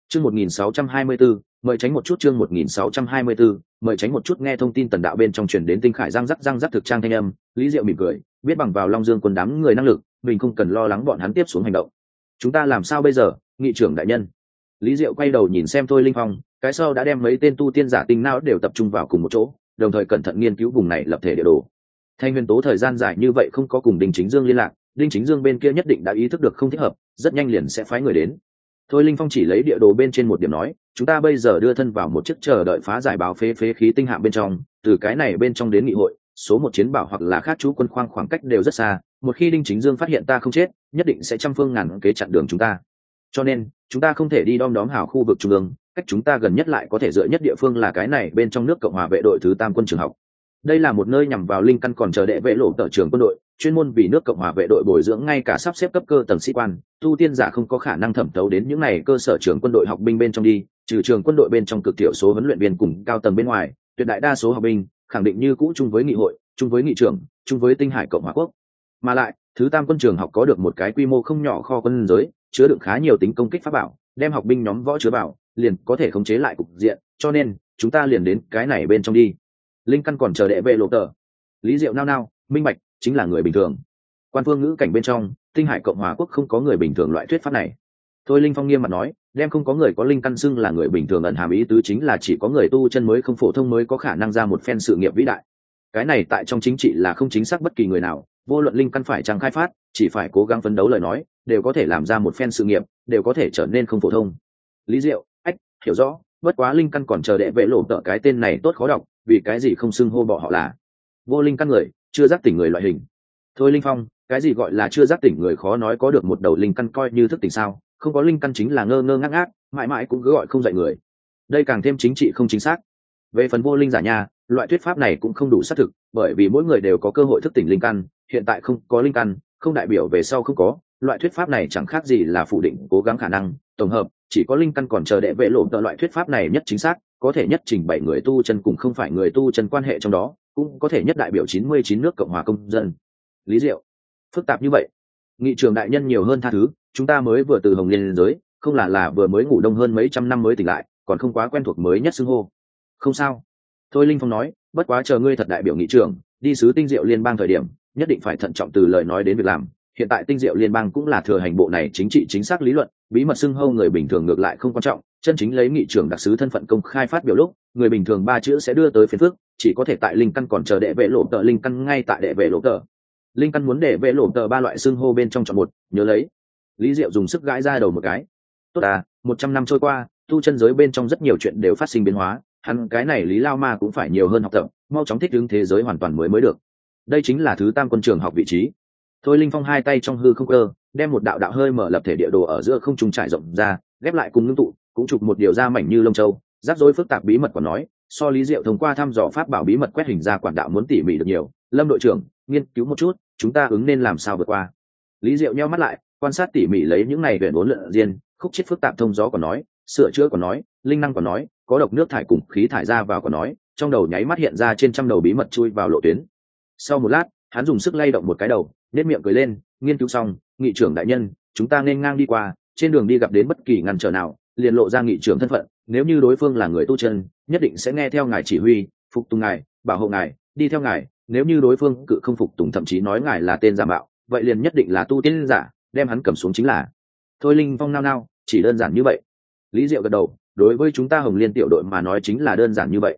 Chương 1624, mời tránh một chút. Chương 1624, mời tránh một chút. Nghe thông tin tần đạo bên trong truyền đến Tinh Khải răng rắc thực trang thanh âm, Lý Diệu mỉm cười, biết bằng vào Long Dương quân đám người năng lực, mình không cần lo lắng bọn hắn tiếp xuống hành động. Chúng ta làm sao bây giờ, nghị trưởng đại nhân? Lý Diệu quay đầu nhìn xem Thôi Linh Phong, cái sau đã đem mấy tên tu tiên giả tinh não đều tập trung vào cùng một chỗ, đồng thời cẩn thận nghiên cứu vùng này lập thể địa đồ. Thanh Huyền Tố thời gian dài như vậy không có cùng Đinh Chính Dương liên lạc, Đinh Chính Dương bên kia nhất định đã ý thức được không thích hợp, rất nhanh liền sẽ phái người đến. Thôi Linh Phong chỉ lấy địa đồ bên trên một điểm nói, chúng ta bây giờ đưa thân vào một chiếc chờ đợi phá giải báo phế khí tinh hạm bên trong, từ cái này bên trong đến nghị hội, số một chiến bảo hoặc là khác chú quân khoang khoảng cách đều rất xa, một khi Đinh Chính Dương phát hiện ta không chết, nhất định sẽ trăm phương ngàn kế chặn đường chúng ta. Cho nên, chúng ta không thể đi đom đóm hào khu vực trung ương, cách chúng ta gần nhất lại có thể dựa nhất địa phương là cái này bên trong nước Cộng hòa vệ đội thứ 8 quân trường học. Đây là một nơi nhằm vào linh căn còn chờ đệ vệ lộ tờ trường quân đội, chuyên môn vì nước Cộng hòa vệ đội bồi dưỡng ngay cả sắp xếp cấp cơ tầng sĩ quan, tu tiên giả không có khả năng thẩm thấu đến những này cơ sở trường quân đội học binh bên trong đi, trừ trường quân đội bên trong cực thiểu số huấn luyện viên cùng cao tầng bên ngoài, tuyệt đại đa số học binh khẳng định như cũ chung với nghị hội, chung với nghị trưởng, chung với Tinh Hải Cộng hòa quốc. Mà lại, thứ 8 quân trường học có được một cái quy mô không nhỏ kho quân giới, chứa đựng khá nhiều tính công kích pháp bảo, đem học binh nhóm võ chứa vào, liền có thể khống chế lại cục diện, cho nên chúng ta liền đến cái này bên trong đi. Linh căn còn chờ đệ vệ lộ tờ. Lý Diệu nao, minh bạch, chính là người bình thường. Quan phương ngữ cảnh bên trong, Tinh Hải Cộng hòa quốc không có người bình thường loại thuyết pháp này. Thôi Linh Phong nghiêm mặt nói, đem không có người có linh căn xưng là người bình thường ẩn hàm ý tứ chính là chỉ có người tu chân mới không phổ thông mới có khả năng ra một phen sự nghiệp vĩ đại. Cái này tại trong chính trị là không chính xác bất kỳ người nào, vô luận linh căn phải chẳng khai phát, chỉ phải cố gắng phấn đấu lời nói, đều có thể làm ra một phen sự nghiệp, đều có thể trở nên không phổ thông. Lý Diệu, hiểu rõ, bất quá linh căn còn chờ đệ vệ lộ tợ cái tên này tốt khó đọc, vì cái gì không xưng hô bọn họ là vô linh căn người, chưa giác tỉnh người loại hình. Thôi Linh Phong, cái gì gọi là chưa giác tỉnh người khó nói, có được một đầu linh căn coi như thức tỉnh sao, không có linh căn chính là ngơ ngơ ngác ngác, mãi mãi cũng cứ gọi không dạy người, đây càng thêm chính trị không chính xác. Về phần vô linh giả nha, loại thuyết pháp này cũng không đủ xác thực, bởi vì mỗi người đều có cơ hội thức tỉnh linh căn, hiện tại không có linh căn không đại biểu về sau không có, loại thuyết pháp này chẳng khác gì là phủ định cố gắng khả năng tổng hợp, chỉ có linh căn còn chờ đệ vệ lộ tợ loại thuyết pháp này nhất chính xác, có thể nhất trình bày người tu chân cùng không phải người tu chân quan hệ trong đó, cũng có thể nhất đại biểu 99 nước Cộng hòa công dân. Lý Diệu, phức tạp như vậy. Nghị trường đại nhân nhiều hơn tha thứ, chúng ta mới vừa từ Hồng Liên giới, không là vừa mới ngủ đông hơn mấy trăm năm mới tỉnh lại, còn không quá quen thuộc mới nhất xưng hô. Không sao. Thôi Linh Phong nói, bất quá chờ ngươi thật đại biểu nghị trường, đi sứ Tinh Diệu liên bang thời điểm, nhất định phải thận trọng từ lời nói đến việc làm. Hiện tại Tinh Diệu liên bang cũng là thừa hành bộ này chính trị chính xác lý luận, bí mật xưng hô người bình thường ngược lại không quan trọng, chân chính lấy nghị trưởng đặc sứ thân phận công khai phát biểu lúc, người bình thường 3 chữ sẽ đưa tới phiền phức, chỉ có thể tại linh căn còn chờ đệ vệ lộ tờ linh căn ngay tại đệ vệ lộ tờ. Linh căn muốn đệ vệ lộ tờ 3 loại xưng hô bên trong chọn một, nhớ lấy. Lý Diệu dùng sức gãi ra đầu một cái. Tốt à, 100 năm trôi qua, tu chân giới bên trong rất nhiều chuyện đều phát sinh biến hóa, hắn cái này Lý Lao Ma cũng phải nhiều hơn học tập, mau chóng thích ứng thế giới hoàn toàn mới được. Đây chính là thứ 8 quân trường học vị trí. Thôi Linh Phong hai tay trong hư không cơ, đem một đạo đạo hơi mở lập thể địa đồ ở giữa không trung trải rộng ra, ghép lại cùng ngưng tụ, cũng chụp một điều ra mảnh như lông châu, rắc rối phức tạp bí mật của nói, so Lý Diệu thông qua thăm dò pháp bảo bí mật quét hình ra quản đạo muốn tỉ mỉ được nhiều. Lâm đội trưởng, nghiên cứu một chút, chúng ta ứng nên làm sao vượt qua. Lý Diệu nheo mắt lại, quan sát tỉ mỉ lấy những này huyền uốn lượn diên, khúc chết phức tạp thông gió của nói, sửa chữa của nói, linh năng của nói, có độc nước thải cùng khí thải ra vào của nói, trong đầu nháy mắt hiện ra trên trăm đầu bí mật chui vào lộ tuyến. Sau một lát, hắn dùng sức lay động một cái đầu, nét miệng cười lên, nghiên cứu xong, nghị trưởng đại nhân, chúng ta nên ngang đi qua, trên đường đi gặp đến bất kỳ ngăn trở nào, liền lộ ra nghị trưởng thân phận, nếu như đối phương là người tu chân, nhất định sẽ nghe theo ngài chỉ huy, phục tùng ngài, bảo hộ ngài, đi theo ngài, nếu như đối phương cự không phục tùng thậm chí nói ngài là tên giả mạo, vậy liền nhất định là tu tiên giả, đem hắn cầm xuống chính là. Thôi Linh Phong nao, chỉ đơn giản như vậy. Lý Diệu gật đầu, đối với chúng ta Hồng Liên tiểu đội mà nói chính là đơn giản như vậy.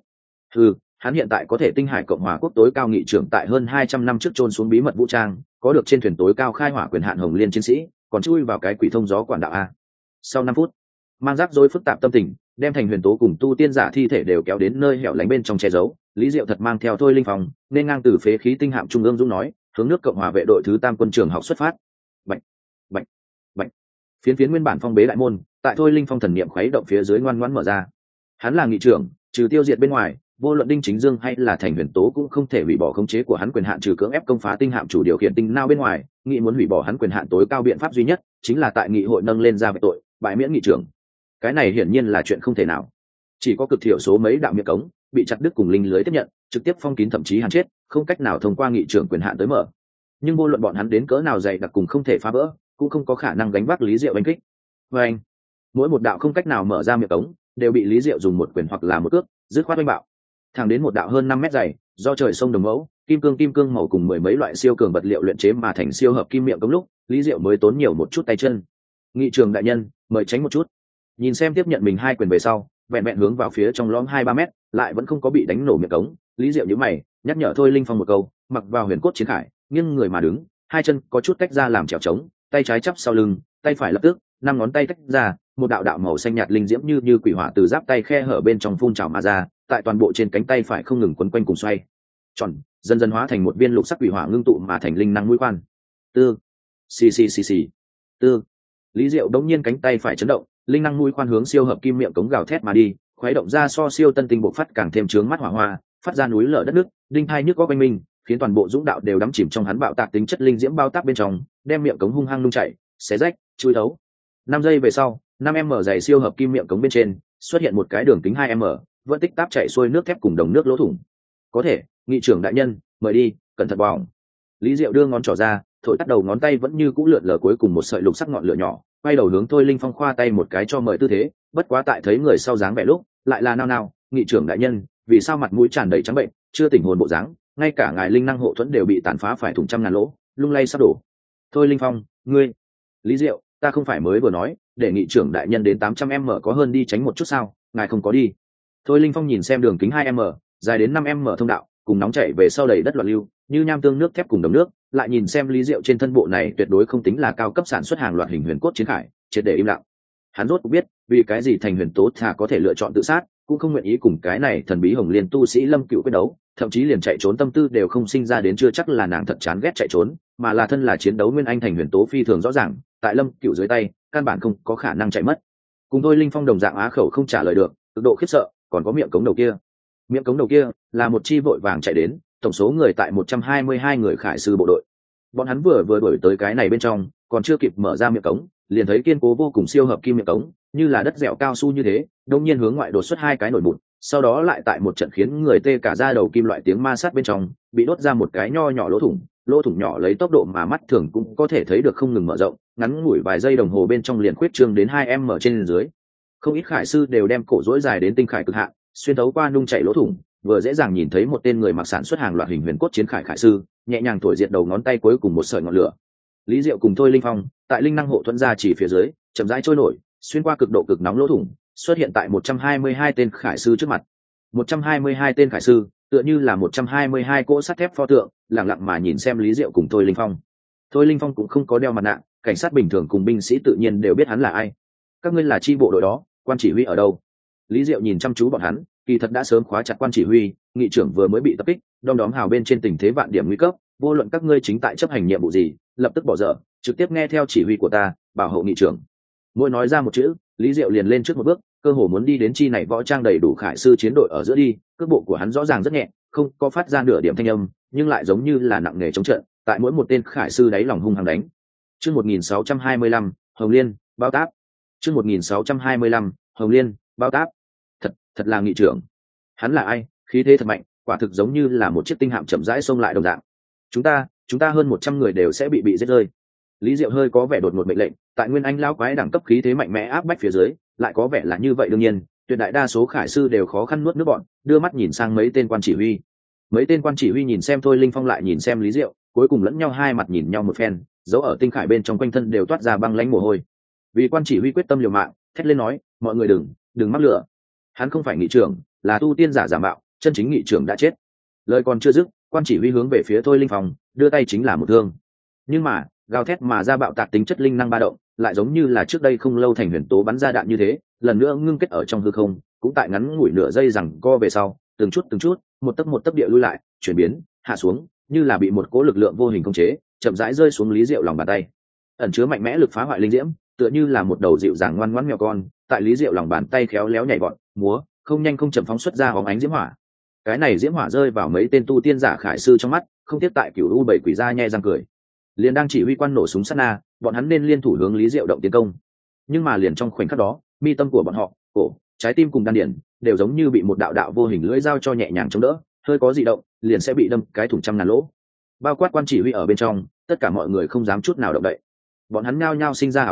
Hắn hiện tại có thể Tinh Hải Cộng hòa quốc tối cao nghị trưởng tại hơn 200 năm trước chôn xuống bí mật vũ trang, có được trên thuyền tối cao khai hỏa quyền hạn Hồng Liên chiến sĩ, còn chui vào cái quỷ thông gió quản đạo a. Sau 5 phút, mang rắc rối phức tạp tâm tình, đem Thành Huyền Tố cùng tu tiên giả thi thể đều kéo đến nơi hẻo lánh bên trong che giấu, Lý Diệu thật mang theo Thôi Linh Phong, nên ngang từ phế khí tinh hạm trung ương dũng nói, hướng nước Cộng hòa vệ đội thứ 8 quân trường học xuất phát. Bạch, bạch, bạch. Phiến nguyên bản phong bế đại môn, tại Thôi Linh Phong thần niệm khuấy động phía dưới ngoan ngoãn mở ra. Hắn là nghị trưởng, trừ tiêu diệt bên ngoài, vô luận Đinh Chính Dương hay là Thành Huyền Tố cũng không thể hủy bỏ khống chế của hắn quyền hạn, trừ cưỡng ép công phá tinh hạm chủ điều khiển tinh nao bên ngoài, nghị muốn hủy bỏ hắn quyền hạn tối cao biện pháp duy nhất chính là tại nghị hội nâng lên ra về tội, bãi miễn nghị trưởng. Cái này hiển nhiên là chuyện không thể nào. Chỉ có cực thiểu số mấy đạo miệng cống bị chặt đứt cùng linh lưới tiếp nhận, trực tiếp phong kín thậm chí hàn chết, không cách nào thông qua nghị trưởng quyền hạn tới mở. Nhưng vô luận bọn hắn đến cỡ nào dày đặc cùng không thể phá vỡ, cũng không có khả năng gánh vác Lý Diệu đánh kích. Và anh, mỗi một đạo không cách nào mở ra miệng cống đều bị Lý Diệu dùng một quyền hoặc là một cước dứt khoát oanh bạo. Thẳng đến một đạo hơn 5 mét dày, do trời sông đồng mẫu, kim cương màu cùng mười mấy loại siêu cường vật liệu luyện chế mà thành siêu hợp kim miệng cống lúc, Lý Diệu mới tốn nhiều một chút tay chân. Nghị trường đại nhân, mời tránh một chút. Nhìn xem tiếp nhận mình 2 quyền về sau, vẹn vẹn hướng vào phía trong lõm 2-3 mét, lại vẫn không có bị đánh nổ miệng cống. Lý Diệu nhíu mày, nhắc nhở Thôi Linh Phong một câu, mặc vào huyền cốt chiến khải, nghiêng người mà đứng, 2 chân có chút cách ra làm trèo trống, tay trái chắp sau lưng, tay phải lập tức 5 ngón tay tách ra, một đạo đạo màu xanh nhạt linh diễm như quỷ hỏa từ giáp tay khe hở bên trong phun trào mà ra, tại toàn bộ trên cánh tay phải không ngừng quấn quanh cùng xoay tròn, dần dần hóa thành một viên lục sắc quỷ hỏa ngưng tụ mà thành linh năng mũi khoan. Tư, xì. Tư. Lý Diệu đống nhiên cánh tay phải chấn động, linh năng mũi khoan hướng siêu hợp kim miệng cống gào thét mà đi, khuấy động ra so siêu tân tinh bộ phát càng thêm chướng mắt hỏa hoa, phát ra núi lở đất nước, đinh hai nhức có quanh mình, khiến toàn bộ dũng đạo đều đắm chìm trong hắn bạo tạc tính chất linh diễm bao tác bên trong, đem miệng cống hung hăng nung chảy, xé rách, chui thấu. 5 giây về sau, 5m dày siêu hợp kim miệng cống bên trên xuất hiện một cái đường kính 2m, vẫn tích táp chảy xuôi nước thép cùng đồng nước lỗ thủng. Có thể, nghị trưởng đại nhân, mời đi, cẩn thận bỏng. Lý Diệu đưa ngón trỏ ra, thổi tắt đầu ngón tay vẫn như cũ lượn lờ cuối cùng một sợi lục sắc ngọn lửa nhỏ, quay đầu hướng Thôi Linh Phong khoa tay một cái cho mời tư thế, bất quá tại thấy người sau dáng vẻ lúc, lại là nao, nghị trưởng đại nhân, vì sao mặt mũi tràn đầy trắng bệnh, chưa tỉnh hồn bộ dáng, ngay cả ngài linh năng hộ thuẫn đều bị tàn phá phải thủng trăm ngàn lỗ, lung lay sắp đổ. Thôi Linh Phong, ngươi. Lý Diệu, ta không phải mới vừa nói, để nghị trưởng đại nhân đến 800m có hơn đi tránh một chút sao, ngài không có đi. Thôi Linh Phong nhìn xem đường kính 2m, dài đến 5m thông đạo, cùng nóng chảy về sau đầy đất loạn lưu, như nham tương nước thép cùng đầm nước, lại nhìn xem Lý Diệu trên thân bộ này tuyệt đối không tính là cao cấp sản xuất hàng loạt hình huyền cốt chiến khải, triệt để im lặng. Hắn rốt cũng biết, vì cái gì Thành Huyền Tố thà có thể lựa chọn tự sát, cũng không nguyện ý cùng cái này thần bí Hồng Liên tu sĩ Lâm Cựu quyết đấu, thậm chí liền chạy trốn tâm tư đều không sinh ra đến, chưa chắc là nàng thật chán ghét chạy trốn, mà là thân là chiến đấu nguyên anh Thành Huyền Tố phi thường rõ ràng, tại Lâm Cựu dưới tay, căn bản không có khả năng chạy mất. Cùng Thôi Linh Phong đồng dạng á khẩu không trả lời được, cực độ khiếp sợ, còn có miệng cống đầu kia. Miệng cống đầu kia là một chi vội vàng chạy đến, tổng số người tại 122 người khải sư bộ đội. Bọn hắn vừa đuổi tới cái này bên trong, còn chưa kịp mở ra miệng cống, liền thấy kiên cố vô cùng siêu hợp kim miệng cống, như là đất dẻo cao su như thế, đông nhiên hướng ngoại đột xuất 2 cái nổi bụt, sau đó lại tại một trận khiến người tê cả da đầu kim loại tiếng ma sát bên trong, bị đốt ra một cái nho nhỏ lỗ thủng nhỏ lấy tốc độ mà mắt thường cũng có thể thấy được không ngừng mở rộng, ngắn ngủi vài giây đồng hồ bên trong liền khuyết trương đến 2m trên dưới. Không ít khải sư đều đem cổ rỗi dài đến tinh khải cực hạn, xuyên thấu qua nung chảy lỗ thủng, vừa dễ dàng nhìn thấy một tên người mặc sản xuất hàng loạt hình huyền cốt chiến khải sư, nhẹ nhàng thổi diệt đầu ngón tay cuối cùng một sợi ngọn lửa. Lý Diệu cùng Thôi Linh Phong tại linh năng hộ thuẫn ra chỉ phía dưới, chậm rãi trôi nổi, xuyên qua cực độ cực nóng lỗ thủng, xuất hiện tại 122 tên khải sư trước mặt. 122 tên khải sư, tựa như là 122 cỗ sắt thép pho tượng, lặng lặng mà nhìn xem Lý Diệu cùng Thôi Linh Phong. Thôi Linh Phong cũng không có đeo mặt nạ, cảnh sát bình thường cùng binh sĩ tự nhiên đều biết hắn là ai. Các ngươi là chi bộ đội đó, quan chỉ huy ở đâu? Lý Diệu nhìn chăm chú bọn hắn, kỳ thật đã sớm khóa chặt quan chỉ huy, nghị trưởng vừa mới bị tập kích, đom đóm hào bên trên tình thế vạn điểm nguy cấp, vô luận các ngươi chính tại chấp hành nhiệm vụ gì, lập tức bỏ dở, trực tiếp nghe theo chỉ huy của ta, bảo hộ nghị trưởng. Mỗi nói ra một chữ, Lý Diệu liền lên trước một bước, cơ hồ muốn đi đến chi này võ trang đầy đủ khải sư chiến đội ở giữa đi, cước bộ của hắn rõ ràng rất nhẹ, không có phát ra nửa điểm thanh âm, nhưng lại giống như là nặng nề chống trận, tại mỗi một tên khải sư đáy lòng hung hăng đánh. Chương 1625, Hồng Liên, bao táp. Chương 1625, Hồng Liên, bao táp. Thật là nghị trưởng. Hắn là ai? Khí thế thật mạnh, quả thực giống như là một chiếc tinh hạm chậm rãi xông lại đồng dạng. Chúng ta hơn 100 người đều sẽ bị giết rơi. Lý Diệu hơi có vẻ đột ngột mệnh lệnh, tại nguyên anh lão quái đẳng cấp khí thế mạnh mẽ áp bách phía dưới, lại có vẻ là như vậy đương nhiên, tuyệt đại đa số khải sư đều khó khăn nuốt nước bọn, đưa mắt nhìn sang mấy tên quan chỉ huy. Mấy tên quan chỉ huy nhìn xem Thôi Linh Phong lại nhìn xem Lý Diệu, cuối cùng lẫn nhau hai mặt nhìn nhau một phen, dấu ở tinh khải bên trong quanh thân đều toát ra băng lãnh mồ hôi. Vì quan chỉ huy quyết tâm liều mạng, thét lên nói, mọi người đừng mắc lửa. Hắn không phải nghị trưởng, là tu tiên giả giả mạo, chân chính nghị trưởng đã chết. Lời còn chưa dứt, quan chỉ huy hướng về phía Thôi Linh Phong, đưa tay chính là một thương. Nhưng mà, gào thét mà ra bạo tạc tính chất linh năng ba động, lại giống như là trước đây không lâu Thành Huyền Tố bắn ra đạn như thế, lần nữa ngưng kết ở trong hư không, cũng tại ngắn ngủi nửa giây rằng co về sau, từng chút, một tấc địa lui lại, chuyển biến, hạ xuống, như là bị một cỗ lực lượng vô hình khống chế, chậm rãi rơi xuống Lý Diệu lòng bàn tay. Ẩn chứa mạnh mẽ lực phá hoại linh diễm, tựa như là một đầu dịu dàng ngoan ngoãn mèo con, tại Lý Diệu lòng bàn tay khéo léo nhảy vọt, múa, không nhanh không chậm phóng xuất ra hóng ánh diễm hỏa. Cái này diễm hỏa rơi vào mấy tên tu tiên giả khải sư trong mắt, không tiếc tại Cửu U bảy quỷ gia nhe răng cười. Liền đang chỉ huy quan nổ súng sát na, bọn hắn nên liên thủ hướng Lý Diệu động tiến công. Nhưng mà liền trong khoảnh khắc đó, mi tâm của bọn họ, cổ, trái tim cùng đan điển đều giống như bị một đạo đạo vô hình lưỡi dao cho nhẹ nhàng chống đỡ, hơi có dị động, liền sẽ bị đâm cái thủng trăm ngàn lỗ. Bao quát quan chỉ huy ở bên trong, tất cả mọi người không dám chút nào động đậy. Bọn hắn nhao nhao sinh ra ảo giác,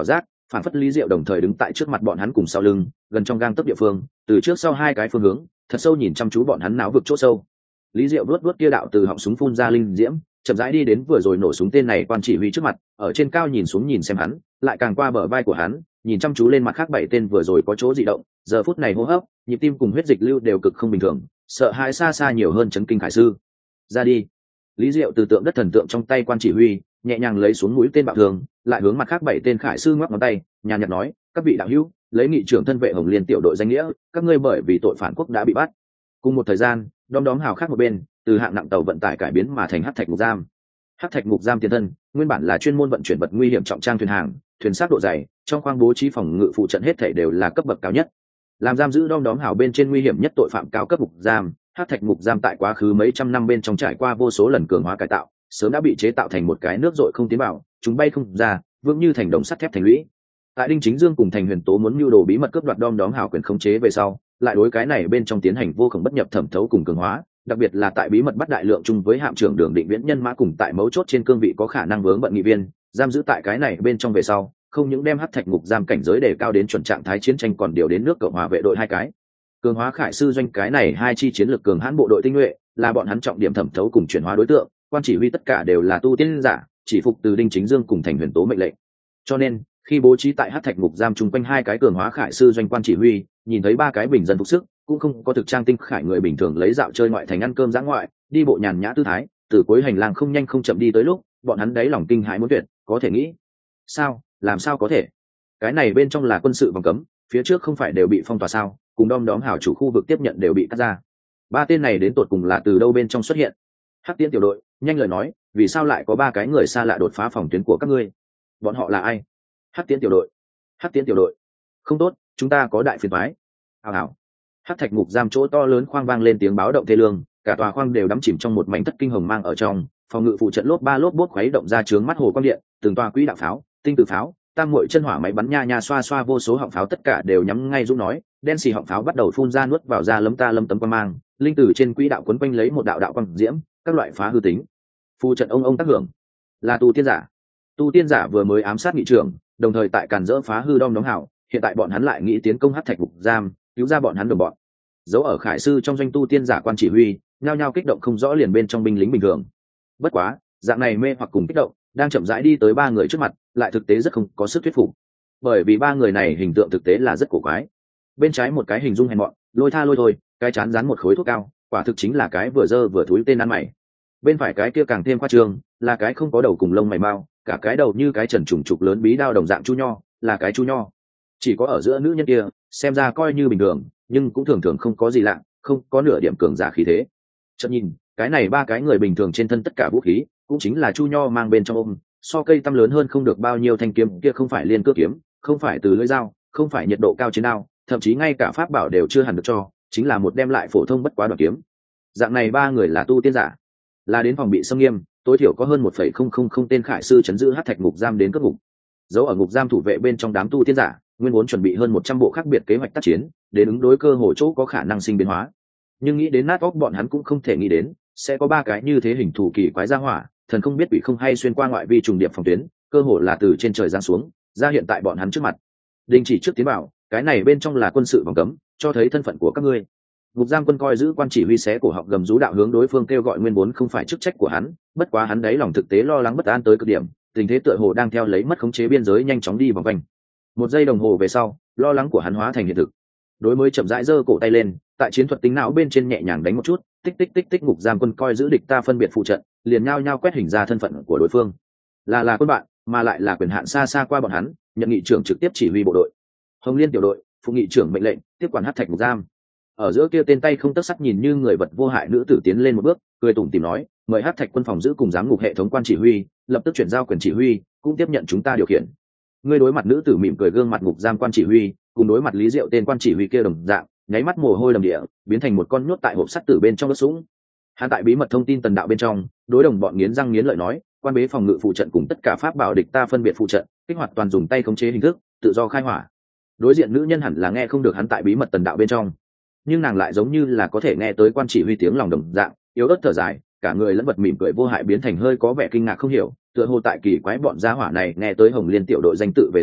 phản phất Lý Diệu đồng thời đứng tại trước mặt bọn hắn cùng sau lưng, gần trong gang tấc địa phương, từ trước sau hai cái phương hướng, thật sâu nhìn chăm chú bọn hắn náo vực chỗ sâu. Lý Diệu vuốt kia đạo từ họng súng phun ra linh diễm, chậm rãi đi đến vừa rồi nổ súng tên này quan chỉ huy trước mặt, ở trên cao nhìn xuống nhìn xem hắn, lại càng qua bờ vai của hắn, nhìn chăm chú lên mặt khác 7 tên vừa rồi có chỗ dị động, giờ phút này hô hấp, nhịp tim cùng huyết dịch lưu đều cực không bình thường, sợ hãi xa xa nhiều hơn chấn kinh khải sư. Ra đi. Lý Diệu từ tượng đất thần tượng trong tay quan chỉ huy, nhẹ nhàng lấy xuống mũi tên bạo thường, lại hướng mặt khác 7 tên khải sư ngoắc ngón tay, nhàn nhạt nói, các vị đạo hữu, lấy nghị trưởng thân vệ Hồng Liên tiểu đội danh nghĩa, các ngươi bởi vì tội phản quốc đã bị bắt. Cùng một thời gian, đom đóm hào khác một bên, từ hạng nặng tàu vận tải cải biến mà thành hắc thạch ngục giam. Hắc thạch ngục giam tiền thân, nguyên bản là chuyên môn vận chuyển vật nguy hiểm trọng trang thuyền hàng, thuyền xác độ dày, trong khoang bố trí phòng ngự phụ trận hết thảy đều là cấp bậc cao nhất. Làm giam giữ đom đóm hào bên trên nguy hiểm nhất tội phạm cao cấp ngục giam, hắc thạch ngục giam tại quá khứ mấy trăm năm bên trong trải qua vô số lần cường hóa cải tạo, sớm đã bị chế tạo thành một cái nước dội không tiến vào, chúng bay không ra, vững như thành đồng sắt thép thành lũy. Tại Đinh Chính Dương cùng Thành Huyền Tố muốn mưu đồ bí mật cướp đoạt đom đóm hào quyền khống chế về sau, lại đối cái này bên trong tiến hành vô cùng bất nhập thẩm thấu cùng cường hóa, đặc biệt là tại bí mật bắt đại lượng chung với hạm trưởng Đường Định Viễn nhân mã cùng tại mấu chốt trên cương vị có khả năng vướng bận nghị viên, giam giữ tại cái này bên trong về sau, không những đem hắc thạch ngục giam cảnh giới đề cao đến chuẩn trạng thái chiến tranh, còn điều đến nước Cộng hòa vệ đội hai cái. Cường hóa khải sư doanh cái này hai chi chiến lược cường hãn bộ đội tinh nhuệ, là bọn hắn trọng điểm thẩm thấu cùng chuyển hóa đối tượng, quan chỉ huy tất cả đều là tu tiên giả, chỉ phục từ Đinh Chính Dương cùng Thành Huyền Tố mệnh lệnh. Cho nên, khi bố trí tại hắc thạch ngục giam chung quanh hai cái cường hóa khải sư doanh quan chỉ huy, nhìn thấy ba cái bình dân phục sức, cũng không có thực trang tinh khải người bình thường lấy dạo chơi ngoại thành ăn cơm dã ngoại, đi bộ nhàn nhã tư thái, từ cuối hành lang không nhanh không chậm đi tới lúc, bọn hắn đáy lòng kinh hãi muốn tuyệt, có thể nghĩ, sao, làm sao có thể? Cái này bên trong là quân sự vòng cấm, phía trước không phải đều bị phong tỏa sao, cùng đom đóm hảo chủ khu vực tiếp nhận đều bị cắt ra. Ba tên này đến tột cùng là từ đâu bên trong xuất hiện? Hắc Tiễn tiểu đội, nhanh lời nói, vì sao lại có ba cái người xa lạ đột phá phòng tuyến của các ngươi? Bọn họ là ai? Hắc Tiễn tiểu đội. Hắc Tiễn tiểu đội. Không tốt, chúng ta có đại phiền toái. Hào hào. Hắc thạch ngục giam chỗ to lớn khoang vang lên tiếng báo động thê lương, cả tòa khoang đều đắm chìm trong một mảnh thất kinh hồng mang ở trong, phòng ngự phụ trận lốp ba lốp bốt khuấy động ra chướng mắt hồ quang điện, từng tòa quỹ đạo pháo, tinh tử pháo, tam muội chân hỏa máy bắn nha nha xoa xoa vô số họng pháo tất cả đều nhắm ngay Dũng nói, đen xì họng pháo bắt đầu phun ra nuốt vào ra lấm ta lấm tấm quang mang, linh tử trên quỹ đạo quấn quanh lấy một đạo đạo quang diễm, các loại phá hư tính. Phụ trận ông tác hưởng, là tu tiên giả. Tu tiên giả vừa mới ám sát nghị trưởng, đồng thời tại càn dỡ phá hư đom đóm hảo, hiện tại bọn hắn lại nghĩ tiến công hắc thạch ngục giam, cứu ra bọn hắn đồng bọn. Dấu ở khải sư trong doanh tu tiên giả quan chỉ huy, nhao nhao kích động không rõ liền bên trong binh lính bình thường. Bất quá, dạng này mê hoặc cùng kích động, đang chậm rãi đi tới ba người trước mặt, lại thực tế rất không có sức thuyết phục. Bởi vì ba người này hình tượng thực tế là rất cổ quái. Bên trái một cái hình dung hèn mọn, lôi tha lôi thôi, cái chán dán một khối thuốc cao, quả thực chính là cái vừa dơ vừa thúi tên ăn mày. Bên phải cái kia càng thêm khoa trương, là cái không có đầu cùng lông mày mao, cả cái đầu như cái trần trùng trục lớn bí đao đồng dạng chu nho, là cái chu nho. Chỉ có ở giữa nữ nhân kia, xem ra coi như bình thường, nhưng cũng thường thường không có gì lạ, không có nửa điểm cường giả khí thế. Chợt nhìn, cái này ba cái người bình thường trên thân tất cả vũ khí, cũng chính là chu nho mang bên trong ôm, so cây tăm lớn hơn không được bao nhiêu thanh kiếm kia không phải liên cước kiếm, không phải từ lưỡi dao, không phải nhiệt độ cao chiến đao, thậm chí ngay cả pháp bảo đều chưa hẳn được cho, chính là một đem lại phổ thông bất quá đoạn kiếm. Dạng này ba người là tu tiên giả, là đến phòng bị xâm nghiêm, tối thiểu có hơn 1,000 tên khải sư chấn giữ hắc thạch ngục giam đến cất ngục. Giấu ở ngục giam thủ vệ bên trong đám tu tiên giả, nguyên vốn chuẩn bị hơn 100 bộ khác biệt kế hoạch tác chiến, đến ứng đối cơ hội chỗ có khả năng sinh biến hóa. Nhưng nghĩ đến nát óc bọn hắn cũng không thể nghĩ đến, sẽ có ba cái như thế hình thù kỳ quái ra hỏa, thần không biết quỷ không hay xuyên qua ngoại vi trùng điệp phòng tuyến, cơ hội là từ trên trời giáng xuống, ra hiện tại bọn hắn trước mặt. Đình chỉ trước tiến bảo, cái này bên trong là quân sự vòng cấm, cho thấy thân phận của các ngươi. Ngục giam quân coi giữ quan chỉ huy xé cổ họng gầm rú đạo hướng đối phương kêu gọi nguyên vốn không phải chức trách của hắn, bất quá hắn đấy lòng thực tế lo lắng bất an tới cực điểm, tình thế tựa hồ đang theo lấy mất khống chế biên giới nhanh chóng đi vòng quanh. Một giây đồng hồ về sau, lo lắng của hắn hóa thành hiện thực. Đối mới chậm rãi giơ cổ tay lên, tại chiến thuật tính não bên trên nhẹ nhàng đánh một chút, tích tích tích tích, ngục giam quân coi giữ địch ta phân biệt phụ trận, liền nhao nhao quét hình ra thân phận của đối phương. Là quân bạn, mà lại là quyền hạn xa xa qua bọn hắn, nhận nghị trưởng trực tiếp chỉ huy bộ đội. Hồng Liên tiểu đội, phụ nghị trưởng mệnh lệnh, tiếp quản hắc thạch ngục giam. Ở giữa kia tên tay không tấc sắt nhìn như người vật vô hại nữ tử tiến lên một bước, cười tủm tỉm nói, mời hắc thạch quân phòng giữ cùng giám ngục hệ thống quan chỉ huy, lập tức chuyển giao quyền chỉ huy, cũng tiếp nhận chúng ta điều khiển. Ngươi đối mặt nữ tử mỉm cười gương mặt ngục giam quan chỉ huy, cùng đối mặt Lý Diệu tên quan chỉ huy kia đồng dạng, nháy mắt mồ hôi đầm địa, biến thành một con nhốt tại hộp sắt tử bên trong đất sũng. Hắn tại bí mật thông tin tần đạo bên trong, đối đồng bọn nghiến răng nghiến lợi nói, quan bế phòng ngự phụ trận cùng tất cả pháp bảo địch ta phân biệt phụ trận, kích hoạt toàn dùng tay khống chế hình thức, tự do khai hỏa. Đối diện nữ nhân hẳn là nghe không được hắn tại bí mật tần đạo bên trong, nhưng nàng lại giống như là có thể nghe tới quan chỉ huy tiếng lòng đồng dạng, yếu ớt thở dài, cả người lẫn vật mỉm cười vô hại biến thành hơi có vẻ kinh ngạc không hiểu, tựa hồ tại kỳ quái bọn gia hỏa này nghe tới Hồng Liên tiểu đội danh tự về sau,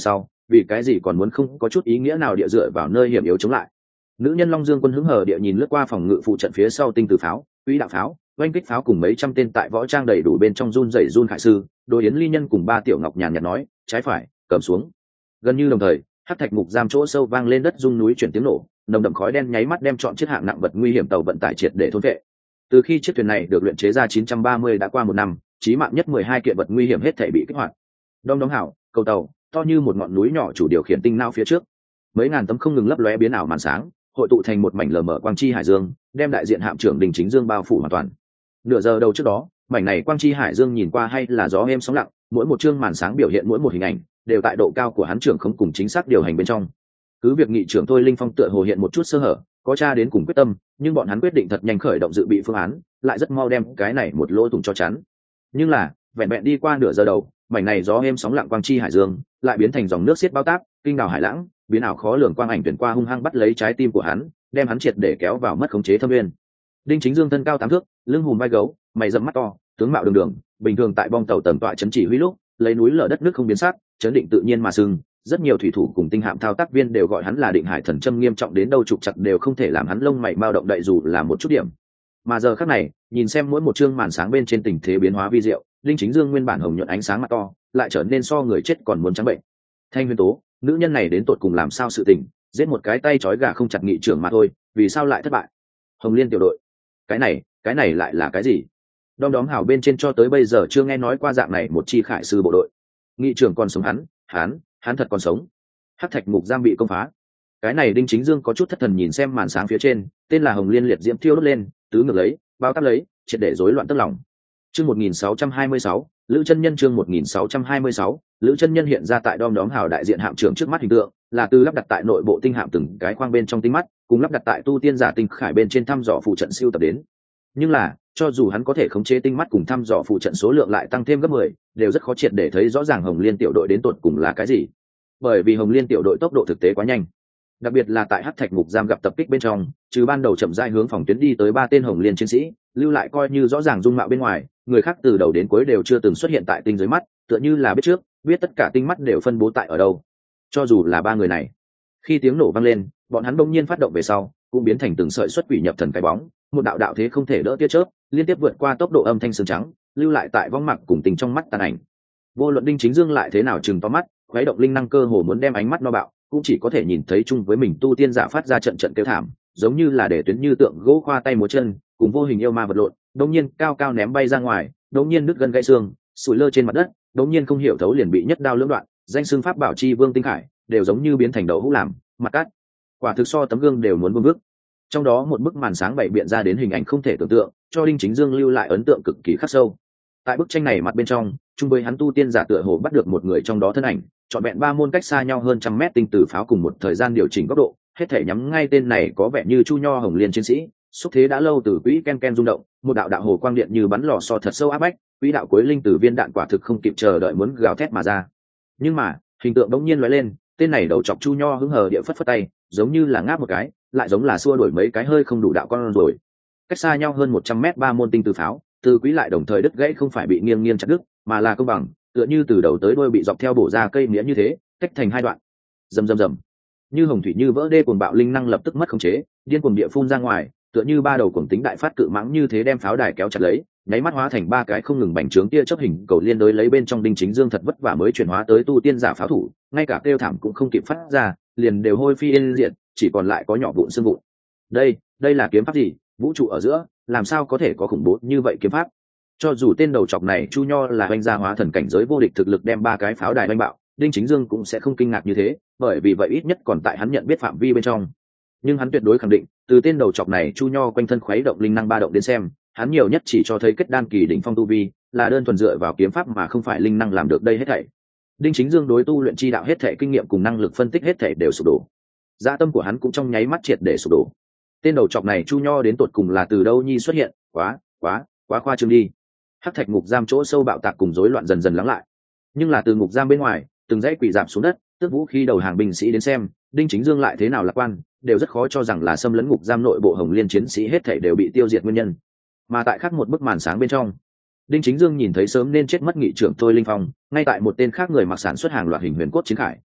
vì cái gì còn muốn không có chút ý nghĩa nào địa dựa vào nơi hiểm yếu chống lại. Nữ nhân Long Dương quân hứng hờ địa nhìn lướt qua phòng ngự phụ trận phía sau tinh từ pháo, quỹ đạo pháo, oanh kích pháo cùng mấy trăm tên tại võ trang đầy đủ bên trong run rẩy run khải sư, Đồ Yến Ly Nhân cùng ba tiểu ngọc nhàn nhạt nói, trái phải, cầm xuống. Gần như đồng thời, hắc thạch ngục giam chỗ sâu vang lên đất rung núi chuyển tiếng nổ, nồng đậm khói đen nháy mắt đem trọn chiếc hạng nặng vật nguy hiểm tàu vận tải triệt để thôn vệ. Từ khi chiếc thuyền này được luyện chế ra 930 đã qua một năm, chí mạng nhất 12 kiện vật nguy hiểm hết thảy bị kích hoạt. Đom đóm hảo, cầu tàu, to như một ngọn núi nhỏ chủ điều khiển tinh não phía trước. Mấy ngàn tấm không ngừng lấp lóe biến ảo màn sáng, hội tụ thành một mảnh lờ mờ quang chi hải dương, đem đại diện hạm trưởng Đình Chính Dương bao phủ hoàn toàn. Nửa giờ đầu trước đó, mảnh này quang chi hải dương nhìn qua hay là gió êm sóng lặng, mỗi một chương màn sáng biểu hiện mỗi một hình ảnh, đều tại độ cao của hắn trưởng không cùng chính xác điều hành bên trong. Cứ việc nghị trưởng Thôi Linh Phong tựa hồ hiện một chút sơ hở, có tra đến cùng quyết tâm, nhưng bọn hắn quyết định thật nhanh khởi động dự bị phương án, lại rất mau đem cái này một lỗ thủng cho chắn. Nhưng là, vẹn vẹn đi qua nửa giờ đầu, mảnh này gió êm sóng lặng quang chi hải dương, lại biến thành dòng nước xiết bao táp, kinh đảo hải lãng, biến ảo khó lường quang ảnh tuyển qua hung hăng bắt lấy trái tim của hắn, đem hắn triệt để kéo vào mất khống chế thâm nguyên. Đinh Chính Dương thân cao 8 thước, lưng hùm vai gấu, mày rậm mắt to, tướng mạo đường đường, bình thường tại bong tàu tầm tọa chấn chỉ huy lúc, lấy núi lở đất nước không biến sắc, chấn định tự nhiên mà sừng, rất nhiều thủy thủ cùng tinh hạm thao tác viên đều gọi hắn là Định Hải Thần Châm, nghiêm trọng đến đâu trục chặt đều không thể làm hắn lông mày mao động đậy dù là một chút điểm. Mà giờ khắc này, nhìn xem mỗi một chương màn sáng bên trên tình thế biến hóa vi diệu, Đinh Chính Dương nguyên bản hồng nhuận ánh sáng mắt to, lại trở nên so người chết còn muốn trắng bệnh. Thanh Huyền Tố, nữ nhân này đến tột cùng làm sao sự tình, giết một cái tay trói gà không chặt nghị trưởng mà thôi, vì sao lại thất bại? Hồng Liên tiểu đội, cái này lại là cái gì? Đom đóm hào bên trên cho tới bây giờ chưa nghe nói qua dạng này một chi khải sư bộ đội. Nghị trưởng còn sống, hắn thật còn sống. Hắc thạch ngục giam bị công phá. Cái này Đinh Chính Dương có chút thất thần nhìn xem màn sáng phía trên, tên là Hồng Liên liệt diễm thiêu đốt lên, tứ ngược lấy, bao táp lấy, triệt để rối loạn tức lòng. Chương 1626, Lữ Chân Nhân chương 1626, Lữ Chân Nhân hiện ra tại đom đóm hào đại diện hạm trưởng trước mắt hình tượng, là từ lắp đặt tại nội bộ tinh hạm từng cái khoang bên trong tinh mắt, cùng lắp đặt tại tu tiên giả tinh khải bên trên thăm dò phụ trận siêu tập đến. Nhưng là, cho dù hắn có thể khống chế tinh mắt cùng thăm dò phụ trận số lượng lại tăng thêm gấp 10, đều rất khó triệt để thấy rõ ràng Hồng Liên tiểu đội đến tột cùng là cái gì. Bởi vì Hồng Liên tiểu đội tốc độ thực tế quá nhanh, đặc biệt là tại hắc thạch ngục giam gặp tập kích bên trong, trừ ban đầu chậm rãi hướng phòng tuyến đi tới 3 tên Hồng Liên chiến sĩ, lưu lại coi như rõ ràng dung mạo bên ngoài, người khác từ đầu đến cuối đều chưa từng xuất hiện tại tinh dưới mắt, tựa như là biết trước, biết tất cả tinh mắt đều phân bố tại ở đâu. Cho dù là 3 người này, khi tiếng nổ vang lên, bọn hắn bỗng nhiên phát động về sau, cũng biến thành từng sợi xuất quỷ nhập thần cái bóng, một đạo đạo thế không thể đỡ tia chớp, liên tiếp vượt qua tốc độ âm thanh sương trắng, lưu lại tại vong mặc cùng tình trong mắt tàn ảnh. Vô luận Đinh Chính Dương lại thế nào chừng to mắt, khuấy động linh năng cơ hồ muốn đem ánh mắt no bạo, cũng chỉ có thể nhìn thấy chung với mình tu tiên giả phát ra trận trận kêu thảm, giống như là để tuyến như tượng gỗ khoa tay múa chân, cùng vô hình yêu ma vật lộn, đột nhiên cao cao ném bay ra ngoài, đột nhiên nứt gân gãy xương, sủi lơ trên mặt đất, đột nhiên không hiểu thấu liền bị nhất đao lưỡng đoạn, danh xưng pháp bảo chi vương tinh khải, đều giống như biến thành đậu hũ làm, mặt cát. Quả thực so tấm gương đều muốn vương bước. Trong đó một bức màn sáng bày biện ra đến hình ảnh không thể tưởng tượng, cho Đinh Chính Dương lưu lại ấn tượng cực kỳ khắc sâu. Tại bức tranh này mặt bên trong, chung với hắn tu tiên giả tựa hồ bắt được một người trong đó thân ảnh, chọn vẹn 3 môn cách xa nhau hơn 100 mét tinh tử pháo cùng một thời gian điều chỉnh góc độ, hết thể nhắm ngay tên này có vẻ như Chu Nho Hồng Liên chiến sĩ, xúc thế đã lâu từ quỹ ken ken rung động, một đạo đạo hồ quang điện như bắn lò xo thật sâu áp bách, quỹ đạo cuối linh tử viên đạn quả thực không kịp chờ đợi muốn gào thét mà ra. Nhưng mà, hình tượng bỗng nhiên lóe lên, tên này đầu chọc Chu Nho hứng hờ địa phất phất tay, giống như là ngáp một cái, lại giống là xua đuổi mấy cái hơi không đủ đạo con rồi. Cách xa nhau hơn 100 mét 3 môn tinh tử pháo, từ quỹ lại đồng thời đứt gãy không phải bị nghiêng nghiêng chặt đứt, mà là công bằng, tựa như từ đầu tới đuôi bị dọc theo bổ ra cây nghĩa như thế, tách thành 2 đoạn. Rầm rầm rầm. Như hồng thủy như vỡ đê, cuồng bạo linh năng lập tức mất khống chế, điên cuồng địa phun ra ngoài, tựa như 3 đầu cuồng tính đại phát cự mãng như thế đem pháo đài kéo chặt lấy, nháy mắt hóa thành 3 cái không ngừng bành trướng tia chớp hình cầu liên đối lấy bên trong Đinh Chính Dương thật vất vả mới chuyển hóa tới tu tiên giả pháo thủ, ngay cả kêu thảm cũng không kịp phát ra, liền đều hôi phi yên diệt, chỉ còn lại có nhỏ vụn xương vụn. Đây là kiếm pháp gì? Vũ trụ ở giữa, làm sao có thể có khủng bố như vậy kiếm pháp? Cho dù tên đầu chọc này Chu Nho là oanh gia hóa thần cảnh giới vô địch thực lực đem 3 cái pháo đài oanh bạo, Đinh Chính Dương cũng sẽ không kinh ngạc như thế, bởi vì vậy ít nhất còn tại hắn nhận biết phạm vi bên trong. Nhưng hắn tuyệt đối khẳng định, từ tên đầu chọc này Chu Nho quanh thân khuấy động linh năng ba động đến xem, hắn nhiều nhất chỉ cho thấy kết đan kỳ đỉnh phong tu vi, là đơn thuần dựa vào kiếm pháp mà không phải linh năng làm được đây hết thảy. Đinh Chính Dương đối tu luyện chi đạo hết thảy kinh nghiệm cùng năng lực phân tích hết thảy đều sụp đổ. Dạ tâm của hắn cũng trong nháy mắt triệt để sụp đổ. Tên đầu chọc này Chu Nho đến tột cùng là từ đâu nhi xuất hiện, quá khoa trương đi. Hắc thạch ngục giam chỗ sâu bạo tạc cùng rối loạn dần dần lắng lại. Nhưng là từ ngục giam bên ngoài, từng dãy quỷ rạp xuống đất, tức vũ khí đầu hàng binh sĩ đến xem, Đinh Chính Dương lại thế nào lạc quan, đều rất khó cho rằng là xâm lấn ngục giam nội bộ Hồng Liên chiến sĩ hết thảy đều bị tiêu diệt nguyên nhân. Mà tại khác một bức màn sáng bên trong, Đinh Chính Dương nhìn thấy sớm nên chết mất nghị trưởng Thôi Linh Phong, ngay tại một tên khác người mặc sản xuất hàng loạt hình huyền cốt chiến khải,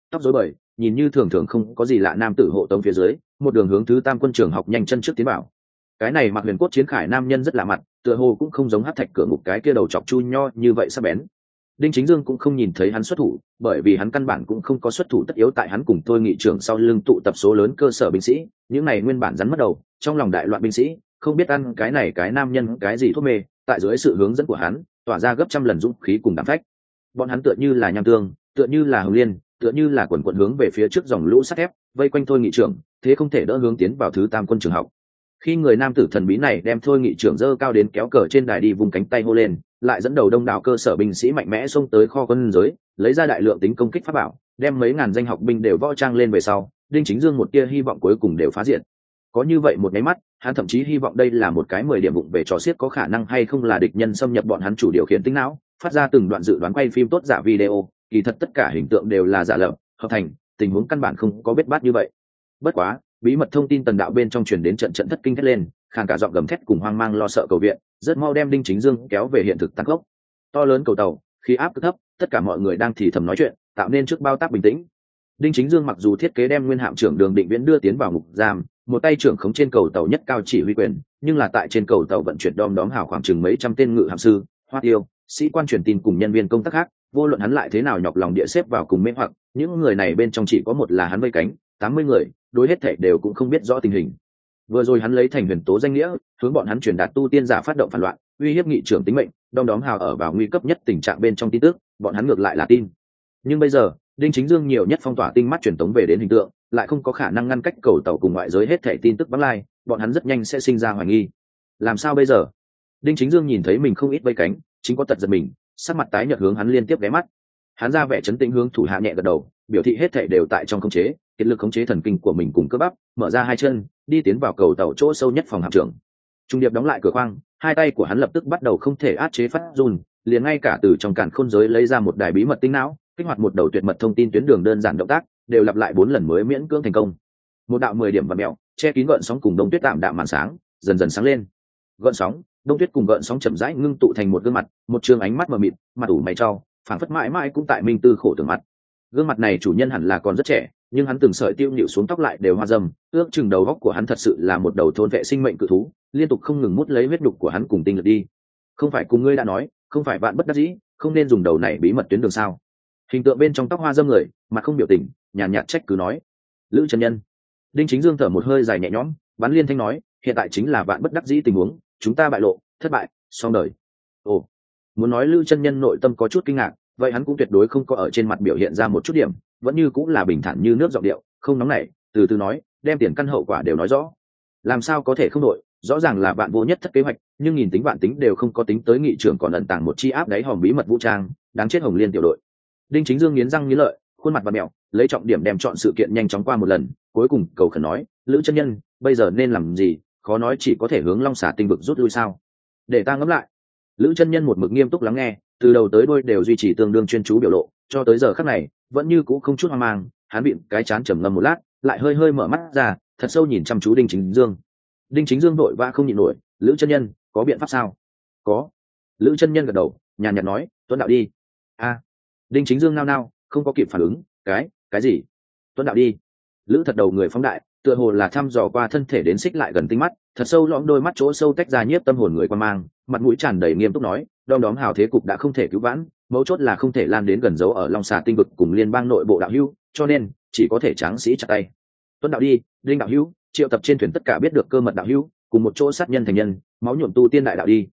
tóc rối bời, nhìn như thường thường không có gì lạ nam tử hộ tống phía dưới, một đường hướng thứ tam quân trường học nhanh chân trước tiến vào. Cái này mặc huyền cốt chiến khải nam nhân rất lạ mặt, tựa hồ cũng không giống hắc thạch cửa ngục cái kia đầu chọc chu nho như vậy sắc bén. Đinh Chính Dương cũng không nhìn thấy hắn xuất thủ, bởi vì hắn căn bản cũng không có xuất thủ tất yếu, tại hắn cùng Thôi Nghị trưởng sau lưng tụ tập số lớn cơ sở binh sĩ, những này nguyên bản rắn mất đầu, trong lòng đại loạn binh sĩ, không biết ăn cái này cái nam nhân cái gì thuốc mê, tại dưới sự hướng dẫn của hắn, tỏa ra gấp trăm lần dũng khí cùng đảm phách. Bọn hắn tựa như là nham tương, tựa như là hồng liên, tựa như là quần quần hướng về phía trước dòng lũ sắt thép, vây quanh Thôi Nghị trưởng, thế không thể đỡ hướng tiến vào thứ tam quân trường học. Khi người nam tử thần bí này đem Thôi Nghị trưởng dơ cao đến kéo cờ trên đài đi vùng cánh tay hô lên, lại dẫn đầu đông đảo cơ sở binh sĩ mạnh mẽ xông tới kho quân giới, lấy ra đại lượng tính công kích pháp bảo, đem mấy ngàn danh học binh đều võ trang lên về sau, Đinh Chính Dương một tia hy vọng cuối cùng đều phá diện. Có như vậy một cái mắt, hắn thậm chí hy vọng đây là một cái 10 điểm vụng về trò xiết có khả năng hay không là địch nhân xâm nhập bọn hắn chủ điều khiển tính não, phát ra từng đoạn dự đoán quay phim tốt giả video, kỳ thật tất cả hình tượng đều là giả lập, hợp thành, tình huống căn bản không có bết bát như vậy. Bất quá, bí mật thông tin tần đạo bên trong truyền đến trận trận thất kinh thét lên, khàn cả giọng gầm thét cùng hoang mang lo sợ cầu viện, rất mau đem Đinh Chính Dương kéo về hiện thực tăng gốc. To lớn cầu tàu, khí áp cực thấp, tất cả mọi người đang thì thầm nói chuyện, tạo nên trước bao tác bình tĩnh. Đinh Chính Dương mặc dù thiết kế đem nguyên hạm trưởng Đường Định Viễn đưa tiến vào ngục giam, một tay trưởng khống trên cầu tàu nhất cao chỉ huy quyền, nhưng là tại trên cầu tàu vận chuyển đom đóm hào khoảng chừng mấy trăm tên ngự hạm sư, hoa tiêu, sĩ quan truyền tin cùng nhân viên công tác khác, vô luận hắn lại thế nào nhọc lòng địa xếp vào cùng mê hoặc, những người này bên trong chỉ có một là hắn vây cánh, 80 người, đối hết thảy đều cũng không biết rõ tình hình. Vừa rồi hắn lấy thành huyền tố danh nghĩa, hướng bọn hắn truyền đạt tu tiên giả phát động phản loạn, uy hiếp nghị trưởng tính mệnh, đom đóm hào ở vào nguy cấp nhất tình trạng bên trong tin tức, bọn hắn ngược lại là tin. Nhưng bây giờ, Đinh Chính Dương nhiều nhất phong tỏa tinh mắt truyền tống về đến hình tượng, lại không có khả năng ngăn cách cầu tàu cùng ngoại giới hết thảy tin tức vắng lai, bọn hắn rất nhanh sẽ sinh ra hoài nghi. Làm sao bây giờ? Đinh Chính Dương nhìn thấy mình không ít vây cánh, chính có tật giật mình, sắc mặt tái nhợt hướng hắn liên tiếp ghé mắt. Hắn ra vẻ trấn tĩnh hướng thủ hạ nhẹ gật đầu, biểu thị hết thảy đều tại trong khống chế, kiệt lực khống chế thần kinh của mình cùng cơ bắp, mở ra hai chân, đi tiến vào cầu tàu chỗ sâu nhất phòng hạm trưởng. Trung điệp đóng lại cửa khoang, hai tay của hắn lập tức bắt đầu không thể áp chế phát run, liền ngay cả từ trong càn khôn giới lấy ra một đài bí mật tinh não, kích hoạt một đầu tuyệt mật thông tin tuyến đường đơn giản động tác, đều lặp lại 4 lần mới miễn cưỡng thành công. Một đạo 10 điểm vặn mèo, che kín gợn sóng cùng đông tuyết tạm đạm màn sáng, dần dần sáng lên. Gợn sóng, đông tuyết cùng gợn sóng chậm rãi ngưng tụ thành một gương mặt, một trương ánh mắt mờ mịt, mặt ủ mày trao, phảng phất mãi mãi cũng tại minh tư khổ tưởng mặt. Gương mặt này chủ nhân hẳn là còn rất trẻ, nhưng hắn từng sợi tiêu nhịu xuống tóc lại đều hoa râm, ước chừng đầu góc của hắn thật sự là một đầu thôn vệ sinh mệnh cự thú, liên tục không ngừng mút lấy huyết nhục của hắn cùng tinh lực đi. Không phải cùng ngươi đã nói, không phải bạn bất đắc dĩ, không nên dùng đầu này bí mật tuyến đường sao? Hình tượng bên trong tóc hoa râm người, mặt không biểu tình, nhàn nhạt trách cứ nói. Lữ chân nhân. Đinh Chính Dương thở một hơi dài nhẹ nhõm, bắn liên thanh nói, hiện tại chính là bạn bất đắc dĩ tình huống, chúng ta bại lộ, thất bại, xong đời. Ồ, muốn nói Lữ chân nhân nội tâm có chút kinh ngạc, vậy hắn cũng tuyệt đối không có ở trên mặt biểu hiện ra một chút điểm, vẫn như cũng là bình thản như nước giọng điệu, không nóng nảy, từ từ nói, đem tiền căn hậu quả đều nói rõ. Làm sao có thể không đổi, rõ ràng là bạn vô nhất thất kế hoạch, nhưng nhìn tính bạn tính đều không có tính tới nghị trưởng còn ẩn tàng một chi áp đáy hòm bí mật vũ trang, đáng chết Hồng Liên tiểu đội. Đinh Chính Dương nghiến răng nghiến lợi, khuôn mặt vặn mèo, lấy trọng điểm đem chọn sự kiện nhanh chóng qua một lần, cuối cùng cầu khẩn nói, Lữ chân nhân, bây giờ nên làm gì? Khó nói chỉ có thể hướng Long Xà tinh vực rút lui sao? Để ta ngẫm lại. Lữ chân nhân một mực nghiêm túc lắng nghe, từ đầu tới đuôi đều duy trì tương đương chuyên chú biểu lộ, cho tới giờ khắc này vẫn như cũ không chút hoang mang. Hắn bịm cái chán trầm ngâm một lát, lại hơi hơi mở mắt ra, thật sâu nhìn chăm chú Đinh Chính Dương. Đinh Chính Dương vội vã không nhịn nổi, Lữ chân nhân, có biện pháp sao? Có. Lữ chân nhân gật đầu, nhàn nhạt nói, tuân đạo đi. A. Đinh Chính Dương nao nao, không có kịp phản ứng, cái gì? Tuân đạo đi. Lữ thật đầu người phóng đại, tựa hồ là thăm dò qua thân thể đến xích lại gần tinh mắt, thật sâu lõm đôi mắt chỗ sâu tách ra nhiếp tâm hồn người quan mang, mặt mũi tràn đầy nghiêm túc nói, đom đóm hào thế cục đã không thể cứu vãn, mấu chốt là không thể lan đến gần giấu ở Long Xà tinh vực cùng liên bang nội bộ đạo hữu, cho nên chỉ có thể tráng sĩ chặt tay. Tuân đạo đi, Đinh đạo hữu, triệu tập trên thuyền tất cả biết được cơ mật đạo hữu, cùng một chỗ sát nhân thành nhân, máu nhuộm tu tiên đại đạo đi.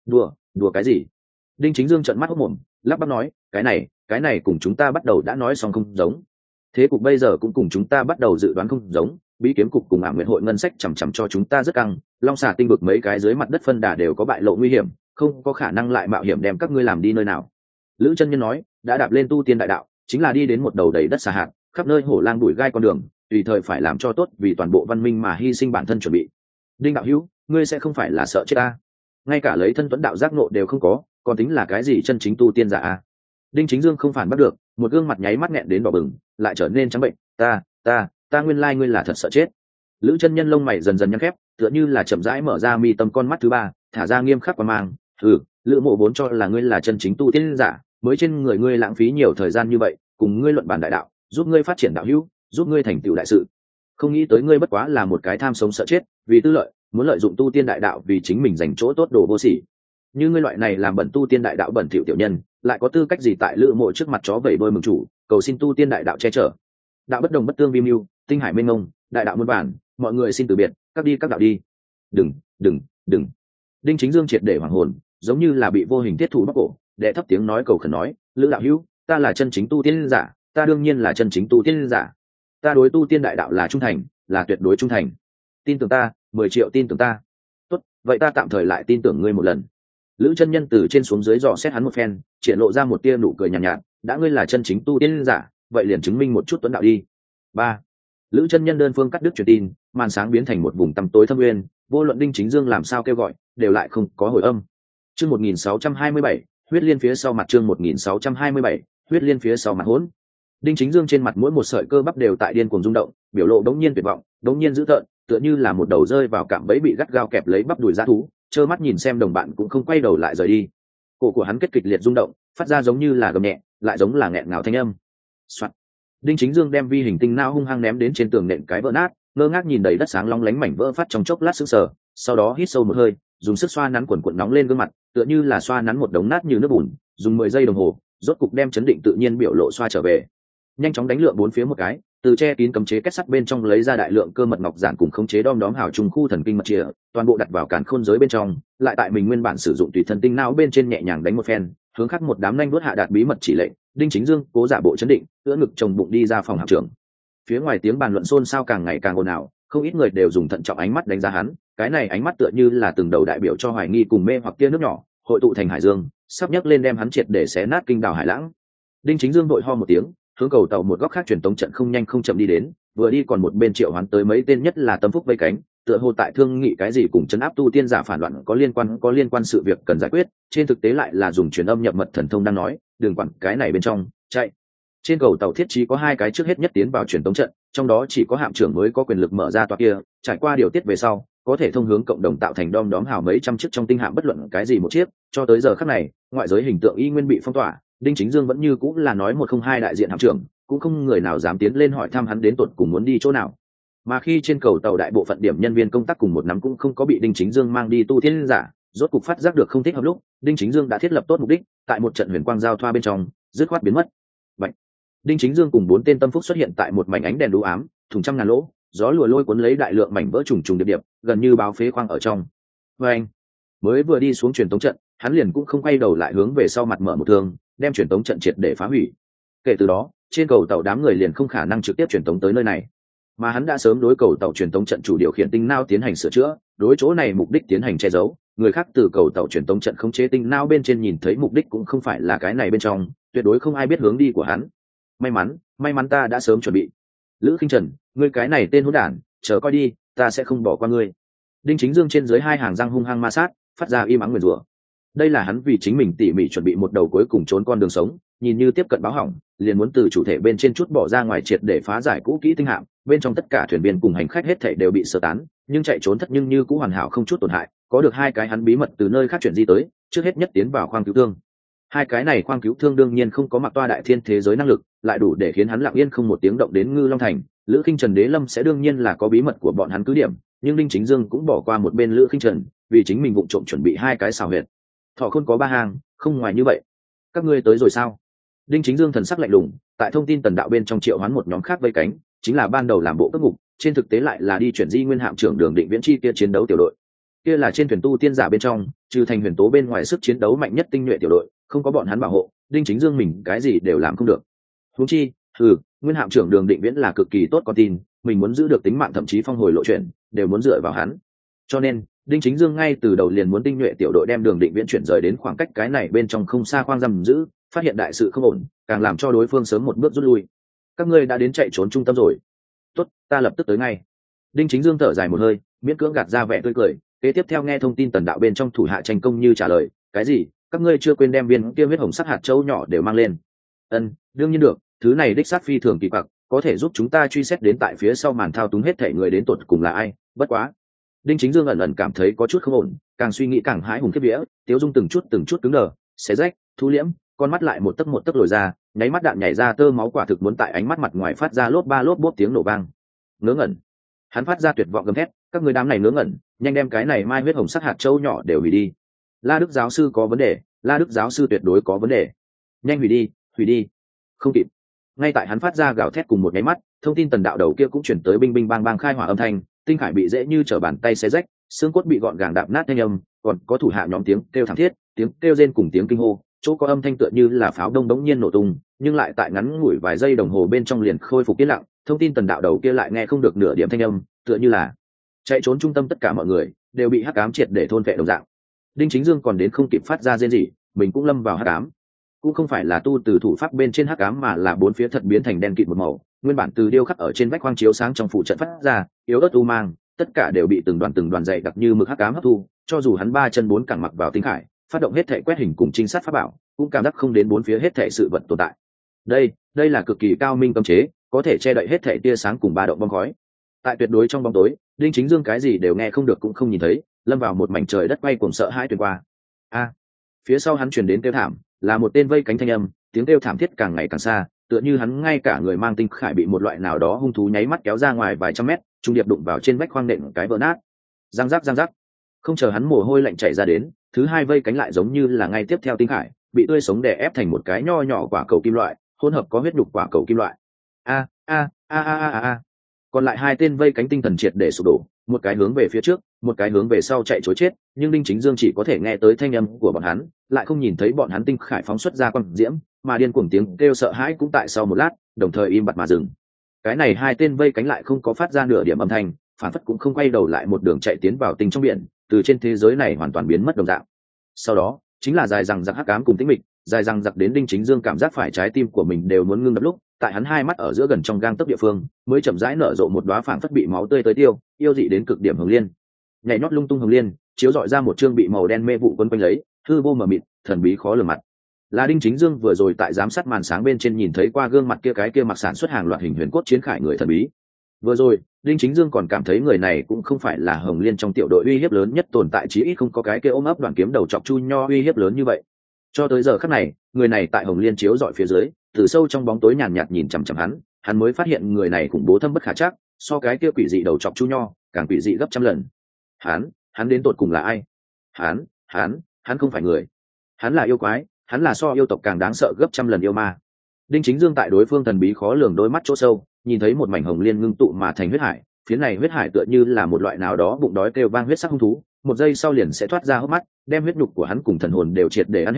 Đùa cái gì? Đinh Chính Dương trợn mắt hốt mồm, lắp bắp nói, cái này cùng chúng ta bắt đầu đã nói xong không giống. Thế cục bây giờ cũng cùng chúng ta bắt đầu dự đoán không giống, bí kiếm cục cùng Ả Nguyệt hội ngân sách chằm chằm cho chúng ta rất căng, Long Xà tinh vực mấy cái dưới mặt đất phân đà đều có bại lộ nguy hiểm, không có khả năng lại mạo hiểm đem các ngươi làm đi nơi nào. Lữ chân nhân nói, đã đạp lên tu tiên đại đạo, chính là đi đến một đầu đầy đất xà hạt, khắp nơi hổ lang đuổi gai con đường, tùy thời phải làm cho tốt vì toàn bộ văn minh mà hy sinh bản thân chuẩn bị. Đinh đạo hữu, ngươi sẽ không phải là sợ chết ta? Ngay cả lấy thân tuấn đạo giác ngộ đều không có, còn tính là cái gì chân chính tu tiên giả a? Đinh Chính Dương không phản bắt được, một gương mặt nháy mắt nghẹn đến đỏ bừng, lại trở nên trắng bệnh. Ta nguyên lai ngươi là thật sợ chết. Lữ chân nhân lông mày dần dần nhăn khép, tựa như là chậm rãi mở ra mi tâm con mắt thứ ba, thả ra nghiêm khắc và mang. Lữ mộ vốn cho là ngươi là chân chính tu tiên giả, mới trên người ngươi lãng phí nhiều thời gian như vậy, cùng ngươi luận bản đại đạo, giúp ngươi phát triển đạo hữu, giúp ngươi thành tựu đại sự. Không nghĩ tới ngươi bất quá là một cái tham sống sợ chết, vì tư lợi, muốn lợi dụng tu tiên đại đạo vì chính mình giành chỗ tốt đồ vô sỉ. Như ngươi loại này làm bẩn tu tiên đại đạo bẩn thỉu tiểu nhân, lại có tư cách gì tại Lữ Mộ trước mặt chó vẩy bơi mừng chủ, cầu xin tu tiên đại đạo che chở. Đạo bất đồng bất tương vi mưu, tinh hải mênh mông, đại đạo muôn bản, mọi người xin từ biệt, các đi các đạo đi. Đừng. Đinh Chính Dương triệt để hoàng hồn, giống như là bị vô hình thiết thủ bóc cổ, đệ thấp tiếng nói cầu khẩn nói, Lữ đạo hữu, ta là chân chính tu tiên giả, ta đương nhiên là chân chính tu tiên giả. Ta đối tu tiên đại đạo là trung thành, là tuyệt đối trung thành. Tin tưởng ta, 10 triệu tin tưởng ta. Tốt, vậy ta tạm thời lại tin tưởng ngươi một lần. Lữ chân nhân từ trên xuống dưới dò xét hắn một phen, triển lộ ra một tia nụ cười nhàn nhạt, đã ngươi là chân chính tu tiên giả, vậy liền chứng minh một chút tuấn đạo đi. 3. Lữ chân nhân đơn phương cắt đứt truyền tin, màn sáng biến thành một vùng tăm tối thâm nguyên, vô luận Đinh Chính Dương làm sao kêu gọi, đều lại không có hồi âm. Chương 1627, huyết liên phía sau mặt, chương 1627, huyết liên phía sau mặt hỗn. Đinh Chính Dương trên mặt mỗi một sợi cơ bắp đều tại điên cuồng rung động, biểu lộ đống nhiên tuyệt vọng, đống nhiên dữ tợn, tựa như là một đầu rơi vào cạm bẫy bị gắt gao kẹp lấy bắp đùi dã thú, trơ mắt nhìn xem đồng bạn cũng không quay đầu lại rời đi. Cổ của hắn kết kịch liệt rung động, phát ra giống như là gầm nhẹ, lại giống là nghẹn ngào thanh âm. Soạt. Đinh Chính Dương đem vi hình tinh não hung hăng ném đến trên tường nện cái vỡ nát, ngơ ngác nhìn đầy đất sáng long lánh mảnh vỡ phát trong chốc lát sững sờ, sau đó hít sâu một hơi, dùng sức xoa nắn quần quần nóng lên gương mặt, tựa như là xoa nắn một đống nát như nước bùn, dùng 10 giây đồng hồ, rốt cục đem chấn định tự nhiên biểu lộ xoa trở về. Nhanh chóng đánh lượng bốn phía một cái, từ che kín cấm chế kết sắt bên trong lấy ra đại lượng cơ mật ngọc giản cùng khống chế đom đóm hào trùng khu thần kinh mật chìa, toàn bộ đặt vào càn khôn giới bên trong, lại tại mình nguyên bản sử dụng tùy thần tinh não bên trên nhẹ nhàng đánh một phen, hướng khắc một đám nhanh đuốt hạ đạt bí mật chỉ lệnh. Đinh Chính Dương cố giả bộ chấn định, ưỡn ngực chồng bụng đi ra phòng hạm trưởng. Phía ngoài tiếng bàn luận xôn xao càng ngày càng ồn ào, không ít người đều dùng thận trọng ánh mắt đánh giá hắn, cái này ánh mắt tựa như là từng đầu đại biểu cho hoài nghi cùng mê hoặc tia nước nhỏ, hội tụ thành hải dương, sắp nhấc lên đem hắn triệt để xé nát kinh đảo hải lãng. Đinh Chính Dương vội ho một tiếng, hướng cầu tàu một góc khác truyền tống trận không nhanh không chậm đi đến, vừa đi còn một bên triệu hoán tới mấy tên nhất là Tâm Phúc vây cánh, tựa hồ tại thương nghị cái gì cùng chấn áp tu tiên giả phản loạn có liên quan sự việc cần giải quyết, trên thực tế lại là dùng truyền âm nhập mật thần thông đang nói, đừng quản cái này bên trong, chạy. Trên cầu tàu thiết trí có 2 cái trước hết nhất tiến vào truyền tống trận, trong đó chỉ có hạm trưởng mới có quyền lực mở ra tòa kia, trải qua điều tiết về sau, có thể thông hướng cộng đồng tạo thành đom đóm hào mấy trăm chiếc trong tinh hạm bất luận cái gì một chiếc, cho tới giờ khắc này, ngoại giới hình tượng y nguyên bị phong tỏa, Đinh Chính Dương vẫn như cũng là nói 102 đại diện hạm trưởng, cũng không người nào dám tiến lên hỏi thăm hắn đến tột cùng muốn đi chỗ nào. Mà khi trên cầu tàu đại bộ phận điểm nhân viên công tác cùng một nắm cũng không có bị Đinh Chính Dương mang đi tu tiên giả, rốt cục phát giác được không thích hợp lúc, Đinh Chính Dương đã thiết lập tốt mục đích, tại một trận huyền quang giao thoa bên trong, dứt khoát biến mất. Vậy, Đinh Chính Dương cùng 4 tên Tâm Phúc xuất hiện tại một mảnh ánh đèn đu ám, thùng trăm ngàn lỗ, gió lùa lôi cuốn lấy đại lượng mảnh vỡ trùng trùng điệp điệp, gần như báo phế khoang ở trong. Và anh mới vừa đi xuống truyền tống trận, hắn liền cũng không quay đầu lại hướng về sau mặt mở một thương, đem truyền tống trận triệt để phá hủy. Kể từ đó, trên cầu tàu đám người liền không khả năng trực tiếp truyền tống tới nơi này, mà hắn đã sớm đối cầu tàu truyền tống trận chủ điều khiển tinh não tiến hành sửa chữa, đối chỗ này mục đích tiến hành che giấu, người khác từ cầu tàu truyền tống trận khống chế tinh não bên trên nhìn thấy mục đích cũng không phải là cái này bên trong, tuyệt đối không ai biết hướng đi của hắn. May mắn ta đã sớm chuẩn bị. Lữ Khinh Trần, ngươi cái này tên hỗn đản, chờ coi đi, ta sẽ không bỏ qua ngươi. Đinh Chính Dương trên dưới 2 hàng răng hung hăng ma sát, phát ra im ắng nguyền rủa. Đây là hắn vì chính mình tỉ mỉ chuẩn bị một đầu cuối cùng trốn con đường sống, nhìn như tiếp cận báo hỏng, liền muốn từ chủ thể bên trên chút bỏ ra ngoài triệt để phá giải cũ kỹ tinh hạm, bên trong tất cả thuyền viên cùng hành khách hết thảy đều bị sơ tán, nhưng chạy trốn thất nhưng như cũ hoàn hảo không chút tổn hại, có được 2 cái hắn bí mật từ nơi khác chuyển di tới, trước hết nhất tiến vào khoang cứu thương. 2 cái này khoang cứu thương đương nhiên không có mặc toa đại thiên thế giới năng lực, lại đủ để khiến hắn lặng yên không một tiếng động đến Ngư Long Thành. Lữ Khinh Trần Đế Lâm sẽ đương nhiên là có bí mật của bọn hắn cứ điểm, nhưng Đinh Chính Dương cũng bỏ qua một bên Lữ Khinh Trần, vì chính mình vụng trộm chuẩn bị 2 cái xào huyệt. Thọ Khôn có 3 hàng, không ngoài như vậy. Các ngươi tới rồi sao? Đinh Chính Dương thần sắc lạnh lùng, tại thông tin tần đạo bên trong triệu hoán một nhóm khác vây cánh, chính là ban đầu làm bộ cất ngục, trên thực tế lại là đi chuyển di nguyên hạm trưởng Đường Định Viễn chi kia chiến đấu tiểu đội. Kia là trên thuyền tu tiên giả bên trong, trừ thành huyền tố bên ngoài sức chiến đấu mạnh nhất tinh nhuệ tiểu đội, không có bọn hắn bảo hộ, Đinh Chính Dương mình cái gì đều làm không được. Huống chi, nguyên hạm trưởng Đường Định Viễn là cực kỳ tốt con tin, mình muốn giữ được tính mạng thậm chí phong hồi lộ chuyển, đều muốn dựa vào hắn. Cho nên, Đinh Chính Dương ngay từ đầu liền muốn tinh nhuệ tiểu đội đem Đường Định Viễn chuyển rời đến khoảng cách cái này bên trong không xa khoang giam giữ, phát hiện đại sự không ổn, càng làm cho đối phương sớm một bước rút lui. Các ngươi đã đến chạy trốn trung tâm rồi. Tốt, ta lập tức tới ngay. Đinh Chính Dương thở dài một hơi, miễn cưỡng gạt ra vẻ tươi cười, kế tiếp theo nghe thông tin tần đạo bên trong thủ hạ tranh công như trả lời, cái gì? Các ngươi chưa quên đem viên kia huyết hồng sắc hạt châu nhỏ đều mang lên? Đương nhiên được, thứ này đích xác phi thường kỳ quặc, có thể giúp chúng ta truy xét đến tại phía sau màn thao túng hết thảy người đến tột cùng là ai, bất quá. Đinh Chính Dương ẩn ẩn cảm thấy có chút không ổn, càng suy nghĩ càng hãi hùng khiếp vía, Tiếu Dung từng chút cứng đờ, xé rách, thu liễm, con mắt lại một tấc lồi ra, nháy mắt đạn nhảy ra, tơ máu quả thực muốn tại ánh mắt mặt ngoài phát ra lốp ba lốp bốp tiếng nổ vang. Ngớ ngẩn, hắn phát ra tuyệt vọng gầm thét, các người đám này ngớ ngẩn, nhanh đem cái này mai huyết hồng sắc hạt châu nhỏ đều hủy đi. La Đức giáo sư có vấn đề, La Đức giáo sư tuyệt đối có vấn đề, nhanh hủy đi, hủy đi. Không kịp. Ngay tại hắn phát ra gào thét cùng một nháy mắt, thông tin tần đạo đầu kia cũng chuyển tới binh binh bang bang khai hỏa âm thanh, tinh khải bị dễ như trở bàn tay xé rách, xương cốt bị gọn gàng đạp nát thanh âm, còn có thủ hạ nhóm tiếng kêu thảm thiết, tiếng kêu rên cùng tiếng kinh hô, chỗ có âm thanh tựa như là pháo đông đống nhiên nổ tung, nhưng lại tại ngắn ngủi vài giây đồng hồ bên trong liền khôi phục yên lặng. Thông tin tần đạo đầu kia lại nghe không được nửa điểm thanh âm, tựa như là chạy trốn trung tâm tất cả mọi người đều bị hắc ám triệt để thôn vệ đồng dạng. Đinh Chính Dương còn đến không kịp phát ra rên rỉ, mình cũng lâm vào hắc ám. Cũng không phải là tu từ thủ pháp bên trên hắc ám, mà là bốn phía thật biến thành đen kịt một màu, nguyên bản từ điêu khắc ở trên vách khoang chiếu sáng trong phụ trận phát ra yếu ớt u mang, tất cả đều bị từng đoàn dày đặc như mực hắc ám hấp thu. Cho dù hắn ba chân bốn cẳng mặc vào tinh khải, phát động hết thảy quét hình cùng trinh sát pháp bảo, cũng cảm giác không đến bốn phía hết thảy sự vật tồn tại. Đây là cực kỳ cao minh cấm chế, có thể che đậy hết thảy tia sáng cùng ba động bom khói. Tại tuyệt đối trong bóng tối, Đinh Chính Dương cái gì đều nghe không được cũng không nhìn thấy, lâm vào một mảnh trời đất quay cuồng sợ hãi tuyệt qua. Phía sau hắn truyền đến kêu thảm, là một tên vây cánh thanh âm, tiếng kêu thảm thiết càng ngày càng xa, tựa như hắn ngay cả người mang tinh khải bị một loại nào đó hung thú nháy mắt kéo ra ngoài vài trăm mét, trung điệp đụng vào trên vách khoang nện cái vỡ nát. Răng rắc. Không chờ hắn mồ hôi lạnh chảy ra đến, thứ hai vây cánh lại giống như là ngay tiếp theo tinh khải, bị tươi sống đè ép thành một cái nho nhỏ quả cầu kim loại, hỗn hợp có huyết nhục quả cầu kim loại. A. Còn lại hai tên vây cánh tinh thần triệt để sụp đổ, một cái hướng về phía trước, một cái hướng về sau chạy trối chết, nhưng Đinh Chính Dương chỉ có thể nghe tới thanh âm của bọn hắn, lại không nhìn thấy bọn hắn tinh khải phóng xuất ra quang diễm, mà điên cuồng tiếng kêu sợ hãi cũng tại sau một lát, đồng thời im bặt mà dừng. Cái này hai tên vây cánh lại không có phát ra nửa điểm âm thanh, phản phất cũng không quay đầu lại một đường chạy tiến vào tinh trong biển, từ trên thế giới này hoàn toàn biến mất đồng dạng. Sau đó, chính là dài dằng dặc hắc ám cùng tĩnh mịch, dài dằng dặc đến Đinh Chính Dương cảm giác phải trái tim của mình đều muốn ngưng đập lúc, tại hắn hai mắt ở giữa gần trong gang tấc địa phương, mới chậm rãi nở rộ một đóa phảng phất bị máu tươi tới tiêu, yêu dị đến cực điểm hồng liên. Nhảy nhót lung tung hồng liên, chiếu rọi ra một chương bị màu đen mê vụ quấn quanh lấy, hư vô mờ mịt, thần bí khó lường mặt. Là Đinh Chính Dương vừa rồi tại giám sát màn sáng bên trên nhìn thấy qua gương mặt kia, cái kia mặc sản xuất hàng loạt hình huyền cốt chiến khải người thần bí. Vừa rồi, Đinh Chính Dương còn cảm thấy người này cũng không phải là Hồng Liên trong tiểu đội uy hiếp lớn nhất tồn tại, chí ít không có cái kia ôm ấp đoạn kiếm đầu chọc Chu Nho uy hiếp lớn như vậy. Cho tới giờ khắc này, người này tại Hồng Liên chiếu dọi phía dưới, từ sâu trong bóng tối nhàn nhạt nhìn chằm chằm hắn mới phát hiện người này khủng bố thâm bất khả trắc, so cái kia quỷ dị đầu chọc Chu Nho càng quỷ dị gấp trăm lần. Hắn đến tột cùng là ai? Hắn không phải người, hắn là yêu quái, hắn là so yêu tộc càng đáng sợ gấp trăm lần yêu ma. Đinh Chính Dương tại đối phương thần bí khó lường đôi mắt chỗ sâu, nhìn thấy một mảnh hồng liên ngưng tụ mà thành huyết hải, phía này huyết hải tựa như là một loại nào đó bụng đói kêu vang huyết sắc hung thú, một giây sau liền sẽ thoát ra hốc mắt, đem huyết nhục của hắn cùng thần hồn đều triệt để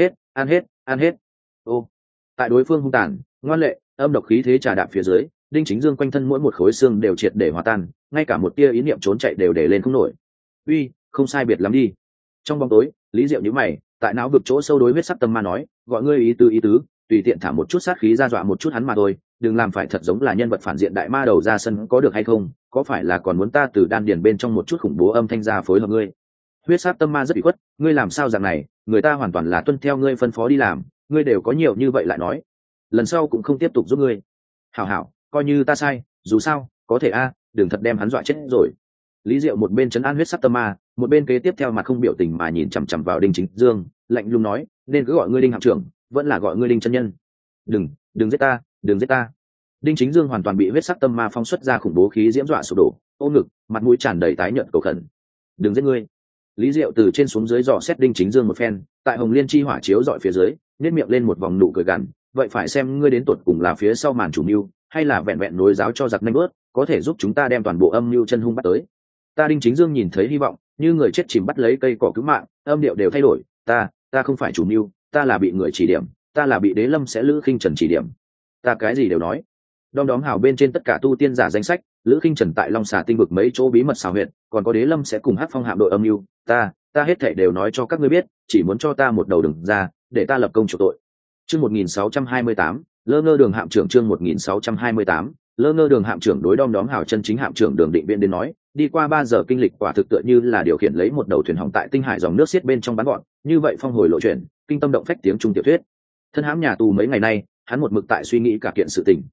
ăn hết. Ô, tại đối phương hung tàn, ngoan lệ, âm độc khí thế trà đạp phía dưới, Đinh Chính Dương quanh thân mỗi một khối xương đều triệt để hòa tan, ngay cả một tia ý niệm trốn chạy đều để lên không nổi. Uy, không sai biệt lắm đi. Trong bóng tối, Lý Diệu nhíu mày, tại não vực chỗ sâu đối huyết sắc tâm ma nói, gọi ngươi ý tứ, tùy tiện thả một chút sát khí ra dọa một chút hắn mà thôi, đừng làm phải thật giống là nhân vật phản diện đại ma đầu ra sân, có được hay không? Có phải là còn muốn ta từ đan điền bên trong một chút khủng bố âm thanh ra phối hợp ngươi? Huyết sắc tâm ma rất bị khuất, ngươi làm sao dạng này, người ta hoàn toàn là tuân theo ngươi phân phó đi làm, ngươi đều có nhiều như vậy lại nói, lần sau cũng không tiếp tục giúp ngươi. Hảo, coi như ta sai, dù sao, có thể đừng thật đem hắn dọa chết rồi. Lý Diệu một bên trấn an huyết sắc tâm ma, một bên kế tiếp theo mặt không biểu tình mà nhìn chằm chằm vào Đinh Chính Dương, lạnh lùng nói, nên cứ gọi ngươi Đinh hạm trưởng, vẫn là gọi ngươi Đinh chân nhân. Đừng giết ta. Đinh Chính Dương hoàn toàn bị huyết sắc tâm ma phóng xuất ra khủng bố khí diễm dọa sụp đổ, ôm ngực, mặt mũi tràn đầy tái nhợt cầu khẩn. Đừng giết ngươi. Lý Diệu từ trên xuống dưới dò xét Đinh Chính Dương một phen, tại Hồng Liên chi hỏa chiếu dọi phía dưới, nhếch miệng lên một vòng nụ cười gằn, vậy phải xem ngươi đến tuột cùng là phía sau màn chủ mưu, hay là vẹn vẹn nối giáo cho giặc nanh bớt, có thể giúp chúng ta đem toàn bộ âm mưu chân hung bắt tới. Ta Đinh Chính Dương nhìn thấy hy vọng, như người chết chìm bắt lấy cây cỏ cứu mạng, âm điệu đều thay đổi, ta không phải chủ mưu, ta là bị người chỉ điểm, ta là bị Đế Lâm sẽ Lữ Khinh Trần chỉ điểm. Ta cái gì đều nói. Đom đóm hào bên trên tất cả tu tiên giả danh sách, Lữ Khinh Trần tại Long Xà tinh vực mấy chỗ bí mật xào huyệt, còn có Đế Lâm sẽ cùng Hắc Phong hạm đội âm mưu, ta hết thảy đều nói cho các ngươi biết, chỉ muốn cho ta một đầu đừng ra, để ta lập công chuộc tội. Chương 1628, Lơ Ngơ Đường hạm trưởng, chương 1628, Lơ Ngơ Đường hạm trưởng đối đom đóm hào chân chính hạm trưởng Đường Định Viễn đến nói, đi qua 3 giờ kinh lịch quả thực tựa như là điều khiển lấy một đầu thuyền hỏng tại tinh hải dòng nước xiết bên trong bắn gọn, như vậy phong hồi lộ chuyển, kinh tâm động phách tiếng trung tiểu thuyết. Thân hãm nhà tù mấy ngày nay, hắn một mực tại suy nghĩ cả kiện sự tình.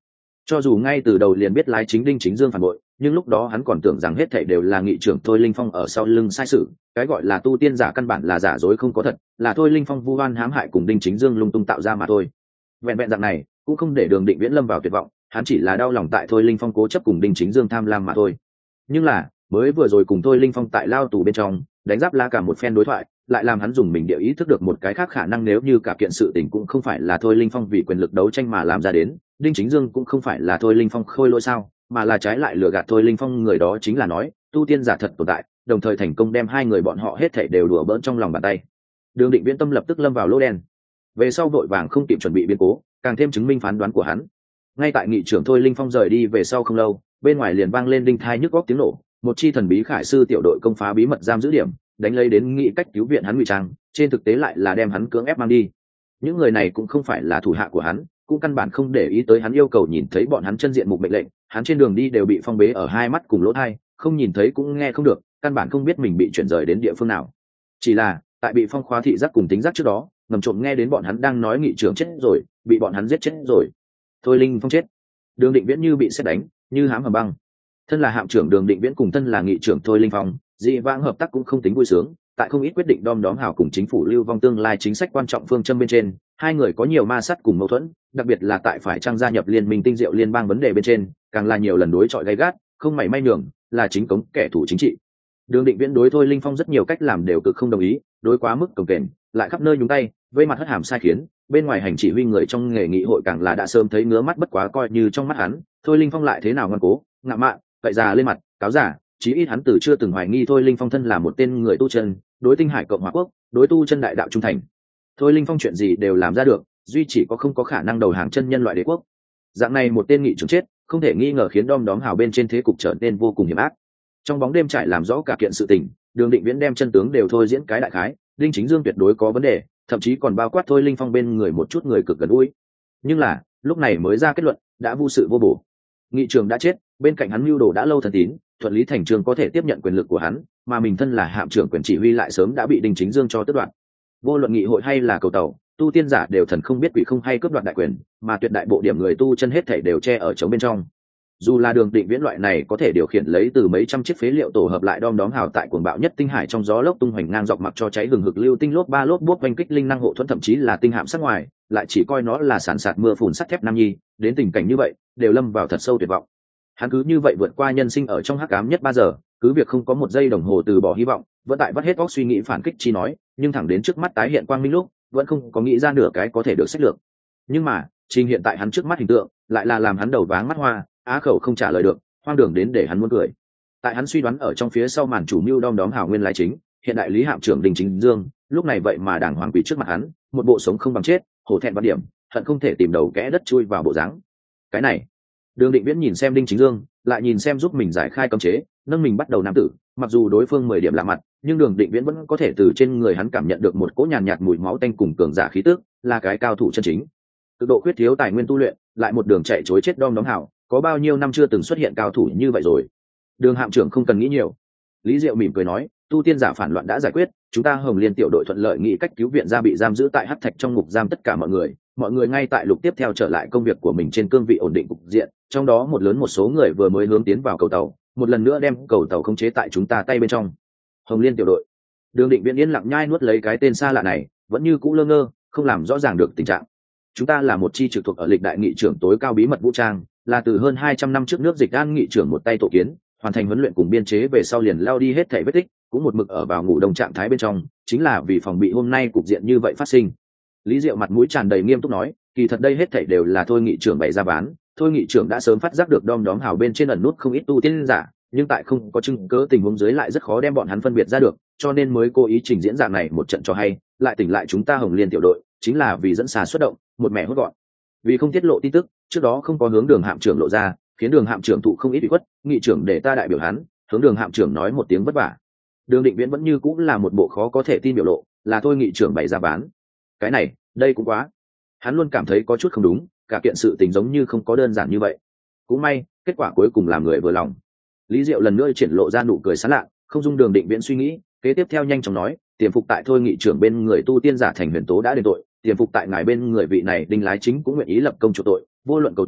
Cho dù ngay từ đầu liền biết Lái Chính Đinh Chính Dương phản bội, nhưng lúc đó hắn còn tưởng rằng hết thảy đều là nghị trưởng Thôi Linh Phong ở sau lưng sai sự, cái gọi là tu tiên giả căn bản là giả dối không có thật, là Thôi Linh Phong vu oan hãm hại cùng Đinh Chính Dương lung tung tạo ra mà thôi. Vẹn vẹn dạng này cũng không để Đường Định Viễn lâm vào tuyệt vọng, hắn chỉ là đau lòng tại Thôi Linh Phong cố chấp cùng Đinh Chính Dương tham lam mà thôi. Nhưng là mới vừa rồi cùng Thôi Linh Phong tại lao tù bên trong đánh giáp la cả một phen đối thoại, lại làm hắn dùng mình địa ý thức được một cái khác khả năng, nếu như cả kiện sự tình cũng không phải là Thôi Linh Phong vì quyền lực đấu tranh mà làm ra đến, Đinh Chính Dương cũng không phải là Thôi Linh Phong khôi lỗi sao, mà là trái lại lừa gạt Thôi Linh Phong, người đó chính là nói tu tiên giả thật tồn tại, đồng thời thành công đem hai người bọn họ hết thảy đều đùa bỡn trong lòng bàn tay. Đường Định Viễn tâm lập tức lâm vào lỗ đen, về sau vội vàng không kịp chuẩn bị biến cố, càng thêm chứng minh phán đoán của hắn. Ngay tại nghị trưởng Thôi Linh Phong rời đi về sau không lâu, bên ngoài liền vang lên đinh thai nhức góc tiếng nổ, một chi thần bí khải sư tiểu đội công phá bí mật giam giữ điểm, đánh lấy đến nghị cách cứu viện hắn ngụy trang, trên thực tế lại là đem hắn cưỡng ép mang đi. Những người này cũng không phải là thủ hạ của hắn, cũng căn bản không để ý tới hắn yêu cầu nhìn thấy bọn hắn chân diện mục mệnh lệnh, hắn trên đường đi đều bị phong bế ở hai mắt cùng lỗ tai, không nhìn thấy cũng nghe không được, căn bản không biết mình bị chuyển rời đến địa phương nào. Chỉ là tại bị phong khóa thị giác cùng tính giác trước đó, ngầm trộm nghe đến bọn hắn đang nói nghị trưởng chết rồi, bị bọn hắn giết chết rồi. Thôi Linh Phong chết. Đường Định Viễn như bị sét đánh, như hám hầm băng. Thân là hạm trưởng Đường Định Viễn cùng thân là nghị trưởng Thôi Linh Phong, dị vãng hợp tác cũng không tính vui sướng, tại không ít quyết định đom đóm hào cùng chính phủ lưu vong tương lai chính sách quan trọng phương châm bên trên, hai người có nhiều ma sát cùng mâu thuẫn, đặc biệt là tại phải trang gia nhập liên minh tinh diệu liên bang vấn đề bên trên, càng là nhiều lần đối chọi gay gắt, không mảy may nhường, là chính cống kẻ thù chính trị. Đường Định Viễn đối Thôi Linh Phong rất nhiều cách làm đều cực không đồng ý, đối quá mức cồng kềnh, lại khắp nơi nhúng tay, vây mặt hất hàm sai khiến, bên ngoài hành chỉ huy người trong nghề nghị hội càng là đã sớm thấy ngứa mắt, bất quá coi như trong mắt hắn, Thôi Linh Phong lại thế nào ngoan cố, ngạo mạn, cậy già lên mặt, cáo giả, chí ít hắn từ chưa từng hoài nghi Thôi Linh Phong thân là một tên người tu chân, đối Tinh Hải Cộng hòa quốc, đối tu chân đại đạo trung thành. Thôi Linh Phong chuyện gì đều làm ra được, duy chỉ có không có khả năng đầu hàng chân nhân loại đế quốc. Dạng này một tên nghị trưởng chết, không thể nghi ngờ khiến đom đóm hào bên trên thế cục trở nên vô cùng hiểm ác. Trong bóng đêm trải làm rõ cả kiện sự tình, Đường Định Viễn đem chân tướng đều thôi diễn cái đại khái, Đinh Chính Dương tuyệt đối có vấn đề, thậm chí còn bao quát Thôi Linh Phong bên người một chút người cực gần gũi. Nhưng là lúc này mới ra kết luận, đã vô sự vô bổ. Nghị trưởng đã chết, bên cạnh hắn mưu đồ đã lâu thần tín, thuận lý thành trường có thể tiếp nhận quyền lực của hắn, mà mình thân là hạm trưởng quyền chỉ huy lại sớm đã bị Đinh Chính Dương cho tước đoạt. Vô luận nghị hội hay là cầu tàu, tu tiên giả đều thần không biết quỷ không hay cướp đoạt đại quyền, mà tuyệt đại bộ điểm người tu chân hết thảy đều che ở chống bên trong. Dù là Đường Định Viễn loại này có thể điều khiển lấy từ mấy trăm chiếc phế liệu tổ hợp lại đom đóm hào tại cuồng bạo nhất tinh hải trong gió lốc tung hoành ngang dọc mặc cho cháy hừng hực lưu tinh lốp ba lốp bốp oanh kích linh năng hộ thuẫn, thậm chí là tinh hạm sắc ngoài, lại chỉ coi nó là sản sạt mưa phùn sắt thép nam nhi, đến tình cảnh như vậy đều lâm vào thật sâu tuyệt vọng. Hắn cứ như vậy vượt qua nhân sinh ở trong hắc ám nhất 3 giờ, cứ việc không có một giây đồng hồ từ bỏ hy vọng, vẫn tại vắt hết óc suy nghĩ phản kích chi nói, nhưng thẳng đến trước mắt tái hiện quang minh lúc, vẫn không có nghĩ ra nửa cái có thể được sách lược. Nhưng mà trình hiện tại hắn trước mắt hình tượng lại là làm hắn đầu váng mắt hoa, á khẩu không trả lời được, hoang đường đến để hắn muốn cười. Tại hắn suy đoán ở trong phía sau màn chủ mưu đom đóm hào nguyên lái chính, hiện đại lý hạm trưởng Đinh Chính Dương, lúc này vậy mà đảng hoàng quỷ trước mặt hắn, một bộ sống không bằng chết, hổ thẹn văn điểm, hận không thể tìm đầu kẽ đất chui vào bộ dáng. Cái này, Đường Định Viễn nhìn xem Đinh Chính Dương, lại nhìn xem giúp mình giải khai cấm chế, nâng mình bắt đầu nam tử, mặc dù đối phương 10 điểm lạ mặt, nhưng Đường Định Viễn vẫn có thể từ trên người hắn cảm nhận được một cỗ nhàn nhạt mùi máu tanh cùng cường giả khí tức, là cái cao thủ chân chính. Cực độ khuyết thiếu tài nguyên tu luyện, lại một đường chạy chối chết đom đóm hảo, có bao nhiêu năm chưa từng xuất hiện cao thủ như vậy rồi. Đường hạm trưởng không cần nghĩ nhiều. Lý Diệu mỉm cười nói, tu tiên giả phản loạn đã giải quyết, chúng ta Hồng Liên tiểu đội thuận lợi nghĩ cách cứu viện ra bị giam giữ tại Hắc Thạch trong ngục giam tất cả mọi người ngay tại lục tiếp theo trở lại công việc của mình trên cương vị ổn định cục diện, trong đó một lớn một số người vừa mới hướng tiến vào cầu tàu, một lần nữa đem cầu tàu khống chế tại chúng ta tay bên trong. Hồng Liên tiểu đội. Đường Định Viễn yên lặng nhai nuốt lấy cái tên xa lạ này, vẫn như cũ lơ ngơ, không làm rõ ràng được tình trạng. Chúng ta là một chi trực thuộc ở lịch đại nghị trưởng tối cao bí mật vũ trang, là từ hơn 200 năm trước nước Dịch An nghị trưởng một tay tổ kiến, hoàn thành huấn luyện cùng biên chế về sau liền lao đi hết thảy vết tích, cũng một mực ở vào ngủ đông trạng thái bên trong, chính là vì phòng bị hôm nay cục diện như vậy phát sinh. Lý Diệu mặt mũi tràn đầy nghiêm túc nói, kỳ thật đây hết thảy đều là Thôi nghị trưởng bày ra bán, Thôi nghị trưởng đã sớm phát giác được đom đóm hào bên trên ẩn nút không ít tu tiên giả, nhưng tại không có chứng cứ tình huống dưới lại rất khó đem bọn hắn phân biệt ra được, cho nên mới cố ý trình diễn dạng này một trận cho hay, lại tỉnh lại chúng ta Hồng Liên tiểu đội, chính là vì dẫn xà xuất động, một mẹ hốt gọn. Vì không tiết lộ tin tức, trước đó không có hướng Đường hạm trưởng lộ ra, khiến Đường hạm trưởng thụ không ít ủy khuất, nghị trưởng để ta đại biểu hắn, hướng Đường hạm trưởng nói một tiếng vất vả. Đường Định Viễn vẫn như cũng là một bộ khó có thể tin biểu lộ, là Thôi nghị trưởng bày ra bán. Cái này, đây cũng quá. Hắn luôn cảm thấy có chút không đúng, cả kiện sự tình giống như không có đơn giản như vậy. Cũng may, kết quả cuối cùng làm người vừa lòng. Lý Diệu lần nữa triển lộ ra nụ cười sán lạ, không dung Đường Định Viễn suy nghĩ, kế tiếp theo nhanh chóng nói, tiềm phục tại Thôi nghị trưởng bên người tu tiên giả Thành Huyền Tố đã đền tội, tiềm phục tại ngài bên người vị này Đinh lái chính cũng nguyện ý lập công chủ tội, vô luận cầu tàu,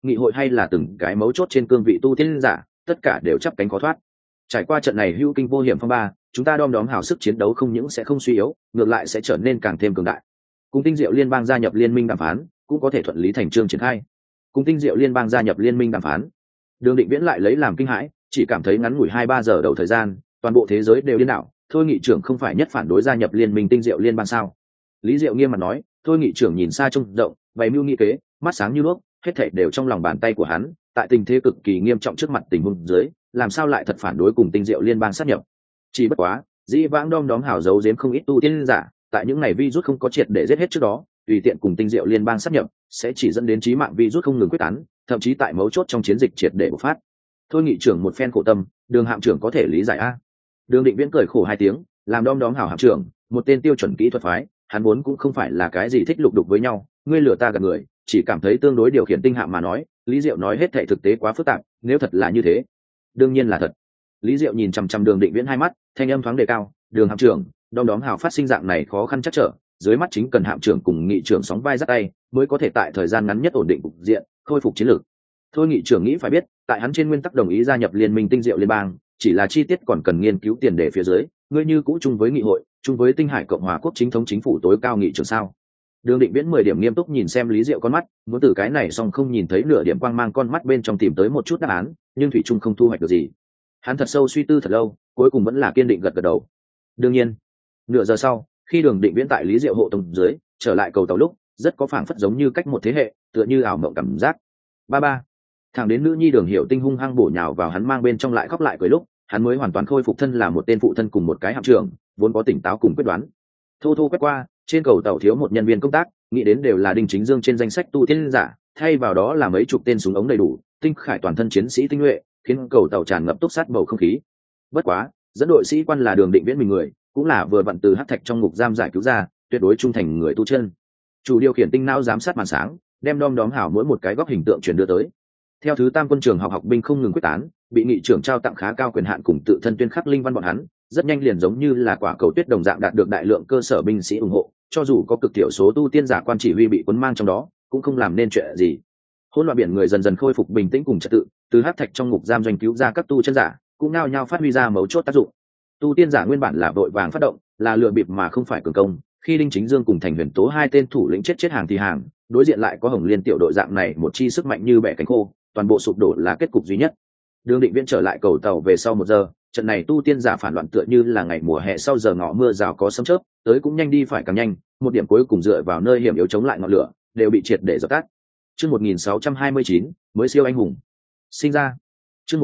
nghị hội hay là từng cái mấu chốt trên cương vị tu tiên giả tất cả đều chắp cánh khó thoát. Trải qua trận này hữu kinh vô hiểm phong ba, chúng ta đom đóm hào sức chiến đấu không những sẽ không suy yếu, ngược lại sẽ trở nên càng thêm cường đại. Cùng Tinh Diệu Liên bang gia nhập liên minh đàm phán cũng có thể thuận lý thành chương triển khai. Cùng Tinh Diệu Liên bang gia nhập liên minh đàm phán, Đường Định Viễn lại lấy làm kinh hãi, chỉ cảm thấy ngắn ngủi 2-3 giờ đầu thời gian, toàn bộ thế giới đều điên đảo. Thôi nghị trưởng không phải nhất phản đối gia nhập liên minh Tinh Diệu Liên bang sao? Lý Diệu nghiêm mặt nói. Thôi nghị trưởng nhìn xa trông rộng, bày mưu nghị kế, mắt sáng như đuốc, hết thảy đều trong lòng bàn tay của hắn. Tại tình thế cực kỳ nghiêm trọng trước mặt tình huống dưới, làm sao lại thật phản đối cùng Tinh Diệu Liên bang sát nhập? Chỉ bất quá, dĩ vãng đom đóm hào giấu giếm không ít tu tiên giả, tại những ngày virus không có triệt để giết hết trước đó, tùy tiện cùng Tinh Diệu Liên bang sát nhập, sẽ chỉ dẫn đến chí mạng virus không ngừng quyết tán, thậm chí tại mấu chốt trong chiến dịch triệt để bộc phát. Thôi nghị trưởng một phen khổ tâm, Đường hạm trưởng có thể lý giải a. Đường Định Viễn cười khổ 2 tiếng, làm đom đóm hào hạm trưởng, một tên tiêu chuẩn kỹ thuật phái, hắn vốn cũng không phải là cái gì thích lục đục với nhau, ngươi lừa ta gạt người, chỉ cảm thấy tương đối điều khiển tinh hạm mà nói, Lý Diệu nói hết thảy thực tế quá phức tạp, nếu thật là như thế, đương nhiên là thật. Lý Diệu nhìn chằm chằm Đường Định Viễn 2 mắt, thanh âm thoáng đề cao, Đường hạm trưởng, đom đóm hào phát sinh dạng này khó khăn chắc trở, dưới mắt chính cần hạm trưởng cùng nghị trưởng sóng vai dắt tay, mới có thể tại thời gian ngắn nhất ổn định cục diện, khôi phục chiến lược. Thôi nghị trưởng nghĩ phải biết, tại hắn trên nguyên tắc đồng ý gia nhập liên minh Tinh Diệu Liên bang, chỉ là chi tiết còn cần nghiên cứu tiền đề phía dưới, ngươi như cũ chung với nghị hội, chung với Tinh Hải Cộng hòa quốc chính thống chính phủ tối cao nghị trưởng sao? Đường Định Viễn 10 điểm nghiêm túc nhìn xem Lý Diệu con mắt, muốn từ cái này xong không nhìn thấy nửa điểm quang mang con mắt bên trong tìm tới một chút đáp án, nhưng thủy chung không thu hoạch được gì. Hắn thật sâu suy tư thật lâu, cuối cùng vẫn là kiên định gật gật đầu. Đương nhiên, nửa giờ sau, khi Đường Định Viễn tại Lý Diệu hộ tống dưới trở lại cầu tàu lúc, rất có phảng phất giống như cách một thế hệ, tựa như ảo mộng cảm giác. Ba. Thẳng đến nữ nhi Đường Hiểu Tinh hung hăng bổ nhào vào hắn mang bên trong lại khóc lại cười lúc, hắn mới hoàn toàn khôi phục thân là một tên phụ thân cùng một cái hạm trưởng, vốn có tỉnh táo cùng quyết đoán. Thô quét qua, trên cầu tàu thiếu một nhân viên công tác, nghĩ đến đều là Đinh Chính Dương trên danh sách tu tiên giả, thay vào đó là mấy chục tên súng ống đầy đủ, tinh khải toàn thân chiến sĩ tinh nhuệ, khiến cầu tàu tràn ngập túc sát bầu không khí. Bất quá, dẫn đội sĩ quan là Đường Định Viễn mình người, cũng là vừa vặn từ hắc thạch trong ngục giam giải cứu ra, tuyệt đối trung thành người tu chân. Chủ điều khiển tinh não giám sát màn sáng, đem đom đóm hảo mỗi một cái góc hình tượng truyền đưa tới. Theo thứ tam quân trường học binh không ngừng quyết tán, bị nghị trưởng trao tặng khá cao quyền hạn cùng tự thân tuyên khắc linh văn bọn hắn, rất nhanh liền giống như là quả cầu tuyết đồng dạng đạt được đại lượng cơ sở binh sĩ ủng hộ, cho dù có cực thiểu số tu tiên giả quan chỉ huy bị cuốn mang trong đó, cũng không làm nên chuyện gì. Hỗn loạn biển người dần dần khôi phục bình tĩnh cùng trật tự, từ hắc thạch trong ngục giam doanh cứu ra các tu chân giả, cũng nao nhao phát huy ra mấu chốt tác dụng. Tu tiên giả nguyên bản là vội vàng phát động, là lừa bịp mà không phải cường công, khi Đinh Chính Dương cùng Thành Huyền Tố 2 tên thủ lĩnh chết hàng thì hàng, đối diện lại có Hồng Liên tiểu đội dạng này một chi sức mạnh như bẻ cánh khô, toàn bộ sụp đổ là kết cục duy nhất. Đường Định Viễn trở lại cầu tàu về sau 1 giờ, trận này tu tiên giả phản loạn tựa như là ngày mùa hè sau giờ ngọ mưa rào có sấm chớp, tới cũng nhanh đi phải càng nhanh, một điểm cuối cùng dựa vào nơi hiểm yếu chống lại ngọn lửa, đều bị triệt để dập tắt. Chương 1629, mới siêu anh hùng. Sinh ra. Chương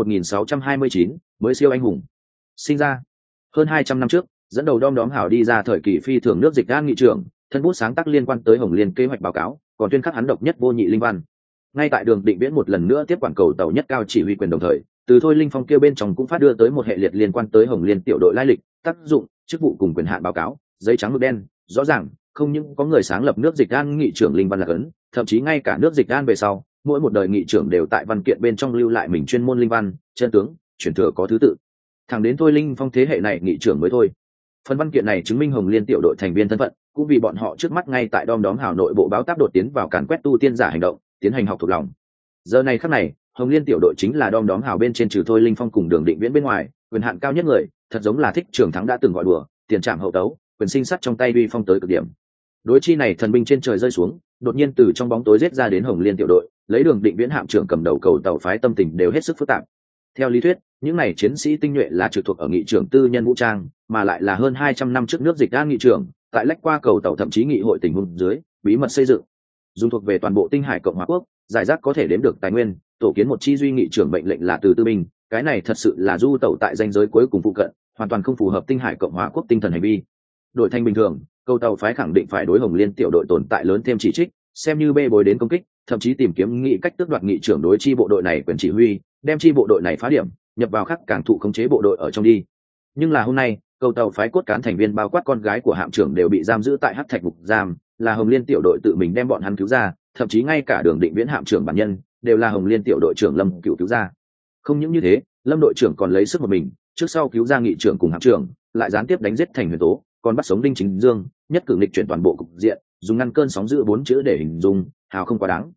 1629, mới siêu anh hùng. Sinh ra. Hơn 200 năm trước, dẫn đầu đom đóm hảo đi ra thời kỳ phi thường nước Dịch An nghị trưởng, thân bút sáng tác liên quan tới Hồng Liên kế hoạch báo cáo, còn tuyên khắc hắn độc nhất vô nhị linh văn. Ngay tại Đường Định Viễn một lần nữa tiếp quản cầu tàu nhất cao chỉ huy quyền đồng thời, từ Thôi Linh Phong kia bên trong cũng phát đưa tới một hệ liệt liên quan tới Hồng Liên tiểu đội lai lịch, tác dụng, chức vụ cùng quyền hạn báo cáo, giấy trắng mực đen, rõ ràng, không những có người sáng lập nước Dịch An nghị trưởng linh văn là ấn, thậm chí ngay cả nước Dịch An về sau, mỗi một đời nghị trưởng đều tại văn kiện bên trong lưu lại mình chuyên môn linh văn, chân tướng, truyền thừa có thứ tự. Thẳng đến Thôi Linh Phong thế hệ này nghị trưởng mới thôi. Phần văn kiện này chứng minh Hồng Liên tiểu đội thành viên thân phận, cũng vì bọn họ trước mắt ngay tại đom đóm hào nội bộ báo tác đột tiến vào càn quét tu tiên giả hành động, tiến hành học thuộc lòng. Giờ này khắc này, Hồng Liên tiểu đội chính là đom đóm hào bên trên trừ Thôi Linh Phong cùng Đường Định Viễn bên ngoài, quyền hạn cao nhất người, thật giống là Thích Trường Thắng đã từng gọi đùa, tiền trảm hậu tấu, quyền sinh sắt trong tay uy phong tới cực điểm. Đối chi này thần binh trên trời rơi xuống, đột nhiên từ trong bóng tối giết ra đến Hồng Liên tiểu đội, lấy Đường Định Viễn hạm trưởng cầm đầu cầu tàu phái tâm tình đều hết sức phức tạp. Theo lý thuyết, những này chiến sĩ tinh nhuệ là trực thuộc ở nghị trưởng tư nhân vũ trang, mà lại là hơn 200 năm trước nước Dịch An nghị trưởng, tại lách qua cầu tàu thậm chí nghị hội tình huống dưới, bí mật xây dựng, dùng thuộc về toàn bộ Tinh Hải Cộng hòa quốc, giải rác có thể đếm được tài nguyên, tổ kiến một chi duy nghị trưởng mệnh lệnh là từ tư binh, cái này thật sự là du tẩu tại ranh giới cuối cùng phụ cận, hoàn toàn không phù hợp Tinh Hải Cộng hòa quốc tinh thần hành vi. Đội thành bình thường, cầu tàu phái khẳng định phải đối Hồng Liên tiểu đội tồn tại lớn thêm chỉ trích, xem như bê bối đến công kích, thậm chí tìm kiếm nghị cách tước đoạt nghị trưởng đối chi bộ đội này quyền chỉ huy, đem chi bộ đội này phá điểm, nhập vào khắc cảng thụ khống chế bộ đội ở trong đi. Nhưng là hôm nay, cầu tàu phái cốt cán thành viên bao quát con gái của hạm trưởng đều bị giam giữ tại hắc thạch ngục giam, là Hồng Liên tiểu đội tự mình đem bọn hắn cứu ra, thậm chí ngay cả Đường Định Viễn hạm trưởng bản nhân đều là Hồng Liên tiểu đội trưởng Lâm Cửu cứu ra. Không những như thế, Lâm đội trưởng còn lấy sức một mình, trước sau cứu ra nghị trưởng cùng hạm trưởng, lại gián tiếp đánh giết Thành Huyền Tố, còn bắt sống Đinh Chính Dương, nhất cử nghịch chuyển toàn bộ cục diện, dùng ngăn cơn sóng dữ 4 chữ để hình dung, hào không quá đáng.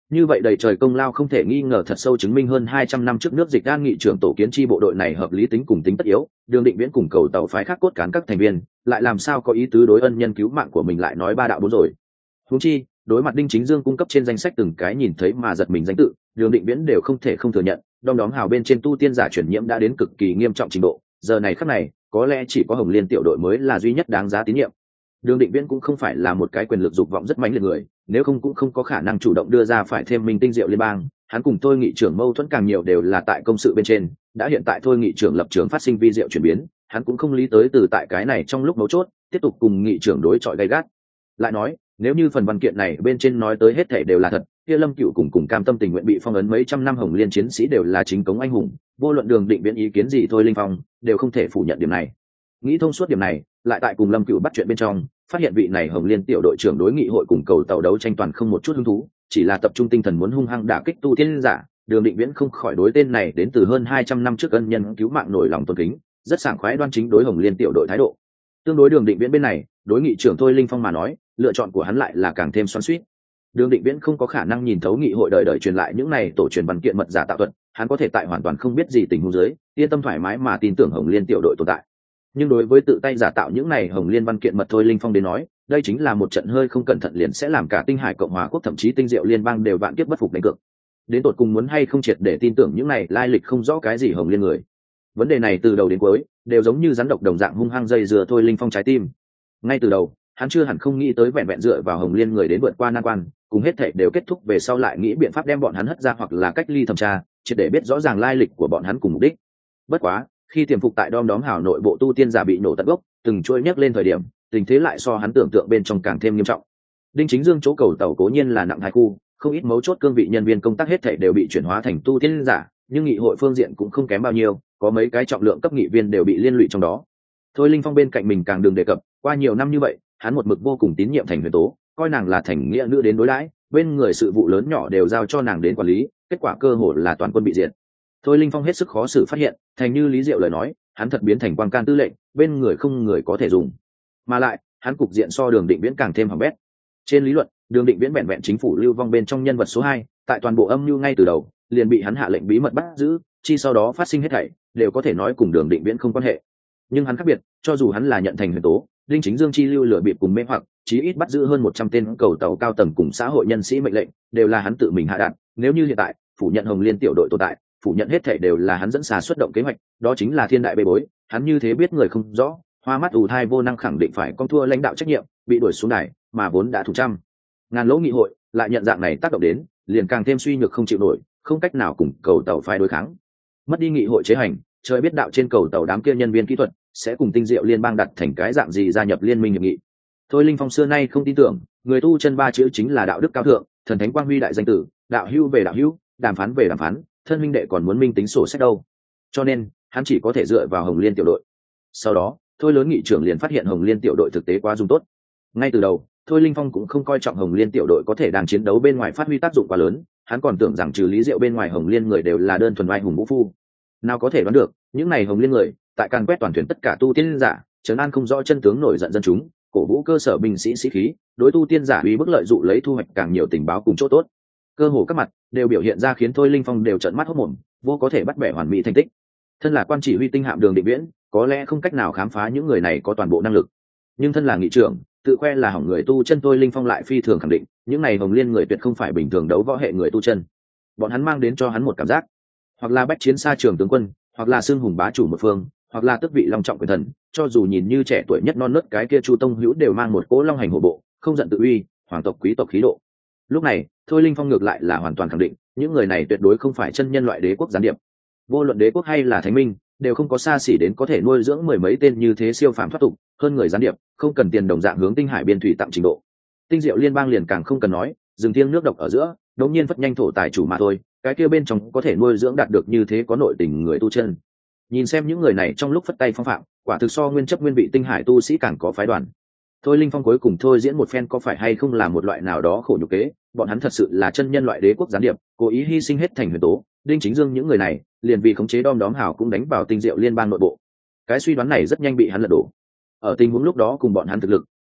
Như vậy đầy trời công lao không thể nghi ngờ thật sâu chứng minh hơn 200 năm trước nước Dịch An nghị trưởng tổ kiến chi bộ đội này hợp lý tính cùng tính tất yếu, Đường Định Viễn cùng cầu tàu phái khác cốt cán các thành viên, lại làm sao có ý tứ đối ân nhân cứu mạng của mình lại nói ba đạo bốn rồi. Huống chi, đối mặt Đinh Chính Dương cung cấp trên danh sách từng cái nhìn thấy mà giật mình danh tự, Đường Định Viễn đều không thể không thừa nhận, đom đóm hào bên trên tu tiên giả chuyển nhiễm đã đến cực kỳ nghiêm trọng trình độ, giờ này khắc này, có lẽ chỉ có Hồng Liên tiểu đội mới là duy nhất đáng giá tín nhiệm. Đường Định Viễn cũng không phải là một cái quyền lực dục vọng rất mãnh liệt người, nếu không cũng không có khả năng chủ động đưa ra phải thêm Minh Tinh Diệu liên bang. Hắn cùng Thôi nghị trưởng mâu thuẫn càng nhiều đều là tại công sự bên trên, đã hiện tại Thôi nghị trưởng lập trường phát sinh vi diệu chuyển biến, hắn cũng không lý tới từ tại cái này trong lúc mấu chốt, tiếp tục cùng nghị trưởng đối chọi gay gắt. Lại nói, nếu như phần văn kiện này bên trên nói tới hết thảy đều là thật, kia Lâm Cựu cùng cam tâm tình nguyện bị phong ấn mấy trăm năm Hồng Liên chiến sĩ đều là chính cống anh hùng, vô luận Đường Định Viễn ý kiến gì thôi Linh Phong đều không thể phủ nhận điểm này. Nghĩ thông suốt điểm này, lại tại cùng Lâm Cựu bắt chuyện bên trong, phát hiện vị này Hồng Liên tiểu đội trưởng đối nghị hội cùng cầu tàu đấu tranh toàn không một chút hứng thú, chỉ là tập trung tinh thần muốn hung hăng đả kích tu tiên giả. Đường Định Viễn không khỏi đối tên này đến từ hơn 200 năm trước ân nhân cứu mạng nổi lòng tôn kính, rất sảng khoái đoan chính đối Hồng Liên tiểu đội thái độ. Tương đối Đường Định Viễn bên này, đối nghị trưởng thôi Linh Phong mà nói, lựa chọn của hắn lại là càng thêm xoắn xuýt. Đường Định Viễn không có khả năng nhìn thấu nghị hội đời truyền lại những này tổ truyền văn kiện mật giả tạo thuật, hắn có thể tại hoàn toàn không biết gì tình huống dưới, yên tâm thoải mái mà tin tưởng Hồng Liên tiểu đội tồn tại. Nhưng đối với tự tay giả tạo những này Hồng Liên văn kiện mật thôi Linh Phong đến nói, đây chính là một trận hơi không cẩn thận liền sẽ làm cả Tinh Hải Cộng hòa quốc thậm chí Tinh Diệu liên bang đều vạn kiếp bất phục đánh cược. Đến tột cùng muốn hay không triệt để tin tưởng những này lai lịch không rõ cái gì Hồng Liên người. Vấn đề này từ đầu đến cuối đều giống như rắn độc đồng dạng hung hăng dây dưa thôi Linh Phong trái tim. Ngay từ đầu, hắn chưa hẳn không nghĩ tới vẹn vẹn dựa vào Hồng Liên người đến vượt qua nan quan, cùng hết thảy đều kết thúc về sau lại nghĩ biện pháp đem bọn hắn hất ra hoặc là cách ly thẩm tra, triệt để biết rõ ràng lai lịch của bọn hắn cùng mục đích. Bất quá, khi tiềm phục tại đom đóm hào nội bộ tu tiên giả bị nổ tận gốc, từng chuỗi nhấc lên thời điểm, tình thế lại so hắn tưởng tượng bên trong càng thêm nghiêm trọng. Đinh Chính Dương chỗ cầu tàu cố nhiên là nặng hai khu, không ít mấu chốt cương vị nhân viên công tác hết thảy đều bị chuyển hóa thành tu tiên giả, nhưng nghị hội phương diện cũng không kém bao nhiêu, có mấy cái trọng lượng cấp nghị viên đều bị liên lụy trong đó. Thôi Linh Phong bên cạnh mình càng đừng đề cập, qua nhiều năm như vậy, hắn một mực vô cùng tín nhiệm Thành Huyền Tố, coi nàng là thành nghĩa nữ đến đối đãi, bên người sự vụ lớn nhỏ đều giao cho nàng đến quản lý, kết quả cơ hội là toàn quân bị diệt. Thôi Linh Phong hết sức khó xử phát hiện, thành như Lý Diệu lời nói, hắn thật biến thành quan can tư lệnh, bên người không người có thể dùng. Mà lại, hắn cục diện so Đường Định Viễn càng thêm hỏng bét. Trên lý luận, Đường Định Viễn vẹn vẹn chính phủ lưu vong bên trong nhân vật số 2, tại toàn bộ âm mưu ngay từ đầu, liền bị hắn hạ lệnh bí mật bắt giữ, chi sau đó phát sinh hết thảy, đều có thể nói cùng Đường Định Viễn không quan hệ. Nhưng hắn khác biệt, cho dù hắn là nhận Thành Huyền Tố, Đinh Chính Dương chi lưu lừa bịp cùng mê hoặc, chí ít bắt giữ hơn 100 tên cầu tàu cao tầng cùng xã hội nhân sĩ mệnh lệnh, đều là hắn tự mình hạ đạt. Nếu như hiện tại, phủ nhận Hồng Liên tiểu đội tồn tại, phủ nhận hết thảy đều là hắn dẫn xà xuất động kế hoạch, đó chính là thiên đại bê bối. Hắn như thế biết người không rõ, hoa mắt ù thai vô năng khẳng định phải con thua lãnh đạo trách nhiệm, bị đuổi xuống đài, mà vốn đã thủ trăm ngàn lỗ nghị hội, lại nhận dạng này tác động đến, liền càng thêm suy nhược không chịu nổi, không cách nào cùng cầu tàu phái đối kháng. Mất đi nghị hội chế hành, trời biết đạo trên cầu tàu đám kia nhân viên kỹ thuật sẽ cùng Tinh Diệu liên bang đặt thành cái dạng gì gia nhập liên minh hiệp nghị. Thôi Linh Phong xưa nay không tin tưởng, người tu chân ba chữ chính là đạo đức cao thượng, thần thánh quang huy đại danh tử, đạo hữu về đạo hữu, đàm phán về đàm phán, thân minh đệ còn muốn minh tính sổ sách đâu. Cho nên, hắn chỉ có thể dựa vào Hồng Liên tiểu đội. Sau đó, Thôi lớn nghị trưởng liền phát hiện Hồng Liên tiểu đội thực tế quá dùng tốt. Ngay từ đầu, Thôi Linh Phong cũng không coi trọng Hồng Liên tiểu đội có thể đang chiến đấu bên ngoài phát huy tác dụng quá lớn, hắn còn tưởng rằng trừ Lý Diệu bên ngoài Hồng Liên người đều là đơn thuần oai hùng vũ phu. Nào có thể đoán được, những này Hồng Liên người, tại càn quét toàn thuyền tất cả tu tiên giả, trấn an không rõ chân tướng nổi giận dân chúng, cổ vũ cơ sở binh sĩ sĩ khí, đối tu tiên giả uy bức lợi dụ lấy thu hoạch càng nhiều tình báo cùng chỗ tốt. Cơ hồ các mặt đều biểu hiện ra khiến Thôi Linh Phong đều trợn mắt hốt mồm, vô có thể bắt bẻ hoàn mỹ thành tích. Thân là quan chỉ huy tinh hạm Đường Định Viễn, có lẽ không cách nào khám phá những người này có toàn bộ năng lực, nhưng thân là nghị trưởng, tự khoe là hỏng người tu chân Thôi Linh Phong lại phi thường khẳng định, những này Hồng Liên người tuyệt không phải bình thường đấu võ hệ người tu chân. Bọn hắn mang đến cho hắn một cảm giác, hoặc là bách chiến xa trường tướng quân, hoặc là xương hùng bá chủ một phương, hoặc là tước vị long trọng quyền thần, cho dù nhìn như trẻ tuổi nhất non nớt cái kia Chu Tông Hữu đều mang một cỗ long hành hổ bộ, không giận tự uy, hoàng tộc quý tộc khí độ. Lúc này, Thôi Linh Phong ngược lại là hoàn toàn khẳng định, những người này tuyệt đối không phải chân nhân loại đế quốc gián điệp. Vô luận đế quốc hay là thánh minh, đều không có xa xỉ đến có thể nuôi dưỡng mười mấy tên như thế siêu phàm thoát tục, hơn người gián điệp, không cần tiền đồng dạng hướng Tinh Hải biên thủy tặng trình độ. Tinh Diệu liên bang liền càng không cần nói, rừng thiêng nước độc ở giữa, đột nhiên phất nhanh thổ tài chủ mà thôi, cái kia bên trong có thể nuôi dưỡng đạt được như thế có nội tình người tu chân. Nhìn xem những người này trong lúc phất tay phong phạm, quả thực so nguyên chấp nguyên vị Tinh Hải tu sĩ càng có phái đoàn. Thôi Linh Phong cuối cùng thôi diễn một phen có phải hay không là một loại nào đó khổ nhục kế, bọn hắn thật sự là chân nhân loại đế quốc gián điệp, cố ý hy sinh hết Thành Huyền Tố, Đinh Chính Dương những người này, liền vì khống chế đom đóm hào cũng đánh vào Tinh Diệu liên bang nội bộ. Cái suy đoán này rất nhanh bị hắn lật đổ. Ở tình huống lúc đó cùng bọn hắn thực lực,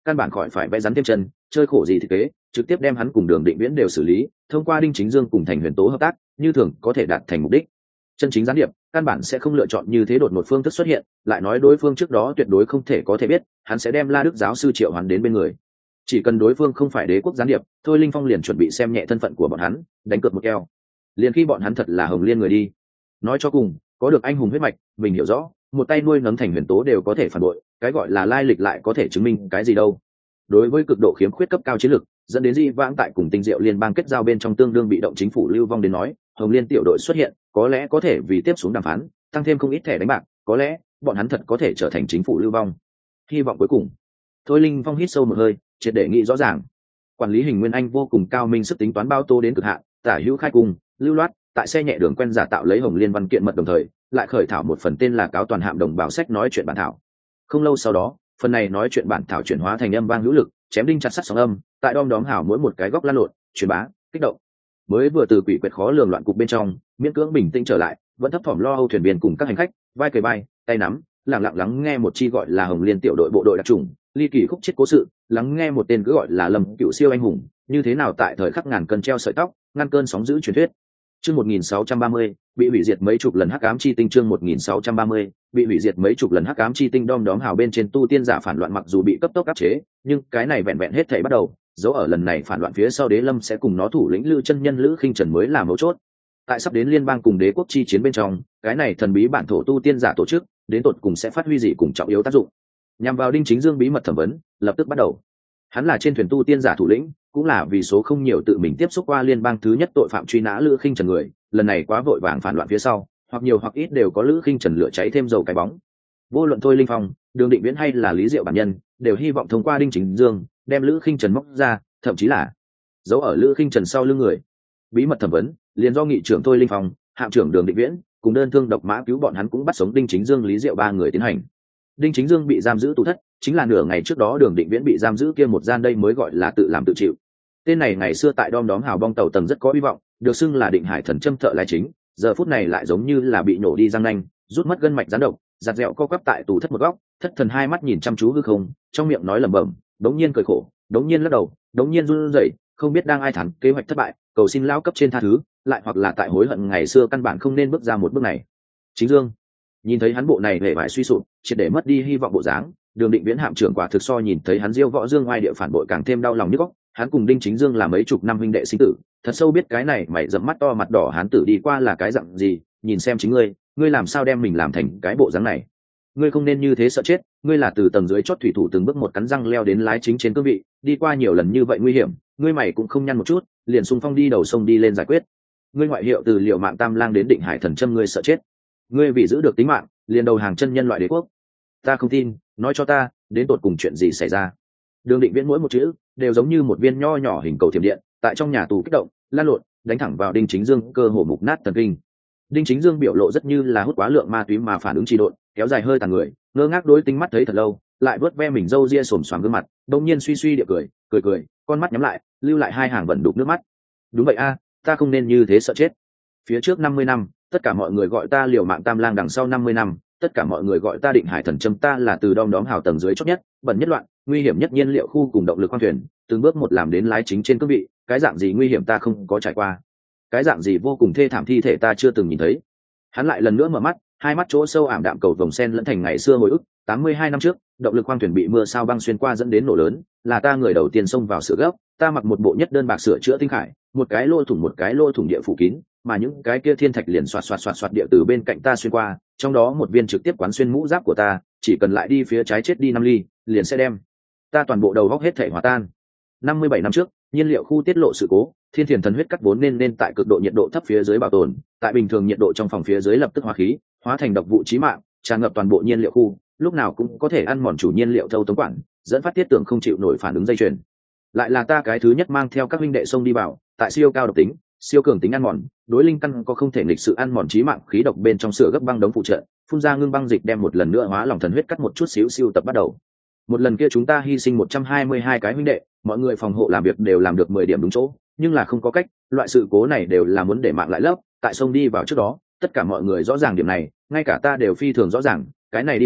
căn bản khỏi phải vẽ rắn thêm chân, chơi khổ gì thì kế, trực tiếp đem hắn cùng Đường Định Viễn đều xử lý, thông qua Đinh Chính Dương cùng Thành Huyền Tố hợp tác, như thường có thể đạt thành mục đích. Chân chính gián điệp căn bản sẽ không lựa chọn như thế đột một phương thức xuất hiện, lại nói đối phương trước đó tuyệt đối không thể có thể biết hắn sẽ đem La Đức giáo sư triệu hắn đến bên người. Chỉ cần đối phương không phải đế quốc gián điệp, Thôi Linh Phong liền chuẩn bị xem nhẹ thân phận của bọn hắn, đánh cược một keo. Liền khi bọn hắn thật là Hồng Liên người đi, nói cho cùng có được anh hùng huyết mạch, mình hiểu rõ một tay nuôi nấng Thành Huyền Tố đều có thể phản bội, cái gọi là lai lịch lại có thể chứng minh cái gì đâu. Đối với cực độ khiếm khuyết cấp cao chiến lược, dẫn đến Di Vãng tại cùng Tinh Diệu liên bang kết giao bên trong tương đương bị động chính phủ lưu vong đến nói, Hồng Liên tiểu đội xuất hiện có lẽ có thể vì tiếp xuống đàm phán tăng thêm không ít thẻ đánh bạc, có lẽ bọn hắn thật có thể trở thành chính phủ lưu vong. Hy vọng cuối cùng. Thôi Linh Phong hít sâu một hơi, triệt để nghĩ rõ ràng. Quản lý Hình Nguyên Anh vô cùng cao minh, sức tính toán bao tô đến cực hạn, tả hữu khai cùng lưu loát, tại xe nhẹ đường quen giả tạo lấy Hồng Liên văn kiện mật, đồng thời lại khởi thảo một phần tên là cáo toàn hạm đồng bào sách nói chuyện bản thảo. Không lâu sau đó, phần này nói chuyện bản thảo chuyển hóa thành âm vang hữu lực, chém đinh chặt sắt sóng âm, tại đom đóm hảo mỗi một cái góc lan lộn, truyền bá, kích động. Mới vừa từ quỷ quyệt khó lường loạn cục bên trong miễn cưỡng bình tĩnh trở lại, vẫn thấp thỏm lo âu thuyền viên cùng các hành khách, vai kề vai, tay nắm, lặng lặng lắng nghe một chi gọi là Hồng Liên tiểu đội bộ đội đặc trùng, ly kỳ khúc chết cố sự, lắng nghe một tên cứ gọi là Lâm Cựu siêu anh hùng, như thế nào tại thời khắc ngàn cân treo sợi tóc, ngăn cơn sóng dữ truyền thuyết. Chương 1630, bị hủy diệt mấy chục lần hắc ám chi tinh. Chương 1630, bị hủy diệt mấy chục lần hắc ám chi tinh. Đom đóm hào bên trên tu tiên giả phản loạn mặc dù bị cấp tốc áp chế, nhưng cái này vẹn vẹn hết thảy bắt đầu, dấu ở lần này phản loạn phía sau Đế Lâm sẽ cùng nó thủ lĩnh Lữ Chân Nhân Lữ Khinh Trần mới là mấu chốt. Tại sắp đến liên bang cùng đế quốc chi chiến bên trong, cái này thần bí bản thổ tu tiên giả tổ chức, đến tột cùng sẽ phát huy gì cùng trọng yếu tác dụng. Nhằm vào Đinh Chính Dương bí mật thẩm vấn, lập tức bắt đầu. Hắn là trên thuyền tu tiên giả thủ lĩnh, cũng là vì số không nhiều tự mình tiếp xúc qua liên bang thứ nhất tội phạm truy nã Lữ Khinh Trần người, lần này quá vội vàng phản loạn phía sau, hoặc nhiều hoặc ít đều có Lữ Khinh Trần lửa cháy thêm dầu cái bóng. Vô luận Thôi Linh Phong, Đường Định Viễn hay là Lý Diệu bản nhân, đều hy vọng thông qua Đinh Chính Dương đem Lữ Khinh Trần móc ra, thậm chí là giấu ở Lữ Khinh Trần sau lưng người. Bí mật thẩm vấn, liền do nghị trưởng Thôi Linh Phong, hạm trưởng Đường Định Viễn cùng đơn thương độc mã cứu bọn hắn cũng bắt sống Đinh Chính Dương, Lý Diệu ba người tiến hành. Đinh Chính Dương bị giam giữ tù thất, chính là nửa ngày trước đó Đường Định Viễn bị giam giữ kia một gian đây mới gọi là tự làm tự chịu. Tên này ngày xưa tại đom đóm hào bong tàu tầng rất có hy vọng, được xưng là Định Hải thần châm thợ lái chính, giờ phút này lại giống như là bị nổ đi răng nanh, rút mất gân mạch gián độc, giặt dẹo co quắp tại tù thất một góc, thất thần hai mắt nhìn chăm chú hư không, trong miệng nói lẩm bẩm, đống nhiên cười khổ, đống nhiên lắc đầu, đống nhiên run rẩy, không biết đang ai thán kế hoạch thất bại, cầu xin lão cấp trên tha thứ, lại hoặc là tại hối hận ngày xưa căn bản không nên bước ra một bước này. Chính Dương nhìn thấy hắn bộ này hề bại suy sụp, triệt để mất đi hy vọng bộ dáng, Đường Định Viễn hạm trưởng quả thực so nhìn thấy hắn diêu võ dương oai địa phản bội càng thêm đau lòng nhức óc. Hắn cùng Đinh Chính Dương là mấy chục năm huynh đệ sinh tử, thật sâu biết cái này mày dẫm mắt to mặt đỏ hắn tử đi qua là cái dạng gì. Nhìn xem chính ngươi làm sao đem mình làm thành cái bộ dáng này. Ngươi không nên như thế sợ chết, ngươi là từ tầng dưới chót thủy thủ từng bước một cắn răng leo đến lái chính trên cương vị, đi qua nhiều lần như vậy nguy hiểm, ngươi mày cũng không nhăn một chút, liền xung phong đi đầu sông đi lên giải quyết. Ngươi ngoại hiệu từ Liều Mạng Tam Lang đến Định Hải thần châm, ngươi sợ chết. Ngươi vì giữ được tính mạng, liền đầu hàng chân nhân loại đế quốc. Ta không tin, nói cho ta, đến tột cùng chuyện gì xảy ra. Đường Định Viễn mỗi một chữ đều giống như một viên nho nhỏ hình cầu thiểm điện, tại trong nhà tù kích động, lan lộn, đánh thẳng vào Đinh Chính Dương, cơ hồ mục nát thần kinh. Đinh Chính Dương biểu lộ rất như là hút quá lượng ma túy mà phản ứng trì độn, kéo dài hơi tàn người, ngơ ngác đối tinh mắt thấy thật lâu, lại vớt ve mình râu ria xồm xoàm gương mặt, đột nhiên suy suy địa cười, con mắt nhắm lại, lưu lại hai hàng vẩn đục nước mắt. Đúng vậy a, ta không nên như thế sợ chết. Phía trước 50 năm, tất cả mọi người gọi ta Liều Mạng Tam Lang, đằng sau 50 năm, tất cả mọi người gọi ta Định Hải thần châm, ta là từ đom đóm hào tầng dưới chót nhất, bẩn nhất loạn, nguy hiểm nhất nhiên liệu khu cùng động lực khoang thuyền, từng bước một làm đến lái chính trên cương vị, cái dạng gì nguy hiểm ta không có trải qua, cái dạng gì vô cùng thê thảm thi thể ta chưa từng nhìn thấy. Hắn lại lần nữa mở mắt, hai mắt chỗ sâu ảm đạm cầu vồng sen lẫn thành ngày xưa hồi ức. 82 năm trước, động lực khoang thuyền bị mưa sao băng xuyên qua dẫn đến nổ lớn, là ta người đầu tiên xông vào sửa gấp, ta mặc một bộ nhất đơn bạc sửa chữa tinh khải, một cái lỗ thủng địa phủ kín, mà những cái kia thiên thạch liền xoạt địa từ bên cạnh ta xuyên qua, trong đó một viên trực tiếp quán xuyên mũ giáp của ta, chỉ cần lại đi phía trái chết đi 5 ly, liền sẽ đem ta toàn bộ đầu góc hết thể hòa tan. 57 năm trước, nhiên liệu khu tiết lộ sự cố, thiên thiền thần huyết cắt vốn nên tại cực độ nhiệt độ thấp phía dưới bảo tồn, tại bình thường nhiệt độ trong phòng phía dưới lập tức hóa khí, hóa thành độc vụ chí mạng, tràn ngập toàn bộ nhiên liệu khu, lúc nào cũng có thể ăn mòn chủ nhiên liệu thâu tống quản, dẫn phát tiết tưởng không chịu nổi phản ứng dây chuyền. Lại là ta cái thứ nhất mang theo các huynh đệ sông đi vào, tại siêu cao độc tính, siêu cường tính ăn mòn, đối linh căn có không thể nghịch sự ăn mòn chí mạng khí độc bên trong sữa gấp băng đống phụ trợ, phun ra ngưng băng dịch đem một lần nữa hóa lòng thần huyết cắt một chút xíu siêu tập bắt đầu. Một lần kia chúng ta hy sinh 122 cái huynh đệ, mọi người phòng hộ làm việc đều làm được 10 điểm đúng chỗ, nhưng là không có cách, loại sự cố này đều là muốn để mạng lại lớp, tại sông đi vào trước đó, tất cả mọi người rõ ràng điểm này, ngay cả ta đều phi thường rõ ràng, cái này đi vào,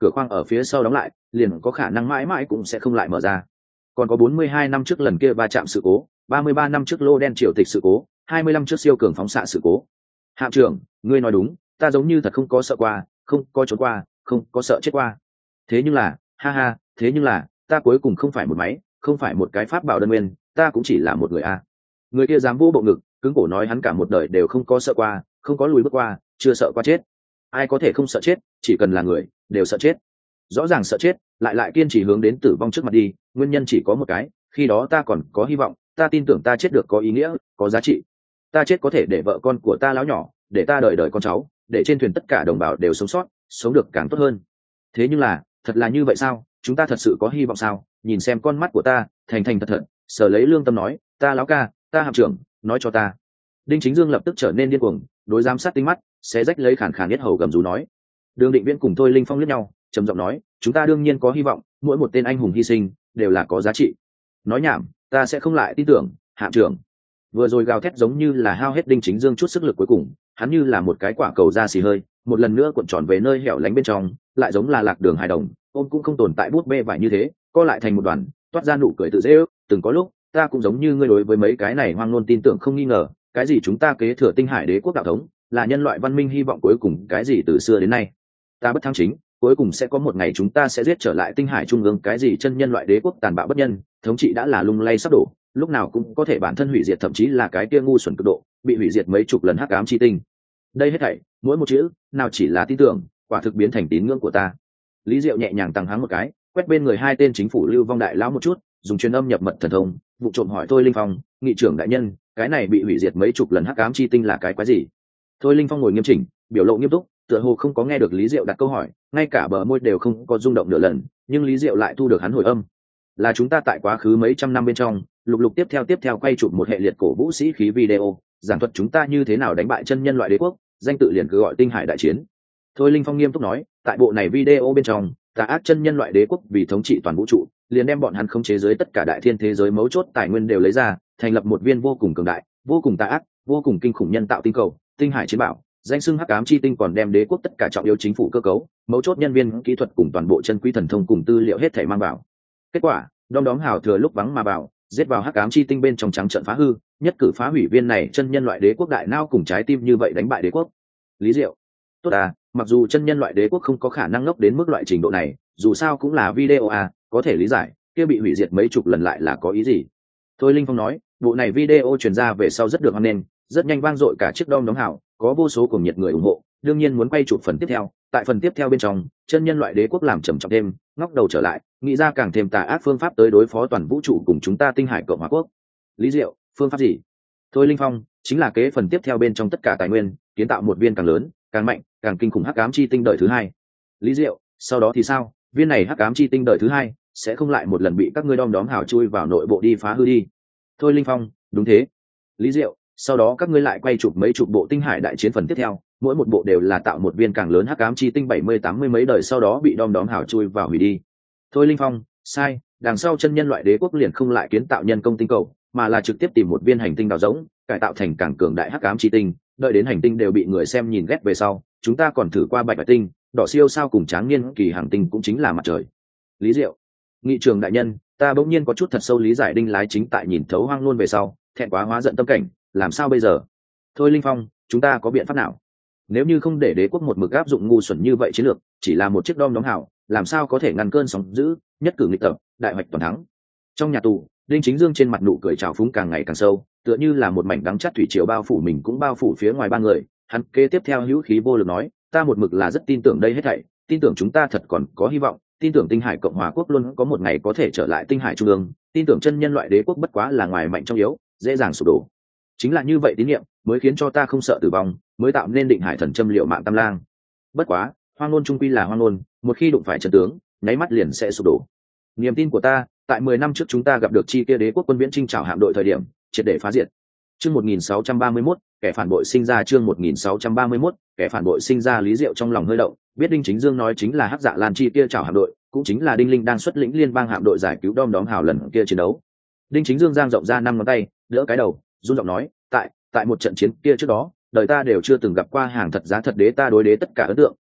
cửa khoang ở phía sau đóng lại, liền có khả năng mãi mãi cũng sẽ không lại mở ra. Còn có 42 năm trước lần kia va chạm sự cố, 33 năm trước lô đen triều tịch sự cố, 25 trước siêu cường phóng xạ sự cố. Hạm trưởng, ngươi nói đúng, ta giống như thật không có sợ qua, không có trốn qua, không có sợ chết qua. Thế nhưng là, ha ha, thế nhưng là, ta cuối cùng không phải một máy, không phải một cái pháp bảo đơn nguyên, ta cũng chỉ là một người a. Người kia dám vô bộ ngực, cứng cổ nói hắn cả một đời đều không có sợ qua, không có lùi bước qua, chưa sợ qua chết. Ai có thể không sợ chết, chỉ cần là người, đều sợ chết. Rõ ràng sợ chết, lại kiên trì hướng đến tử vong trước mặt đi, nguyên nhân chỉ có một cái, khi đó ta còn có hy vọng, ta tin tưởng ta chết được có ý nghĩa, có giá trị. Ta chết có thể để vợ con của ta lão nhỏ, để ta đời đời con cháu, để trên thuyền tất cả đồng bào đều sống sót, sống được càng tốt hơn. Thế nhưng là, thật là như vậy sao? Chúng ta thật sự có hy vọng sao? Nhìn xem con mắt của ta, thành thành thật thật, sở lấy lương tâm nói, ta lão ca, ta hạm trưởng, nói cho ta. Đinh Chính Dương lập tức trở nên điên cuồng, đối giám sát tinh mắt, sẽ rách lấy khàn khàn nhất hầu gầm rú nói. Đường Định Viễn cùng Thôi Linh Phong liếc nhau, trầm giọng nói, chúng ta đương nhiên có hy vọng, mỗi một tên anh hùng hy sinh đều là có giá trị. Nói nhảm, ta sẽ không lại tin tưởng, hạm trưởng. Vừa rồi gào thét giống như là hao hết Đinh Chính Dương chút sức lực cuối cùng, hắn như là một cái quả cầu da xì hơi, một lần nữa cuộn tròn về nơi hẻo lánh bên trong, lại giống là lạc đường hài đồng, ôm cũng không tồn tại bút bê vải như thế, co lại thành một đoàn, toát ra nụ cười tự dễ ước. Từng có lúc, ta cũng giống như ngươi đối với mấy cái này hoang ngôn tin tưởng không nghi ngờ, cái gì chúng ta kế thừa tinh hải đế quốc đạo thống, là nhân loại văn minh hy vọng cuối cùng, cái gì từ xưa đến nay ta bất thắng chính, cuối cùng sẽ có một ngày chúng ta sẽ giết trở lại tinh hải trung ương, cái gì chân nhân loại đế quốc tàn bạo bất nhân, thống trị đã là lung lay sắp đổ, lúc nào cũng có thể bản thân hủy diệt, thậm chí là cái kia ngu xuẩn cực độ, bị hủy diệt mấy chục lần hắc ám chi tinh. Đây hết thảy, mỗi một chữ nào chỉ là tin tưởng, quả thực biến thành tín ngưỡng của ta. Lý Diệu nhẹ nhàng tăng hắng một cái, quét bên người hai tên chính phủ lưu vong đại lão một chút, dùng truyền âm nhập mật thần thông, vụ trộm hỏi Thôi Linh Phong, nghị trưởng đại nhân, cái này bị hủy diệt mấy chục lần hắc ám chi tinh là cái quái gì? Thôi Linh Phong ngồi nghiêm chỉnh, biểu lộ nghiêm túc, tựa hồ không có nghe được Lý Diệu đặt câu hỏi, ngay cả bờ môi đều không có rung động nửa lần, nhưng Lý Diệu lại thu được hắn hồi âm. Là chúng ta tại quá khứ mấy trăm năm bên trong, lục tiếp theo quay chụp một hệ liệt cổ vũ sĩ khí video, giảng thuật chúng ta như thế nào đánh bại chân nhân loại đế quốc, danh tự liền cứ gọi Tinh Hải đại chiến. Thôi Linh Phong nghiêm túc nói, tại bộ này video bên trong, tà ác chân nhân loại đế quốc vì thống trị toàn vũ trụ, liền đem bọn hắn khống chế dưới tất cả đại thiên thế giới mấu chốt tài nguyên đều lấy ra, thành lập một viên vô cùng cường đại, vô cùng tà ác, vô cùng kinh khủng nhân tạo tinh cầu, Tinh Hải chiến bảo, danh xưng hắc ám chi tinh, còn đem đế quốc tất cả trọng yếu chính phủ cơ cấu, mấu chốt nhân viên kỹ thuật cùng toàn bộ chân quý thần thông cùng tư liệu hết thảy mang vào. Kết quả, đom đóm hào thừa lúc vắng mà vào, giết vào hắc ám chi tinh bên trong, trắng trợn phá hư, nhất cử phá hủy viên này chân nhân loại đế quốc đại não cùng trái tim, như vậy đánh bại đế quốc. Lý Diệu, tốt à, mặc dù chân nhân loại đế quốc không có khả năng ngốc đến mức loại trình độ này, dù sao cũng là video à, có thể lý giải, kia bị hủy diệt mấy chục lần lại là có ý gì. Thôi Linh Phong nói, bộ này video truyền ra về sau rất được hoan nghênh, rất nhanh vang dội cả chiếc đom đóm hào, có vô số cuồng nhiệt người ủng hộ, đương nhiên muốn quay chụp phần tiếp theo. Tại phần tiếp theo bên trong, chân nhân loại đế quốc làm trầm trọng thêm, ngóc đầu trở lại, nghĩ ra càng thêm tà ác phương pháp tới đối phó toàn vũ trụ cùng chúng ta Tinh Hải Cộng hòa quốc. Lý Diệu, phương pháp gì? Thôi Linh Phong, chính là kế phần tiếp theo bên trong tất cả tài nguyên, kiến tạo một viên càng lớn, càng mạnh, càng kinh khủng hắc ám chi tinh đời thứ hai. Lý Diệu, sau đó thì sao? Viên này hắc ám chi tinh đời thứ hai sẽ không lại một lần bị các ngươi đom đóm hào chui vào nội bộ đi phá hư đi. Thôi Linh Phong, đúng thế. Lý Diệu, sau đó các ngươi lại quay chụp mấy chục bộ Tinh Hải đại chiến phần tiếp theo, mỗi một bộ đều là tạo một viên càng lớn hắc ám chi tinh 70-80 mấy đời sau đó bị đom đóm hào chui vào hủy đi. Thôi Linh Phong, sai, đằng sau chân nhân loại đế quốc liền không lại kiến tạo nhân công tinh cầu, mà là trực tiếp tìm một viên hành tinh đào rỗng, cải tạo thành càng cường đại hắc ám chi tinh, đợi đến hành tinh đều bị người xem nhìn ghét về sau, chúng ta còn thử qua bạch bạch tinh, đỏ siêu sao cùng tráng niên kỳ hành tinh cũng chính là mặt trời. Lý Diệu, nghị trường đại nhân, ta bỗng nhiên có chút thật sâu lý giải Đinh Lái chính tại nhìn thấu hoang luôn về sau, thẹn quá hóa giận tâm cảnh, làm sao bây giờ? Thôi Linh Phong, chúng ta có biện pháp nào? Nếu như không để đế quốc một mực áp dụng ngu xuẩn như vậy chiến lược, chỉ là một chiếc đom đóm hảo, làm sao có thể ngăn cơn sóng dữ, nhất cử nghịch tập, đại hoạch toàn thắng? Trong nhà tù, Đinh Chính Dương trên mặt nụ cười trào phúng càng ngày càng sâu, tựa như là một mảnh đắng chát thủy triều bao phủ mình cũng bao phủ phía ngoài ba người. Hắn kế tiếp theo hữu khí vô lực nói, ta một mực là rất tin tưởng đây hết thảy, tin tưởng chúng ta thật còn có hy vọng, tin tưởng Tinh Hải Cộng hòa quốc luôn có một ngày có thể trở lại Tinh Hải trung ương, tin tưởng chân nhân loại đế quốc bất quá là ngoài mạnh trong yếu, dễ dàng sụp đổ. Chính là như vậy tín nhiệm mới khiến cho ta không sợ tử vong, mới tạo nên Định Hải thần châm liệu mạng tam lang. Bất quá, hoang ngôn trung quy là hoang ngôn, một khi đụng phải trận tướng, nháy mắt liền sẽ sụp đổ. Niềm tin của ta, tại 10 năm trước chúng ta gặp được chi kia đế quốc quân viễn chinh trảo hạm đội thời điểm, triệt để phá diệt. Chương 1631, kẻ phản bội sinh ra. Chương 1631, kẻ phản bội sinh ra. Lý Diệu trong lòng hơi động, biết Đinh Chính Dương nói chính là Hắc Dạ Lan chi kia trảo hạm đội, cũng chính là Đinh Linh đang xuất lĩnh liên bang hạm đội giải cứu đom đóm hào lần kia chiến đấu. Đinh Chính Dương giang rộng ra 5 ngón tay, đỡ cái đầu, run giọng nói, tại một trận chiến kia trước đó, đời ta đều chưa từng gặp qua hàng thật giá thật đế, ta đối đế tất cả ấn tượng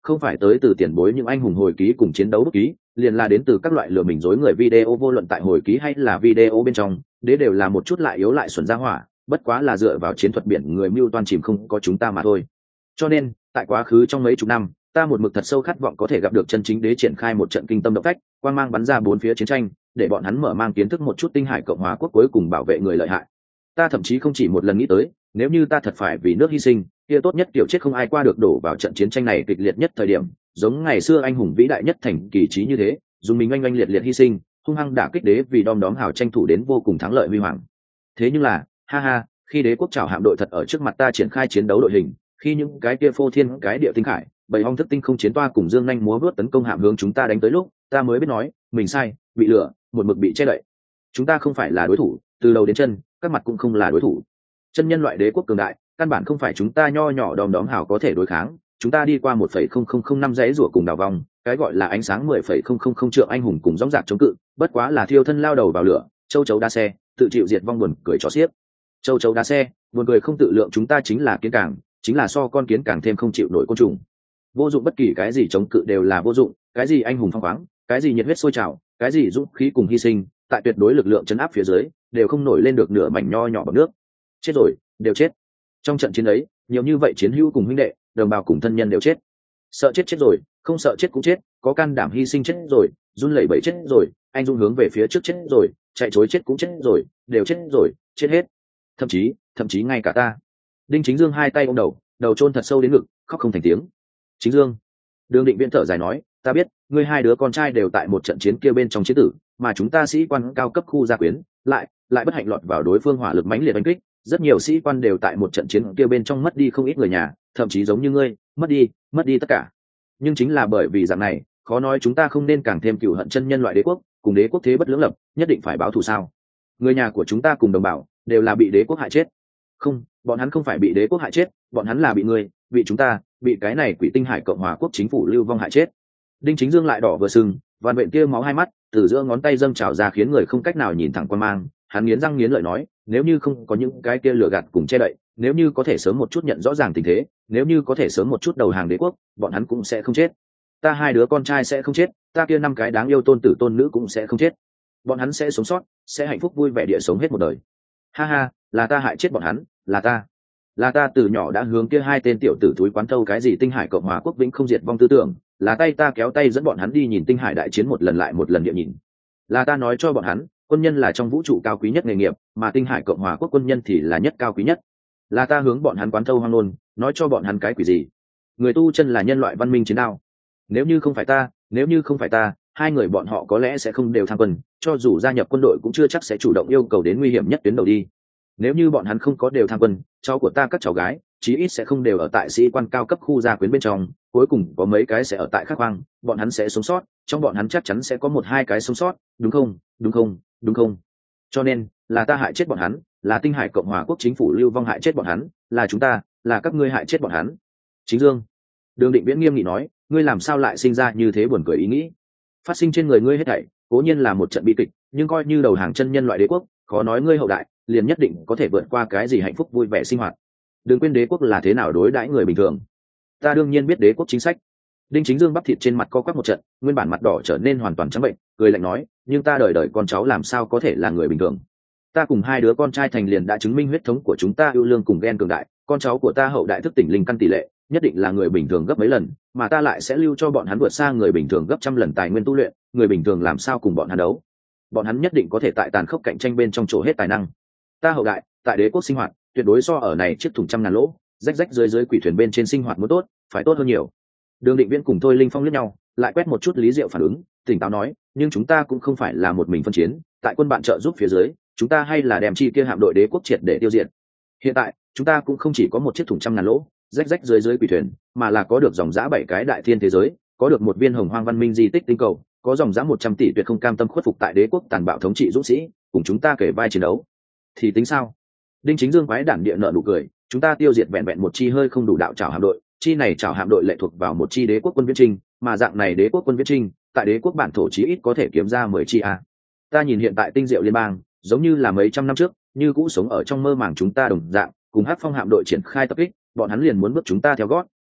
không phải tới từ tiền bối những anh hùng hồi ký cùng chiến đấu bất ký, liền là đến từ các loại lừa mình dối người video, vô luận tại hồi ký hay là video bên trong, đế đều là một chút lại yếu lại xuẩn ra hỏa, bất quá là dựa vào chiến thuật biển người mưu toan chìm không có chúng ta mà thôi. Cho nên tại quá khứ trong mấy chục năm, ta một mực thật sâu khát vọng có thể gặp được chân chính đế triển khai một trận kinh tâm động phách, quang mang bắn ra bốn phía chiến tranh, để bọn hắn mở mang kiến thức một chút tinh hải cộng hòa quốc cuối cùng bảo vệ người lợi hại. Ta thậm chí không chỉ một lần nghĩ tới, nếu như ta thật phải vì nước hy sinh, kia tốt nhất kiểu chết không ai qua được đổ vào trận chiến tranh này kịch liệt nhất thời điểm, giống ngày xưa anh hùng vĩ đại nhất thành kỳ trí như thế, dùng mình oanh oanh liệt liệt hy sinh, hung hăng đả kích đế vì đom đóm hào tranh thủ đến vô cùng thắng lợi huy hoàng. Thế nhưng là, ha ha, khi đế quốc trảo hạm đội thật ở trước mặt ta triển khai chiến đấu đội hình, khi những cái kia phô thiên cái địa tinh khải, bảy hong thức tinh không chiến toa cùng dương nhanh múa vớt tấn công hạm hướng chúng ta đánh tới lúc, ta mới biết nói, mình sai, bị lừa, một mực bị che đậy. Chúng ta không phải là đối thủ, từ đầu đến chân, các mặt cũng không là đối thủ. Chân nhân loại đế quốc cường đại, căn bản không phải chúng ta nho nhỏ đom đóm hào có thể đối kháng. Chúng ta đi qua 1,0005 giấy rủa cùng đào vòng, cái gọi là ánh sáng 10,000 trượng anh hùng cùng dõng dạc chống cự, bất quá là thiêu thân lao đầu vào lửa, châu chấu đa xe, tự chịu diệt vong buồn cười chó xiếc. Châu chấu đa xe, buồn cười không tự lượng, chúng ta chính là kiến càng, chính là so con kiến càng thêm không chịu nổi côn trùng. Vô dụng, bất kỳ cái gì chống cự đều là vô dụng, cái gì anh hùng phong khoáng, cái gì nhiệt huyết sôi trào, cái gì dũng khí cùng hy sinh, tại tuyệt đối lực lượng chấn áp phía dưới, đều không nổi lên được nửa mảnh nho nhỏ bằng nước. Chết rồi, đều chết. Trong trận chiến ấy, nhiều như vậy chiến hữu cùng huynh đệ, đồng bào cùng thân nhân đều chết. Sợ chết chết rồi, không sợ chết cũng chết, có can đảm hy sinh chết rồi, run lẩy bẩy chết rồi, anh dũng hướng về phía trước chết rồi, chạy trối chết cũng chết rồi, đều chết rồi, chết hết. Thậm chí ngay cả ta. Đinh Chính Dương hai tay ôm đầu, đầu chôn thật sâu đến ngực, khóc không thành tiếng. Chính Dương. Đường Định Viễn thở dài nói, ta biết, ngươi hai đứa con trai đều tại một trận chiến kia bên trong chiến tử, mà chúng ta sĩ quan cao cấp khu gia quyến, lại bất hạnh lọt vào đối phương hỏa lực mãnh liệt đánh kích, rất nhiều sĩ quan đều tại một trận chiến kia bên trong mất đi không ít người nhà, thậm chí giống như ngươi, mất đi tất cả. Nhưng chính là bởi vì dạng này, khó nói chúng ta không nên càng thêm cừu hận chân nhân loại đế quốc, cùng đế quốc thế bất lưỡng lập, nhất định phải báo thù sao? Người nhà của chúng ta cùng đồng bào đều là bị đế quốc hại chết. Không, bọn hắn không phải bị đế quốc hại chết, bọn hắn là bị ngươi, bị chúng ta, bị cái này quỷ tinh hải cộng hòa quốc chính phủ lưu vong hại chết. Đinh Chính Dương lại đỏ vừa sưng, vằn vện kia máu hai mắt từ giữa ngón tay dâng trào ra khiến người không cách nào nhìn thẳng quan mang. Hắn nghiến răng nghiến lợi nói, nếu như không có những cái kia lừa gạt cùng che đậy, nếu như có thể sớm một chút nhận rõ ràng tình thế, nếu như có thể sớm một chút đầu hàng đế quốc, bọn hắn cũng sẽ không chết. Ta hai đứa con trai sẽ không chết, ta kia 5 cái đáng yêu tôn tử tôn nữ cũng sẽ không chết. Bọn hắn sẽ sống sót, sẽ hạnh phúc vui vẻ địa sống hết một đời. Ha ha, là ta hại chết bọn hắn, là ta từ nhỏ đã hướng kia hai tên tiểu tử túi quán thâu cái gì tinh hải cộng hòa quốc vĩnh không diệt vong tư tưởng, là tay ta kéo tay dẫn bọn hắn đi nhìn tinh hải đại chiến một lần lại một lần địa nhìn, là ta nói cho bọn hắn quân nhân là trong vũ trụ cao quý nhất nghề nghiệp, mà tinh hải cộng hòa quốc quân nhân thì là nhất cao quý nhất, là ta hướng bọn hắn quán thâu hoang ngôn, nói cho bọn hắn cái quỷ gì người tu chân là nhân loại văn minh chiến đao. Nếu như không phải ta, hai người bọn họ có lẽ sẽ không đều tham quân, cho dù gia nhập quân đội cũng chưa chắc sẽ chủ động yêu cầu đến nguy hiểm nhất tuyến đầu đi. Nếu như bọn hắn không có đều tham quân, cháu của ta các cháu gái chí ít sẽ không đều ở tại sĩ quan cao cấp khu gia quyến bên trong, cuối cùng có mấy cái sẽ ở tại khắc hoang, bọn hắn sẽ sống sót, trong bọn hắn chắc chắn sẽ có 1-2 cái sống sót, đúng không? Cho nên là ta hại chết bọn hắn, là tinh hải cộng hòa quốc chính phủ lưu vong hại chết bọn hắn, là chúng ta, là các ngươi hại chết bọn hắn. Chính Dương. Đường Định Viễn nghiêm nghị nói, ngươi làm sao lại sinh ra như thế buồn cười ý nghĩ? Phát sinh trên người ngươi hết thảy cố nhiên là một trận bi kịch, nhưng coi như đầu hàng chân nhân loại đế quốc, khó nói ngươi hậu đại liền nhất định có thể vượt qua cái gì hạnh phúc vui vẻ sinh hoạt. Đừng quên đế quốc là thế nào đối đãi người bình thường. Ta đương nhiên biết đế quốc chính sách. Đinh Chính Dương bắp thịt trên mặt co quắp một trận, nguyên bản mặt đỏ trở nên hoàn toàn trắng bệnh, cười lạnh nói, nhưng ta đời con cháu làm sao có thể là người bình thường? Ta cùng hai đứa con trai thành liền đã chứng minh huyết thống của chúng ta ưu lương cùng ghen cường đại, con cháu của ta hậu đại thức tỉnh linh căn tỷ lệ nhất định là người bình thường gấp mấy lần, mà ta lại sẽ lưu cho bọn hắn vượt xa người bình thường gấp trăm lần tài nguyên tu luyện, người bình thường làm sao cùng bọn hắn đấu? Bọn hắn nhất định có thể tại tàn khốc cạnh tranh bên trong chỗ hết tài năng. Ta hậu đại tại đế quốc sinh hoạt tuyệt đối so ở này chiếc thùng trăm ngàn lỗ rách rách dưới quỷ thuyền bên trên sinh hoạt muốn tốt, phải tốt hơn nhiều. Đường Định Viễn cùng Thôi Linh Phong liếc nhau, lại quét một chút Lý Diệu phản ứng, tỉnh táo nói, nhưng chúng ta cũng không phải là một mình phân chiến, tại quân bạn trợ giúp phía dưới, chúng ta hay là đem chi kia hạm đội đế quốc triệt để tiêu diệt. Hiện tại chúng ta cũng không chỉ có một chiếc thùng trăm ngàn lỗ rách rách dưới quỷ thuyền, mà là có được dòng dã 7 cái đại thiên thế giới, có được một viên hồng hoang văn minh di tích tinh cầu, có dòng dã 100 tỷ tuyệt không cam tâm khuất phục tại đế quốc tàn bạo thống trị dũng sĩ, cùng chúng ta kể vai chiến đấu. Thì tính sao? Đinh Chính Dương quái đản địa nợ nụ cười, chúng ta tiêu diệt vẹn vẹn một chi hơi không đủ đạo trảo hạm đội, chi này trảo hạm đội lệ thuộc vào một chi đế quốc quân viễn trinh, mà dạng này đế quốc quân viễn trinh tại đế quốc bản thổ chí ít có thể kiếm ra 10 chi a. Ta nhìn hiện tại tinh diệu liên bang giống như là mấy trăm năm trước, như cũ sống ở trong mơ màng chúng ta đồng dạng, cùng Hắc Phong hạm đội triển khai tập kích, bọn hắn liền muốn bước chúng ta theo gót,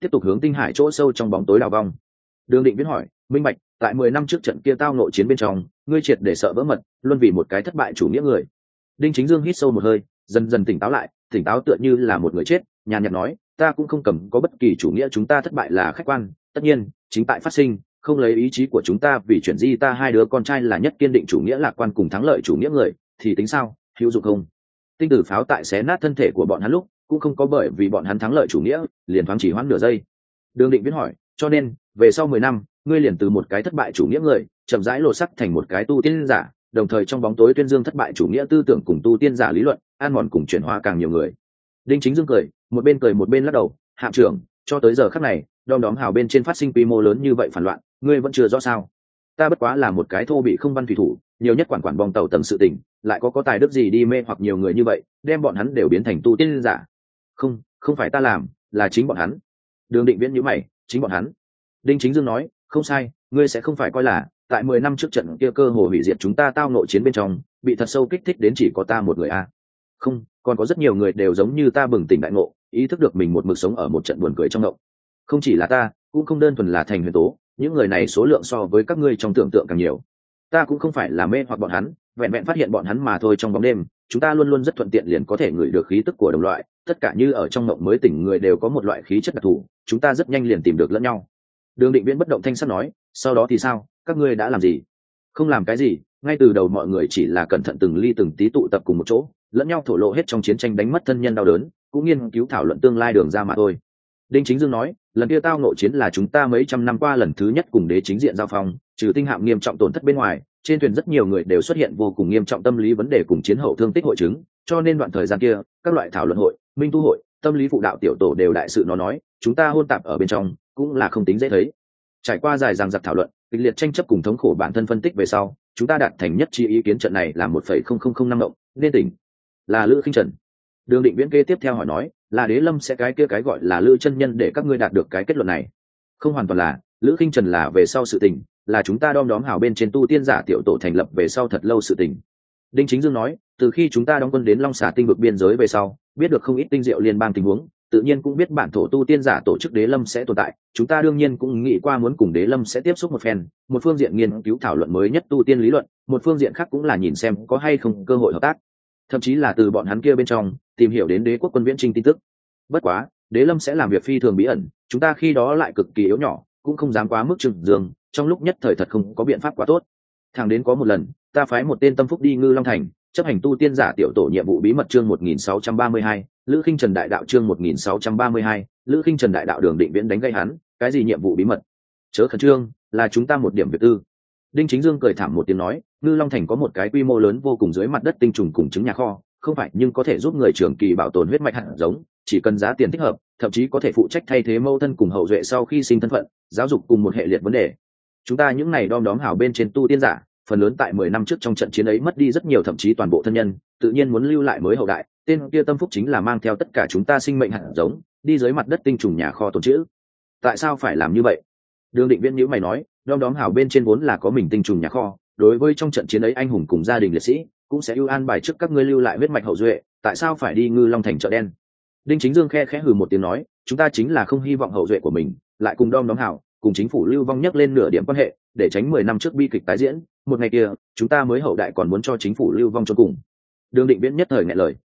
tiếp tục hướng tinh hải chỗ sâu trong bóng tối đào vong. Đường Định Viễn hỏi, minh bạch, tại 10 năm trước trận kia tao nội chiến bên trong, ngươi triệt để sợ vỡ mật, luôn vì một cái thất bại chủ nghĩa người. Đinh Chính Dương hít sâu một hơi, dần dần tỉnh táo lại, tỉnh táo tựa như là một người chết, nhàn nhạt nói, ta cũng không cầm có bất kỳ chủ nghĩa chúng ta thất bại là khách quan, tất nhiên, chính tại phát sinh, không lấy ý chí của chúng ta vì chuyển di ta hai đứa con trai là nhất kiên định chủ nghĩa lạc quan cùng thắng lợi chủ nghĩa người, thì tính sao, hữu dụng không? Tinh tử pháo tại xé nát thân thể của bọn hắn lúc, cũng không có bởi vì bọn hắn thắng lợi chủ nghĩa, liền thoáng chỉ hoãn nửa giây. Đường Định Viễn hỏi, cho nên, về sau 10 năm, ngươi liền từ một cái thất bại chủ nghĩa người, chậm rãi lột sắc thành một cái tu tiên giả, đồng thời trong bóng tối tuyên dương thất bại chủ nghĩa tư tưởng cùng tu tiên giả lý luận, an mòn cùng chuyển hóa càng nhiều người. Đinh Chính Dương cười một bên lắc đầu, hạm trưởng, cho tới giờ khắc này, đom đóm hào bên trên phát sinh quy mô lớn như vậy phản loạn, ngươi vẫn chưa rõ sao? Ta bất quá là một cái thô bị không văn thủy thủ, nhiều nhất quản bong tàu tầng sự tình, lại có tài đức gì đi mê hoặc nhiều người như vậy, đem bọn hắn đều biến thành tu tiên giả? Không phải ta làm, là chính bọn hắn. Đường Định Viễn nhíu mày, chính bọn hắn. Đinh Chính Dương nói, không sai, ngươi sẽ không phải coi là tại 10 năm trước trận kia cơ hồ hủy diệt chúng ta tao nội chiến bên trong, bị thật sâu kích thích đến chỉ có ta một người à? Không, còn có rất nhiều người đều giống như ta bừng tỉnh đại ngộ, ý thức được mình một mực sống ở một trận buồn cười trong ngộng. Không chỉ là ta, cũng không đơn thuần là Thành Huyền Tố, những người này số lượng so với các ngươi trong tưởng tượng càng nhiều. Ta cũng không phải là mê hoặc bọn hắn, vẹn vẹn phát hiện bọn hắn mà thôi. Trong bóng đêm, chúng ta luôn luôn rất thuận tiện liền có thể ngửi được khí tức của đồng loại, tất cả như ở trong ngộng mới tỉnh người đều có một loại khí chất đặc thù, chúng ta rất nhanh liền tìm được lẫn nhau. Đường Định Viễn bất động thanh sắc nói, sau đó thì sao, các ngươi đã làm gì? Không làm cái gì, ngay từ đầu mọi người chỉ là cẩn thận từng ly từng tí tụ tập cùng một chỗ, lẫn nhau thổ lộ hết trong chiến tranh đánh mất thân nhân đau đớn, cũng nghiên cứu thảo luận tương lai đường ra mà thôi. Đinh Chính Dương nói, lần kia tao nội chiến là chúng ta mấy trăm năm qua lần thứ nhất cùng đế chính diện giao phong, trừ tinh hạm nghiêm trọng tổn thất bên ngoài, trên thuyền rất nhiều người đều xuất hiện vô cùng nghiêm trọng tâm lý vấn đề cùng chiến hậu thương tích hội chứng, cho nên đoạn thời gian kia, các loại thảo luận hội, minh tu hội, tâm lý phụ đạo tiểu tổ đều đại sự nó nói, chúng ta hôn tạp ở bên trong, cũng là không tính dễ thấy. Trải qua dài dằng dặc thảo luận, kịch liệt tranh chấp cùng thống khổ bản thân phân tích về sau, chúng ta đạt thành nhất trí ý kiến trận này là 1,0005 động, nên tỉnh. Là Lữ Khinh Trần. Đường Định Viễn kế tiếp theo hỏi nói, là Đế Lâm sẽ cái gọi là Lữ chân nhân để các ngươi đạt được cái kết luận này? Không hoàn toàn là, Lữ Khinh Trần là về sau sự tình, là chúng ta đom đóm hào bên trên tu tiên giả tiểu tổ thành lập về sau thật lâu sự tình. Đinh Chính Dương nói, từ khi chúng ta đóng quân đến Long Xà tinh vực biên giới về sau, biết được không ít tinh diệu liên bang tình huống, tự nhiên cũng biết bản thổ tu tiên giả tổ chức Đế Lâm sẽ tồn tại, chúng ta đương nhiên cũng nghĩ qua muốn cùng Đế Lâm sẽ tiếp xúc một phen, một phương diện nghiên cứu thảo luận mới nhất tu tiên lý luận, một phương diện khác cũng là nhìn xem có hay không cơ hội hợp tác, thậm chí là từ bọn hắn kia bên trong tìm hiểu đến đế quốc quân viễn trinh tin tức. Bất quá, Đế Lâm sẽ làm việc phi thường bí ẩn, chúng ta khi đó lại cực kỳ yếu nhỏ, cũng không dám quá mức trừng dương, trong lúc nhất thời thật không có biện pháp quá tốt. Thẳng đến có một lần, ta phái một tên tâm phúc đi Ngư Long Thành, chấp hành tu tiên giả tiểu tổ nhiệm vụ bí mật chương 1632, Lữ Khinh Trần đại đạo chương 1632, Lữ Khinh Trần đại đạo. Đường Định Viễn đánh gây hắn, cái gì nhiệm vụ bí mật? Chớ khẩn trương, là chúng ta một điểm việc tư. Đinh Chính Dương cười thảm một tiếng nói, Ngư Long Thành có một cái quy mô lớn vô cùng dưới mặt đất tinh trùng cùng trứng nhà kho, không phải nhưng có thể giúp người trưởng kỳ bảo tồn huyết mạch hạt giống, chỉ cần giá tiền thích hợp, thậm chí có thể phụ trách thay thế mâu thân cùng hậu duệ sau khi sinh thân phận, giáo dục cùng một hệ liệt vấn đề. Chúng ta những này đom đóm hảo bên trên tu tiên giả, phần lớn tại 10 năm trước trong trận chiến ấy mất đi rất nhiều thậm chí toàn bộ thân nhân, tự nhiên muốn lưu lại mới hậu đại, tên kia tâm phúc chính là mang theo tất cả chúng ta sinh mệnh hạt giống, đi dưới mặt đất tinh trùng nhà kho tồn trữ. Tại sao phải làm như vậy? Đường Định Viễn nhíu mày nói, đom đóm hảo bên trên vốn là có mình tinh trùng nhà kho, đối với trong trận chiến ấy anh hùng cùng gia đình liệt sĩ, cũng sẽ ưu an bài trước các ngươi lưu lại huyết mạch hậu duệ, tại sao phải đi Ngư Long Thành chợ đen? Đinh Chính Dương khẽ hừ một tiếng nói, chúng ta chính là không hy vọng hậu duệ của mình lại cùng đom đóm hảo, cùng chính phủ lưu vong nhắc lên nửa điểm quan hệ, để tránh 10 năm trước bi kịch tái diễn, một ngày kia, chúng ta mới hậu đại còn muốn cho chính phủ lưu vong cho cùng. Đường Định Viễn nhất thời nghẹn lời,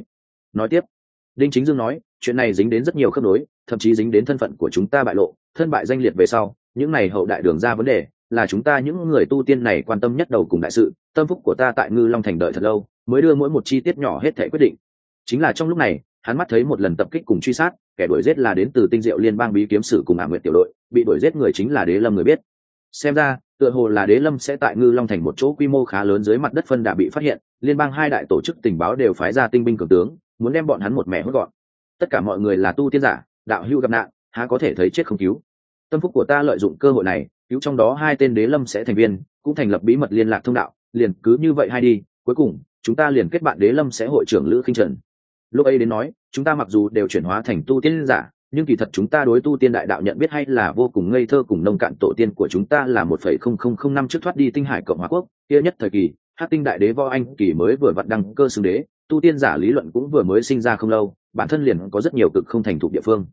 nói tiếp. Đinh Chính Dương nói, chuyện này dính đến rất nhiều khớp nối, thậm chí dính đến thân phận của chúng ta bại lộ, thân bại danh liệt về sau, những này hậu đại đường ra vấn đề, là chúng ta những người tu tiên này quan tâm nhất đầu cùng đại sự. Tâm phúc của ta tại Ngư Long Thành đợi thật lâu, mới đưa mỗi một chi tiết nhỏ hết thể quyết định. Chính là trong lúc này, hắn mắt thấy một lần tập kích cùng truy sát, kẻ đuổi giết là đến từ tinh diệu liên bang bí kiếm sử cùng Ả Nguyệt tiểu đội, bị đuổi giết người chính là Đế Lâm người biết. Xem ra, tựa hồ là Đế Lâm sẽ tại Ngư Long Thành một chỗ quy mô khá lớn dưới mặt đất phân đã bị phát hiện, liên bang hai đại tổ chức tình báo đều phái ra tinh binh cường tướng, muốn đem bọn hắn một mẻ hốt gọn. Tất cả mọi người là tu tiên giả, đạo hữu gặp nạn, há có thể thấy chết không cứu. Tâm phúc của ta lợi dụng cơ hội này, cứu trong đó hai tên Đế Lâm sẽ thành viên, cũng thành lập bí mật liên lạc thông đạo, liền cứ như vậy hai đi, cuối cùng, chúng ta liền kết bạn Đế Lâm sẽ hội trưởng Lữ Khinh Trần. Lúc ấy đến nói, chúng ta mặc dù đều chuyển hóa thành tu tiên giả, nhưng kỳ thật chúng ta đối tu tiên đại đạo nhận biết hay là vô cùng ngây thơ cùng nông cạn. Tổ tiên của chúng ta là 1,0005 năm trước thoát đi tinh hải cộng hòa quốc, kia nhất thời kỳ, Hắc Tinh đại đế Võ Anh kỳ mới vừa vặn đăng cơ xưng đế, tu tiên giả lý luận cũng vừa mới sinh ra không lâu, bản thân liền có rất nhiều cực không thành thục địa phương.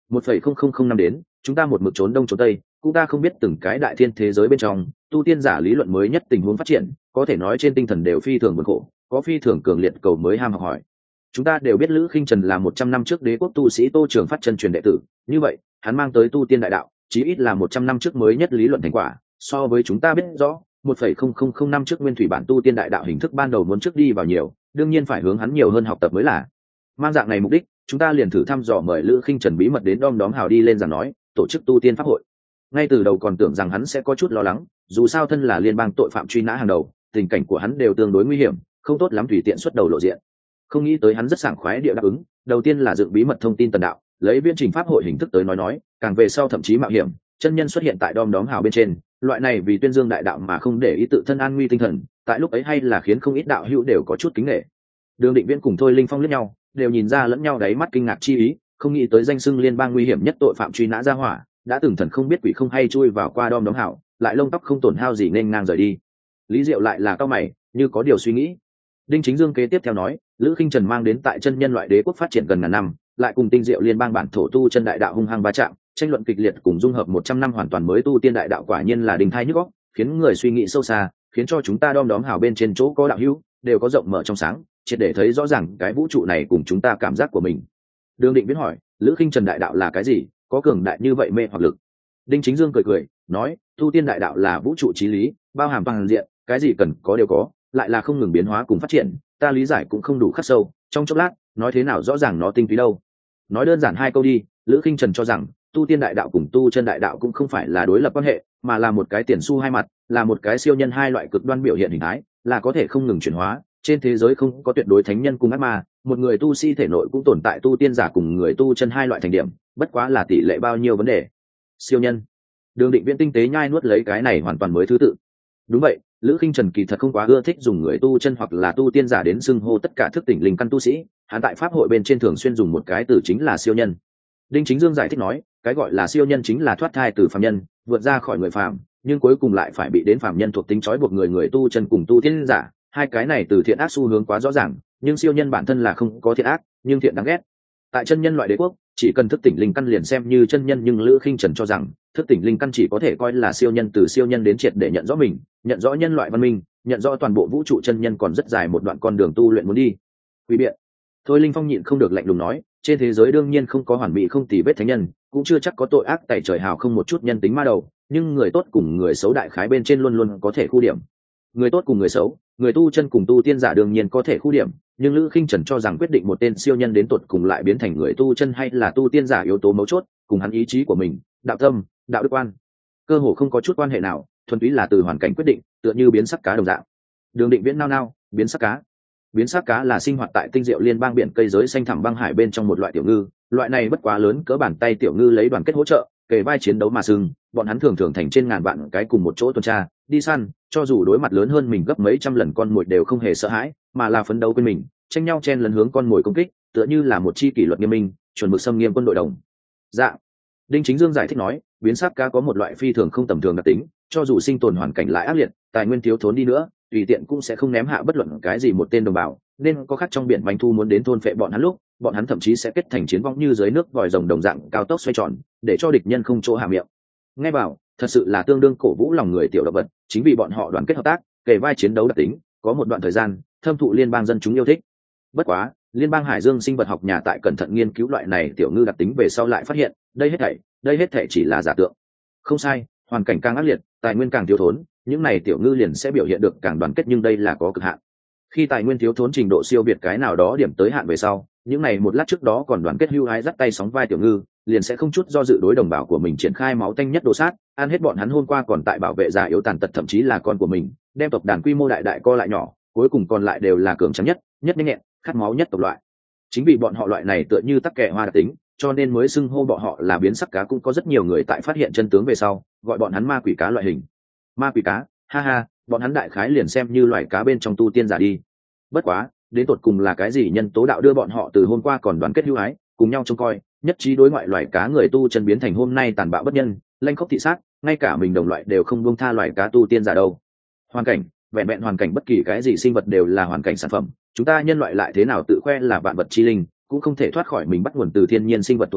10,000 năm đến chúng ta một mực trốn đông trốn tây, cũng ta không biết từng cái đại thiên thế giới bên trong tu tiên giả lý luận mới nhất tình huống phát triển, có thể nói trên tinh thần đều phi thường buồn khổ, có phi thường cường liệt cầu mới ham học hỏi. Chúng ta đều biết Lữ Khinh Trần là 100 năm trước đế quốc tu sĩ Tô Trường Phát chân truyền đệ tử, như vậy hắn mang tới tu tiên đại đạo chí ít là 100 năm trước mới nhất lý luận thành quả, so với chúng ta biết rõ 1,000 năm trước nguyên thủy bản tu tiên đại đạo hình thức ban đầu muốn trước đi vào nhiều, đương nhiên phải hướng hắn nhiều hơn học tập mới là. Mang dạng này mục đích, chúng ta liền thử thăm dò mời Lữ Khinh Trần bí mật đến Đom Đóm Hào đi lên giảng nói, tổ chức tu tiên pháp hội. Ngay từ đầu còn tưởng rằng hắn sẽ có chút lo lắng, dù sao thân là liên bang tội phạm truy nã hàng đầu, tình cảnh của hắn đều tương đối nguy hiểm, không tốt lắm tùy tiện xuất đầu lộ diện. Không nghĩ tới hắn rất sảng khoái địa đáp ứng, đầu tiên là dựng bí mật thông tin tần đạo, lấy viên trình pháp hội hình thức tới nói, càng về sau thậm chí mạo hiểm, chân nhân xuất hiện tại Đom Đóm Hào bên trên, loại này vì tuyên dương đại đạo mà không để ý tự thân an nguy tinh thần, tại lúc ấy hay là khiến không ít đạo hữu đều có chút kính nể. Đường Định Viễn cùng Thôi Linh Phong liếc nhau, đều nhìn ra lẫn nhau đáy mắt kinh ngạc chi ý, không nghĩ tới danh xưng liên bang nguy hiểm nhất tội phạm truy nã ra hỏa, đã từng thần không biết quỷ không hay chui vào qua Đom Đóm Hào, lại lông tóc không tổn hao gì nên ngang rời đi. Lý Diệu lại là cao mày, như có điều suy nghĩ. Đinh Chính Dương kế tiếp theo nói, Lữ Khinh Trần mang đến tại chân nhân loại đế quốc phát triển gần ngàn năm, lại cùng tinh diệu liên bang bản thổ tu chân đại đạo hung hăng va chạm, tranh luận kịch liệt cùng dung hợp 100 năm hoàn toàn mới tu tiên đại đạo quả nhiên là đình thai nhức óc, khiến người suy nghĩ sâu xa, khiến cho chúng ta Đom Đóm Hào bên trên chỗ có đạo hữu đều có rộng mở trong sáng, triệt để thấy rõ ràng cái vũ trụ này cùng chúng ta cảm giác của mình. Đường Định Viễn hỏi, Lữ Khinh Trần đại đạo là cái gì, có cường đại như vậy mê hoặc lực? Đinh Chính Dương cười cười, nói, tu tiên đại đạo là vũ trụ chí lý, bao hàm toàn diện, cái gì cần có đều có, lại là không ngừng biến hóa cùng phát triển, ta lý giải cũng không đủ khắc sâu, trong chốc lát, nói thế nào rõ ràng nó tinh túy đâu. Nói đơn giản hai câu đi, Lữ Khinh Trần cho rằng, tu tiên đại đạo cùng tu chân đại đạo cũng không phải là đối lập quan hệ, mà là một cái tiền xu hai mặt, là một cái siêu nhân hai loại cực đoan biểu hiện hình thái, là có thể không ngừng chuyển hóa, trên thế giới không có tuyệt đối thánh nhân cùng ác ma, một người tu sĩ thể nội cũng tồn tại tu tiên giả cùng người tu chân hai loại thành điểm, bất quá là tỷ lệ bao nhiêu vấn đề. Siêu nhân. Đường Định Viễn tinh tế nhai nuốt lấy cái này hoàn toàn mới thứ tự. Đúng vậy, Lữ Khinh Trần kỳ thật không quá ưa thích dùng người tu chân hoặc là tu tiên giả đến xưng hô tất cả thức tỉnh linh căn tu sĩ, hắn tại pháp hội bên trên thường xuyên dùng một cái từ chính là siêu nhân. Đinh Chính Dương giải thích nói, cái gọi là siêu nhân chính là thoát thai từ phàm nhân, vượt ra khỏi người phàm, nhưng cuối cùng lại phải bị đến phàm nhân thuộc tính trói buộc người tu chân cùng tu tiên giả, hai cái này từ thiện ác xu hướng quá rõ ràng, nhưng siêu nhân bản thân là không có thiện ác, nhưng thiện đáng ghét. Tại chân nhân loại đế quốc, chỉ cần thức tỉnh linh căn liền xem như chân nhân, nhưng Lữ Khinh Trần cho rằng thức tỉnh linh căn chỉ có thể coi là siêu nhân, từ siêu nhân đến triệt để nhận rõ mình, nhận rõ nhân loại văn minh, nhận rõ toàn bộ vũ trụ, chân nhân còn rất dài một đoạn con đường tu luyện muốn đi. Quý biện. Thôi Linh Phong nhịn không được lạnh lùng nói, trên thế giới đương nhiên không có hoàn mỹ không tì vết thánh nhân, cũng chưa chắc có tội ác tày trời hào không một chút nhân tính ma đầu, nhưng người tốt cùng người xấu đại khái bên trên luôn luôn có thể khu điểm. Người tốt cùng người xấu, người tu chân cùng tu tiên giả đương nhiên có thể khu điểm, nhưng Lữ Khinh Trần cho rằng quyết định một tên siêu nhân đến tột cùng lại biến thành người tu chân hay là tu tiên giả yếu tố mấu chốt cùng hắn ý chí của mình, đạo tâm, đạo đức quan, cơ hồ không có chút quan hệ nào, thuần túy là từ hoàn cảnh quyết định, tựa như biến sắc cá đồng dạng. Đường Định Viễn nao nao, biến sắc cá. Biến sắc cá là sinh hoạt tại tinh diệu liên bang biển cây giới xanh thẳm băng hải bên trong một loại tiểu ngư, loại này bất quá lớn cỡ bàn tay tiểu ngư lấy đoàn kết hỗ trợ, kề vai chiến đấu mà sừng, bọn hắn thường thường thành trên ngàn vạn cái cùng một chỗ tuần tra, đi săn, cho dù đối mặt lớn hơn mình gấp mấy trăm lần con mồi đều không hề sợ hãi, mà là phấn đấu quên mình, tranh nhau chen lấn hướng con mồi công kích, tựa như là một chi kỷ luật nghiêm minh, chuẩn mực xâm nghiêm quân đội đồng. Dạ. Đinh Chính Dương giải thích nói, biến sắc cá có một loại phi thường không tầm thường đặc tính, cho dù sinh tồn hoàn cảnh lại ác liệt, tài nguyên thiếu thốn đi nữa, tùy tiện cũng sẽ không ném hạ bất luận cái gì một tên đồng bào, nên có khác trong biển manh thu muốn đến thôn phệ bọn hắn lúc, bọn hắn thậm chí sẽ kết thành chiến vong như dưới nước vòi rồng đồng dạng cao tốc xoay tròn, để cho địch nhân không chỗ hạ miệng. Nghe bảo, thật sự là tương đương cổ vũ lòng người tiểu động vật, chính vì bọn họ đoàn kết hợp tác, kề vai chiến đấu đặc tính, có một đoạn thời gian, thâm thụ liên bang dân chúng yêu thích. Bất quá, liên bang Hải Dương sinh vật học nhà tại cẩn thận nghiên cứu loại này tiểu ngư đặc tính về sau lại phát hiện, đây hết thảy chỉ là giả tượng. Không sai, hoàn cảnh càng ác liệt, tài nguyên càng thiếu thốn, những này tiểu ngư liền sẽ biểu hiện được càng đoàn kết, nhưng đây là có cực hạn. Khi tài nguyên thiếu thốn trình độ siêu việt cái nào đó điểm tới hạn về sau, những này một lát trước đó còn đoàn kết hưu hái dắt tay sóng vai tiểu ngư, liền sẽ không chút do dự đối đồng bào của mình triển khai máu tanh nhất đồ sát, ăn hết bọn hắn hôm qua còn tại bảo vệ già yếu tàn tật thậm chí là con của mình, đem tộc đàn quy mô đại đại co lại nhỏ, cuối cùng còn lại đều là cường trắng nhất, nhất nhanh nhẹn, khát máu nhất tộc loại. Chính vì bọn họ loại này tựa như tắc kè hoa đặc tính, cho nên mới xưng hô bọn họ là biến sắc cá. Cũng có rất nhiều người tại phát hiện chân tướng về sau, gọi bọn hắn ma quỷ cá loại hình. Ma quỷ cá, ha ha, bọn hắn đại khái liền xem như loài cá bên trong tu tiên giả đi. Bất quá, đến tột cùng là cái gì nhân tố đạo đưa bọn họ từ hôm qua còn đoàn kết hữu ái, cùng nhau trông coi, nhất trí đối ngoại loài cá người tu chân biến thành hôm nay tàn bạo bất nhân, lanh khốc thị sát, ngay cả mình đồng loại đều không buông tha loài cá tu tiên giả đâu. Hoàn cảnh, vẹn vẹn hoàn cảnh, bất kỳ cái gì sinh vật đều là hoàn cảnh sản phẩm, chúng ta nhân loại lại thế nào tự khoe là vạn vật chi linh, cũng không thể thoát khỏi mình bắt nguồn từ thiên nhiên sinh vật thuộc tính,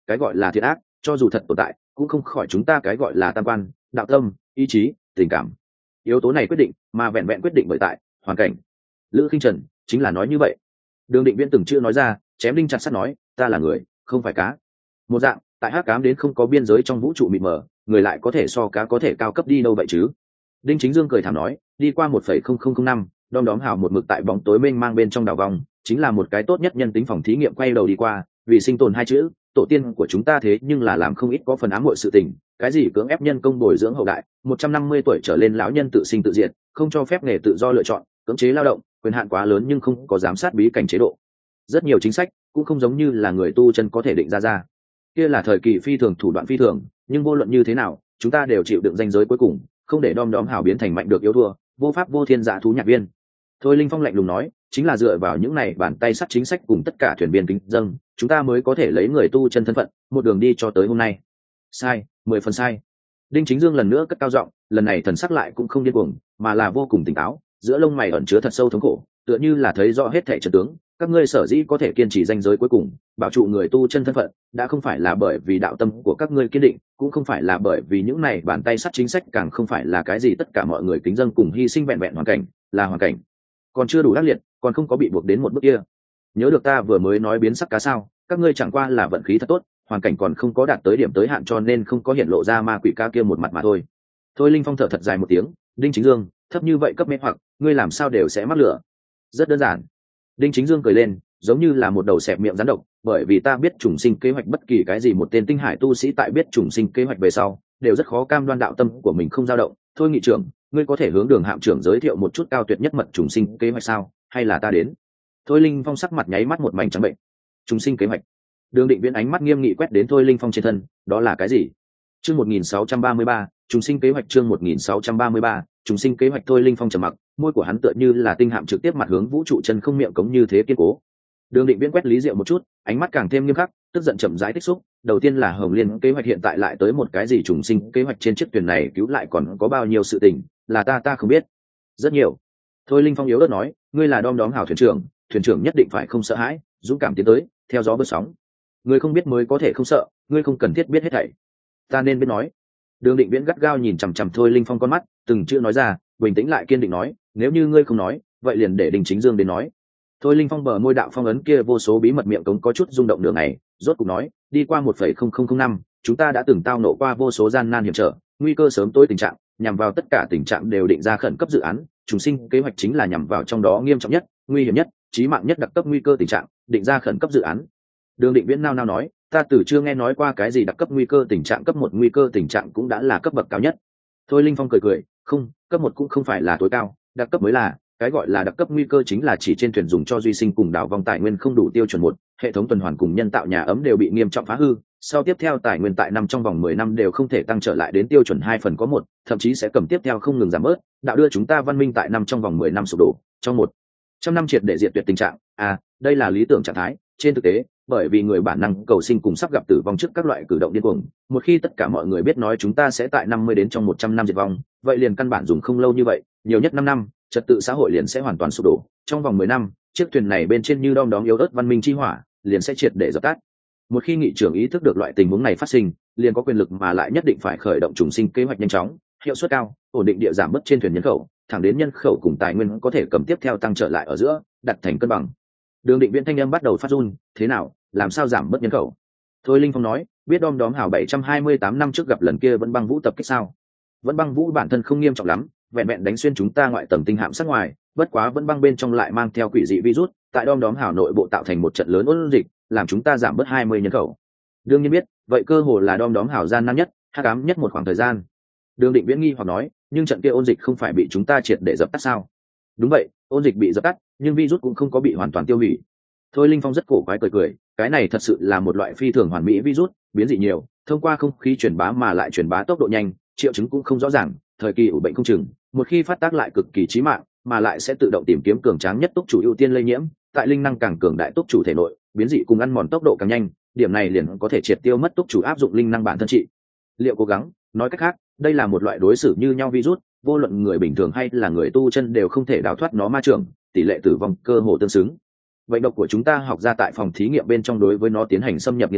cái gọi là thiện ác cho dù thật tồn tại cũng không khỏi chúng ta cái gọi là tam quan, đạo tâm, ý chí, tình cảm, yếu tố này quyết định, mà vẹn vẹn quyết định bởi tại hoàn cảnh. Lữ Khinh Trần chính là nói như vậy. Đường Định Viễn từng chưa nói ra, chém đinh chặt sắt nói, ta là người, không phải cá. Một dạng, tại hắc ám đến không có biên giới trong vũ trụ mịt mờ, người lại có thể so cá có thể cao cấp đi đâu vậy chứ? Đinh Chính Dương cười thảm nói, đi qua 1,0005, đom đóm hào một mực tại bóng tối mênh mang bên trong đảo vòng, chính là một cái tốt nhất nhân tính phòng thí nghiệm quay đầu đi qua, vì sinh tồn hai chữ, tổ tiên của chúng ta thế nhưng là làm không ít có phần ám muội sự tình, cái gì cưỡng ép nhân công bồi dưỡng hậu đại, 150 tuổi trở lên lão nhân tự sinh tự diệt, không cho phép nghề tự do lựa chọn, cưỡng chế lao động, quyền hạn quá lớn nhưng không có giám sát bí cảnh chế độ. Rất nhiều chính sách cũng không giống như là người tu chân có thể định ra. Kia là thời kỳ phi thường, thủ đoạn phi thường, nhưng vô luận như thế nào, chúng ta đều chịu đựng ranh giới cuối cùng, không để đom đóm hào biến thành mạnh được yếu thua, vô pháp vô thiên dạ thú nhạc viên. Thôi Linh Phong lạnh lùng nói, chính là dựa vào những này bàn tay sắt chính sách cùng tất cả thuyền viên kính dâng, chúng ta mới có thể lấy người tu chân thân phận, một đường đi cho tới hôm nay. Sai, 10 phần sai. Đinh Chính Dương lần nữa cất cao giọng, lần này thần sắc lại cũng không điên cuồng, mà là vô cùng tỉnh táo, giữa lông mày ẩn chứa thật sâu thống khổ, tựa như là thấy rõ hết thảy trận tướng. Các ngươi sở dĩ có thể kiên trì ranh giới cuối cùng, bảo trụ người tu chân thân phận, đã không phải là bởi vì đạo tâm của các ngươi kiên định, cũng không phải là bởi vì những này bàn tay sắt chính sách, càng không phải là cái gì tất cả mọi người kính dâng cùng hy sinh vẹn vẹn hoàn cảnh, là hoàn cảnh còn chưa đủ ác liệt, còn không có bị buộc đến một bước kia. Nhớ được ta vừa mới nói biến sắc cá sao? Các ngươi chẳng qua là vận khí thật tốt, hoàn cảnh còn không có đạt tới điểm tới hạn cho nên không có hiện lộ ra ma quỷ ca kia một mặt mà thôi. Thôi Linh Phong thở thật dài một tiếng, Đinh Chính Dương, thấp như vậy cấp mê hoặc, ngươi làm sao đều sẽ mắc lửa? Rất đơn giản. Đinh Chính Dương cười lên, giống như là một đầu xẹp miệng rắn độc, bởi vì ta biết trùng sinh kế hoạch, bất kỳ cái gì một tên tinh hải tu sĩ tại biết trùng sinh kế hoạch về sau, đều rất khó cam đoan đạo tâm của mình không dao động. Thôi nghị trưởng, ngươi có thể hướng Đường hạm trưởng giới thiệu một chút cao tuyệt nhất mật trùng sinh kế hoạch sao, hay là ta đến? Thôi Linh Phong sắc mặt nháy mắt một mảnh trắng bệnh. Trùng sinh kế hoạch? Đường Định Viễn ánh mắt nghiêm nghị quét đến Thôi Linh Phong trên thân, đó là cái gì? Chương 1633, trùng sinh kế hoạch. Chương 1633, trùng sinh kế hoạch. Thôi Linh Phong trầm mặc, môi của hắn tựa như là tinh hạm trực tiếp mặt hướng vũ trụ chân không miệng cống như thế kiên cố. Đường Định Viễn quét Lý Diệu một chút, ánh mắt càng thêm nghiêm khắc, tức giận chậm rãi tích xúc. Đầu tiên là Hồng Liên kế hoạch, hiện tại lại tới một cái gì trùng sinh kế hoạch? Trên chiếc thuyền này cứu lại còn có bao nhiêu sự tình, là ta không biết. Rất nhiều. Thôi Linh Phong yếu ớt nói, ngươi là đom đóm hảo thuyền trưởng nhất định phải không sợ hãi, dũng cảm tiến tới, theo gió bớt sóng. Ngươi không biết mới có thể không sợ, ngươi không cần thiết biết hết thảy. Ta nên biết nói. Đường Định Viễn gắt gao nhìn chằm chằm Thôi Linh Phong con mắt, từng chữ nói ra, bình tĩnh lại kiên định nói, nếu như ngươi không nói, vậy liền để Đinh Chính Dương đến nói. Thôi Linh Phong bờ môi đạo phong ấn kia vô số bí mật miệng cống có chút rung động đường này, rốt cục nói, đi qua 1,0005, chúng ta đã từng tao nộ qua vô số gian nan hiểm trở, nguy cơ sớm tối tình trạng, nhằm vào tất cả tình trạng đều định ra khẩn cấp dự án, trùng sinh kế hoạch chính là nhằm vào trong đó nghiêm trọng nhất, nguy hiểm nhất, chí mạng nhất đặc cấp nguy cơ tình trạng, định ra khẩn cấp dự án. Đường Định Viễn nao nao nói, ta từ chưa nghe nói qua cái gì đặc cấp nguy cơ tình trạng, cấp 1 nguy cơ tình trạng cũng đã là cấp bậc cao nhất. Thôi Linh Phong cười cười, không, cấp 1 cũng không phải là tối cao, đặc cấp mới là. Cái gọi là đặc cấp nguy cơ chính là chỉ trên thuyền dùng cho duy sinh cùng đảo vòng tài nguyên không đủ tiêu chuẩn, một hệ thống tuần hoàn cùng nhân tạo nhà ấm đều bị nghiêm trọng phá hư, sau tiếp theo tài nguyên tại trong vòng 10 năm đều không thể tăng trở lại đến tiêu chuẩn 2/1, thậm chí sẽ cầm tiếp theo không ngừng giảm bớt, đạo đưa chúng ta văn minh tại trong vòng 10 năm sụp đổ, trong 100 năm triệt để diệt tuyệt tình trạng. Đây là lý tưởng trạng thái. Trên thực tế, bởi vì người bản năng cầu sinh cùng sắp gặp tử vong trước các loại cử động điên cuồng, một khi tất cả mọi người biết nói chúng ta sẽ tại 50 đến trong 100 năm diệt vong, vậy liền căn bản dùng không lâu như vậy, nhiều nhất 5 năm, trật tự xã hội liền sẽ hoàn toàn sụp đổ. Trong vòng 10 năm, chiếc thuyền này bên trên như đom đóm yếu ớt văn minh chi hỏa, liền sẽ triệt để dập tắt. Một khi nghị trưởng ý thức được loại tình huống này phát sinh, liền có quyền lực mà lại nhất định phải khởi động trùng sinh kế hoạch nhanh chóng, hiệu suất cao, ổn định địa giảm bớt trên thuyền nhân khẩu, thẳng đến nhân khẩu cùng tài nguyên có thể cầm tiếp theo tăng trở lại ở giữa, đặt thành cân bằng. Đường Định Viễn thanh âm bắt đầu phát run, thế nào, làm sao giảm bớt nhân khẩu? Thôi Linh Phong nói, biết đom đóm hào 728 năm trước gặp lần kia vẫn băng vũ tập kích sao? Vẫn băng vũ bản thân không nghiêm trọng lắm, vẹn vẹn đánh xuyên chúng ta ngoại tầng tinh hạm sát ngoài, bất quá vẫn băng bên trong lại mang theo quỷ dị virus, tại đom đóm hào nội bộ tạo thành một trận lớn ôn dịch, làm chúng ta giảm bớt 20 nhân khẩu. Đương nhiên biết, vậy cơ hồ là đom đóm hào gian nan nhất, hắc ám nhất một khoảng thời gian. Đường Định Viễn nghi hoặc nói, nhưng trận kia ôn dịch không phải bị chúng ta triệt để dập tắt sao? Đúng vậy, ôn dịch bị dập tắt, nhưng virus cũng không có bị hoàn toàn tiêu hủy. Thôi Linh Phong rất cổ quái cười, cái này thật sự là một loại phi thường hoàn mỹ virus, biến dị nhiều, thông qua không khí truyền bá mà lại truyền bá tốc độ nhanh, triệu chứng cũng không rõ ràng, thời kỳ ủ bệnh không chừng, một khi phát tác lại cực kỳ chí mạng, mà lại sẽ tự động tìm kiếm cường tráng nhất túc chủ ưu tiên lây nhiễm, tại linh năng càng cường đại túc chủ thể nội, biến dị cùng ăn mòn tốc độ càng nhanh, điểm này liền có thể triệt tiêu mất túc chủ áp dụng linh năng bản thân trị liệu cố gắng. Nói cách khác, đây là một loại đối xử như nhau virus, vô luận người bình thường hay là người tu chân đều không thể đào thoát nó ma trường, tỷ lệ tử vong cơ hồ tương xứng. Bệnh độc của chúng ta học ra tại phòng thí nghiệm bên trong đối với nó tiến hành xâm nhập nghiên cứu,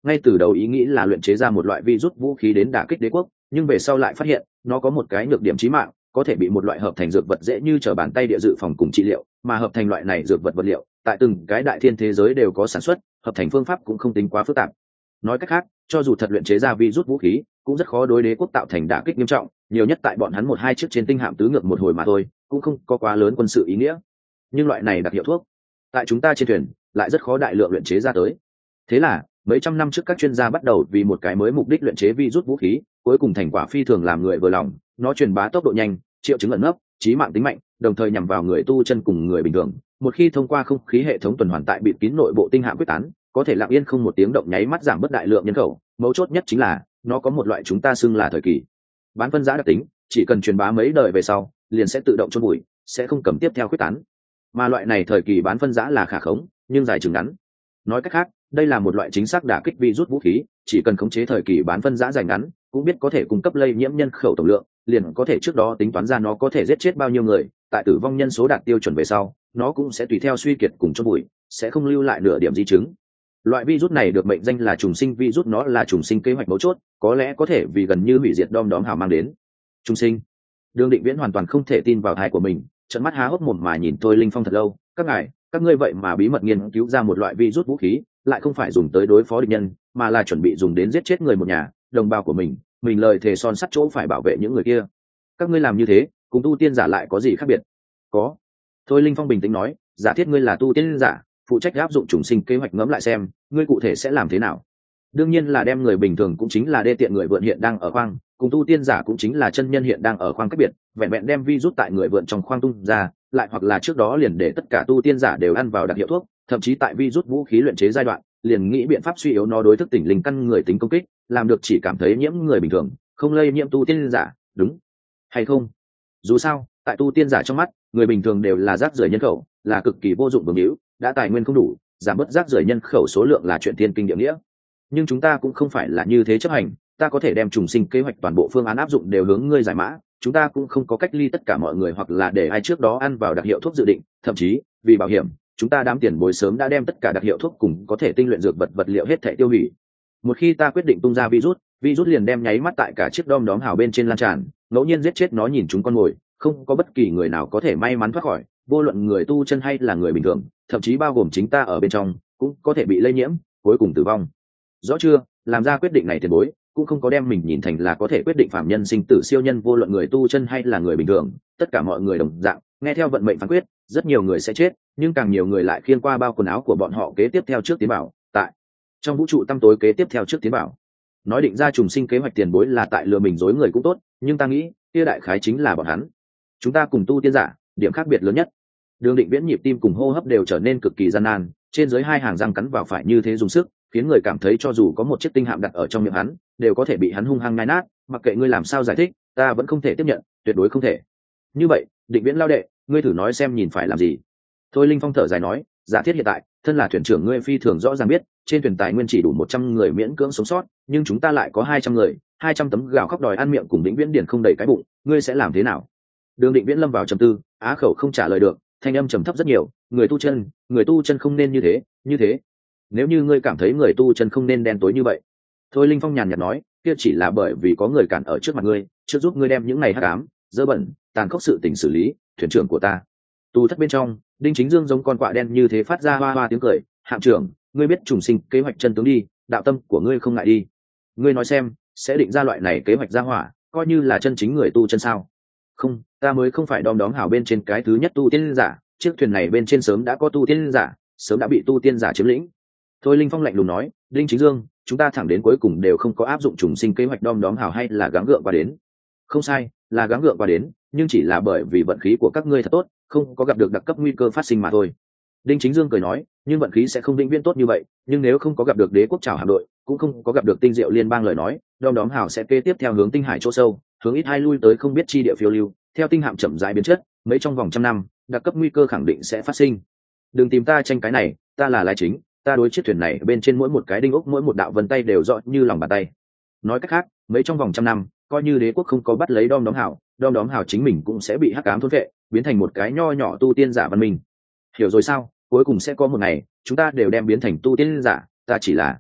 ngay từ đầu ý nghĩ là luyện chế ra một loại virus vũ khí đến đả kích đế quốc, nhưng về sau lại phát hiện nó có một cái nhược điểm chí mạng, có thể bị một loại hợp thành dược vật dễ như trở bàn tay địa dự phòng cùng trị liệu, mà hợp thành loại này dược vật vật liệu tại từng cái đại thiên thế giới đều có sản xuất, hợp thành phương pháp cũng không tính quá phức tạp. Nói cách khác, cho dù thật luyện chế ra virus vũ khí, cũng rất khó đối đế quốc tạo thành đả kích nghiêm trọng, nhiều nhất tại bọn hắn một hai chiếc trên tinh hạm tứ ngược một hồi mà thôi, cũng không có quá lớn quân sự ý nghĩa. Nhưng loại này đặc hiệu thuốc, tại chúng ta trên thuyền lại rất khó đại lượng luyện chế ra tới. Thế là mấy trăm năm trước các chuyên gia bắt đầu vì một cái mới mục đích luyện chế virus vũ khí, cuối cùng thành quả phi thường làm người vừa lòng. Nó truyền bá tốc độ nhanh, triệu chứng ẩn nấp, chí mạng tính mạnh, đồng thời nhằm vào người tu chân cùng người bình thường. Một khi thông qua không khí hệ thống tuần hoàn tại bịt kín nội bộ tinh hạm quyết tán, có thể lặng yên không một tiếng động nháy mắt giảm bớt đại lượng nhân khẩu. Mấu chốt nhất chính là nó có một loại chúng ta xưng là thời kỳ bán phân giã đặc tính, chỉ cần truyền bá mấy đời về sau liền sẽ tự động chôn bụi, sẽ không cầm tiếp theo quyết tán. Mà loại này thời kỳ bán phân giã là khả khống nhưng dài chừng ngắn. Nói cách khác, đây là một loại chính xác đả kích virus vũ khí, chỉ cần khống chế thời kỳ bán phân giã dài ngắn, cũng biết có thể cung cấp lây nhiễm nhân khẩu tổng lượng, liền có thể trước đó tính toán ra nó có thể giết chết bao nhiêu người, tại tử vong nhân số đạt tiêu chuẩn về sau, nó cũng sẽ tùy theo suy kiệt cùng chôn bụi, sẽ không lưu lại nửa điểm di chứng. Loại virus này được mệnh danh là trùng sinh virus, nó là trùng sinh kế hoạch mấu chốt, có lẽ có thể vì gần như hủy diệt đom đóm hào mang đến. Trùng sinh. Đường Định Viễn hoàn toàn không thể tin vào tai của mình, trợn mắt há hốc mồm mà nhìn Thôi Linh Phong thật lâu. Các ngươi vậy mà bí mật nghiên cứu ra một loại virus vũ khí, lại không phải dùng tới đối phó địch nhân, mà là chuẩn bị dùng đến giết chết người một nhà, đồng bào của mình lời thề son sắt chỗ phải bảo vệ những người kia. Các ngươi làm như thế, cùng tu tiên giả lại có gì khác biệt? Có. Thôi Linh Phong bình tĩnh nói, giả thiết ngươi là tu tiên giả, phụ trách áp dụng trùng sinh kế hoạch, ngẫm lại xem, ngươi cụ thể sẽ làm thế nào? Đương nhiên là đem người bình thường cũng chính là đê tiện người vượn hiện đang ở khoang, cùng tu tiên giả cũng chính là chân nhân hiện đang ở khoang cách biệt, vẹn vẹn đem virus tại người vượn trong khoang tung ra, lại hoặc là trước đó liền để tất cả tu tiên giả đều ăn vào đặc hiệu thuốc, thậm chí tại virus vũ khí luyện chế giai đoạn, liền nghĩ biện pháp suy yếu nó đối thức tỉnh linh căn người tính công kích, làm được chỉ cảm thấy nhiễm người bình thường, không lây nhiễm tu tiên giả, đúng hay không? Dù sao, tại tu tiên giả trong mắt, người bình thường đều là rác rưởi nhân khẩu, là cực kỳ vô dụng bướng hữu, đã tài nguyên không đủ, giảm bớt rác rưởi nhân khẩu số lượng là chuyện thiên kinh địa nghĩa. Nhưng chúng ta cũng không phải là như thế chấp hành, ta có thể đem trùng sinh kế hoạch toàn bộ phương án áp dụng đều hướng ngươi giải mã, chúng ta cũng không có cách ly tất cả mọi người hoặc là để ai trước đó ăn vào đặc hiệu thuốc dự định, thậm chí vì bảo hiểm, chúng ta đám tiền bối sớm đã đem tất cả đặc hiệu thuốc cùng có thể tinh luyện dược vật liệu hết thảy tiêu hủy. Một khi ta quyết định tung ra virus liền đem nháy mắt tại cả chiếc đom đóm hào bên trên lan tràn, ngẫu nhiên giết chết nó nhìn chúng con mồi, không có bất kỳ người nào có thể may mắn thoát khỏi, vô luận người tu chân hay là người bình thường, thậm chí bao gồm chính ta ở bên trong, cũng có thể bị lây nhiễm, cuối cùng tử vong. Rõ chưa? Làm ra quyết định này tiền bối cũng không có đem mình nhìn thành là có thể quyết định phạm nhân sinh tử siêu nhân, vô luận người tu chân hay là người bình thường, tất cả mọi người đồng dạng nghe theo vận mệnh phán quyết. Rất nhiều người sẽ chết, nhưng càng nhiều người lại khiêng qua bao quần áo của bọn họ kế tiếp theo trước tiến bảo, tại trong vũ trụ tăm tối kế tiếp theo trước tiến bảo. Nói định ra trùng sinh kế hoạch tiền bối là tại lừa mình dối người cũng tốt, nhưng ta nghĩ kia đại khái chính là bọn hắn. Chúng ta cùng tu tiên giả, điểm khác biệt lớn nhất, Đường Định Viễn nhịp tim cùng hô hấp đều trở nên cực kỳ gian nan, trên dưới hai hàng răng cắn vào phải như thế dùng sức, khiến người cảm thấy cho dù có một chiếc tinh hạm đặt ở trong miệng hắn, đều có thể bị hắn hung hăng nai nát. Mặc kệ ngươi làm sao giải thích, ta vẫn không thể tiếp nhận, tuyệt đối không thể. Như vậy, Định Viễn lao đệ, ngươi thử nói xem nhìn phải làm gì? Thôi Linh Phong thở dài nói, giả thiết hiện tại, thân là thuyền trưởng ngươi phi thường rõ ràng biết, trên thuyền tài nguyên chỉ đủ 100 người miễn cưỡng sống sót, nhưng chúng ta lại có 200 người, 200 tấm gạo khóc đòi ăn miệng cùng Định Viễn điền không đầy cái bụng, ngươi sẽ làm thế nào? Đường Định Viễn lâm vào trầm tư, á khẩu không trả lời được, thanh âm trầm thấp rất nhiều, người tu chân không nên như thế. Nếu như ngươi cảm thấy người tu chân không nên đen tối như vậy, Thôi Linh Phong nhàn nhạt nói, kia chỉ là bởi vì có người cản ở trước mặt ngươi, trước giúp ngươi đem những này hắc ám, dơ bẩn, tàn khốc sự tình xử lý. Thuyền trưởng của ta, tù thất bên trong, Đinh Chính Dương giống con quạ đen như thế phát ra hoa hoa tiếng cười. Hạm trưởng, ngươi biết trùng sinh kế hoạch chân tướng đi, đạo tâm của ngươi không ngại đi. Ngươi nói xem, sẽ định ra loại này kế hoạch ra hỏa, coi như là chân chính người tu chân sao? Không, ta mới không phải đom đóm hào bên trên cái thứ nhất tu tiên giả, chiếc thuyền này bên trên sớm đã có tu tiên giả, sớm đã bị tu tiên giả chiếm lĩnh. Thôi Linh Phong lạnh lùng nói, Đinh Chính Dương, chúng ta thẳng đến cuối cùng đều không có áp dụng trùng sinh kế hoạch đom đóm hào, hay là gắng gượng qua đến? Không sai, là gắng gượng qua đến, nhưng chỉ là bởi vì vận khí của các ngươi thật tốt, không có gặp được đặc cấp nguy cơ phát sinh mà thôi. Đinh Chính Dương cười nói, nhưng vận khí sẽ không vĩnh viễn tốt như vậy, nhưng nếu không có gặp được đế quốc trào hạm đội, cũng không có gặp được tinh diệu liên bang lời nói, đom đóm hào sẽ kế tiếp theo hướng tinh hải chỗ sâu, hướng ít hai lui tới không biết chi địa phiêu lưu, theo tinh hạm chậm rãi biến chất, mấy trong vòng trăm năm, đặc cấp nguy cơ khẳng định sẽ phát sinh. Đừng tìm ta tranh cái này, ta là lái chính, ta đối chiếc thuyền này bên trên mỗi một cái đinh ốc, mỗi một đạo vân tay đều rõ như lòng bàn tay. Nói cách khác, mấy trong vòng trăm năm, coi như đế quốc không có bắt lấy đom đóm hào chính mình cũng sẽ bị hắc ám thôn vệ, biến thành một cái nho nhỏ tu tiên giả văn minh. Hiểu rồi sao? Cuối cùng sẽ có một ngày, chúng ta đều đem biến thành tu tiên giả, ta chỉ là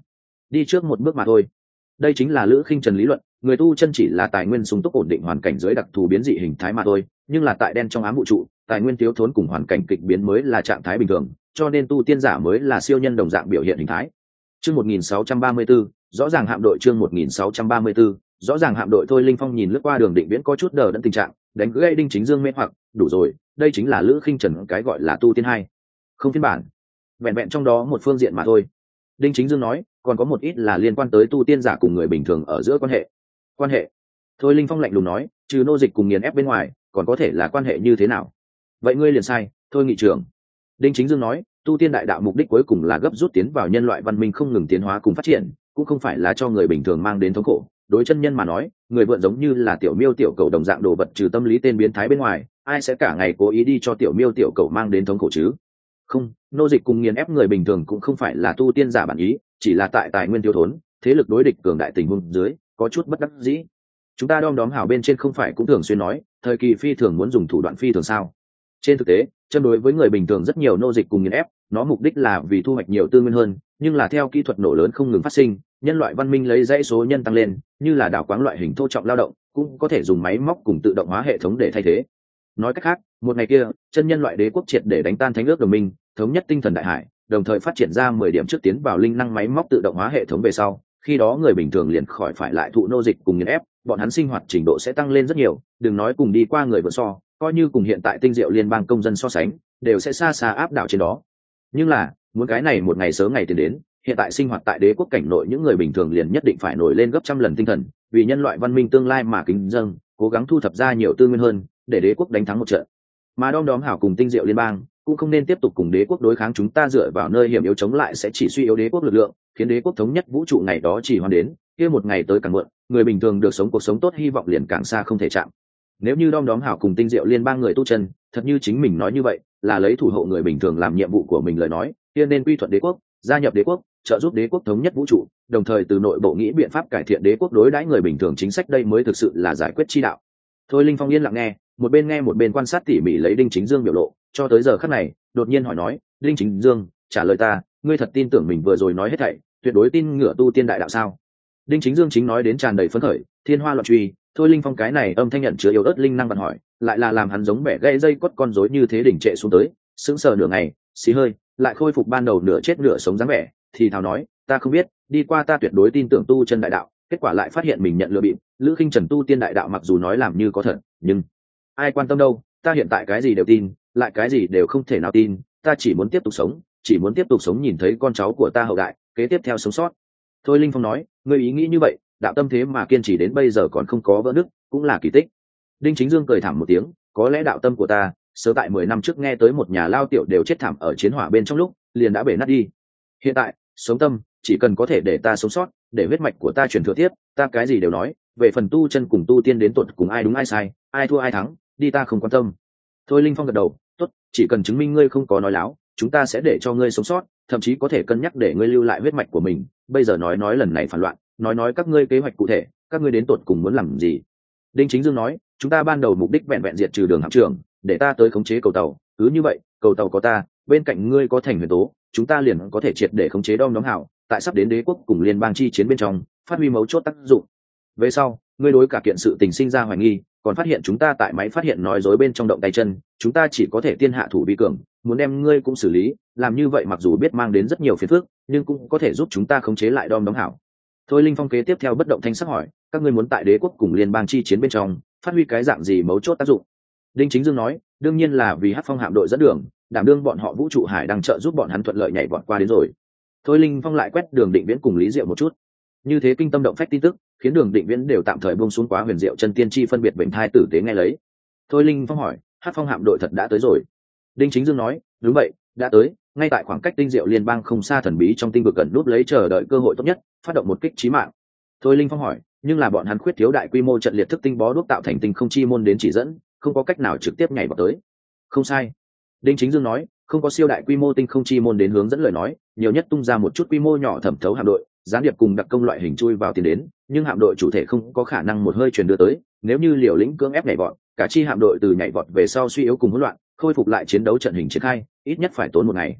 đi trước một bước mà thôi. Đây chính là Lữ Khinh Trần lý luận, người tu chân chỉ là tài nguyên sung túc ổn định hoàn cảnh dưới đặc thù biến dị hình thái mà thôi, nhưng là tại đen trong ám vũ trụ, tài nguyên thiếu thốn cùng hoàn cảnh kịch biến mới là trạng thái bình thường, cho nên tu tiên giả mới là siêu nhân đồng dạng biểu hiện hình thái. Chương 1634, rõ ràng hạm đội. Chương 1634, rõ ràng hạm đội. Thôi Linh Phong nhìn lướt qua Đường Định Viễn có chút đờ đẫn tình trạng, đánh gây Đinh Chính Dương mê hoặc, đủ rồi, đây chính là Lữ Khinh Trần cái gọi là tu tiên hai không phiên bản, vẹn vẹn trong đó một phương diện mà thôi. Đinh Chính Dương nói, còn có một ít là liên quan tới tu tiên giả cùng người bình thường ở giữa quan hệ. Thôi Linh Phong lạnh lùng nói, trừ nô dịch cùng nghiền ép bên ngoài, còn có thể là quan hệ như thế nào? Vậy ngươi liền sai, thôi nghị trưởng. Đinh Chính Dương nói, tu tiên đại đạo mục đích cuối cùng là gấp rút tiến vào nhân loại văn minh không ngừng tiến hóa cùng phát triển, cũng không phải là cho người bình thường mang đến thống khổ. Đối chân nhân mà nói, người vượn giống như là tiểu miêu tiểu cầu đồng dạng đồ vật, trừ tâm lý tên biến thái bên ngoài, ai sẽ cả ngày cố ý đi cho tiểu miêu tiểu cầu mang đến thống khổ chứ? Không, nô dịch cùng nghiền ép người bình thường cũng không phải là tu tiên giả bản ý, chỉ là tại tài nguyên thiếu thốn, thế lực đối địch cường đại tình huống dưới, có chút bất đắc dĩ. Chúng ta đom đóm hào bên trên không phải cũng thường xuyên nói, thời kỳ phi thường muốn dùng thủ đoạn phi thường sao? Trên thực tế, chân đối với người bình thường rất nhiều nô dịch cùng nghiền ép, nó mục đích là vì thu hoạch nhiều tư nguyên hơn, nhưng là theo kỹ thuật nổ lớn không ngừng phát sinh, nhân loại văn minh lấy dãy số nhân tăng lên, như là đào quáng loại hình thô trọng lao động, cũng có thể dùng máy móc cùng tự động hóa hệ thống để thay thế. Nói cách khác, một ngày kia, chân nhân loại đế quốc triệt để đánh tan thánh ước đồng minh, thống nhất tinh thần đại hải, đồng thời phát triển ra 10 điểm trước tiến vào linh năng máy móc tự động hóa hệ thống về sau, khi đó người bình thường liền khỏi phải lại thụ nô dịch cùng nghiền ép, bọn hắn sinh hoạt trình độ sẽ tăng lên rất nhiều, đừng nói cùng đi qua người vượt so, coi như cùng hiện tại tinh diệu liên bang công dân so sánh, đều sẽ xa xa áp đảo trên đó. Nhưng là, muốn cái này một ngày sớm ngày tiến đến, hiện tại sinh hoạt tại đế quốc cảnh nội những người bình thường liền nhất định phải nổi lên gấp trăm lần tinh thần, vì nhân loại văn minh tương lai mà kính dâng, cố gắng thu thập ra nhiều tư nguyên hơn, để đế quốc đánh thắng một trận. Mà đom đóm hảo cùng tinh diệu liên bang cũng không nên tiếp tục cùng đế quốc đối kháng, chúng ta dựa vào nơi hiểm yếu chống lại sẽ chỉ suy yếu đế quốc lực lượng, khiến đế quốc thống nhất vũ trụ ngày đó chỉ hoan đến, kia một ngày tới càng muộn, người bình thường được sống cuộc sống tốt hy vọng liền càng xa không thể chạm. Nếu như đom đóm hảo cùng tinh diệu liên bang người tu chân, thật như chính mình nói như vậy, là lấy thủ hộ người bình thường làm nhiệm vụ của mình lời nói, kia nên quy thuận đế quốc, gia nhập đế quốc, trợ giúp đế quốc thống nhất vũ trụ, đồng thời từ nội bộ nghĩ biện pháp cải thiện đế quốc đối đãi người bình thường chính sách, đây mới thực sự là giải quyết chi đạo. Thôi Linh Phong yên lặng nghe, một bên quan sát tỉ mỉ lấy Đinh Chính Dương biểu lộ, cho tới giờ khắc này, đột nhiên hỏi nói, Đinh Chính Dương, trả lời ta, ngươi thật tin tưởng mình vừa rồi nói hết thảy, tuyệt đối tin ngửa tu tiên đại đạo sao? Đinh Chính Dương chính nói đến tràn đầy phấn khởi, thiên hoa loạn truy, Thôi Linh Phong cái này âm thanh nhận chứa yếu ớt linh năng vặn hỏi, lại là làm hắn giống bẻ gãy dây cốt con rối như thế đỉnh trệ xuống tới, sững sờ nửa ngày, xì hơi, lại khôi phục ban đầu nửa chết nửa sống dáng vẻ, thì thào nói, ta không biết, đi qua ta tuyệt đối tin tưởng tu chân đại đạo, kết quả lại phát hiện mình nhận lừa bịp. Lữ Khinh Trần tu tiên đại đạo mặc dù nói làm như có thật, nhưng ai quan tâm đâu, ta hiện tại cái gì đều tin, lại cái gì đều không thể nào tin, ta chỉ muốn tiếp tục sống, chỉ muốn tiếp tục sống nhìn thấy con cháu của ta hậu đại kế tiếp theo sống sót. Thôi Linh Phong nói, ngươi ý nghĩ như vậy, đạo tâm thế mà kiên trì đến bây giờ còn không có vỡ nứt, cũng là kỳ tích. Đinh Chính Dương cười thảm một tiếng, có lẽ đạo tâm của ta sớm tại 10 năm trước nghe tới một nhà lao tiểu đều chết thảm ở chiến hỏa bên trong lúc liền đã bể nát đi. Hiện tại sống tâm chỉ cần có thể để ta sống sót, để huyết mạch của ta truyền thừa tiếp, ta cái gì đều nói, về phần tu chân cùng tu tiên đến tột cùng ai đúng ai sai, ai thua ai thắng, đi ta không quan tâm. Thôi Linh Phong gật đầu, tốt, chỉ cần chứng minh ngươi không có nói láo, chúng ta sẽ để cho ngươi sống sót, thậm chí có thể cân nhắc để ngươi lưu lại huyết mạch của mình. Bây giờ nói lần này phản loạn, nói các ngươi kế hoạch cụ thể, các ngươi đến tột cùng muốn làm gì? Đinh Chính Dương nói, chúng ta ban đầu mục đích vẹn vẹn diệt trừ Đường hạm trưởng, để ta tới khống chế cầu tàu, cứ như vậy, cầu tàu có ta, bên cạnh ngươi có Thành Huyền Tố, chúng ta liền có thể triệt để khống chế đom đóm hảo, tại sắp đến đế quốc cùng liên bang chi chiến bên trong, phát huy mấu chốt tác dụng. Về sau, ngươi đối cả kiện sự tình sinh ra hoài nghi, còn phát hiện chúng ta tại máy phát hiện nói dối bên trong động tay chân, chúng ta chỉ có thể tiên hạ thủ vi cường, muốn đem ngươi cũng xử lý, làm như vậy mặc dù biết mang đến rất nhiều phiền phức, nhưng cũng có thể giúp chúng ta khống chế lại đom đóm hảo. Thôi Linh Phong kế tiếp theo bất động thanh sắc hỏi, các ngươi muốn tại đế quốc cùng liên bang chi chiến bên trong phát huy cái dạng gì mấu chốt tác dụng? Đinh Chính Dương nói, đương nhiên là vì Hắc Phong hạm đội dẫn đường, đảm đương bọn họ vũ trụ hải đang trợ giúp bọn hắn thuận lợi nhảy vọt qua đến rồi. Thôi Linh Phong lại quét Đường Định Viễn cùng Lý Diệu một chút, như thế kinh tâm động phách tin tức khiến Đường Định Viễn đều tạm thời buông xuống quá huyền diệu chân tiên chi phân biệt bệnh thai tử tế nghe lấy. Thôi Linh Phong hỏi, Hắc Phong hạm đội thật đã tới rồi? Đinh Chính Dương nói, đúng vậy, đã tới, ngay tại khoảng cách tinh diệu liên bang không xa thần bí trong tinh vực gần núp lấy chờ đợi cơ hội tốt nhất, phát động một kích chí mạng. Thôi Linh Phong hỏi, nhưng là bọn hắn khuyết thiếu đại quy mô trận liệt thức tinh bó đuốc tạo thành tinh không chi môn đến chỉ dẫn, không có cách nào trực tiếp nhảy vào tới. Không sai. Đinh Chính Dương nói, không có siêu đại quy mô tinh không chi môn đến hướng dẫn lời nói, nhiều nhất tung ra một chút quy mô nhỏ thẩm thấu hạm đội, gián điệp cùng đặc công loại hình chui vào tiền đến, nhưng hạm đội chủ thể không có khả năng một hơi truyền đưa tới, nếu như liều lĩnh cưỡng ép nhảy vọt, cả chi hạm đội từ nhảy vọt về sau suy yếu cùng hỗn loạn, khôi phục lại chiến đấu trận hình triển khai, ít nhất phải tốn một ngày.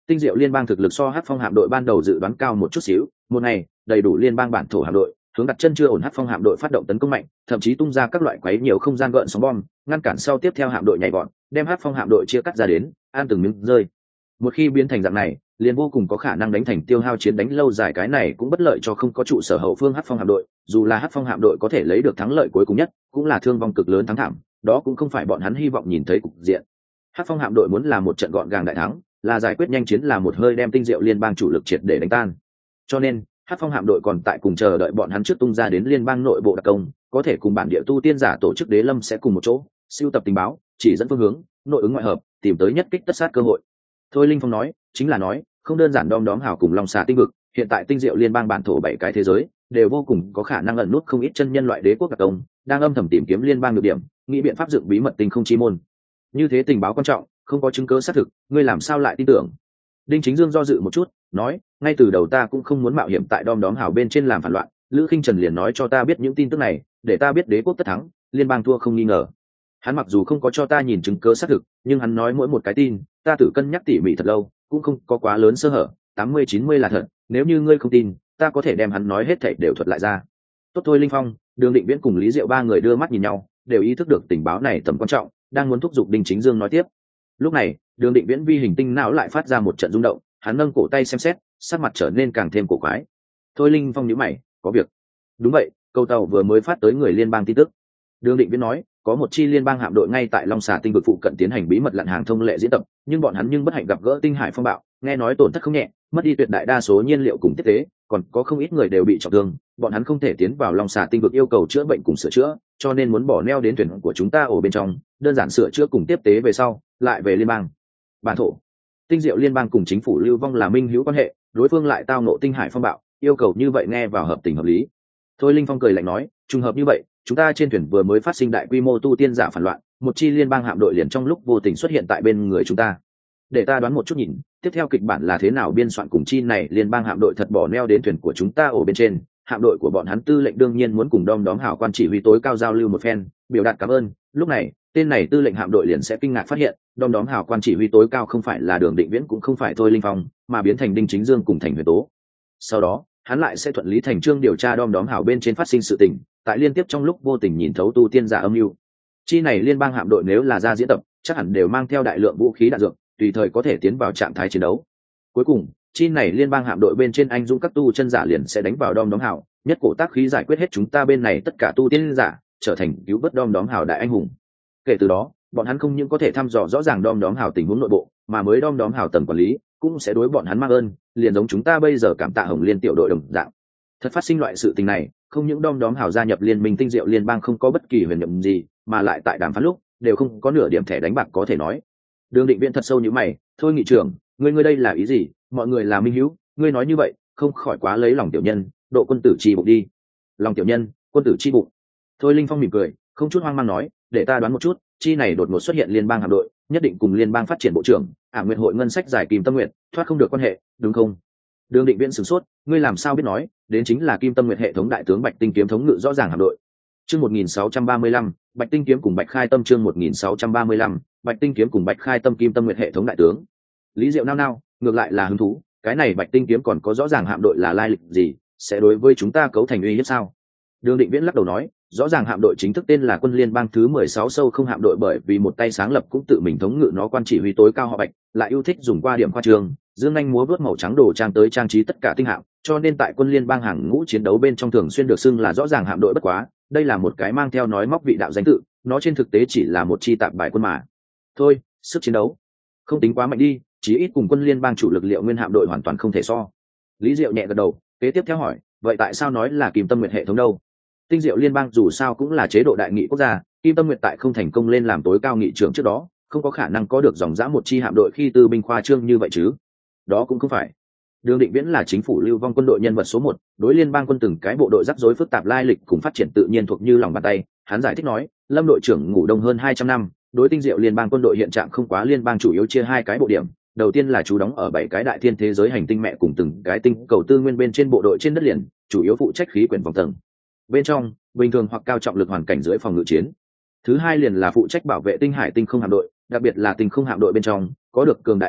Tinh Diệu Liên bang thực lực so Hắc Phong hạm đội ban đầu dự đoán cao một chút xíu, một ngày đầy đủ liên bang bản thổ hạm đội, hướng đặt chân chưa ổn Hắc Phong hạm đội phát động tấn công mạnh, thậm chí tung ra các loại quấy nhiều không gian gợn sóng bom, ngăn cản sau tiếp theo hạm đội nhảy vọt, đem Hắc Phong hạm đội chia cắt ra đến, an từng miếng rơi. Một khi biến thành dạng này, liền vô cùng có khả năng đánh thành tiêu hao chiến đánh lâu dài, cái này cũng bất lợi cho không có trụ sở hậu phương Hắc Phong hạm đội, dù là Hắc Phong hạm đội có thể lấy được thắng lợi cuối cùng nhất, cũng là thương vong cực lớn thắng thảm, đó cũng không phải bọn hắn hy vọng nhìn thấy cục diện. Hắc Phong hạm đội muốn là một trận gọn gàng đại thắng, là giải quyết nhanh chiến, là một hơi đem Tinh Diệu Liên bang chủ lực triệt để đánh tan. Cho nên Hắc Phong hạm đội còn tại cùng chờ đợi bọn hắn trước tung ra đến liên bang nội bộ đặc công, có thể cùng bản địa tu tiên giả tổ chức Đế Lâm sẽ cùng một chỗ siêu tập tình báo, chỉ dẫn phương hướng, nội ứng ngoại hợp, tìm tới nhất kích tất sát cơ hội. Thôi Linh Phong nói, chính là nói, không đơn giản đom đóm hào cùng Long Xà tinh vực, hiện tại Tinh Diệu Liên bang bản thổ 7 cái thế giới đều vô cùng có khả năng ẩn nút không ít chân nhân loại đế quốc đặc công, đang âm thầm tìm kiếm liên bang nhược điểm, nghĩ biện pháp dựng bí mật tinh không chi môn. Như thế tình báo quan trọng, không có chứng cứ xác thực, ngươi làm sao lại tin tưởng? Đinh Chính Dương do dự một chút, nói, ngay từ đầu ta cũng không muốn mạo hiểm tại đom đóm hào bên trên làm phản loạn, Lữ Khinh Trần liền nói cho ta biết những tin tức này, để ta biết đế quốc tất thắng, liên bang thua không nghi ngờ. Hắn mặc dù không có cho ta nhìn chứng cứ xác thực, nhưng hắn nói mỗi một cái tin, ta tự cân nhắc tỉ mỉ thật lâu, cũng không có quá lớn sơ hở, 80-90 là thật, nếu như ngươi không tin, ta có thể đem hắn nói hết thảy đều thuật lại ra. Tốt thôi Linh Phong, Đường Định Viễn cùng Lý Diệu ba người đưa mắt nhìn nhau, đều ý thức được tình báo này tầm quan trọng, đang muốn thúc giục Đinh Chính Dương nói tiếp. Lúc này, Đường Định Viễn vi hình tinh não lại phát ra một trận rung động, hắn nâng cổ tay xem xét, sắc mặt trở nên càng thêm cổ quái. Thôi Linh Phong nhíu mày, có việc. Đúng vậy, cầu tàu vừa mới phát tới người liên bang tin tức. Đường Định Viễn nói, có một chi liên bang hạm đội ngay tại Long Xà tinh vực phụ cận tiến hành bí mật lặn hàng thông lệ diễn tập, nhưng bọn hắn bất hạnh gặp gỡ tinh hải phong bạo, nghe nói tổn thất không nhẹ, mất đi tuyệt đại đa số nhiên liệu cùng tiếp tế, còn có không ít người đều bị trọng thương, bọn hắn không thể tiến vào Long Xà tinh vực yêu cầu chữa bệnh cùng sửa chữa, cho nên muốn bỏ neo đến thuyền của chúng ta ở bên trong, đơn giản sửa chữa cùng tiếp tế về sau, lại về liên bang. Bản thổ, Tinh Diệu Liên bang cùng chính phủ Lưu Vong là minh hữu quan hệ, đối phương lại tao ngộ tinh hải phong bạo, yêu cầu như vậy nghe vào hợp tình hợp lý. Thôi Linh Phong cười lạnh nói, trùng hợp như vậy, chúng ta trên thuyền vừa mới phát sinh đại quy mô tu tiên giả phản loạn, một chi liên bang hạm đội liền trong lúc vô tình xuất hiện tại bên người chúng ta. Để ta đoán một chút nhìn, tiếp theo kịch bản là thế nào biên soạn cùng chi này liên bang hạm đội thật bỏ neo đến thuyền của chúng ta ở bên trên, hạm đội của bọn hắn tư lệnh đương nhiên muốn cùng đom đóm hảo quan chỉ huy tối cao giao lưu một phen, biểu đạt cảm ơn. Lúc này, tên này tư lệnh hạm đội liền sẽ kinh ngạc phát hiện, đom đóm hảo quan chỉ huy tối cao không phải là Đường Định Viễn cũng không phải Thôi Linh Phong, mà biến thành Đinh Chính Dương cùng Thành Huyền Tố. Sau đó, hắn lại sẽ thuận lý thành chương điều tra đom đóm hảo bên trên phát sinh sự tình, tại liên tiếp trong lúc vô tình nhìn thấu tu tiên giả âm mưu. Chi này liên bang hạm đội nếu là ra diễn tập, chắc hẳn đều mang theo đại lượng vũ khí đạn dược, tùy thời có thể tiến vào trạng thái chiến đấu. Cuối cùng, chi này liên bang hạm đội bên trên anh dũng các tu chân giả liền sẽ đánh vào đom đóm hảo, nhất cổ tác khí giải quyết hết chúng ta bên này tất cả tu tiên giả, trở thành cứu vớt đom đóm hảo đại anh hùng. Kể từ đó, bọn hắn không những có thể thăm dò rõ ràng đom đóm hảo tình huống nội bộ, mà mới đom đóm hảo tầng quản lý cũng sẽ đối bọn hắn mang ơn, liền giống chúng ta bây giờ cảm tạ Hồng Liên tiểu đội đồng dạng. Thật phát sinh loại sự tình này, không những đom đóm hảo gia nhập liên minh Tinh Diệu Liên bang không có bất kỳ huyền nhiệm gì, mà lại tại đàm phán lúc đều không có nửa điểm thẻ đánh bạc có thể nói. Đường Định Viễn thật sâu như mày, thôi nghị trưởng, ngươi đây là ý gì? Mọi người là minh hữu, ngươi nói như vậy không khỏi quá lấy lòng tiểu nhân, độ quân tử chi bụng đi. Lòng tiểu nhân, quân tử chi bụng. Thôi Linh Phong mỉm cười, không chút hoang mang nói, để ta đoán một chút, chi này đột ngột xuất hiện liên bang hạm đội, nhất định cùng liên bang phát triển bộ trưởng Ả Nguyệt hội ngân sách giải Kim Tâm Nguyệt thoát không được quan hệ, đúng không? Đường Định Viễn sửng sốt, ngươi làm sao biết nói, đến chính là Kim Tâm Nguyệt hệ thống đại tướng Bạch Tinh kiếm thống ngự rõ ràng hạm đội. Chương 1635, Bạch Tinh kiếm cùng Bạch Khai Tâm. Chương 1635, Bạch Tinh kiếm cùng Bạch Khai Tâm. Kim Tâm Nguyệt hệ thống đại tướng. Lý Diệu nao nao, ngược lại là hứng thú, cái này Bạch Tinh kiếm còn có rõ ràng hạm đội là lai lịch gì, sẽ đối với chúng ta cấu thành uy hiếp sao? Đường Định Viễn lắc đầu nói, rõ ràng hạm đội chính thức tên là Quân Liên bang thứ 16 sâu không hạm đội, bởi vì một tay sáng lập cũng tự mình thống ngự nó quan chỉ huy tối cao họ Bạch, lại yêu thích dùng qua điểm khoa trương, dương anh múa vuốt màu trắng đồ trang tới trang trí tất cả tinh hạm, cho nên tại Quân Liên bang hàng ngũ chiến đấu bên trong thường xuyên được xưng là rõ ràng hạm đội. Bất quá, đây là một cái mang theo nói móc vị đạo danh tự, nó trên thực tế chỉ là một chi tạp bài quân mà thôi, sức chiến đấu không tính quá mạnh đi, chí ít cùng Quân Liên bang chủ lực liệu nguyên hạm đội hoàn toàn không thể so. Lý Diệu nhẹ gật đầu, kế tiếp theo hỏi, vậy tại sao nói là Kim Tâm Nguyệt hệ thống đâu? Tinh Diệu Liên bang dù sao cũng là chế độ đại nghị quốc gia, Kim Tâm Nguyệt tại không thành công lên làm tối cao nghị trưởng trước đó, không có khả năng có được dòng dã một chi hạm đội khi tư binh khoa trương như vậy chứ. Đó cũng không phải. Đường Định Viễn là chính phủ Lưu Vong quân đội nhân vật số 1, đối liên bang quân từng cái bộ đội rắc rối phức tạp lai lịch cùng phát triển tự nhiên thuộc như lòng bàn tay. Hắn giải thích nói, Lâm đội trưởng ngủ đông hơn 200 năm, đối Tinh Diệu Liên bang quân đội hiện trạng không quá. Liên bang chủ yếu chia hai cái bộ điểm, đầu tiên là trú đóng ở 7 cái đại thiên thế giới hành tinh mẹ cùng từng cái tinh cầu tư nguyên bên trên bộ đội trên đất liền, chủ yếu phụ trách khí quyển vòng tầng bên trong, bình thường hoặc cao trọng lực hoàn cảnh dưới phòng ngự chiến. Thứ hai liền là phụ trách bảo vệ tinh hải tinh không hạm đội, đặc biệt là tinh không hạm đội bên trong có được cường đại thu thập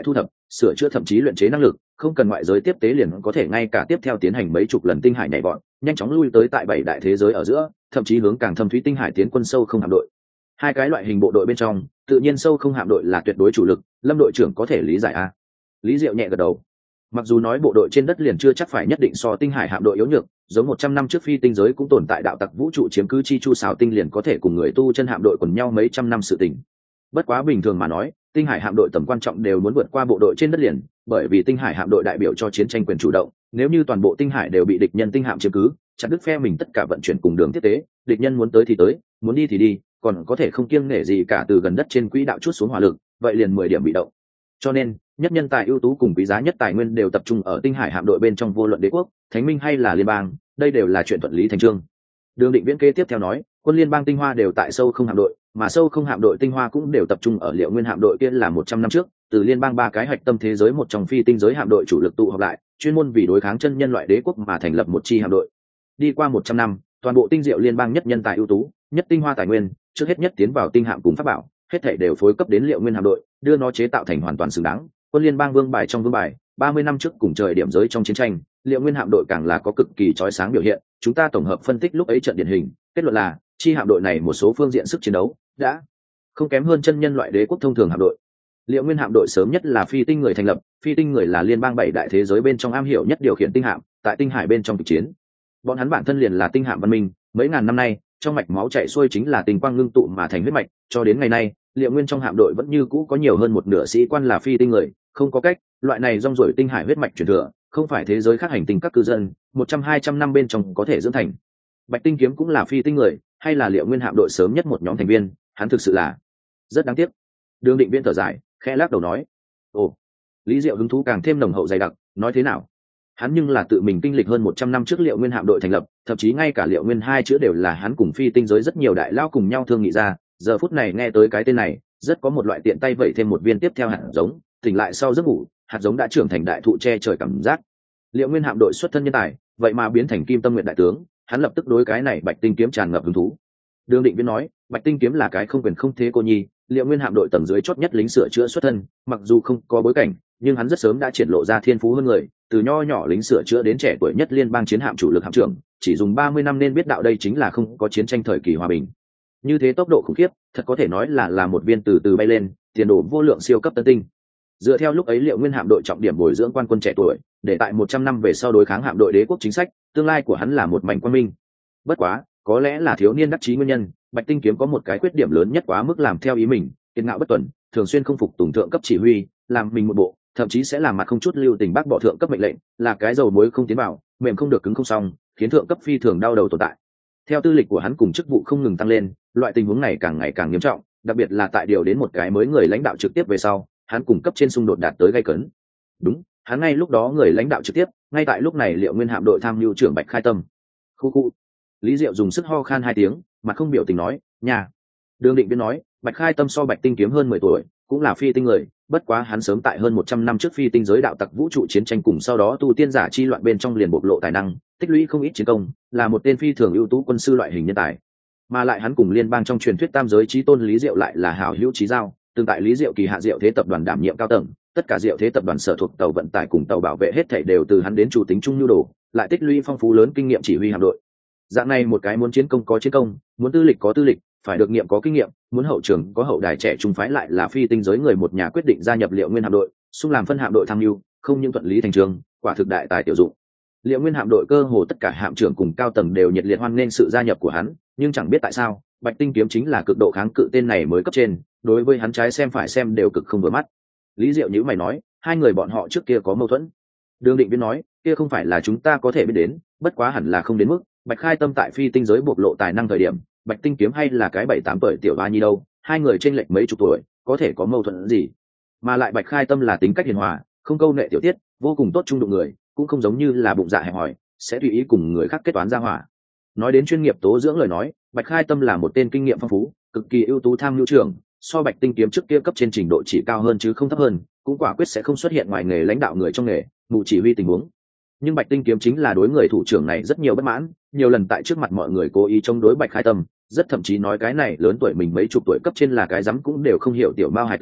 sửa chữa thậm chí luyện chế năng lực, không cần ngoại giới tiếp tế liền có thể ngay cả tiếp theo tiến hành mấy chục lần tinh hải nhảy vọt, nhanh chóng lui tới tại 7 đại thế giới ở giữa, thậm chí hướng càng thâm thúy tinh hải tiến quân sâu không hạm đội. Hai cái loại hình bộ đội bên trong, tự nhiên sâu không hạm đội là tuyệt đối chủ lực, Lâm đội trưởng có thể lý giải a? Lý Diệu nhẹ gật đầu. Mặc dù nói bộ đội trên đất liền chưa chắc phải nhất định so tinh hải hạm đội yếu nhược, giống 100 năm trước phi tinh giới cũng tồn tại đạo tặc vũ trụ chiếm cứ chi chu xào tinh liền có thể cùng người tu chân hạm đội quần nhau mấy trăm năm sự tình. Bất quá bình thường mà nói, tinh hải hạm đội tầm quan trọng đều muốn vượt qua bộ đội trên đất liền, bởi vì tinh hải hạm đội đại biểu cho chiến tranh quyền chủ động, nếu như toàn bộ tinh hải đều bị địch nhân tinh hạm chiếm cứ, chặt đứt phe mình tất cả vận chuyển cùng đường tiếp tế, địch nhân muốn tới thì tới, muốn đi thì đi, còn có thể không kiêng nể gì cả từ gần đất trên quỹ đạo chút xuống hỏa lực, vậy liền 10 điểm bị động. Cho nên, nhất nhân tài ưu tú cùng quý giá nhất tài nguyên đều tập trung ở tinh hải hạm đội bên trong, vô luận đế quốc, thánh minh hay là liên bang, đây đều là chuyện thuận lý thành chương. Đường Định Viễn kế tiếp theo nói, quân liên bang tinh hoa đều tại sâu không hạm đội, mà sâu không hạm đội tinh hoa cũng đều tập trung ở Liệu Nguyên hạm đội kia là 100 năm trước, từ liên bang ba cái hạch tâm thế giới một trong phi tinh giới hạm đội chủ lực tụ họp lại, chuyên môn vì đối kháng chân nhân loại đế quốc mà thành lập một chi hạm đội. Đi qua 100 năm, toàn bộ tinh diệu liên bang nhất nhân tài ưu tú, nhất tinh hoa tài nguyên, trước hết nhất tiến vào tinh hạm cùng pháp bảo, hết thảy đều phối cấp đến Liệu Nguyên hạm đội, đưa nó chế tạo thành hoàn toàn xứng đáng. Quân liên bang vương bài trong vương bài, 30 năm trước cùng trời điểm giới trong chiến tranh, Liệu Nguyên hạm đội càng là có cực kỳ chói sáng biểu hiện, chúng ta tổng hợp phân tích lúc ấy trận điển hình, kết luận là chi hạm đội này một số phương diện sức chiến đấu đã không kém hơn chân nhân loại đế quốc thông thường hạm đội. Liệu Nguyên hạm đội sớm nhất là phi tinh người thành lập, phi tinh người là liên bang 7 đại thế giới bên trong am hiểu nhất điều khiển tinh hạm, tại tinh hải bên trong kịch chiến. Bọn hắn bản thân liền là tinh hạm văn minh, mấy ngàn năm nay, trong mạch máu chảy xuôi chính là tinh quang ngưng tụ mà thành huyết mạch, cho đến ngày nay, Liệu Nguyên trong hạm đội vẫn như cũ có nhiều hơn một nửa sĩ quan là phi tinh người, không có cách, loại này rong ruổi tinh hải huyết mạch truyền thừa, không phải thế giới khác hành tinh các cư dân, 100-200 năm bên trong có thể dưỡng thành. Bạch Tinh Kiếm cũng là phi tinh người, hay là Liệu Nguyên hạm đội sớm nhất một nhóm thành viên, hắn thực sự là rất đáng tiếc. Đường Định Viễn thở dài, khẽ lắc đầu nói: "Ồ." Lý Diệu hứng thú càng thêm nồng hậu dày đặc, nói thế nào? Hắn nhưng là tự mình kinh lịch hơn 100 năm trước Liệu Nguyên hạm đội thành lập, thậm chí ngay cả Liệu Nguyên hai chữ đều là hắn cùng phi tinh giới rất nhiều đại lao cùng nhau thương nghị ra, giờ phút này nghe tới cái tên này, rất có một loại tiện tay vẩy thêm một viên tiếp theo hạt giống, tỉnh lại sau giấc ngủ, hạt giống đã trưởng thành đại thụ che trời cảm giác. Liệu Nguyên hạm đội xuất thân nhân tài, vậy mà biến thành Kim Tâm Nguyện đại tướng, hắn lập tức đối cái này Bạch Tinh Kiếm tràn ngập hứng thú. Đường Định Viễn nói, Bạch Tinh Kiếm là cái không quyền không thế cô nhi, Liệu Nguyên hạm đội tầng dưới chót nhất lính sửa chữa xuất thân, mặc dù không có bối cảnh, nhưng hắn rất sớm đã triển lộ ra thiên phú hơn người, từ nho nhỏ lính sửa chữa đến trẻ tuổi nhất liên bang chiến hạm chủ lực hạm trưởng, chỉ dùng 30 năm nên biết đạo đây chính là không có chiến tranh thời kỳ hòa bình. Như thế tốc độ khủng khiếp, thật có thể nói là một viên từ từ bay lên, tiền đồ vô lượng siêu cấp tân tinh. Dựa theo lúc ấy Liệu Nguyên hạm đội trọng điểm bồi dưỡng quan quân trẻ tuổi, để tại 100 năm về sau đối kháng hạm đội đế quốc chính sách, tương lai của hắn là một mảnh quang minh. Bất quá, có lẽ là thiếu niên đắc chí nguyên nhân, Bạch Tinh Kiếm có một cái khuyết điểm lớn nhất quá mức làm theo ý mình, kiệt ngạo bất tuần, thường xuyên không phục tùng thượng cấp chỉ huy, làm mình một bộ, thậm chí sẽ làm mặt không chút lưu tình bác bỏ thượng cấp mệnh lệnh, là cái dầu muối không tiến vào, mềm không được cứng không xong, khiến thượng cấp phi thường đau đầu tồn tại. Theo tư lịch của hắn cùng chức vụ không ngừng tăng lên, loại tình huống này càng ngày càng nghiêm trọng, đặc biệt là tại điều đến một cái mới người lãnh đạo trực tiếp về sau, hắn cùng cấp trên xung đột đạt tới gay cấn. Đúng, hắn ngay lúc đó người lãnh đạo trực tiếp, ngay tại lúc này Liệu Nguyên hạm đội tham mưu trưởng Bạch Khai Tâm. Khu khu. Lý Diệu dùng sức ho khan 2 tiếng, mà không biểu tình nói, "Nhà." Đường Định Viễn nói, Bạch Khai Tâm so Bạch Tinh Kiếm hơn 10 tuổi, cũng là phi tinh người, bất quá hắn sớm tại hơn 100 năm trước phi tinh giới đạo tặc vũ trụ chiến tranh cùng sau đó tu tiên giả chi loạn bên trong liền bộc lộ tài năng, tích lũy không ít chiến công, là một tên phi thường ưu tú quân sư loại hình nhân tài. Mà lại hắn cùng liên bang trong truyền thuyết tam giới chí tôn Lý Diệu lại là hảo hữu chí giao, tương tại Lý Diệu kỳ hạ Diệu Thế tập đoàn đảm nhiệm cao tầng, tất cả Diệu Thế tập đoàn sở thuộc tàu vận tải cùng tàu bảo vệ hết thảy đều từ hắn đến chủ tính chung nhu đồ, lại tích lũy phong phú lớn kinh nghiệm chỉ huy hạm đội. Dạng này một cái muốn chiến công có chiến công, muốn tư lịch có tư lịch, phải được nghiệm có kinh nghiệm, muốn hậu trường có hậu đài trẻ trung phái lại là phi tinh giới người một nhà quyết định gia nhập Liệu Nguyên hạm đội, xung làm phân hạm đội tham mưu, không những thuận lý thành trường, quả thực đại tài tiểu dụng. Liệu Nguyên hạm đội cơ hồ tất cả hạm trưởng cùng cao tầng đều nhiệt liệt hoan nghênh sự gia nhập của hắn, nhưng chẳng biết tại sao, Bạch Tinh Kiếm chính là cực độ kháng cự tên này mới cấp trên, đối với hắn trái xem phải xem đều cực không vừa mắt. Lý Diệu nhíu mày nói, hai người bọn họ trước kia có mâu thuẫn. Đường Định Viễn nói, kia không phải là chúng ta có thể biết đến, bất quá hẳn là không đến mức. Bạch Khai Tâm tại phi tinh giới bộc lộ tài năng thời điểm, Bạch Tinh Kiếm hay là cái 7-8 tuổi tiểu ba nhi đâu, hai người chênh lệch mấy chục tuổi, có thể có mâu thuẫn gì? Mà lại Bạch Khai Tâm là tính cách hiền hòa, không câu nệ tiểu tiết, vô cùng tốt trung đụng người, cũng không giống như là bụng dạ hẹp hòi, sẽ tùy ý cùng người khác kết toán ra hỏa. Nói đến chuyên nghiệp tố dưỡng lời nói, Bạch Khai Tâm là một tên kinh nghiệm phong phú, cực kỳ ưu tú tham mưu trưởng, so Bạch Tinh Kiếm trước kia cấp trên trình độ chỉ cao hơn chứ không thấp hơn, cũng quả quyết sẽ không xuất hiện ngoài nghề lãnh đạo người trong nghề, mù chỉ huy tình huống. Nhưng Bạch Tinh Kiếm chính là đối người thủ trưởng này rất nhiều bất mãn, nhiều lần tại trước mặt mọi người cố ý chống đối Bạch Khai Tâm, rất thậm chí nói cái này lớn tuổi mình mấy chục tuổi cấp trên là cái rắm cũng đều không hiểu tiểu mao hài tử,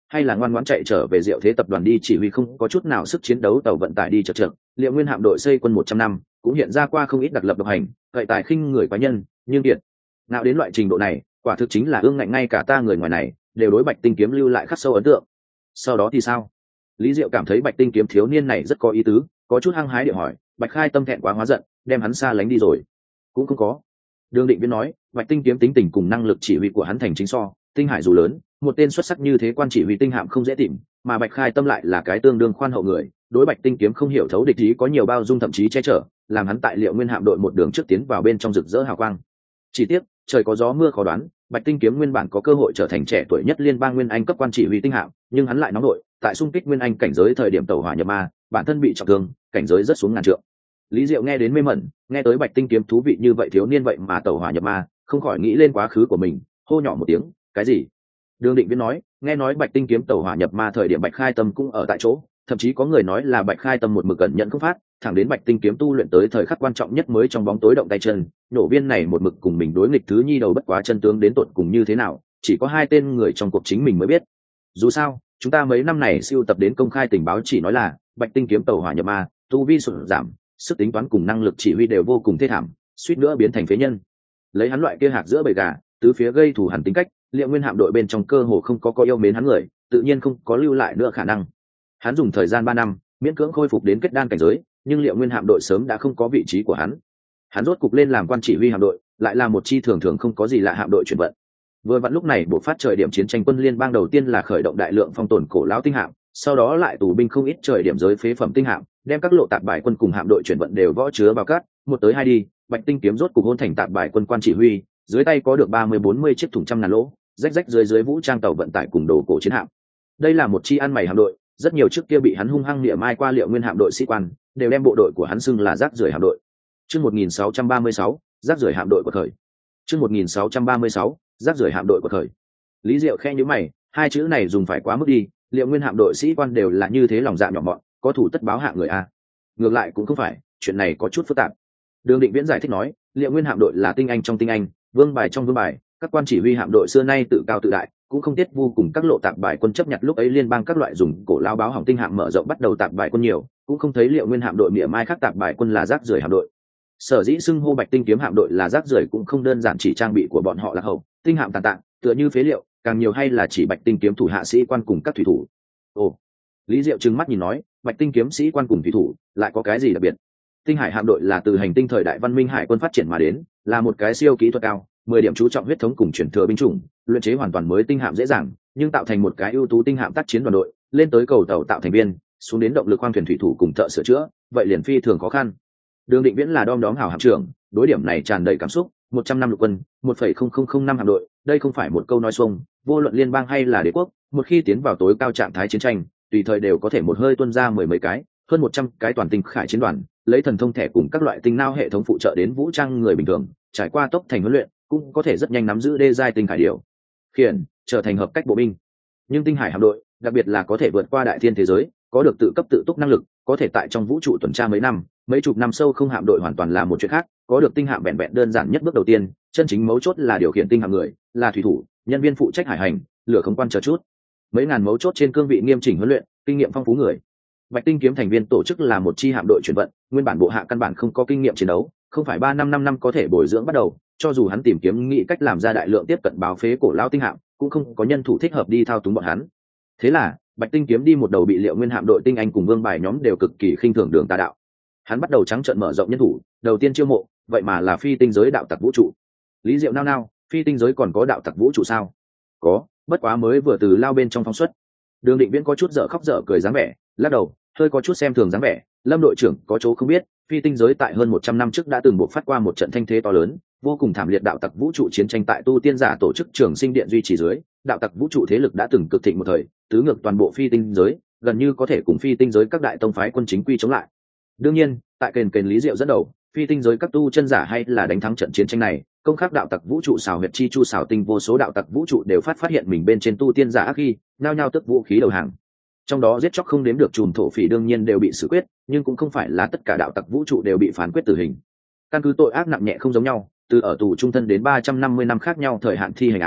hay là ngoan ngoãn chạy trở về Diệu Thế tập đoàn đi chỉ huy không có chút nào sức chiến đấu tàu vận tải đi chật trượt. Liệu Nguyên hạm đội xây quân 100 năm cũng hiện ra qua không ít đặc lập độc hành, gậy tài khinh người quái nhân, nhưng kiệt nào đến loại trình độ này, quả thực chính là ương ngạnh, ngay cả ta người ngoài này đều đối Bạch Tinh Kiếm lưu lại khắc sâu ấn tượng. Sau đó thì sao? Lý Diệu cảm thấy Bạch Tinh Kiếm thiếu niên này rất có ý tứ, có chút hăng hái địa hỏi. Bạch Khai Tâm thẹn quá hóa giận, đem hắn xa lánh đi rồi. Cũng không có. Đường Định Viễn nói, Bạch Tinh Kiếm tính tình cùng năng lực chỉ huy của hắn thành chính so, tinh hải dù lớn, một tên xuất sắc như thế quan chỉ huy tinh hạm không dễ tìm, mà Bạch Khai Tâm lại là cái tương đương khoan hậu người, đối Bạch Tinh Kiếm không hiểu thấu địch ý, có nhiều bao dung thậm chí che chở, làm hắn tại Liệu Nguyên hạm đội một đường trước tiến vào bên trong rực rỡ hào quang. Chỉ tiếc, trời có gió mưa khó đoán, Bạch Tinh Kiếm nguyên bản có cơ hội trở thành trẻ tuổi nhất liên bang nguyên anh cấp quan chỉ huy tinh hạm, nhưng hắn lại nóng nổi, tại xung kích nguyên anh cảnh giới thời điểm tẩu hỏa nhập ma, bản thân bị trọng thương, cảnh giới rất xuống ngàn trượng. Lý Diệu nghe đến mê mẩn, nghe tới Bạch Tinh Kiếm thú vị như vậy thiếu niên vậy mà tẩu hỏa nhập ma, không khỏi nghĩ lên quá khứ của mình, hô nhỏ một tiếng, cái gì? Đường Định Viễn nói, nghe nói Bạch Tinh Kiếm tẩu hỏa nhập ma thời điểm Bạch Khai Tâm cũng ở tại chỗ, thậm chí có người nói là Bạch Khai Tâm một mực cẩn nhận không phát, thẳng đến Bạch Tinh Kiếm tu luyện tới thời khắc quan trọng nhất mới trong bóng tối động tay chân, nổ viên này một mực cùng mình đối nghịch thứ nhi đầu bất quá chân tướng đến tột cùng như thế nào, chỉ có hai tên người trong cuộc chính mình mới biết. Dù sao, chúng ta mấy năm này siêu tập đến công khai tình báo chỉ nói là Bạch Tinh Kiếm tẩu hỏa nhập ma, tu vi sụt giảm, sức tính toán cùng năng lực chỉ huy đều vô cùng thê thảm, suýt nữa biến thành phế nhân. Lấy hắn loại kia hạt giữa bầy gà, tứ phía gây thù hằn tính cách, Liệu Nguyên hạm đội bên trong cơ hồ không có yêu mến hắn người, tự nhiên không có lưu lại nữa khả năng. Hắn dùng thời gian 3 năm, miễn cưỡng khôi phục đến kết đan cảnh giới, nhưng Liệu Nguyên hạm đội sớm đã không có vị trí của hắn. Hắn rốt cục lên làm quan chỉ huy hạm đội, lại là một chi thường thường không có gì lạ hạm đội chuyển vận. Vừa vặn lúc này buộc phát trời điểm chiến tranh quân liên bang đầu tiên là khởi động đại lượng phong tồn cổ lão tinh hạm, sau đó lại tù binh không ít trời điểm giới phế phẩm tinh hạm, đem các lộ tạp bài quân cùng hạm đội chuyển vận đều võ chứa vào cát, một tới hai đi, Bạch Tinh Kiếm rốt cục hôn thành tạp bài quân quan chỉ huy, dưới tay có được 30-40 chiếc thùng trăm ngàn lỗ, rách rách dưới vũ trang tàu vận tải cùng đồ cổ chiến hạm. Đây là một chi ăn mày hạm đội, rất nhiều trước kia bị hắn hung hăng niệm mai qua Liệu Nguyên hạm đội sĩ quan, đều đem bộ đội của hắn xưng là rác rưởi hạm đội. Chương 1636, rác rưởi hạm đội của thời. Chương 1636, rác rưởi hạm đội của thời. Lý Diệu khe nhíu mày, hai chữ này dùng phải quá mức đi, Liệu Nguyên hạm đội sĩ quan đều là như thế lòng dạ nhỏ mọn, có thủ tất báo hạ người a. Ngược lại cũng không phải, chuyện này có chút phức tạp. Đường Định Viễn giải thích nói, Liệu Nguyên hạm đội là tinh anh trong tinh anh, vương bài trong vương bài, các quan chỉ huy hạm đội xưa nay tự cao tự đại, cũng không tiết vô cùng các lộ tạp bài quân chấp nhận lúc ấy liên bang các loại dùng cổ lao báo hỏng tinh hạm mở rộng bắt đầu tạp bài quân nhiều, cũng không thấy Liệu Nguyên hạm đội mỉa mai khác tạp bài quân là rác rưởi hạm đội. Sở dĩ xưng hô Bạch Tinh Kiếm hạm đội là rác rưởi cũng không đơn giản chỉ trang bị của bọn họ là hậu, tinh hạm tàn tạng, tựa như phế liệu, càng nhiều hay là chỉ Bạch Tinh Kiếm thủ hạ sĩ quan cùng các thủy thủ. Ồ, Lý Diệu trừng mắt nhìn nói, Bạch Tinh Kiếm sĩ quan cùng thủy thủ lại có cái gì đặc biệt? Tinh hải hạm đội là từ hành tinh thời đại văn minh hải quân phát triển mà đến, là một cái siêu kỹ thuật cao, 10 điểm chú trọng huyết thống cùng chuyển thừa binh chủng, luyện chế hoàn toàn mới tinh hạm dễ dàng, nhưng tạo thành một cái ưu tú tinh hạm tác chiến đoàn đội, lên tới cầu tàu tạo thành viên, xuống đến động lực khoang thuyền thủy thủ cùng thợ sửa chữa, vậy liền phi thường khó khăn. Đường Định Viễn là đom đóm hảo hạm trưởng, đối điểm này tràn đầy cảm xúc, 100 năm lục quân, 1,0005 hạm đội, đây không phải một câu nói xuông, vô luận liên bang hay là đế quốc, một khi tiến vào tối cao trạng thái chiến tranh, tùy thời đều có thể một hơi tuôn ra mười mấy cái, hơn 100 cái toàn tinh khải chiến đoàn, lấy thần thông thẻ cùng các loại tinh nao hệ thống phụ trợ đến vũ trang người bình thường, trải qua tốc thành huấn luyện, cũng có thể rất nhanh nắm giữ đê giai tinh khải điều khiển, trở thành hợp cách bộ binh. Nhưng tinh hải hạm đội, đặc biệt là có thể vượt qua đại thiên thế giới, có được tự cấp tự túc năng lực, có thể tại trong vũ trụ tuần tra mấy năm, mấy chục năm sâu không hạm đội hoàn toàn là một chuyện khác, có được tinh hạm vẹn vẹn đơn giản nhất bước đầu tiên, chân chính mấu chốt là điều khiển tinh hạm người, là thủy thủ, nhân viên phụ trách hải hành, lửa không quan chờ chút. Mấy ngàn mấu chốt trên cương vị nghiêm chỉnh huấn luyện, kinh nghiệm phong phú người. Bạch Tinh Kiếm thành viên tổ chức là một chi hạm đội chuyển vận, nguyên bản bộ hạ căn bản không có kinh nghiệm chiến đấu, không phải 3 năm có thể bồi dưỡng bắt đầu, cho dù hắn tìm kiếm nghĩ cách làm ra đại lượng tiếp cận báo phế cổ lao tinh hạm, cũng không có nhân thủ thích hợp đi thao túng bọn hắn. Thế là, Bạch Tinh Kiếm đi một đầu bị Liệu Nguyên hạm đội tinh anh cùng vương bài nhóm đều cực kỳ khinh thường đường tà đạo. Hắn bắt đầu trắng trợn mở rộng nhân thủ, đầu tiên chiêu mộ, vậy mà là phi tinh giới đạo tặc vũ trụ. Lý Diệu nao nao, phi tinh giới còn có đạo tặc vũ trụ sao? Có, bất quá mới vừa từ lao bên trong phóng xuất. Đường Định Viễn có chút dở khóc dở cười dáng vẻ, lắc đầu, hơi có chút xem thường dáng vẻ. Lâm đội trưởng có chỗ không biết, phi tinh giới tại hơn 100 năm trước đã từng buộc phát qua một trận thanh thế to lớn, vô cùng thảm liệt đạo tặc vũ trụ chiến tranh tại tu tiên giả tổ chức Trường Sinh Điện duy trì dưới, đạo tặc vũ trụ thế lực đã từng cực thịnh một thời, tứ ngược toàn bộ phi tinh giới, gần như có thể cùng phi tinh giới các đại tông phái quân chính quy chống lại. Đương nhiên, tại kền Lý Diệu dẫn đầu, phi tinh giới các tu chân giả hay là đánh thắng trận chiến tranh này, công khắc đạo tặc vũ trụ xào huyệt chi chu xào tinh vô số đạo tặc vũ trụ đều phát hiện mình bên trên tu tiên giả ác khi, nhao nhao tức vũ khí đầu hàng. Trong đó giết chóc không đếm được chùm thổ phỉ đương nhiên đều bị xử quyết, nhưng cũng không phải là tất cả đạo tặc vũ trụ đều bị phán quyết tử hình. Căn cứ tội ác nặng nhẹ không giống nhau, từ ở tù trung thân đến 350 năm khác nhau thời hạn thi hành án,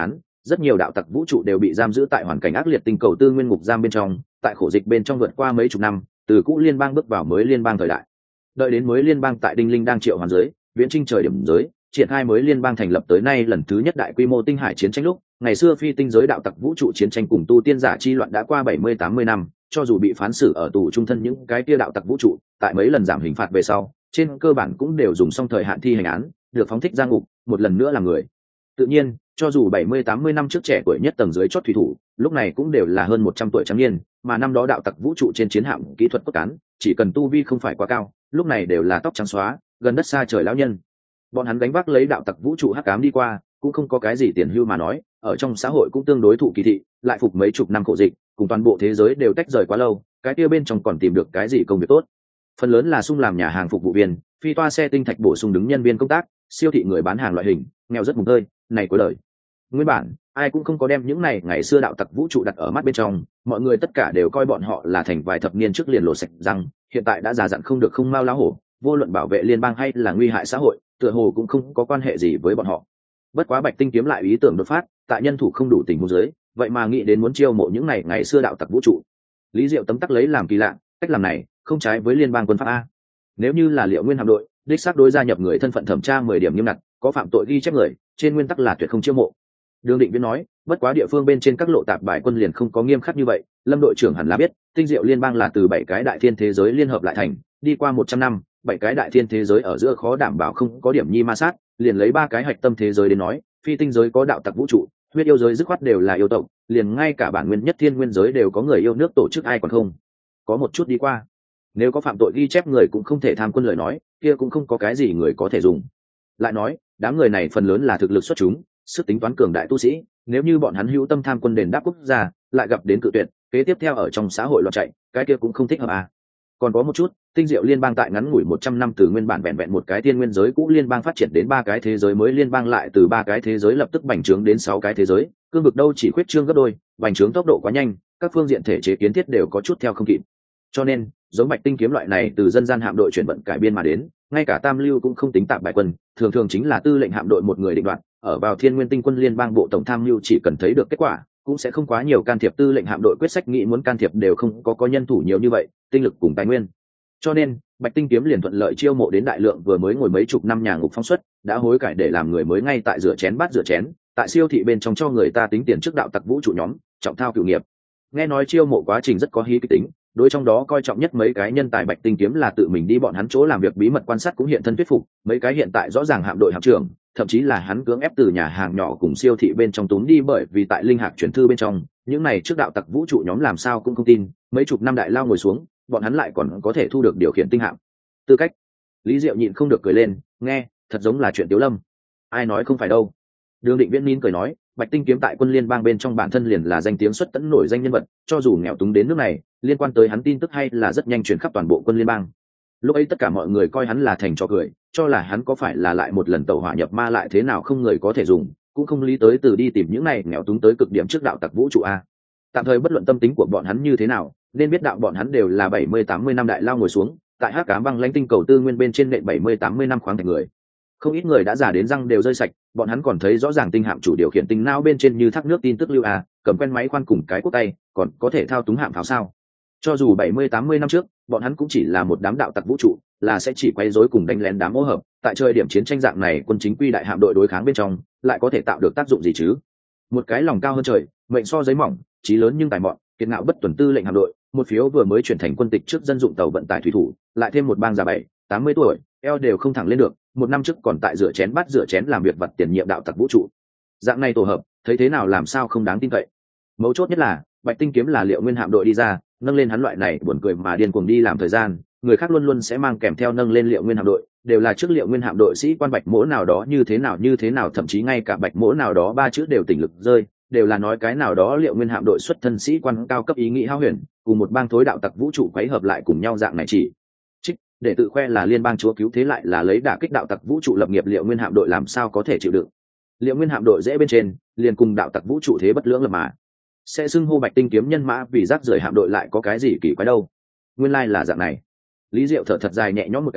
rất nhiều đạo tặc vũ trụ đều bị giam giữ tại hoàn cảnh ác liệt tinh cầu tư nguyên ngục giam bên trong, tại khổ dịch bên trong vượt qua mấy chục năm, từ cũ liên bang bước vào mới liên bang thời đại. Đợi đến mới liên bang tại Đinh Linh đang triệu hoàn giới viễn trinh trời điểm giới triển khai mới liên bang thành lập tới nay lần thứ nhất đại quy mô tinh hải chiến tranh lúc, ngày xưa phi tinh giới đạo tặc vũ trụ chiến tranh cùng tu tiên giả chi loạn đã qua 70-80 năm, cho dù bị phán xử ở tù trung thân những cái kia đạo tặc vũ trụ, tại mấy lần giảm hình phạt về sau, trên cơ bản cũng đều dùng xong thời hạn thi hành án, được phóng thích ra ngục, một lần nữa làm người. Tự nhiên, cho dù 70-80 năm trước trẻ tuổi nhất tầng dưới chót thủy thủ, lúc này cũng đều là hơn 100 tuổi trắng niên, mà năm đó đạo tặc vũ trụ trên chiến hạm kỹ thuật cốt cán, chỉ cần tu vi không phải quá cao, lúc này đều là tóc trắng xóa, gần đất xa trời lão nhân. Bọn hắn gánh vác lấy đạo tặc vũ trụ hắc ám đi qua, cũng không có cái gì tiền hưu mà nói, ở trong xã hội cũng tương đối thụ kỳ thị, lại phục mấy chục năm khổ dịch, cùng toàn bộ thế giới đều tách rời quá lâu, cái kia bên trong còn tìm được cái gì công việc tốt. Phần lớn là sung làm nhà hàng phục vụ viên, phi toa xe tinh thạch bổ sung đứng nhân viên công tác, siêu thị người bán hàng loại hình, nghèo rất mùng tơi, này cuối đời. Nguyên bản, ai cũng không có đem những này ngày xưa đạo tặc vũ trụ đặt ở mắt bên trong, mọi người tất cả đều coi bọn họ là thành vài thập niên trước liền lộ sạch răng, hiện tại đã già dặn không được không mau lá hổ, vô luận bảo vệ liên bang hay là nguy hại xã hội, tựa hồ cũng không có quan hệ gì với bọn họ. Bất quá Bạch Tinh kiếm lại ý tưởng đột phát, tại nhân thủ không đủ tình huống dưới, vậy mà nghĩ đến muốn chiêu mộ những này ngày xưa đạo tặc vũ trụ. Lý Diệu tấm tắc lấy làm kỳ lạ, cách làm này không trái với liên bang quân pháp a. Nếu như là Liệu Nguyên hạm đội, đích xác đối gia nhập người thân phận thẩm tra 10 điểm nghiêm ngặt, có phạm tội ghi chép người, trên nguyên tắc là tuyệt không chiêu mộ. Đường Định Viễn nói, bất quá địa phương bên trên các lộ tạp bài quân liền không có nghiêm khắc như vậy, Lâm đội trưởng hẳn là biết, Tinh Diệu liên bang là từ 7 cái đại thiên thế giới liên hợp lại thành, đi qua 100 năm, 7 cái đại thiên thế giới ở giữa khó đảm bảo không có điểm nhi ma sát, liền lấy 3 cái hạch tâm thế giới đến nói, phi tinh giới có đạo tặc vũ trụ, huyết yêu giới dứt khoát đều là yêu tộc, liền ngay cả bản nguyên nhất thiên nguyên giới đều có người yêu nước tổ chức ai còn không. Có một chút đi qua. Nếu có phạm tội ghi chép người cũng không thể tham quân lời nói, kia cũng không có cái gì người có thể dùng. Lại nói, đám người này phần lớn là thực lực xuất chúng, sức tính toán cường đại tu sĩ, nếu như bọn hắn hữu tâm tham quân đền đáp quốc gia, lại gặp đến cự tuyệt, kế tiếp theo ở trong xã hội loạn chạy, cái kia cũng không thích hợp à. Còn có một chút, Tinh Diệu liên bang tại ngắn ngủi 100 năm từ nguyên bản vẹn vẹn một cái thiên nguyên giới cũ liên bang phát triển đến 3 cái thế giới mới liên bang lại từ 3 cái thế giới lập tức bành trướng đến 6 cái thế giới, cương vực đâu chỉ khuyết trương gấp đôi, bành trướng tốc độ quá nhanh, các phương diện thể chế kiến thiết đều có chút theo không kịp. Cho nên, giống Bạch Tinh kiếm loại này từ dân gian hạm đội chuyển vận cải biên mà đến, ngay cả Tam Lưu cũng không tính tạp bài quân, thường thường chính là tư lệnh hạm đội một người định đoạt, ở vào Thiên Nguyên Tinh quân liên bang bộ tổng tham mưu chỉ cần thấy được kết quả, cũng sẽ không quá nhiều can thiệp tư lệnh hạm đội quyết sách nghĩ muốn can thiệp đều không có nhân thủ nhiều như vậy, tinh lực cùng tài nguyên. Cho nên, Bạch Tinh kiếm liền thuận lợi chiêu mộ đến đại lượng vừa mới ngồi mấy chục năm nhà ngục phóng xuất, đã hối cải để làm người mới ngay tại rửa chén bát rửa chén, tại siêu thị bên trong cho người ta tính tiền trước đạo tặc vũ trụ nhóm, trọng thao cửu nghiệp. Nghe nói chiêu mộ quá trình rất có hí kịch tính, đối trong đó coi trọng nhất mấy cái nhân tài Bạch Tinh kiếm là tự mình đi bọn hắn chỗ làm việc bí mật quan sát cũng hiện thân thuyết phục, mấy cái hiện tại rõ ràng hạm đội hạm trưởng, thậm chí là hắn cưỡng ép từ nhà hàng nhỏ cùng siêu thị bên trong túm đi bởi vì tại linh hạc chuyển thư bên trong, những này trước đạo tặc vũ trụ nhóm làm sao cũng không tin, mấy chục năm đại lao ngồi xuống, bọn hắn lại còn có thể thu được điều khiển tinh hạm. Tư cách. Lý Diệu nhịn không được cười lên, nghe, thật giống là chuyện Tiếu Lâm. Ai nói không phải đâu. Đường Định Viễn nín cười nói, Bạch Tinh kiếm tại quân liên bang bên trong bản thân liền là danh tiếng xuất tẫn nổi danh nhân vật, cho dù nghèo túng đến nước này, liên quan tới hắn tin tức hay là rất nhanh truyền khắp toàn bộ quân liên bang. Lúc ấy tất cả mọi người coi hắn là thành trò cười, cho là hắn có phải là lại một lần tẩu hỏa nhập ma lại thế nào không người có thể dùng, cũng không lý tới từ đi tìm những này nghèo túng tới cực điểm trước đạo tặc vũ trụ a. Tạm thời bất luận tâm tính của bọn hắn như thế nào, nên biết đạo bọn hắn đều là 70-80 năm đại lao ngồi xuống, tại Hắc Ám băng lãnh tinh cầu tư nguyên bên trên nện 70-80 năm khoáng thành người. Không ít người đã già đến răng đều rơi sạch, bọn hắn còn thấy rõ ràng tinh hạm chủ điều khiển tinh não bên trên như thác nước tin tức lưu a, cầm quen máy khoan cùng cái cuốc tay, còn có thể thao túng hạm pháo sao? Cho dù 70-80 năm trước, bọn hắn cũng chỉ là một đám đạo tặc vũ trụ, là sẽ chỉ quay rối cùng đánh lén đám ô hợp, tại thời điểm chiến tranh dạng này quân chính quy đại hạm đội đối kháng bên trong, lại có thể tạo được tác dụng gì chứ? Một cái lòng cao hơn trời, mệnh so giấy mỏng, chí lớn nhưng tài mọn, kiệt ngạo bất tuần tư lệnh hạm đội, một phiếu vừa mới chuyển thành quân tịch trước dân dụng tàu vận tải thủy thủ, lại thêm một bang già 70-80 tuổi, eo đều không thẳng lên được, một năm trước còn tại rửa chén bát rửa chén làm việc vặt tiền nhiệm đạo tặc vũ trụ. Dạng này tổ hợp, thấy thế nào làm sao không đáng tin cậy. Mấu chốt nhất là, Bạch Tinh kiếm là Liệu Nguyên hạm đội đi ra, nâng lên hắn loại này buồn cười mà điên cuồng đi làm thời gian, người khác luôn luôn sẽ mang kèm theo nâng lên Liệu Nguyên hạm đội, đều là trước Liệu Nguyên hạm đội sĩ quan Bạch Mỗ nào đó như thế nào thậm chí ngay cả Bạch Mỗ nào đó ba chữ đều tỉnh lực rơi, đều là nói cái nào đó Liệu Nguyên hạm đội xuất thân sĩ quan cao cấp ý nghĩ hao huyền, cùng một bang thối đạo tặc vũ trụ quấy hợp lại cùng nhau dạng này chỉ trích để tự khoe là liên bang chúa cứu thế lại là lấy đả kích đạo tặc vũ trụ lập nghiệp. Liệu Nguyên hạm đội làm sao có thể chịu đựng? Liệu Nguyên hạm đội dễ bên trên, liền cùng đạo tặc vũ trụ thế bất lưỡng lập mà. Sẽ xưng hô Bạch Tinh kiếm nhân mã vì rác rưởi hạm đội lại có cái gì kỳ quái đâu? Nguyên lai là dạng này. Lý Diệu thở thật dài nhẹ nhõm một cái,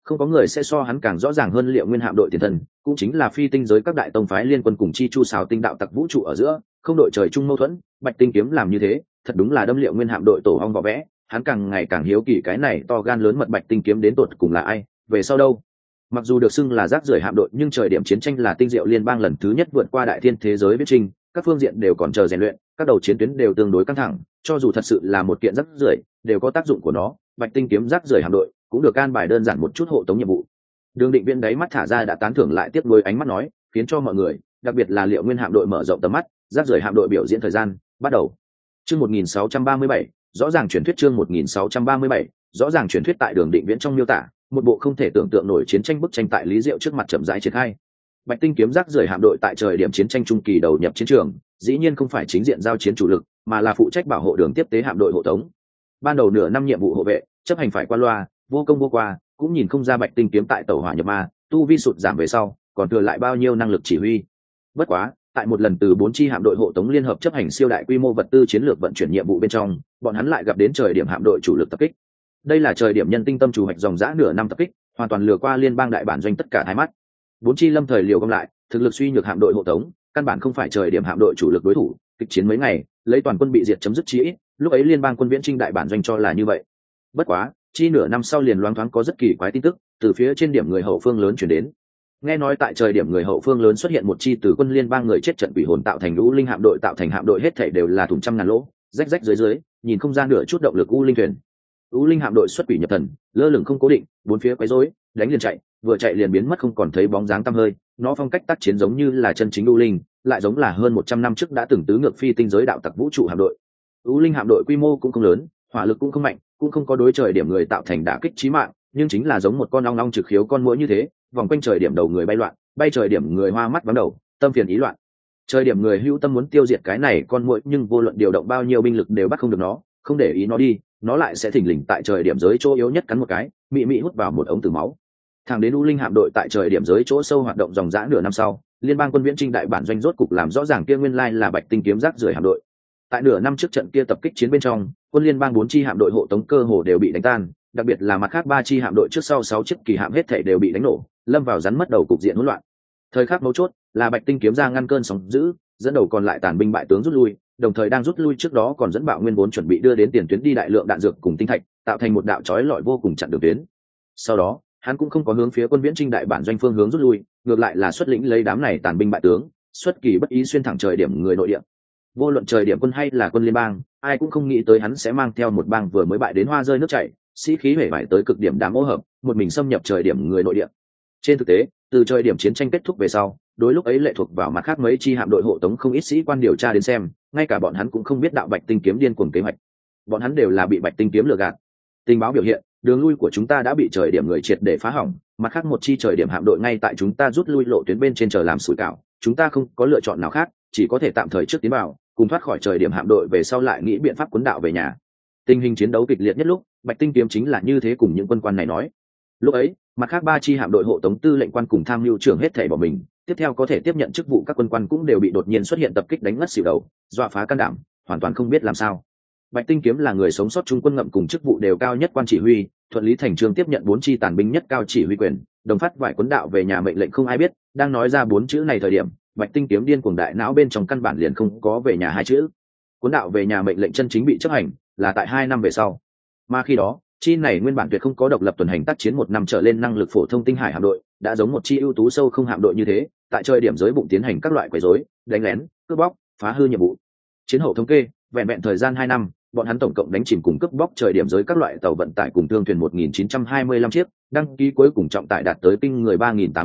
không có người sẽ so hắn càng rõ ràng hơn Liệu Nguyên hạm đội tiền thân, cũng chính là phi tinh giới các đại tông phái liên quân cùng chi chu xào tinh đạo tặc vũ trụ ở giữa không đội trời chung mâu thuẫn. Bạch Tinh kiếm làm như thế thật đúng là đâm Liệu Nguyên hạm đội tổ ong vỏ vẽ. Hắn càng ngày càng hiếu kỳ cái này to gan lớn mật Bạch Tinh kiếm đến tột cùng là ai, về sau đâu. Mặc dù được xưng là rác rưởi hạm đội, nhưng trời điểm chiến tranh là tinh diệu liên bang lần thứ nhất vượt qua đại thiên thế giới viết trinh, các phương diện đều còn chờ rèn luyện, các đầu chiến tuyến đều tương đối căng thẳng, cho dù thật sự là một kiện rác rưởi đều có tác dụng của nó. Bạch Tinh kiếm rác rưởi hạm đội cũng được an bài đơn giản một chút hộ tống nhiệm vụ. Đường Định Viễn đáy mắt thả ra đã tán thưởng lại tiếp nối ánh mắt nói, khiến cho mọi người, đặc biệt là Liệu Nguyên hạm đội mở rộng tầm mắt. Rác rưởi hạm đội biểu diễn thời gian bắt đầu. Chương 1637, rõ ràng truyền thuyết. Chương 1637, rõ ràng truyền thuyết. Tại Đường Định Viễn trong miêu tả, một bộ không thể tưởng tượng nổi chiến tranh bức tranh tại Lý Diệu trước mặt chậm rãi triển khai. Bạch Tinh kiếm rác rưởi hạm đội tại thời điểm chiến tranh trung kỳ đầu nhập chiến trường, dĩ nhiên không phải chính diện giao chiến chủ lực, mà là phụ trách bảo hộ đường tiếp tế hạm đội hộ tống. Ban đầu nửa năm nhiệm vụ hộ vệ, chấp hành phải qua loa, vô công vô qua, cũng nhìn không ra Bạch Tinh kiếm tại tàu hỏa nhập ma, tu vi sụt giảm về sau, còn thừa lại bao nhiêu năng lực chỉ huy. Bất quá, tại một lần từ 4 chi hạm đội hộ tống liên hợp chấp hành siêu đại quy mô vật tư chiến lược vận chuyển nhiệm vụ bên trong, bọn hắn lại gặp đến thời điểm hạm đội chủ lực tập kích. Đây là thời điểm nhân tinh tâm chủ hoạch dòng dã nửa năm tập kích, hoàn toàn lừa qua liên bang đại bản doanh tất cả hai mắt. 4 chi lâm thời liều gom lại, thực lực suy nhược hạm đội hộ tống, căn bản không phải thời điểm hạm đội chủ lực đối thủ, kịch chiến mấy ngày, lấy toàn quân bị diệt chấm dứt chí ít, lúc ấy liên bang quân viễn trinh đại bản doanh cho là như vậy. Bất quá, chi nửa năm sau liền loáng thoáng có rất kỳ quái tin tức từ phía trên điểm người hậu phương lớn chuyển đến. Nghe nói tại thời điểm người hậu phương lớn xuất hiện một chi từ quân liên bang người chết trận quỷ hồn tạo thành u linh hạm đội, tạo thành hạm đội hết thảy đều là thủng trăm ngàn lỗ, rách rách dưới, nhìn không ra nửa chút động lực u linh thuyền. U linh hạm đội xuất quỷ nhập thần, lơ lửng không cố định, bốn phía quấy rối, đánh liền chạy, vừa chạy liền biến mất không còn thấy bóng dáng tăm hơi. Nó phong cách tác chiến giống như là chân chính u linh, lại giống là hơn 100 năm trước đã từng tứ ngược phi tinh giới đạo tặc vũ trụ hạm đội. U linh hạm đội quy mô cũng không lớn, hỏa lực cũng không mạnh, cũng không có đối trời điểm người tạo thành đả kích chí mạng, nhưng chính là giống một con ong ong trực khiếu con muỗi như thế, vòng quanh trời điểm đầu người bay loạn, bay trời điểm người hoa mắt vắng đầu, tâm phiền ý loạn. Trời điểm người hữu tâm muốn tiêu diệt cái này con muỗi, nhưng vô luận điều động bao nhiêu binh lực đều bắt không được nó, không để ý nó đi, nó lại sẽ thình lình tại trời điểm giới chỗ yếu nhất cắn một cái, mị mị hút vào một ống từ máu. Thẳng đến U linh hạm đội tại trời điểm giới chỗ sâu hoạt động dòng dã nửa năm sau, liên bang quân viễn trinh đại bản doanh rốt cục làm rõ ràng kia nguyên lai là Bạch Tinh kiếm rác rưởi hạm đội. Tại nửa năm trước trận kia tập kích chiến bên trong, quân liên bang 4 chi hạm đội hộ tống cơ hồ đều bị đánh tan, đặc biệt là mặt khác 3 chi hạm đội trước sau 6 chiếc kỳ hạm hết thảy đều bị đánh nổ, lâm vào rắn mất đầu cục diện hỗn loạn. Thời khắc mấu chốt, là Bạch Tinh kiếm ra ngăn cơn sóng dữ, dẫn đầu còn lại tàn binh bại tướng rút lui, đồng thời đang rút lui trước đó còn dẫn bạo nguyên vốn chuẩn bị đưa đến tiền tuyến đi đại lượng đạn dược cùng tinh thạch, tạo thành một đạo chói lọi vô cùng chặn đường tuyến. Sau đó, hắn cũng không có hướng phía quân viễn trinh đại bản doanh phương hướng rút lui, ngược lại là xuất lĩnh lấy đám này tàn binh bại tướng, xuất kỳ bất ý xuyên thẳng trời điểm người nội địa. Vô luận trời điểm quân hay là quân liên bang, ai cũng không nghĩ tới hắn sẽ mang theo một bang vừa mới bại đến hoa rơi nước chảy, sĩ khí hể vải tới cực điểm đám ô hợp, một mình xâm nhập trời điểm người nội địa. Trên thực tế, từ trời điểm chiến tranh kết thúc về sau, đối lúc ấy lệ thuộc vào mặt khác mấy chi hạm đội hộ tống không ít sĩ quan điều tra đến xem, ngay cả bọn hắn cũng không biết đạo Bạch Tinh kiếm điên cuồng kế hoạch. Bọn hắn đều là bị Bạch Tinh kiếm lừa gạt. Tình báo biểu hiện, đường lui của chúng ta đã bị trời điểm người triệt để phá hỏng, mặt khác một chi trời điểm hạm đội ngay tại chúng ta rút lui lộ tuyến bên trên chờ làm sủi cảo, chúng ta không có lựa chọn nào khác, chỉ có thể tạm thời trước tiến vào, cùng thoát khỏi trời điểm hạm đội về sau lại nghĩ biện pháp cuốn đạo về nhà. Tình hình chiến đấu kịch liệt nhất lúc, Bạch Tinh kiếm chính là như thế cùng những quân quan này nói. Lúc ấy, mặt khác 3 chi hạm đội hộ tống tư lệnh quan cùng tham mưu trưởng hết thảy bỏ mình, tiếp theo có thể tiếp nhận chức vụ các quân quan cũng đều bị đột nhiên xuất hiện tập kích đánh ngất xỉu đầu, dọa phá can đảm, hoàn toàn không biết làm sao. Bạch Tinh kiếm là người sống sót trung quân ngậm cùng chức vụ đều cao nhất quan chỉ huy, thuận lý thành chương tiếp nhận 4 chi tàn binh nhất cao chỉ huy quyền, đồng phát vải cuốn đạo về nhà mệnh lệnh không ai biết, đang nói ra 4 chữ này thời điểm, Bạch Tinh kiếm điên cuồng đại não bên trong căn bản liền không có về nhà 2 chữ. Cuốn đạo về nhà mệnh lệnh chân chính bị chấp hành là tại 2 năm về sau. Mà khi đó, chi này nguyên bản tuyệt không có độc lập tuần hành tác chiến 1 năm trở lên năng lực phổ thông tinh hải hạm đội, đã giống một chi ưu tú sâu không hạm đội như thế, tại trời điểm giới bụng tiến hành các loại quấy rối, đánh lén, cướp bóc, phá hư nhiệm vụ. Chiến hậu thống kê, vẹn vẹn thời gian 2 năm, bọn hắn tổng cộng đánh chìm cùng cướp bóc trời điểm giới các loại tàu vận tải cùng thương thuyền 1925 chiếc, đăng ký cuối cùng trọng tải đạt tới kinh người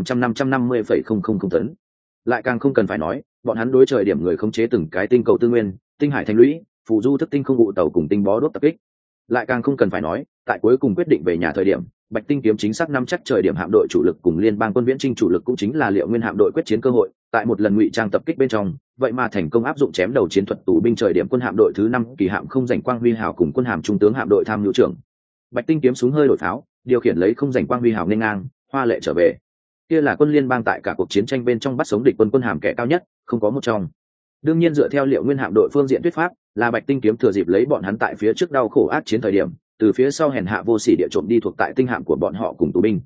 3.850,000 tấn. Lại càng không cần phải nói, bọn hắn đối trời điểm người khống chế từng cái tinh cầu tư nguyên, tinh hải thành lũy, phù du thức tinh không vụ tàu cùng tinh bó đốt tập kích. Lại càng không cần phải nói, tại cuối cùng quyết định về nhà thời điểm, Bạch Tinh kiếm chính xác nắm chắc trời điểm hạm đội chủ lực cùng liên bang quân viễn trinh chủ lực cũng chính là Liệu Nguyên hạm đội quyết chiến cơ hội, tại một lần ngụy trang tập kích bên trong, vậy mà thành công áp dụng chém đầu chiến thuật tù binh trời điểm quân hạm đội thứ 5 kỳ hạm không giành quang huy hào cùng quân hàm trung tướng hạm đội tham mưu trưởng. Bạch Tinh kiếm súng hơi đổi pháo, điều khiển lấy không giành quang huy hào nên ngang, hoa lệ trở về. Kia là quân liên bang tại cả cuộc chiến tranh bên trong bắt sống địch quân hàm kẻ cao nhất, không có một trong. Đương nhiên dựa theo Liệu Nguyên hạm đội phương diện thuyết pháp, là Bạch Tinh kiếm thừa dịp lấy bọn hắn tại phía trước đau khổ ác chiến thời điểm, từ phía sau hèn hạ vô sỉ địa trộm đi thuộc tại tinh hạm của bọn họ cùng tù binh.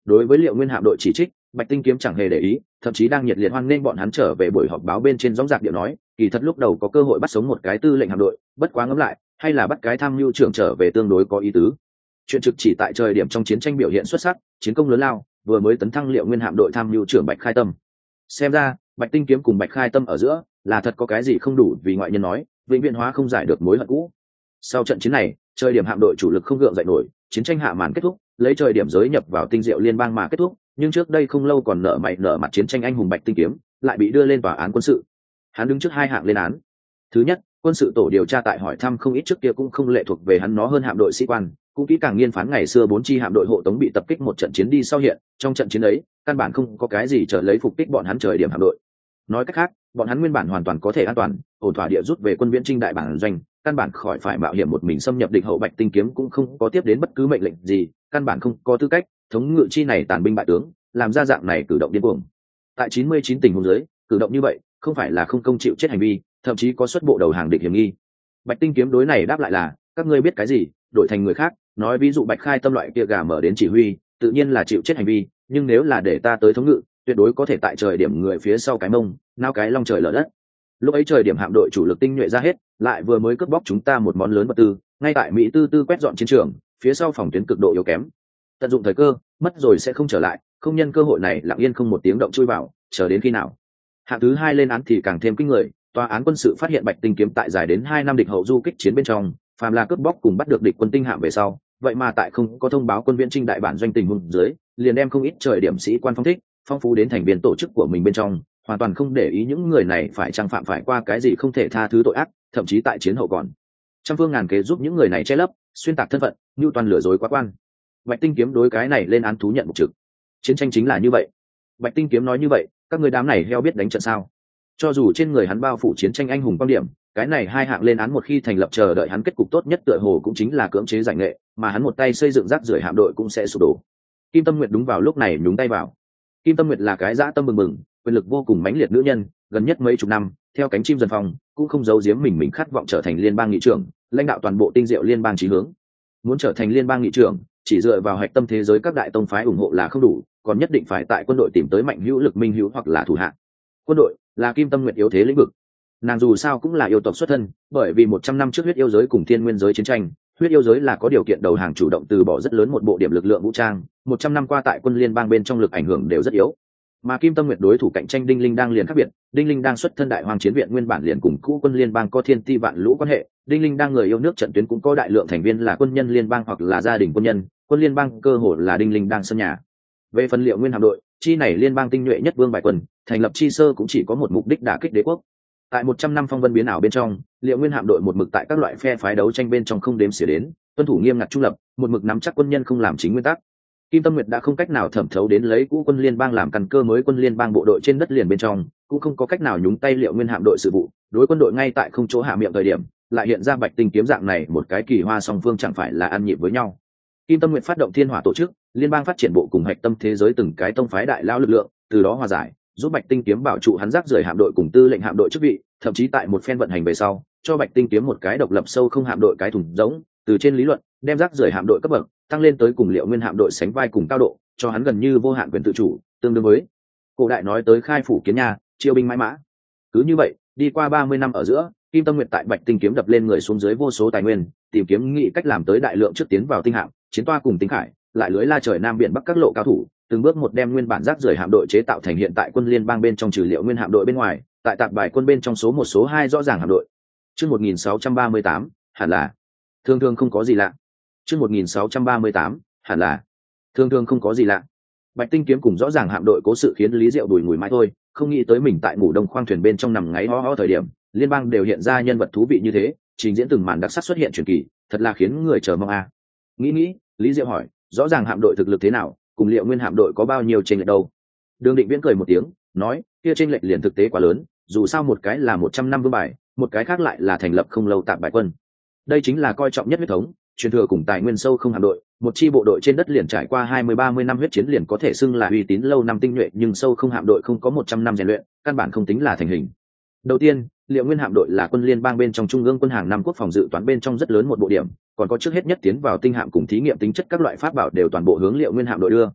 Đối với Liệu Nguyên hạm đội chỉ trích, Bạch Tinh Kiếm chẳng hề để ý, thậm chí đang nhiệt liệt hoan nghênh bọn hắn trở về buổi họp báo bên trên dõng dạc điệu nói, kỳ thật lúc đầu có cơ hội bắt sống một cái tư lệnh hạm đội, bất quá ngẫm lại, hay là bắt cái tham mưu trưởng trở về tương đối có ý tứ. Chuyện trực chỉ tại thời điểm trong chiến tranh biểu hiện xuất sắc, chiến công lớn lao, vừa mới tấn thăng Liệu Nguyên hạm đội tham mưu trưởng Bạch Khai Tâm. Xem ra, Bạch Tinh Kiếm cùng Bạch Khai Tâm ở giữa, là thật có cái gì không đủ, vì ngoại nhân nói, vĩnh viễn hóa không giải được mối hận cũ. Sau trận chiến này, thời điểm hạm đội chủ lực không gượng dậy nổi, chiến tranh hạ màn kết thúc, lấy thời điểm giới nhập vào tinh diệu liên bang mà kết thúc, nhưng trước đây không lâu còn nợ mày nợ mặt chiến tranh anh hùng Bạch Tinh Kiếm, lại bị đưa lên tòa án quân sự. Hắn đứng trước hai hạng lên án. Thứ nhất, quân sự tổ điều tra tại hỏi thăm không ít trước kia cũng không lệ thuộc về hắn nó hơn hạm đội sĩ quan, cũng kỹ càng nghiên phán ngày xưa 4 chi hạm đội hộ tống bị tập kích một trận chiến đi sau hiện, trong trận chiến ấy, căn bản không có cái gì trở lấy phục kích bọn hắn thời điểm hạm đội. Nói cách khác, bọn hắn nguyên bản hoàn toàn có thể an toàn, ổn thỏa địa rút về quân viễn trinh đại bản doanh, căn bản khỏi phải mạo hiểm một mình xâm nhập địch hậu. Bạch Tinh Kiếm cũng không có tiếp đến bất cứ mệnh lệnh gì, căn bản không có tư cách thống ngự chi này tàn binh bại tướng, làm ra dạng này cử động điên cuồng. Tại 99 tình huống dưới, cử động như vậy không phải là không công chịu chết hành vi, thậm chí có xuất bộ đầu hàng địch hiểm nghi. Bạch Tinh Kiếm đối này đáp lại là, các ngươi biết cái gì, đổi thành người khác, nói ví dụ Bạch Khai Tâm loại kia gà mở đến chỉ huy, tự nhiên là chịu chết hành vi, nhưng nếu là để ta tới thống ngự, tuyệt đối có thể tại trời điểm người phía sau cái mông, nao cái long trời lở đất. Lúc ấy trời điểm hạm đội chủ lực tinh nhuệ ra hết, lại vừa mới cướp bóc chúng ta một món lớn vật tư, ngay tại Mỹ tư tư quét dọn chiến trường, phía sau phòng tuyến cực độ yếu kém. Tận dụng thời cơ, mất rồi sẽ không trở lại, không nhân cơ hội này lặng yên không một tiếng động chui vào, chờ đến khi nào. Hạng thứ hai lên án thì càng thêm kinh người, tòa án quân sự phát hiện Bạch Tinh Kiếm tại dài đến 2 năm địch hậu du kích chiến bên trong, phàm là cướp bóc cùng bắt được địch quân tinh hạm về sau, vậy mà tại không có thông báo quân viễn trinh đại bản doanh tình huống dưới, liền đem không ít trời điểm sĩ quan phong thích, phong phú đến thành viên tổ chức của mình bên trong, hoàn toàn không để ý những người này phải trang phạm phải qua cái gì không thể tha thứ tội ác, thậm chí tại chiến hậu còn trăm phương ngàn kế giúp những người này che lấp, xuyên tạc thân phận, như toàn lừa dối quá quan. Bạch Tinh Kiếm đối cái này lên án thú nhận một trực. Chiến tranh chính là như vậy. Bạch Tinh Kiếm nói như vậy, các người đám này heo biết đánh trận sao? Cho dù trên người hắn bao phủ chiến tranh anh hùng quan điểm, cái này hai hạng lên án một khi thành lập chờ đợi hắn kết cục tốt nhất tựa hồ cũng chính là cưỡng chế giải nghệ, mà hắn một tay xây dựng rác rưởi hạm đội cũng sẽ sụp đổ. Kim Tâm Nguyệt đúng vào lúc này nhúng tay vào. Kim Tâm Nguyệt là cái dã tâm bừng bừng, quyền lực vô cùng mãnh liệt nữ nhân, gần nhất mấy chục năm, theo cánh chim dần phong, cũng không giấu giếm mình khát vọng trở thành liên bang nghị trưởng, lãnh đạo toàn bộ tinh diệu liên bang chí hướng. Muốn trở thành liên bang nghị trưởng, chỉ dựa vào hạch tâm thế giới các đại tông phái ủng hộ là không đủ, còn nhất định phải tại quân đội tìm tới mạnh hữu lực minh hữu hoặc là thủ hạ. Quân đội là Kim Tâm Nguyệt yếu thế lĩnh vực. Nàng dù sao cũng là yêu tộc xuất thân, bởi vì 100 năm trước huyết yêu giới cùng thiên nguyên giới chiến tranh, huyết yêu giới là có điều kiện đầu hàng chủ động từ bỏ rất lớn một bộ điểm lực lượng vũ trang, 100 năm qua tại quân liên bang bên trong lực ảnh hưởng đều rất yếu. Mà Kim Tâm Nguyệt đối thủ cạnh tranh Đinh Linh đang liền khác biệt, Đinh Linh đang xuất thân đại hoàng chiến viện nguyên bản liền cùng cũ quân liên bang có thiên ti vạn lũ quan hệ, Đinh Linh đang người yêu nước trận tuyến cũng có đại lượng thành viên là quân nhân liên bang hoặc là gia đình quân nhân, quân liên bang cơ hồ là Đinh Linh đang sân nhà. Về phần Liệu Nguyên hạm đội, chi này liên bang tinh nhuệ nhất vương bài quân, thành lập chi sơ cũng chỉ có một mục đích đả kích đế quốc. Tại 100 năm phong vân biến ảo bên trong, Liệu Nguyên hạm đội một mực tại các loại phe phái đấu tranh bên trong không đếm xỉa đến, tuân thủ nghiêm ngặt trung lập, một mực nắm chắc quân nhân không làm chính nguyên tắc. Kim Tâm Nguyệt đã không cách nào thẩm thấu đến lấy cũ quân liên bang làm căn cơ mới quân liên bang bộ đội trên đất liền bên trong, cũng không có cách nào nhúng tay Liệu Nguyên hạm đội sự vụ, đối quân đội ngay tại không chỗ hạ miệng thời điểm, lại hiện ra Bạch Tinh Kiếm dạng này một cái kỳ hoa song phương chẳng phải là ăn nhịp với nhau. Kim Tâm Nguyệt phát động Thiên Hỏa tổ chức, liên bang phát triển bộ cùng hạch tâm thế giới từng cái tông phái đại lao lực lượng, từ đó hòa giải, giúp Bạch Tinh Kiếm bảo trụ hắn rác rời hạm đội cùng tư lệnh hạm đội chức vị, thậm chí tại một phen vận hành về sau, cho Bạch Tinh Kiếm một cái độc lập sâu không hạm đội cái thùng giống, từ trên lý luận, đem rác rời hạm đội cấp bậc tăng lên tới cùng Liệu Nguyên hạm đội sánh vai cùng cao độ, cho hắn gần như vô hạn quyền tự chủ, tương đương với cổ đại nói tới khai phủ kiến nhà, chiêu binh mãi mã. Cứ như vậy, đi qua 30 năm ở giữa, Kim Tâm Nguyệt tại Bạch Tinh Kiếm đập lên người xuống dưới vô số tài nguyên, tìm kiếm nghị cách làm tới đại lượng trước tiến vào tinh hạm, chiến toa cùng tinh khải, lại lưới la trời nam biển bắc các lộ cao thủ, từng bước một đem nguyên bản rác rưởi hạm đội chế tạo thành hiện tại quân liên bang bên trong trừ Liệu Nguyên hạm đội bên ngoài, tại tạp bài quân bên trong số 1 số 2 rõ ràng hạm đội. Chương 1638, hẳn là thường thường không có gì lạ. Chương 1638, hẳn là thường thường không có gì lạ. Bạch Tinh Kiếm cùng rõ ràng hạm đội cố sự khiến Lý Diệu đùi ngùi mãi thôi, không nghĩ tới mình tại ngủ đông khoang thuyền bên trong nằm ngáy ho ho thời điểm, liên bang đều hiện ra nhân vật thú vị như thế, trình diễn từng màn đặc sắc xuất hiện truyền kỳ, thật là khiến người chờ mong a. Nghĩ, Lý Diệu hỏi, rõ ràng hạm đội thực lực thế nào, cùng Liệu Nguyên hạm đội có bao nhiêu chênh lệch đâu? Đường Định Viễn cười một tiếng, nói, kia chênh lệch liền thực tế quá lớn, dù sao một cái là 100 năm vương bài, một cái khác lại là thành lập không lâu tạm bài quân. Đây chính là coi trọng nhất huyết thống, truyền thừa cùng tài nguyên sâu không hạm đội, một chi bộ đội trên đất liền trải qua 20-30 năm huyết chiến liền có thể xưng là uy tín lâu năm tinh nhuệ, nhưng sâu không hạm đội không có 100 năm rèn luyện, căn bản không tính là thành hình. Đầu tiên, Liệu Nguyên hạm đội là quân liên bang bên trong trung ương quân hàng năm quốc phòng dự toán bên trong rất lớn một bộ điểm, còn có trước hết nhất tiến vào tinh hạm cùng thí nghiệm tính chất các loại pháp bảo đều toàn bộ hướng Liệu Nguyên hạm đội đưa.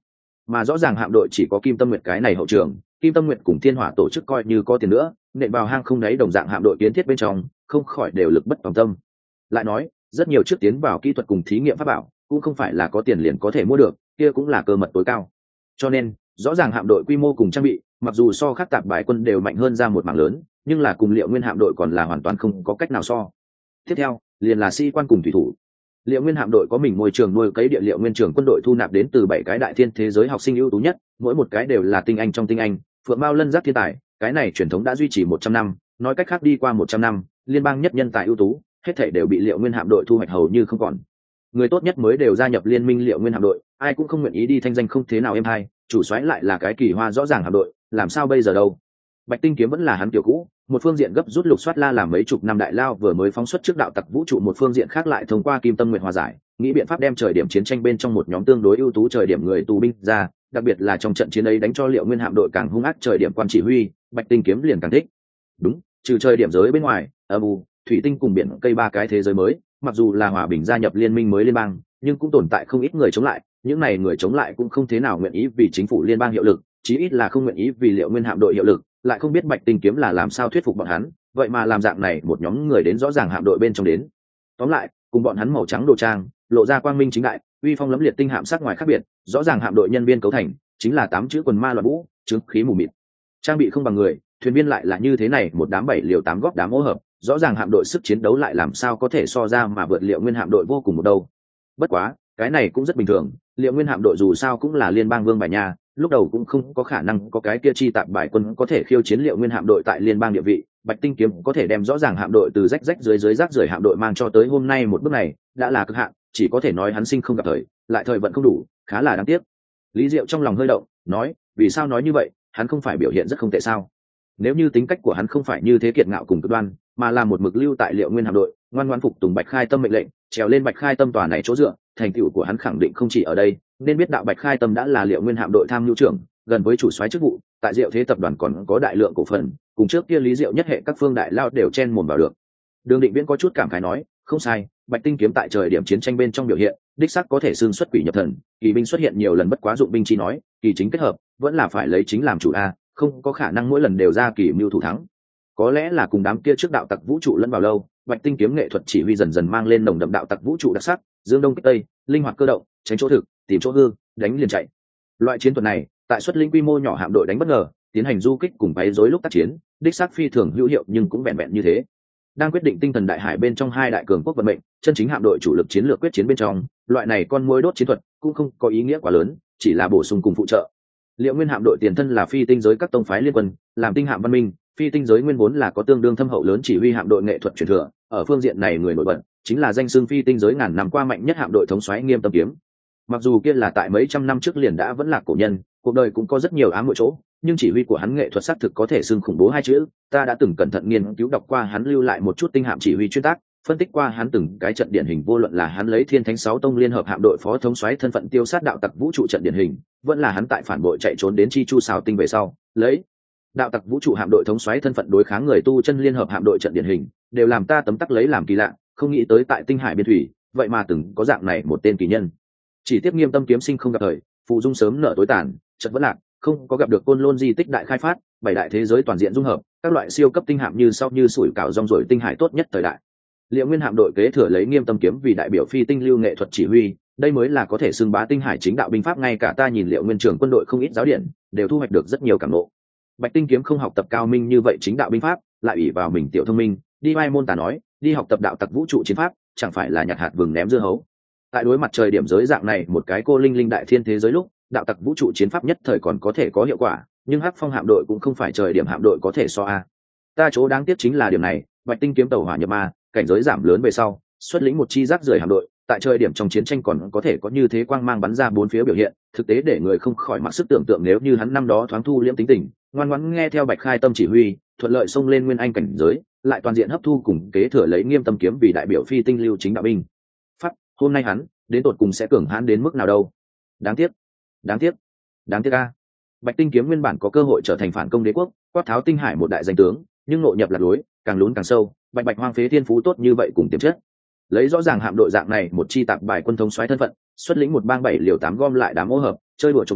mà rõ ràng hạm đội chỉ có Kim Tâm Nguyệt cái này hậu trường, Kim Tâm Nguyệt cùng Thiên Hỏa tổ chức coi như có tiền nữa, nện vào hang không đáy đồng dạng hạm đội kiến thiết bên trong, không khỏi đều lực bất tòng tâm. Lại nói, rất nhiều trước tiến vào kỹ thuật cùng thí nghiệm pháp bảo, cũng không phải là có tiền liền có thể mua được, kia cũng là cơ mật tối cao. Cho nên, rõ ràng hạm đội quy mô cùng trang bị, mặc dù so khác tạp bài quân đều mạnh hơn ra một mảng lớn, nhưng là cùng Liệu Nguyên hạm đội còn là hoàn toàn không có cách nào so. Tiếp theo, liền là sĩ quan cùng thủy thủ. Liệu Nguyên hạm đội có mình môi trường nuôi cấy địa liệu nguyên trường quân đội thu nạp đến từ 7 cái đại thiên thế giới học sinh ưu tú nhất, mỗi một cái đều là tinh anh trong tinh anh, phượng mao lân giác thiên tài, cái này truyền thống đã duy trì 100 năm, nói cách khác đi qua 100 năm, liên bang nhất nhân tài ưu tú, hết thảy đều bị Liệu Nguyên hạm đội thu hoạch hầu như không còn. Người tốt nhất mới đều gia nhập liên minh Liệu Nguyên hạm đội, ai cũng không nguyện ý đi thanh danh không thế nào êm hay, chủ soái lại là cái kỳ hoa rõ ràng hạm đội, làm sao bây giờ đâu? Bạch Tinh Kiếm vẫn là hắn kiểu cũ, một phương diện gấp rút Lục Soát La làm mấy chục năm đại lao vừa mới phóng xuất trước đạo tặc vũ trụ, một phương diện khác lại thông qua Kim Tâm Nguyệt hòa giải, nghĩ biện pháp đem trời điểm chiến tranh bên trong một nhóm tương đối ưu tú trời điểm người tù binh ra, đặc biệt là trong trận chiến ấy đánh cho Liệu Nguyên hạm đội càng hung ác trời điểm quan chỉ huy, Bạch Tinh Kiếm liền càng thích. Đúng, trừ trời điểm giới bên ngoài, âm u, thủy tinh cùng biển cây ba cái thế giới mới, mặc dù là hòa bình gia nhập liên minh mới liên bang, nhưng cũng tồn tại không ít người chống lại, những này người chống lại cũng không thế nào nguyện ý vì chính phủ liên bang hiệu lực, chí ít là không nguyện ý vì Liệu Nguyên hạm đội hiệu lực, lại không biết Bạch Tinh Kiếm là làm sao thuyết phục bọn hắn, vậy mà làm dạng này một nhóm người đến rõ ràng hạm đội bên trong đến. Tóm lại, cùng bọn hắn màu trắng đồ trang, lộ ra quang minh chính đại, uy phong lẫm liệt tinh hạm sắc ngoài khác biệt, rõ ràng hạm đội nhân viên cấu thành chính là 8 chữ quần ma loạn vũ, chứng khí mù mịt. Trang bị không bằng người, thuyền viên lại là như thế này, một đám 7 liều 8 góp đám ô hợp, rõ ràng hạm đội sức chiến đấu lại làm sao có thể so ra mà vượt Liệu Nguyên hạm đội vô cùng một đâu. Bất quá, cái này cũng rất bình thường, Liệu Nguyên hạm đội dù sao cũng là liên bang vương bài nhà, lúc đầu cũng không có khả năng có cái kia chi tạp bài quân có thể khiêu chiến Liệu Nguyên hạm đội tại liên bang địa vị. Bạch Tinh Kiếm có thể đem rõ ràng hạm đội từ rách rách dưới rác rưởi hạm đội mang cho tới hôm nay một bước này, đã là cực hạn, chỉ có thể nói hắn sinh không gặp thời, lại thời vận không đủ, khá là đáng tiếc. Lý Diệu trong lòng hơi động, nói, vì sao nói như vậy, hắn không phải biểu hiện rất không tệ sao? Nếu như tính cách của hắn không phải như thế kiệt ngạo cùng cực đoan, mà là một mực lưu tại Liệu Nguyên hạm đội, ngoan ngoãn phục tùng Bạch Khai Tâm mệnh lệnh, trèo lên Bạch Khai Tâm tòa này chỗ dựa, thành tựu của hắn khẳng định không chỉ ở đây, nên biết đạo Bạch Khai Tâm đã là Liệu Nguyên hạm đội tham nhu trưởng, gần với chủ soái chức vụ, tại Diệu Thế tập đoàn còn có đại lượng cổ phần, cùng trước kia Lý Diệu nhất hệ các phương đại lao đều chen mồm vào được. Đường Định Viễn có chút cảm khái nói, không sai, Bạch Tinh Kiếm tại trời điểm chiến tranh bên trong biểu hiện, đích xác có thể xương xuất quỷ nhập thần, kỳ binh xuất hiện nhiều lần bất quá dụng binh chi nói, kỳ chính kết hợp, vẫn là phải lấy chính làm chủ a, không có khả năng mỗi lần đều ra kỳ mưu thủ thắng. Có lẽ là cùng đám kia trước đạo tặc vũ trụ lẫn vào lâu, Bạch Tinh Kiếm nghệ thuật chỉ huy dần dần mang lên nồng đậm đạo tặc vũ trụ đặc sắc, dương đông kích tây, linh hoạt cơ động, tránh chỗ thực, tìm chỗ hư, đánh liền chạy. Loại chiến thuật này, tại xuất linh quy mô nhỏ hạm đội đánh bất ngờ, tiến hành du kích cùng váy rối lúc tác chiến, đích xác phi thường hữu hiệu, nhưng cũng vẹn vẹn như thế. Đang quyết định tinh thần đại hải bên trong hai đại cường quốc vận mệnh, chân chính hạm đội chủ lực chiến lược quyết chiến bên trong, loại này con muỗi đốt chiến thuật cũng không có ý nghĩa quá lớn, chỉ là bổ sung cùng phụ trợ. Liệu Nguyên hạm đội tiền thân là phi tinh giới các tông phái liên quân, làm tinh hạm văn minh, phi tinh giới nguyên vốn là có tương đương thâm hậu lớn chỉ huy hạm đội nghệ thuật truyền thừa, ở phương diện này người nổi bật chính là danh xưng phi tinh giới ngàn năm qua mạnh nhất hạm đội thống soái Nghiêm Tâm Kiếm. Mặc dù kia là tại mấy trăm năm trước liền đã vẫn là cổ nhân, cuộc đời cũng có rất nhiều ám muội chỗ, nhưng chỉ huy của hắn nghệ thuật xác thực có thể xưng khủng bố hai chữ. Ta đã từng cẩn thận nghiên cứu đọc qua hắn lưu lại một chút tinh hạm chỉ huy chuyên tác, phân tích qua hắn từng cái trận điển hình, vô luận là hắn lấy Thiên Thánh 6 tông liên hợp hạm đội phó thống soái thân phận tiêu sát đạo tặc vũ trụ trận điển hình, vẫn là hắn tại phản bội chạy trốn đến Chi Chu Sào Tinh về sau, lấy đạo tặc vũ trụ hạm đội thống soái thân phận đối kháng người tu chân liên hợp hạm đội trận điển hình, đều làm ta tấm tắc lấy làm kỳ lạ, không nghĩ tới tại tinh hải biên thủy, vậy mà từng có dạng này một tên kỳ nhân. Chỉ tiếc Nghiêm Tâm Kiếm sinh không gặp thời, phụ dung sớm nở tối tàn, chợt vẫn lạc, không có gặp được Côn Lôn di tích đại khai phát, 7 đại thế giới toàn diện dung hợp, các loại siêu cấp tinh hạm như sau như sủi cảo rong ruổi tinh hải tốt nhất thời đại. Liệu Nguyên hạm đội kế thừa lấy Nghiêm Tâm Kiếm vì đại biểu phi tinh lưu nghệ thuật chỉ huy, đây mới là có thể xưng bá tinh hải chính đạo binh pháp, ngay cả ta nhìn Liệu Nguyên trưởng quân đội không ít giáo điển, đều thu hoạch được rất nhiều cảm ngộ. Bạch Tinh Kiếm không học tập cao minh như vậy chính đạo binh pháp, lại ủy vào mình tiểu thông minh, đi vai môn tà nói, đi học tập đạo tặc vũ trụ chiến pháp, chẳng phải là nhặt hạt vừng ném dưa hấu. Tại đối mặt trời điểm giới dạng này một cái cô linh linh đại thiên thế giới lúc, đạo tặc vũ trụ chiến pháp nhất thời còn có thể có hiệu quả, nhưng Hắc Phong hạm đội cũng không phải trời điểm hạm đội có thể so a. Ta chỗ đáng tiếc chính là điểm này, Bạch Tinh Kiếm tàu hỏa nhập ma, cảnh giới giảm lớn về sau, xuất lĩnh một chi rác rưởi hạm đội, tại trời điểm trong chiến tranh còn có thể có như thế quang mang bắn ra bốn phía biểu hiện, thực tế để người không khỏi mặc sức tưởng tượng, nếu như hắn năm đó thoáng thu liễm tính tình, ngoan ngoãn nghe theo Bạch Khai Tâm chỉ huy, thuận lợi xông lên nguyên anh cảnh giới, lại toàn diện hấp thu cùng kế thừa lấy Nghiêm Tâm Kiếm vì đại biểu phi tinh lưu chính đạo binh pháp, hôm nay hắn đến tột cùng sẽ cường hãn đến mức nào đâu. Đáng tiếc, đáng tiếc, đáng tiếc a. Bạch Tinh Kiếm nguyên bản có cơ hội trở thành phản công đế quốc, quát tháo tinh hải một đại danh tướng, nhưng nội nhập lạc lối, càng lún càng sâu, bạch bạch hoang phế thiên phú tốt như vậy cùng tiềm chất. Lấy rõ ràng hạm đội dạng này một chi tạp bài quân thống soái thân phận, xuất lĩnh một bang 7 liều 8 gom lại đám ô hợp, chơi đùa trồng đạo,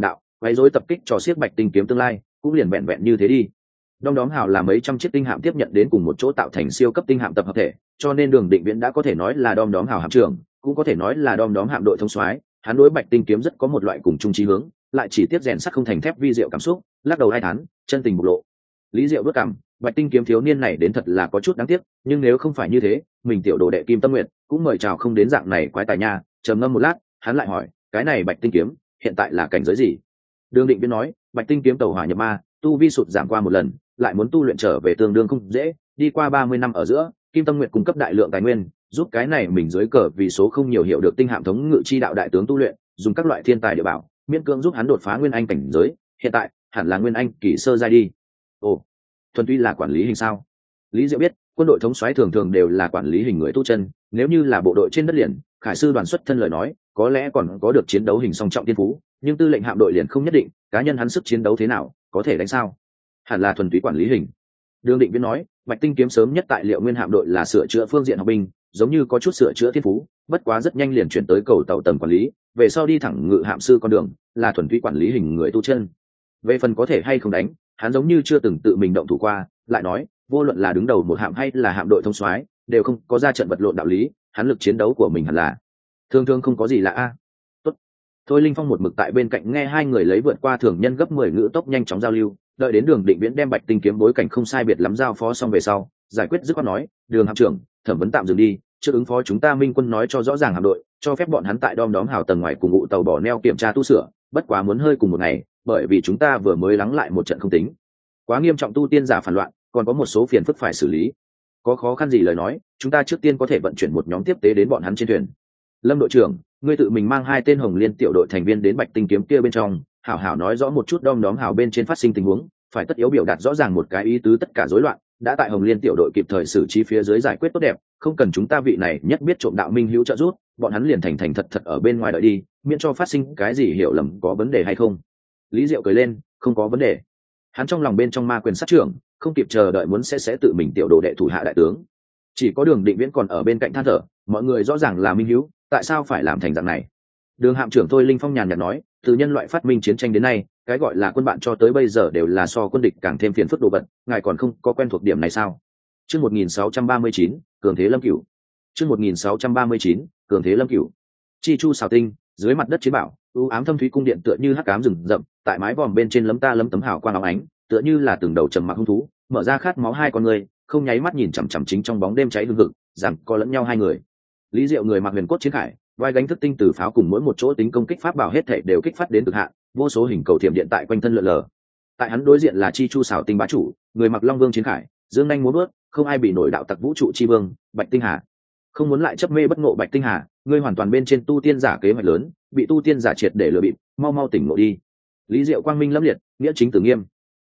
quấy rối tập kích cho xiếc bạch tinh kiếm tương lai cũng liền vẹn vẹn như thế đi. Đom đóm hào là mấy trăm chiếc tinh hạm tiếp nhận đến cùng một chỗ tạo thành siêu cấp tinh hạm tập hợp thể, cho nên Đường Định Viễn đã có thể nói là đom đóm hào hạm trưởng, cũng có thể nói là đom đóm hạm đội thông soái. Hắn đối bạch tinh kiếm rất có một loại cùng chung chí hướng, lại chỉ tiếp rèn sắt không thành thép vi diệu cảm xúc, lắc đầu hai thán, chân tình bộc lộ. Lý Diệu bước cảm, bạch tinh kiếm thiếu niên này đến thật là có chút đáng tiếc, nhưng nếu không phải như thế, mình tiểu đồ đệ Kim Tâm Nguyệt cũng mời chào không đến dạng này quái tài nha. Trầm ngâm một lát, hắn lại hỏi, cái này bạch tinh kiếm hiện tại là cảnh giới gì? Đường Định Viễn nói, bạch tinh kiếm tẩu hỏa nhập ma, tu vi sụt giảm qua một lần, lại muốn tu luyện trở về tương đương không dễ. Đi qua 30 năm ở giữa, Kim Tâm Nguyệt cung cấp đại lượng tài nguyên, giúp cái này mình dưới cờ vì số không nhiều hiểu được tinh hạm thống ngự chi đạo đại tướng tu luyện, dùng các loại thiên tài địa bảo, miễn cưỡng giúp hắn đột phá nguyên anh cảnh giới. Hiện tại hẳn là nguyên anh kỳ sơ giai đi. Ồ, thuần túy là quản lý hình sao? Lý Diệu biết, quân đội thống soái thường thường đều là quản lý hình người tu chân, nếu như là bộ đội trên đất liền, khải sư đoàn xuất thân lời nói, có lẽ còn có được chiến đấu hình song trọng tiên phú, nhưng tư lệnh hạm đội liền không nhất định, cá nhân hắn sức chiến đấu thế nào, có thể đánh sao? Hẳn là thuần túy quản lý hình. Đường Định Viễn nói, bạch tinh kiếm sớm nhất tại liệu nguyên hạm đội là sửa chữa phương diện học binh, giống như có chút sửa chữa thiên phú, bất quá rất nhanh liền chuyển tới cầu tàu tầng quản lý, về sau đi thẳng ngự hạm sư con đường, là thuần túy quản lý hình người tu chân. Về phần có thể hay không đánh, hắn giống như chưa từng tự mình động thủ qua, lại nói, vô luận là đứng đầu một hạm hay là hạm đội thông soái, đều không có ra trận vật lộn đạo lý, hắn lực chiến đấu của mình hẳn là thường thường không có gì lạ a. Tốt. Thôi Linh Phong một mực tại bên cạnh nghe hai người lấy vượt qua thường nhân gấp 10 ngữ tốc nhanh chóng giao lưu, đợi đến Đường Định Viễn đem bạch tinh kiếm bối cảnh không sai biệt lắm giao phó xong về sau, giải quyết dứt khoát nói, Đường hạm trưởng, thẩm vấn tạm dừng đi, trước ứng phó chúng ta Minh quân nói cho rõ ràng hạm đội, cho phép bọn hắn tại đom đóm hào tầng ngoài cùng ngụ tàu bỏ neo kiểm tra tu sửa, bất quá muốn hơi cùng một ngày, bởi vì chúng ta vừa mới lắng lại một trận không tính quá nghiêm trọng tu tiên giả phản loạn, còn có một số phiền phức phải xử lý. Có khó khăn gì lời nói, chúng ta trước tiên có thể vận chuyển một nhóm tiếp tế đến bọn hắn trên thuyền. Lâm đội trưởng, ngươi tự mình mang 2 tên Hồng Liên tiểu đội thành viên đến bạch tinh kiếm kia bên trong, hảo hảo nói rõ một chút đom đóm hào bên trên phát sinh tình huống, phải tất yếu biểu đạt rõ ràng một cái ý tứ tất cả rối loạn, đã tại Hồng Liên tiểu đội kịp thời xử trí phía dưới giải quyết tốt đẹp, không cần chúng ta vị này nhất biết trộm đạo minh hữu trợ giúp, bọn hắn liền thành thành thật thật ở bên ngoài đợi đi, miễn cho phát sinh cái gì hiểu lầm có vấn đề hay không. Lý Diệu cười lên, không có vấn đề. Hắn trong lòng bên trong ma quyền sát trưởng, không kịp chờ đợi muốn sẽ tự mình tiểu đồ đệ thủ hạ đại tướng. Chỉ có Đường Định Viễn còn ở bên cạnh than thở, mọi người rõ ràng là minh hữu, tại sao phải làm thành dạng này? Đường hạm trưởng Thôi Linh Phong nhàn nhạt nói, từ nhân loại phát minh chiến tranh đến nay, cái gọi là quân bạn cho tới bây giờ đều là so quân địch càng thêm phiền phức đồ vật, ngài còn không có quen thuộc điểm này sao? Chương 1639, cường thế lâm cửu. Chương 1639, cường thế lâm cửu. Chi chu xào tinh, dưới mặt đất chiến bảo, u ám thâm thúy cung điện tựa như hắc ám rừng rậm, tại mái vòm bên trên lấm ta lấm tấm hào quang óng ánh, tựa như là từng đầu trầm mặc hung thú, mở ra khát máu hai con người, không nháy mắt nhìn chằm chằm chính trong bóng đêm cháy hừng hực, rằng có lẫn nhau hai người. Lý Diệu người mặc huyền cốt chiến khải, vai gánh thức tinh từ pháo cùng mỗi một chỗ tính công kích pháp bảo hết thảy đều kích phát đến cực hạn, vô số hình cầu thiểm điện tại quanh thân lượn lờ. Tại hắn đối diện là chi chu xảo tinh bá chủ, người mặc long vương chiến khải, dương nhanh múa bước, không ai bị nổi đạo tặc vũ trụ chi vương, Bạch Tinh Hà. Không muốn lại chấp mê bất ngộ Bạch Tinh Hà, ngươi hoàn toàn bên trên tu tiên giả kế hoạch lớn, bị tu tiên giả triệt để lừa bịp, mau mau tỉnh ngộ đi. Lý Diệu quang minh lẫm liệt, nghĩa chính tử nghiêm.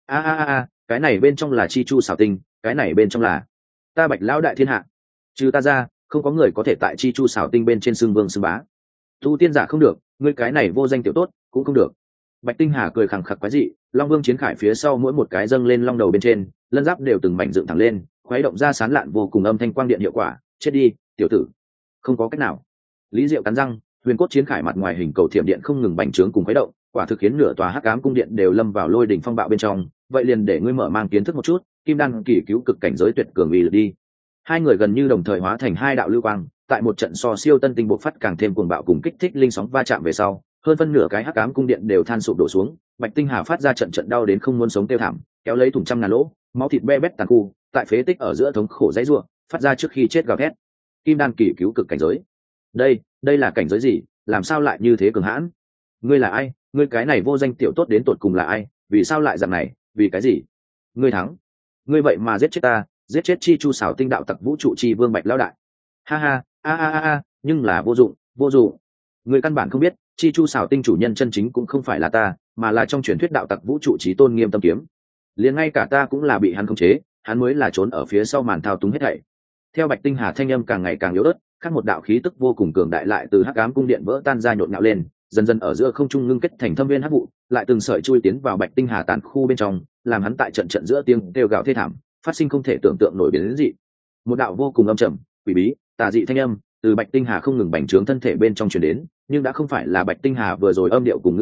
A, cái này bên trong là chi chu xảo tinh, cái này bên trong là ta Bạch lão đại thiên hạ. Trừ ta ra, không có người có thể tại chi chu xảo tinh bên trên xưng vương xưng bá. Tu tiên giả không được, ngươi cái này vô danh tiểu tốt cũng không được. Bạch Tinh Hà cười khẳng khặc quái dị, long vương chiến khải phía sau mỗi một cái dâng lên long đầu bên trên, lân giáp đều từng mảnh dựng thẳng lên, khuấy động ra sán lạn vô cùng âm thanh quang điện hiệu quả. Chết đi, tiểu tử. Không có cách nào. Lý Diệu cắn răng, huyền cốt chiến khải mặt ngoài hình cầu thiểm điện không ngừng bành trướng cùng khuấy động, quả thực khiến nửa tòa hắc ám cung điện đều lâm vào lôi đỉnh phong bạo bên trong. Vậy liền để ngươi mở mang kiến thức một chút, kim đan kỳ cứu cực cảnh giới tuyệt cường uy lực đi. Hai người gần như đồng thời hóa thành hai đạo lưu quang, tại một trận so siêu tân tinh bộc phát càng thêm cuồng bạo cùng kích thích linh sóng va chạm về sau, hơn phân nửa cái hắc ám cung điện đều than sụp đổ xuống. Bạch Tinh Hà phát ra trận trận đau đến không muốn sống tiêu thảm, kéo lấy thủng trăm ngàn lỗ, máu thịt be bét tàn khu, tại phế tích ở giữa thống khổ dãy rủa, phát ra trước khi chết gào thét. Kim đan kỳ cứu cực cảnh giới. Đây là cảnh giới gì, làm sao lại như thế cường hãn? Ngươi là ai? Ngươi cái này vô danh tiểu tốt đến tột cùng là ai? Vì sao lại dạng này? Vì cái gì? Ngươi thắng. Ngươi vậy mà giết chết ta, giết chết chi chu xảo tinh đạo tặc vũ trụ chi vương Bạch lão đại. Ha ha, a, nhưng là vô dụng. Ngươi căn bản không biết, chi chu xảo tinh chủ nhân chân chính cũng không phải là ta, mà là trong truyền thuyết đạo tặc vũ trụ chí tôn Nghiêm Tâm Kiếm. Liền ngay cả ta cũng là bị hắn khống chế, hắn mới là trốn ở phía sau màn thao túng hết thảy. Theo Bạch Tinh Hà thanh âm càng ngày càng yếu ớt, khác một đạo khí tức vô cùng cường đại lại từ hắc ám cung điện vỡ tan ra nhộn nhạo lên, dần dần ở giữa không trung ngưng kết thành thâm viên hắc vụ, lại từng sợi chui tiến vào Bạch Tinh Hà tàn khu bên trong, làm hắn tại trận trận giữa tiếng kêu gào thê thảm, phát sinh không thể tưởng tượng nổi biến dị. Một đạo vô cùng âm trầm, quỷ bí, tà dị thanh âm từ Bạch Tinh Hà không ngừng bành trướng thân thể bên trong truyền đến, nhưng đã không phải là Bạch Tinh Hà vừa rồi âm điệu cùng ngữ khí,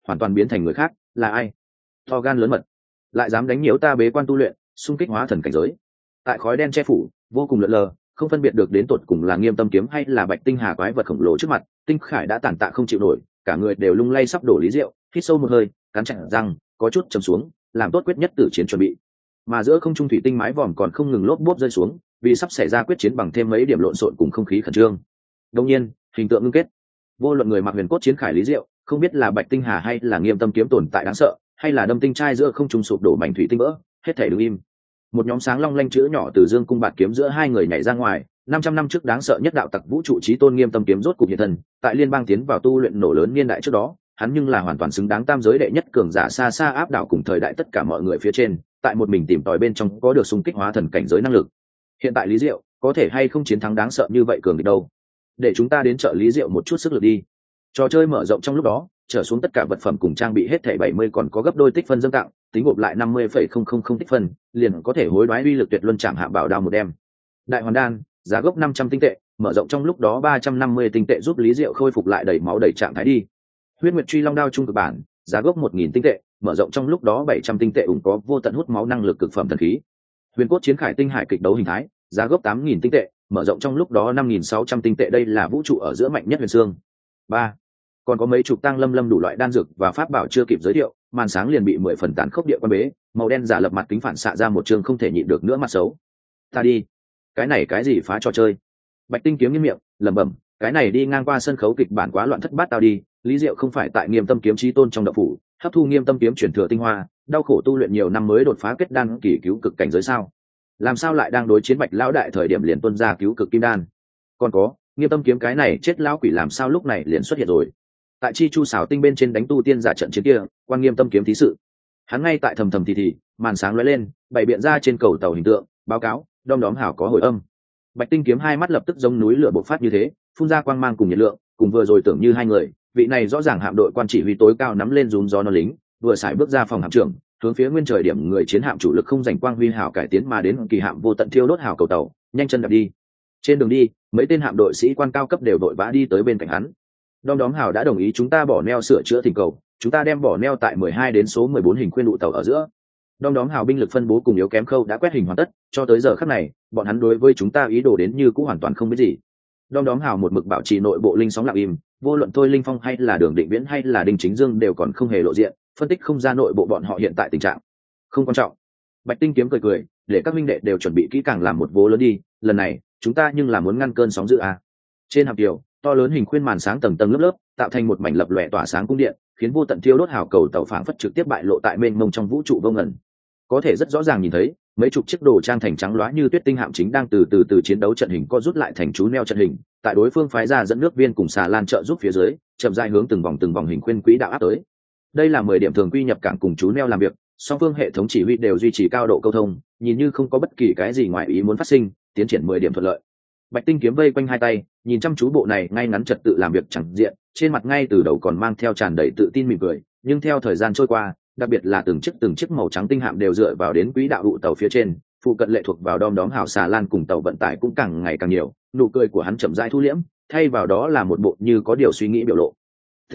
hoàn toàn biến thành người khác, là ai? To gan lớn mật, lại dám đánh nhiễu ta bế quan tu luyện, xung kích hóa thần cảnh giới. Tại khói đen che phủ, vô cùng lượn lờ, không phân biệt được đến tột cùng là Nghiêm Tâm kiếm hay là Bạch Tinh Hà quái vật khổng lồ trước mặt. Tinh Khải đã tàn tạ không chịu nổi, cả người đều lung lay sắp đổ Lý Diệu, hít sâu một hơi, cắn chặt răng, có chút trầm xuống, làm tốt quyết nhất tử chiến chuẩn bị. Mà giữa không trung thủy tinh mái vòm còn không ngừng lốp bốp rơi xuống, vì sắp xảy ra quyết chiến bằng thêm mấy điểm lộn xộn cùng không khí khẩn trương. Đương nhiên, hình tượng ngưng kết. Vô luận người mặc huyền cốt chiến khải Lý Diệu, không biết là Bạch Tinh Hà hay là Nghiêm Tâm kiếm tồn tại đáng sợ, hay là đâm tinh trai giữa không trung sụp đổ mảnh thủy tinh vỡ, hết thảy đứng im. Một nhóm sáng long lanh chữ nhỏ từ dương cung bạt kiếm giữa hai người nhảy ra ngoài. 500 năm trước đáng sợ nhất đạo tặc vũ trụ chí tôn Nghiêm Tâm kiếm rốt cục hiện thân, tại liên bang tiến vào tu luyện nổ lớn niên đại trước đó, hắn nhưng là hoàn toàn xứng đáng tam giới đệ nhất cường giả, xa xa áp đảo cùng thời đại tất cả mọi người phía trên, tại một mình tìm tòi bên trong có được xung kích hóa thần cảnh giới năng lực. Hiện tại Lý Diệu có thể hay không chiến thắng đáng sợ như vậy cường địch đâu? Để chúng ta đến trợ Lý Diệu một chút sức lực đi. Trò chơi mở rộng trong lúc đó, trở xuống tất cả vật phẩm cùng trang bị hết thảy 70 còn có gấp đôi tích phân dâng tặng, tính gộp lại 50,000 tích phân, liền có thể hối đoái uy lực tuyệt luân trảm hạ bảo đao một đem. Đại hoàn đan, giá gốc 500 tinh tệ, mở rộng trong lúc đó 350 tinh tệ giúp Lý Diệu khôi phục lại đầy máu đầy trạng thái đi. Huyết Nguyệt Truy Long đao trung cực bản, giá gốc 1000 tinh tệ, mở rộng trong lúc đó 700 tinh tệ ủng có vô tận hút máu năng lực cực phẩm thần khí. Huyền cốt chiến khải tinh hải kịch đấu hình thái, giá gốc 8000 tinh tệ, mở rộng trong lúc đó 5600 tinh tệ, đây là vũ trụ ở giữa mạnh nhất huyền xương. 3. Còn có mấy chục tăng lâm đủ loại đan dược và pháp bảo chưa kịp giới thiệu, màn sáng liền bị 10 phần tán khốc địa quan bế, màu đen giả lập mặt kính phản xạ ra một trường không thể nhịn được nữa mặt xấu. Ta đi, cái này cái gì phá trò chơi? Bạch Tinh kiếm nghiêm miệng, lẩm bẩm, cái này đi ngang qua sân khấu kịch bản quá loạn thất bát tao đi. Lý Diệu không phải tại Nghiêm Tâm kiếm chí tôn trong đạo phủ, hấp thu Nghiêm Tâm kiếm chuyển thừa tinh hoa, đau khổ tu luyện nhiều năm mới đột phá kết đan kỳ cứu cực cảnh giới sao? Làm sao lại đang đối chiến Bạch lão đại thời điểm liền tuôn ra cứu cực kim đan? Còn có, Nghiêm Tâm kiếm cái này chết lão quỷ làm sao lúc này liền xuất hiện rồi? Tại Chi Chu xảo tinh bên trên đánh tu tiên giả trận chiến kia, quan Nghiêm Tâm kiếm thí sự, hắn ngay tại thầm thầm thì, màn sáng lóe lên, bày biện ra trên cầu tàu hình tượng, báo cáo, đom đóm hảo có hồi âm. Bạch Tinh kiếm hai mắt lập tức giống núi lửa bộc phát như thế, phun ra quang mang cùng nhiệt lượng, cùng vừa rồi tưởng như hai người, vị này rõ ràng hạm đội quan chỉ huy tối cao nắm lên rúm gió nó lính, vừa xài bước ra phòng hạm trưởng, hướng phía nguyên trời điểm người chiến hạm chủ lực không giành quang huy hảo cải tiến mà đến kỳ hạm vô tận thiêu đốt hảo cầu tàu, nhanh chân đạp đi. Trên đường đi, mấy tên hạm đội sĩ quan cao cấp đều đội vã đi tới bên cạnh hắn. Đom đóm hảo đã đồng ý chúng ta bỏ neo sửa chữa thỉnh cầu, chúng ta đem bỏ neo tại 12 đến số 14 hình khuyên đụ tàu ở giữa. Đom đóm hào binh lực phân bố cùng yếu kém khâu đã quét hình hoàn tất, cho tới giờ khắc này, bọn hắn đối với chúng ta ý đồ đến như cũng hoàn toàn không biết gì. Đom đóm hào một mực bảo trì nội bộ linh sóng lặng im, vô luận Thôi Linh Phong hay là Đường Định Viễn hay là Đinh Chính Dương đều còn không hề lộ diện, phân tích không ra nội bộ bọn họ hiện tại tình trạng. Không quan trọng. Bạch Tinh kiếm cười, để các minh đệ đều chuẩn bị kỹ càng làm một vố lớn đi, lần này, chúng ta nhưng là muốn ngăn cơn sóng dữ à. Trên hạm kiều, to lớn hình khuyên màn sáng tầng tầng lớp, tạo thành một mảnh lập lòe tỏa sáng cung điện, khiến vô tận thiêu đốt hào cầu tàu phảng phất trực tiếp bại lộ tại mênh mông trong vũ trụ vô ngần. Có thể rất rõ ràng nhìn thấy, mấy chục chiếc đồ trang thành trắng loá như tuyết tinh hạm chính đang từ chiến đấu trận hình co rút lại thành chú neo trận hình, tại đối phương phái ra dẫn nước viên cùng xà lan trợ giúp phía dưới, chậm rãi hướng từng vòng hình khuyên quỹ đạo áp tới. Đây là 10 điểm thường quy nhập cảng cùng chú neo làm việc, song phương hệ thống chỉ huy đều duy trì cao độ câu thông, nhìn như không có bất kỳ cái gì ngoài ý muốn phát sinh, tiến triển 10 điểm thuận lợi. Bạch Tinh kiếm vây quanh hai tay, nhìn chăm chú bộ này ngay ngắn trật tự làm việc chẳng diện, trên mặt ngay từ đầu còn mang theo tràn đầy tự tin mỉm cười, nhưng theo thời gian trôi qua, đặc biệt là từng chiếc màu trắng tinh hạm đều dựa vào đến quỹ đạo đụ tàu phía trên, phụ cận lệ thuộc vào đom đóm hào xà lan cùng tàu vận tải cũng càng ngày càng nhiều. Nụ cười của hắn chậm rãi thu liễm, thay vào đó là một bộ như có điều suy nghĩ biểu lộ.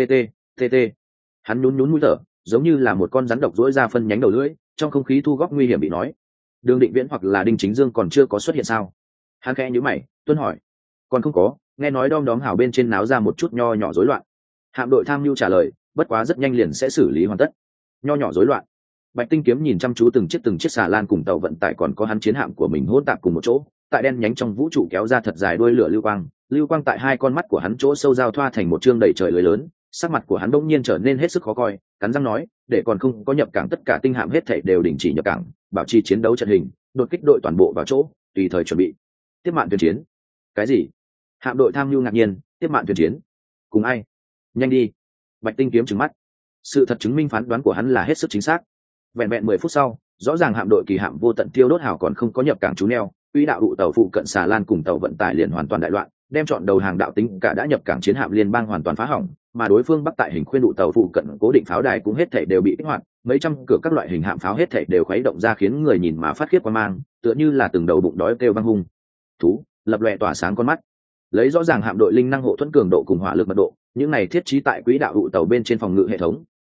TT, hắn nhún mũi thở, giống như là một con rắn độc rỗi ra phân nhánh đầu lưỡi, trong không khí thu góp nguy hiểm bị nói. Đường Định Viễn hoặc là Đinh Chính Dương còn chưa có xuất hiện sao? Hắn khẽ nhíu mày, tuân hỏi. Còn không có, nghe nói đom đóm hào bên trên náo ra một chút nho nhỏ rối loạn. Hạm đội tham mưu trả lời, bất quá rất nhanh liền sẽ xử lý hoàn tất. Nho nhỏ rối loạn. Bạch Tinh kiếm nhìn chăm chú từng chiếc xà lan cùng tàu vận tải còn có hắn chiến hạm của mình hỗn tạp cùng một chỗ, tại đen nhánh trong vũ trụ kéo ra thật dài đuôi lửa lưu quang tại hai con mắt của hắn chỗ sâu giao thoa thành một chương đầy trời lưới lớn. Sắc mặt của hắn bỗng nhiên trở nên hết sức khó coi, cắn răng nói, để còn không có nhập cảng tất cả tinh hạm hết thảy đều đình chỉ nhập cảng, bảo trì chiến đấu trận hình, đột kích đội toàn bộ vào chỗ, tùy thời chuẩn bị tiếp mạn tuyển chiến. Cái gì? Hạm đội tham mưu ngạc nhiên, tiếp mạn tuyển chiến? Cùng ai? Nhanh đi. Bạch Tinh kiếm trừng mắt. Sự thật chứng minh phán đoán của hắn là hết sức chính xác. Vẹn 10 phút sau, rõ ràng hạm đội kỳ hạm vô tận thiêu đốt hào còn không có nhập cảng trú neo, quỹ đạo đụ tàu phụ cận xà lan cùng tàu vận tải liền hoàn toàn đại loạn, đem chọn đầu hàng đạo tính cả đã nhập cảng chiến hạm liên bang hoàn toàn phá hỏng, mà đối phương bắc tại hình khuyên đụ tàu phụ cận cố định pháo đài cũng hết thảy đều bị kích hoạt, mấy trăm cửa các loại hình hạm pháo hết thảy đều khuấy động ra khiến người nhìn mà phát khiếp qua mang, tựa như là từng đầu bụng đói kêu băng hung thú, lập lòe tỏa sáng con mắt. Lấy rõ ràng hạm đội linh năng hộ thuẫn cường độ cùng hỏa lực mật độ, những này thiết trí tại quỹ đạo đụ tàu bên trên phòng ngự hệ thống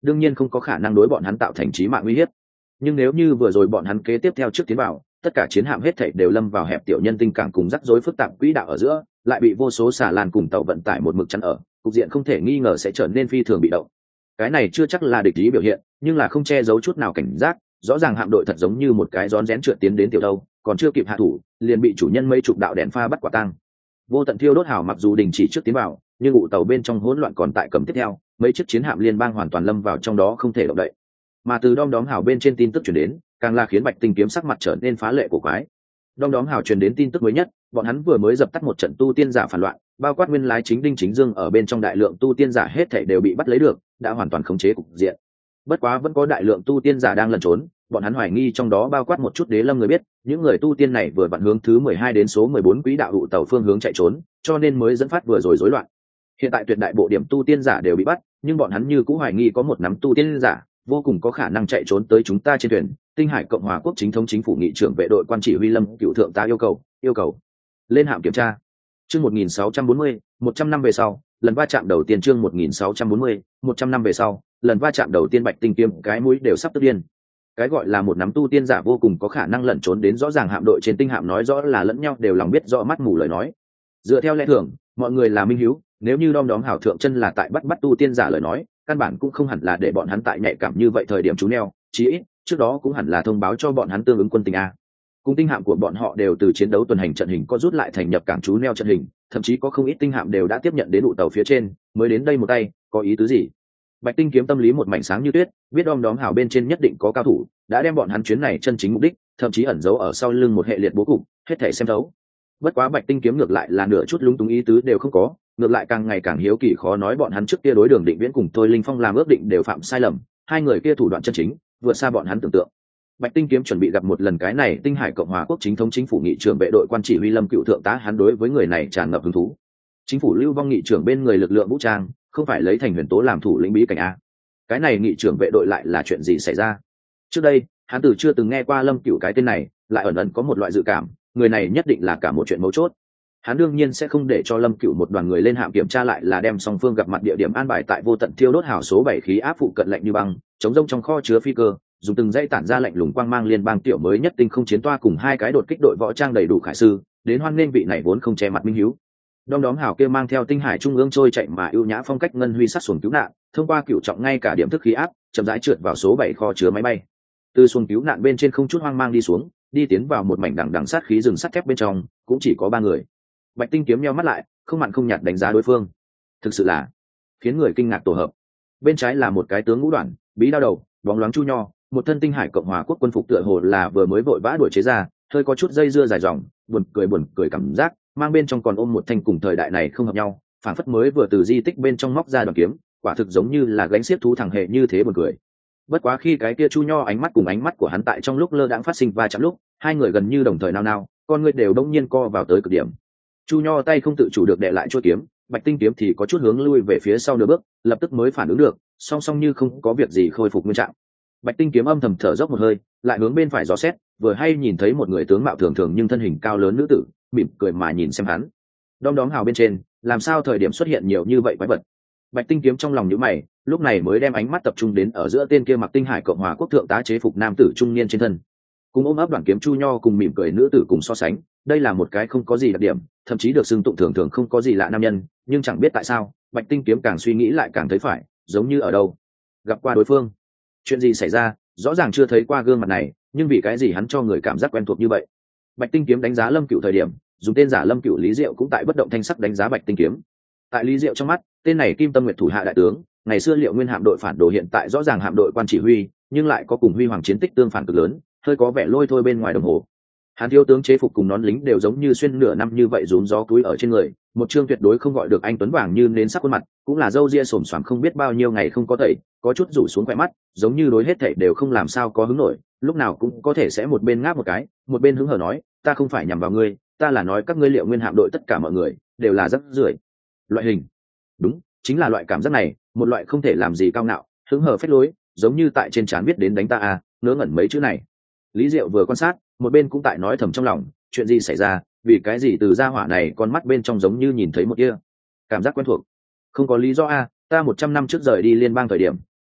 đương nhiên không có khả năng đối bọn hắn tạo thành chí mạng uy hiếp. Nhưng nếu như vừa rồi bọn hắn kế tiếp theo trước tiến vào, tất cả chiến hạm hết thảy đều lâm vào hẹp tiểu nhân tinh cảng cùng rắc rối phức tạp quỹ đạo ở giữa, lại bị vô số xà lan cùng tàu vận tải một mực chắn ở, cục diện không thể nghi ngờ sẽ trở nên phi thường bị động. Cái này chưa chắc là địch ý biểu hiện, nhưng là không che giấu chút nào cảnh giác, rõ ràng hạm đội thật giống như một cái rón rén trượt tiến đến tiểu đâu, còn chưa kịp hạ thủ, liền bị chủ nhân mấy chục đạo đèn pha bắt quả tang. Vô tận thiêu đốt hào mặc dù đình chỉ trước tiến vào, nhưng ụ tàu bên trong hỗn loạn còn tại cầm tiếp theo, mấy chiếc chiến hạm liên bang hoàn toàn lâm vào trong đó không thể động đậy. Mà từ đom đóm hào bên trên tin tức truyền đến, càng là khiến Bạch Tinh kiếm sắc mặt trở nên phá lệ của quái. Đom đóm hào truyền đến tin tức mới nhất, bọn hắn vừa mới dập tắt một trận tu tiên giả phản loạn, bao quát nguyên lái chính Đinh Chính Dương ở bên trong đại lượng tu tiên giả hết thảy đều bị bắt lấy được, đã hoàn toàn khống chế cục diện. Bất quá vẫn có đại lượng tu tiên giả đang lẩn trốn, bọn hắn hoài nghi trong đó bao quát một chút đế lâm người biết, những người tu tiên này vừa vặn hướng thứ 12 đến số 14 quỹ đạo ụ tàu phương hướng chạy trốn, cho nên mới dẫn phát vừa rồi rối loạn. Hiện tại tuyệt đại bộ điểm tu tiên giả đều bị bắt, nhưng bọn hắn như cũng hoài nghi có một nắm tu tiên giả vô cùng có khả năng chạy trốn tới chúng ta trên thuyền. Tinh Hải Cộng hòa quốc chính thống chính phủ nghị trưởng vệ đội quan chỉ huy Lâm Cựu thượng tá yêu cầu lên hạm kiểm tra. Chương 1640, 100 năm về sau, lần va chạm đầu tiên. Chương 1640, 100 năm về sau, lần va chạm đầu tiên. Bạch Tinh kiếm cái mũi đều sắp tức điên. Cái gọi là một nắm tu tiên giả vô cùng có khả năng lẩn trốn đến rõ ràng hạm đội trên tinh hạm, nói rõ là lẫn nhau đều lòng biết rõ mắt mù lời nói. Dựa theo lẽ thường, mọi người là minh hiếu, nếu như đom đóm hảo thượng chân là tại bắt tu tiên giả lời nói, căn bản cũng không hẳn là để bọn hắn tại nhạy cảm như vậy thời điểm trú neo, chí ít trước đó cũng hẳn là thông báo cho bọn hắn tương ứng quân tình a. Cùng tinh hạm của bọn họ đều từ chiến đấu tuần hành trận hình có rút lại thành nhập cảng trú neo trận hình, thậm chí có không ít tinh hạm đều đã tiếp nhận đến ụ tàu phía trên, mới đến đây một tay, có ý tứ gì? Bạch Tinh kiếm tâm lý một mảnh sáng như tuyết, biết đom đóm hảo bên trên nhất định có cao thủ, đã đem bọn hắn chuyến này chân chính mục đích, thậm chí ẩn giấu ở sau lưng một hệ liệt bố cục, hết thảy xem thấu. Bất quá Bạch Tinh kiếm ngược lại là nửa chút lúng túng ý tứ đều không có, ngược lại càng ngày càng hiếu kỳ, khó nói bọn hắn trước kia đối Đường Định Viễn cùng Thôi Linh Phong làm ước định đều phạm sai lầm, hai người kia thủ đoạn chân chính vượt xa bọn hắn tưởng tượng. Bạch Tinh kiếm chuẩn bị gặp một lần cái này Tinh Hải Cộng hòa quốc chính thống chính phủ nghị trưởng vệ đội quan chỉ huy Lâm Cựu thượng tá, hắn đối với người này tràn ngập hứng thú. Chính phủ Lưu Vong nghị trưởng bên người lực lượng vũ trang, không phải lấy Thành Huyền Tố làm thủ lĩnh bí cảnh a? Cái này nghị trưởng vệ đội lại là chuyện gì xảy ra? Trước đây hắn từ chưa từng nghe qua Lâm Cựu cái tên này, lại ẩn ẩn có một loại dự cảm, người này nhất định là cả một chuyện mấu chốt. Hắn đương nhiên sẽ không để cho Lâm Cựu một đoàn người lên hạm kiểm tra, lại là đem song phương gặp mặt địa điểm an bài tại vô tận thiêu đốt hào số 7 khí áp phụ cận lạnh như băng, chống rông trong kho chứa phi cơ, dùng từng dãy tản ra lạnh lùng quang mang liên bang tiểu mới nhất tinh không chiến toa cùng hai cái đột kích đội võ trang đầy đủ khải sư, đến hoan nghênh vị này vốn không che mặt minh hiếu. Đom đóm hào kia mang theo tinh hải trung ương trôi chạy mà ưu nhã phong cách ngân huy sát xuồng cứu nạn, thông qua cựu trọng ngay cả điểm thức khí áp, chậm rãi trượt vào số 7 kho chứa máy bay. Từ xuồng cứu nạn bên trên không chút hoang mang đi xuống, đi tiến vào một mảnh đằng sát khí rừng sắt thép bên trong, cũng chỉ có 3 người. Bạch Tinh kiếm nheo mắt lại, không mặn không nhạt đánh giá đối phương. Thực sự là khiến người kinh ngạc tổ hợp. Bên trái là một cái tướng ngũ đoạn, bí đao đầu, bóng loáng chu nho, một thân Tinh Hải Cộng hòa quốc quân phục tựa hồ là vừa mới vội vã đuổi chế ra, hơi có chút dây dưa dài dòng, buồn cười cảm giác, mang bên trong còn ôm một thanh cùng thời đại này không hợp nhau, phản phất mới vừa từ di tích bên trong móc ra đoàn kiếm, quả thực giống như là gánh xiết thú thằng hề như thế buồn cười. Bất quá khi cái kia chu nho ánh mắt cùng ánh mắt của hắn tại trong lúc lơ đãng phát sinh va chạm lúc, hai người gần như đồng thời nao nao, con người đều đông nhiên co vào tới cực điểm. Chu nho tay không tự chủ được đè lại chuôi kiếm, Bạch Tinh kiếm thì có chút hướng lui về phía sau nửa bước, lập tức mới phản ứng được, song song như không có việc gì khôi phục nguyên trạng. Bạch Tinh kiếm âm thầm thở dốc một hơi, lại hướng bên phải dò xét, vừa hay nhìn thấy một người tướng mạo thường thường nhưng thân hình cao lớn nữ tử, mỉm cười mà nhìn xem hắn. Đom đóm hào bên trên, làm sao thời điểm xuất hiện nhiều như vậy quái vật? Bạch Tinh kiếm trong lòng nhíu mày, lúc này mới đem ánh mắt tập trung đến ở giữa tên kia mặc Tinh Hải Cộng hòa quốc thượng tá chế phục nam tử trung niên trên thân. Cùng ôm ấp đoạn kiếm chu nho cùng mỉm cười nữ tử cùng so sánh, đây là một cái không có gì đặc điểm, thậm chí được xưng tụng thường thường không có gì lạ nam nhân, nhưng chẳng biết tại sao, Bạch Tinh kiếm càng suy nghĩ lại càng thấy phải, giống như ở đâu gặp qua đối phương. Chuyện gì xảy ra? Rõ ràng chưa thấy qua gương mặt này, nhưng vì cái gì hắn cho người cảm giác quen thuộc như vậy? Bạch Tinh kiếm đánh giá Lâm Cựu thời điểm, dùng tên giả Lâm Cựu Lý Diệu cũng tại bất động thanh sắc đánh giá Bạch Tinh kiếm. Tại Lý Diệu trong mắt, tên này Kim Tâm Nguyệt thủ hạ đại tướng, ngày xưa Liệu Nguyên hạm đội phản đồ, hiện tại rõ ràng hạm đội quan chỉ huy, nhưng lại có cùng huy hoàng chiến tích tương phản cực lớn, hơi có vẻ lôi thôi bên ngoài đồng hồ. Hàn thiếu tướng chế phục cùng nón lính đều giống như xuyên nửa năm như vậy rún gió túi ở trên người, một chương tuyệt đối không gọi được anh tuấn vàng như nến sắc khuôn mặt, cũng là râu ria xồm xoàm không biết bao nhiêu ngày không có tẩy, có chút rủ xuống khỏe mắt, giống như đối hết thảy đều không làm sao có hứng nổi, lúc nào cũng có thể sẽ một bên ngáp một cái, một bên hứng hở nói, ta không phải nhằm vào ngươi, ta là nói các ngươi Liệu Nguyên hạm đội tất cả mọi người đều là rác rưởi. Loại hình, đúng, chính là loại cảm giác này, một loại không thể làm gì cao ngạo, hứng hở phách lối, giống như tại trên trán viết đến đánh ta à, ngớ ngẩn mấy chữ này. Lý Diệu vừa quan sát, một bên cũng tại nói thầm trong lòng, chuyện gì xảy ra, vì cái gì từ gia hỏa này con mắt bên trong giống như nhìn thấy một kia cảm giác quen thuộc. Không có lý do a, ta 100 năm trước rời đi liên bang thời điểm,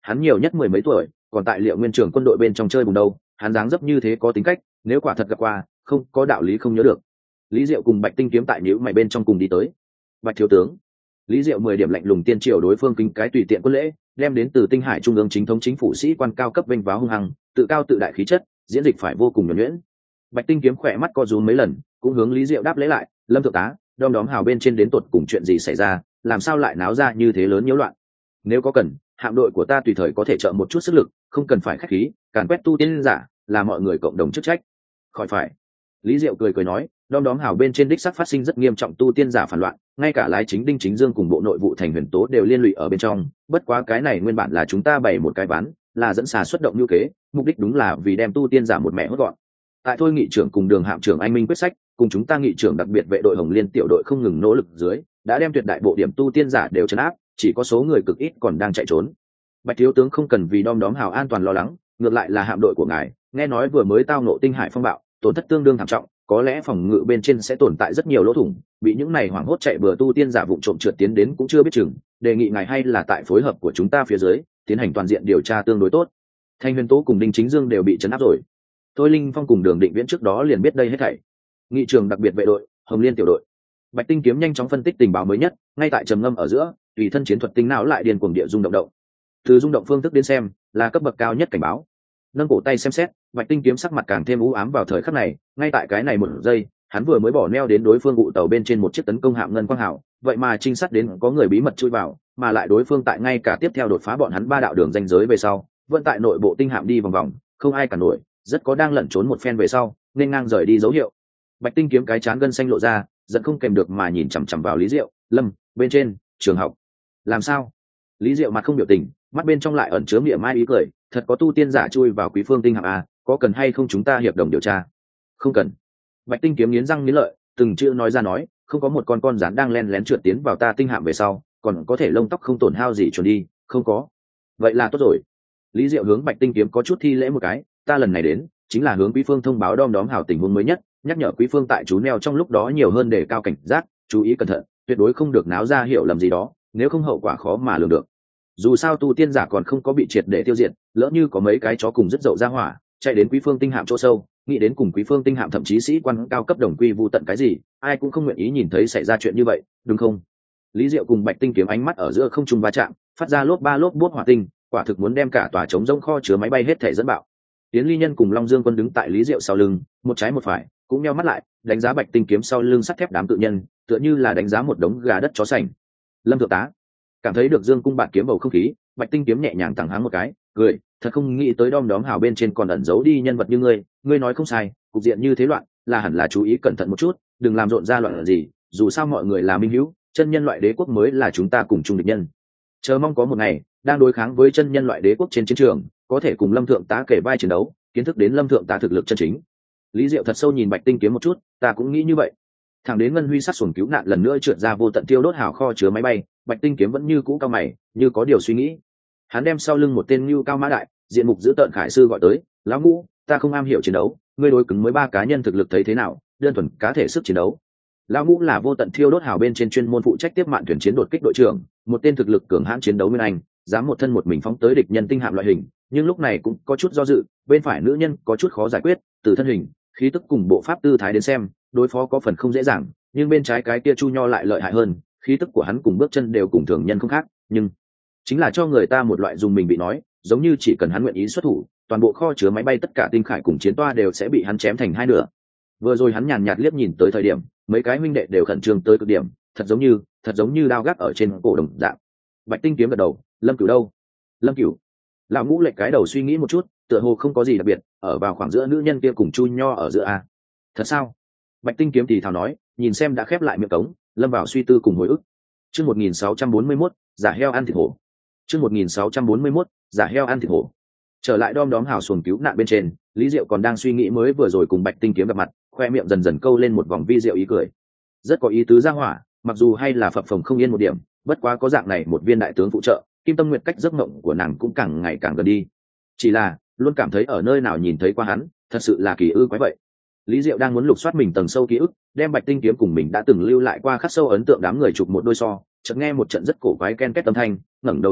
hắn nhiều nhất mười mấy tuổi, còn tại Liệu Nguyên Trường quân đội bên trong chơi bùng đâu, hắn dáng dấp như thế có tính cách, nếu quả thật gặp qua, không có đạo lý không nhớ được. Lý Diệu cùng Bạch Tinh Kiếm tại nhíu mày bên trong cùng đi tới. Bạch thiếu tướng. Lý Diệu 10 điểm lạnh lùng tiên triều đối phương kính cái tùy tiện quân lễ, đem đến từ Tinh Hải Trung ương chính thống chính phủ sĩ quan cao cấp vênh váo hung hăng, tự cao tự đại khí chất, diễn dịch phải vô cùng nhuần nhuyễn. Bạch Tinh Kiếm khỏe mắt co rúm mấy lần, cũng hướng Lý Diệu đáp lễ lại, Lâm thượng tá, đom đóm hào bên trên đến tột cùng chuyện gì xảy ra, làm sao lại náo ra như thế lớn nhiễu loạn? Nếu có cần, hạm đội của ta tùy thời có thể trợ một chút sức lực, không cần phải khách khí, càn quét tu tiên giả là mọi người cộng đồng chức trách. Khỏi phải. Lý Diệu cười cười nói, đom đóm hào bên trên đích sắc phát sinh rất nghiêm trọng tu tiên giả phản loạn, ngay cả lái chính Đinh Chính Dương cùng bộ nội vụ Thành Huyền Tố đều liên lụy ở bên trong, bất quá cái này nguyên bản là chúng ta bày một cái ván, là dẫn xà xuất động như kế, mục đích đúng là vì đem tu tiên giả một mẹ hốt gọn. Tại thôi nghị trưởng cùng Đường hạm trưởng anh minh quyết sách, cùng chúng ta nghị trưởng đặc biệt vệ đội Hồng Liên tiểu đội không ngừng nỗ lực dưới, đã đem tuyệt đại bộ điểm tu tiên giả đều trấn áp, chỉ có số người cực ít còn đang chạy trốn. Bạch thiếu tướng không cần vì đom đóm hào an toàn lo lắng, ngược lại là hạm đội của ngài, nghe nói vừa mới tao ngộ Tinh Hải phong bạo, tổn thất tương đương thảm trọng, có lẽ phòng ngự bên trên sẽ tồn tại rất nhiều lỗ thủng, bị những này hoảng hốt chạy bừa tu tiên giả vụng trộm trượt tiến đến cũng chưa biết chừng, đề nghị ngài hay là tại phối hợp của chúng ta phía dưới tiến hành toàn diện điều tra tương đối tốt. Thanh Huyền Tố cùng Đinh Chính Dương đều bị trấn áp rồi. Thôi Linh Phong cùng Đường Định Viễn trước đó liền biết đây hết thảy. Nghị trường đặc biệt vệ đội, Hồng Liên tiểu đội. Bạch Tinh Kiếm nhanh chóng phân tích tình báo mới nhất, ngay tại trầm ngâm ở giữa, tùy thân chiến thuật tinh não lại điên cuồng địa rung động động. Từ rung động phương thức đến xem, là cấp bậc cao nhất cảnh báo. Nâng cổ tay xem xét, Bạch Tinh Kiếm sắc mặt càng thêm u ám vào thời khắc này, ngay tại cái này một giây, hắn vừa mới bỏ neo đến đối phương ụ tàu bên trên một chiếc tấn công hạm ngân quang hảo, vậy mà trinh sát đến có người bí mật chui vào, mà lại đối phương tại ngay cả tiếp theo đột phá bọn hắn 3 đạo đường ranh giới về sau, vẫn tại nội bộ tinh hạm đi vòng vòng, không ai cả nổi, rất có đang lẩn trốn một phen về sau, nên ngang rời đi dấu hiệu. Bạch Tinh Kiếm cái chán gân xanh lộ ra, giận không kèm được mà nhìn chằm chằm vào Lý Diệu, "Lâm, bên trên, trường học." "Làm sao?" Lý Diệu mặt không biểu tình, mắt bên trong lại ẩn chứa mỉa mai ý cười, "Thật có tu tiên giả chui vào Quý Phương tinh hạm à, có cần hay không chúng ta hiệp đồng điều tra?" "Không cần." Bạch Tinh Kiếm nghiến răng nghiến lợi, từng chữ nói ra nói, "Không có một con rắn đang len lén trượt tiến vào ta tinh hạm về sau, còn có thể lông tóc không tổn hao gì chuẩn đi, không có." "Vậy là tốt rồi." Lý Diệu hướng Bạch Tinh Kiếm có chút thi lễ một cái, "Ta lần này đến, chính là hướng Quý Phương thông báo đom đóm hào tình huống mới nhất, nhắc nhở Quý Phương tại chú neo trong lúc đó nhiều hơn để cao cảnh giác, chú ý cẩn thận, tuyệt đối không được náo ra hiểu lầm gì đó, nếu không hậu quả khó mà lường được. Dù sao tu tiên giả còn không có bị triệt để tiêu diệt, lỡ như có mấy cái chó cùng rất dậu ra hỏa, chạy đến Quý Phương tinh hạm chỗ sâu, nghĩ đến cùng Quý Phương tinh hạm thậm chí sĩ quan cao cấp đồng quy vu tận cái gì, ai cũng không nguyện ý nhìn thấy xảy ra chuyện như vậy, đúng không?" Lý Diệu cùng Bạch Tinh Kiếm ánh mắt ở giữa không trung va chạm, phát ra lốp ba lốp bút hỏa tinh, quả thực muốn đem cả tòa trống rỗng kho chứa máy bay hết thể dẫn bạo. Tiến Ly Nhân cùng Long Dương Quân đứng tại Lý Diệu sau lưng, một trái một phải, cũng nheo mắt lại, đánh giá Bạch Tinh Kiếm sau lưng sắt thép đám tự nhân, tựa như là đánh giá một đống gà đất chó sành. "Lâm thượng tá." Cảm thấy được Dương cung bạt kiếm bầu không khí, Bạch Tinh Kiếm nhẹ nhàng thẳng háng một cái, cười, "Thật không nghĩ tới đom đóm hào bên trên còn ẩn giấu đi nhân vật như ngươi nói không sai, cục diện như thế loạn, là hẳn là chú ý cẩn thận một chút, đừng làm rộn ra loạn gì, dù sao mọi người là minh hữu, chân nhân loại đế quốc mới là chúng ta cùng chung địch nhân. Chờ mong có một ngày, đang đối kháng với chân nhân loại đế quốc trên chiến trường, có thể cùng Lâm thượng tá kể vai chiến đấu, kiến thức đến Lâm thượng tá thực lực chân chính." Lý Diệu thật sâu nhìn Bạch Tinh Kiếm một chút, "Ta cũng nghĩ như vậy." Thẳng đến Ngân Huy sát xuồng cứu nạn lần nữa trượt ra vô tận tiêu đốt hào kho chứa máy bay, Bạch Tinh Kiếm vẫn như cũ cao mày, như có điều suy nghĩ. Hắn đem sau lưng một tên nhu cao mã đại, diện mục giữ tợn khải sư gọi tới, "Lão Ngũ, ta không am hiểu chiến đấu, ngươi đối cứng mới 3 cá nhân thực lực thấy thế nào, đơn thuần cá thể sức chiến đấu." Lão Ngũ là vô tận thiêu đốt hào bên trên chuyên môn phụ trách tiếp mạn thuyền chiến đột kích đội trưởng, một tên thực lực cường hãn chiến đấu nguyên anh, dám một thân một mình phóng tới địch nhân tinh hạm loại hình, nhưng lúc này cũng có chút do dự, bên phải nữ nhân có chút khó giải quyết, từ thân hình, khí tức cùng bộ pháp tư thái đến xem, đối phó có phần không dễ dàng, nhưng bên trái cái kia Chu Nho lại lợi hại hơn, khí tức của hắn cùng bước chân đều cùng thường nhân không khác, nhưng chính là cho người ta một loại dùng mình bị nói, giống như chỉ cần hắn nguyện ý xuất thủ, toàn bộ kho chứa máy bay tất cả tinh khải cùng chiến toa đều sẽ bị hắn chém thành 2 nửa. Vừa rồi hắn nhàn nhạt liếc nhìn tới thời điểm, mấy cái huynh đệ đều khẩn trương tới cực điểm, thật giống như đao gác ở trên cổ đồng dạng. Bạch Tinh Kiếm gật đầu, "Lâm Cửu đâu?" "Lâm Cửu." Lão Ngũ lệch cái đầu suy nghĩ một chút, tựa hồ không có gì đặc biệt, ở vào khoảng giữa nữ nhân kia cùng Chu Nho ở giữa a. "Thật sao?" Bạch Tinh Kiếm thì thào nói, nhìn xem đã khép lại miệng cống, lâm vào suy tư cùng hồi ức. Chương 1641, giả heo ăn thịt hổ. Chương 1641, giả heo ăn thịt hổ. Trở lại đom đóm hào xuồng cứu nạn bên trên, Lý Diệu còn đang suy nghĩ mới vừa rồi cùng Bạch Tinh Kiếm gặp mặt, khoe miệng dần dần câu lên một vòng vi diệu ý cười. Rất có ý tứ ra hỏa, mặc dù hay là phập phồng không yên một điểm, bất quá có dạng này một viên đại tướng phụ trợ, Kim Tâm Nguyệt cách giấc mộng của nàng cũng càng ngày càng gần đi. Chỉ là, luôn cảm thấy ở nơi nào nhìn thấy qua hắn, thật sự là kỳ ư quái vậy. Lý Diệu đang muốn lục soát mình tầng sâu ký ức, đem Bạch Tinh Kiếm cùng mình đã từng lưu lại qua khắc sâu ấn tượng đám người chụp một đôi so, chợt nghe một trận rất cổ quái ken két âm thanh, ngẩng đầu nhìn lại,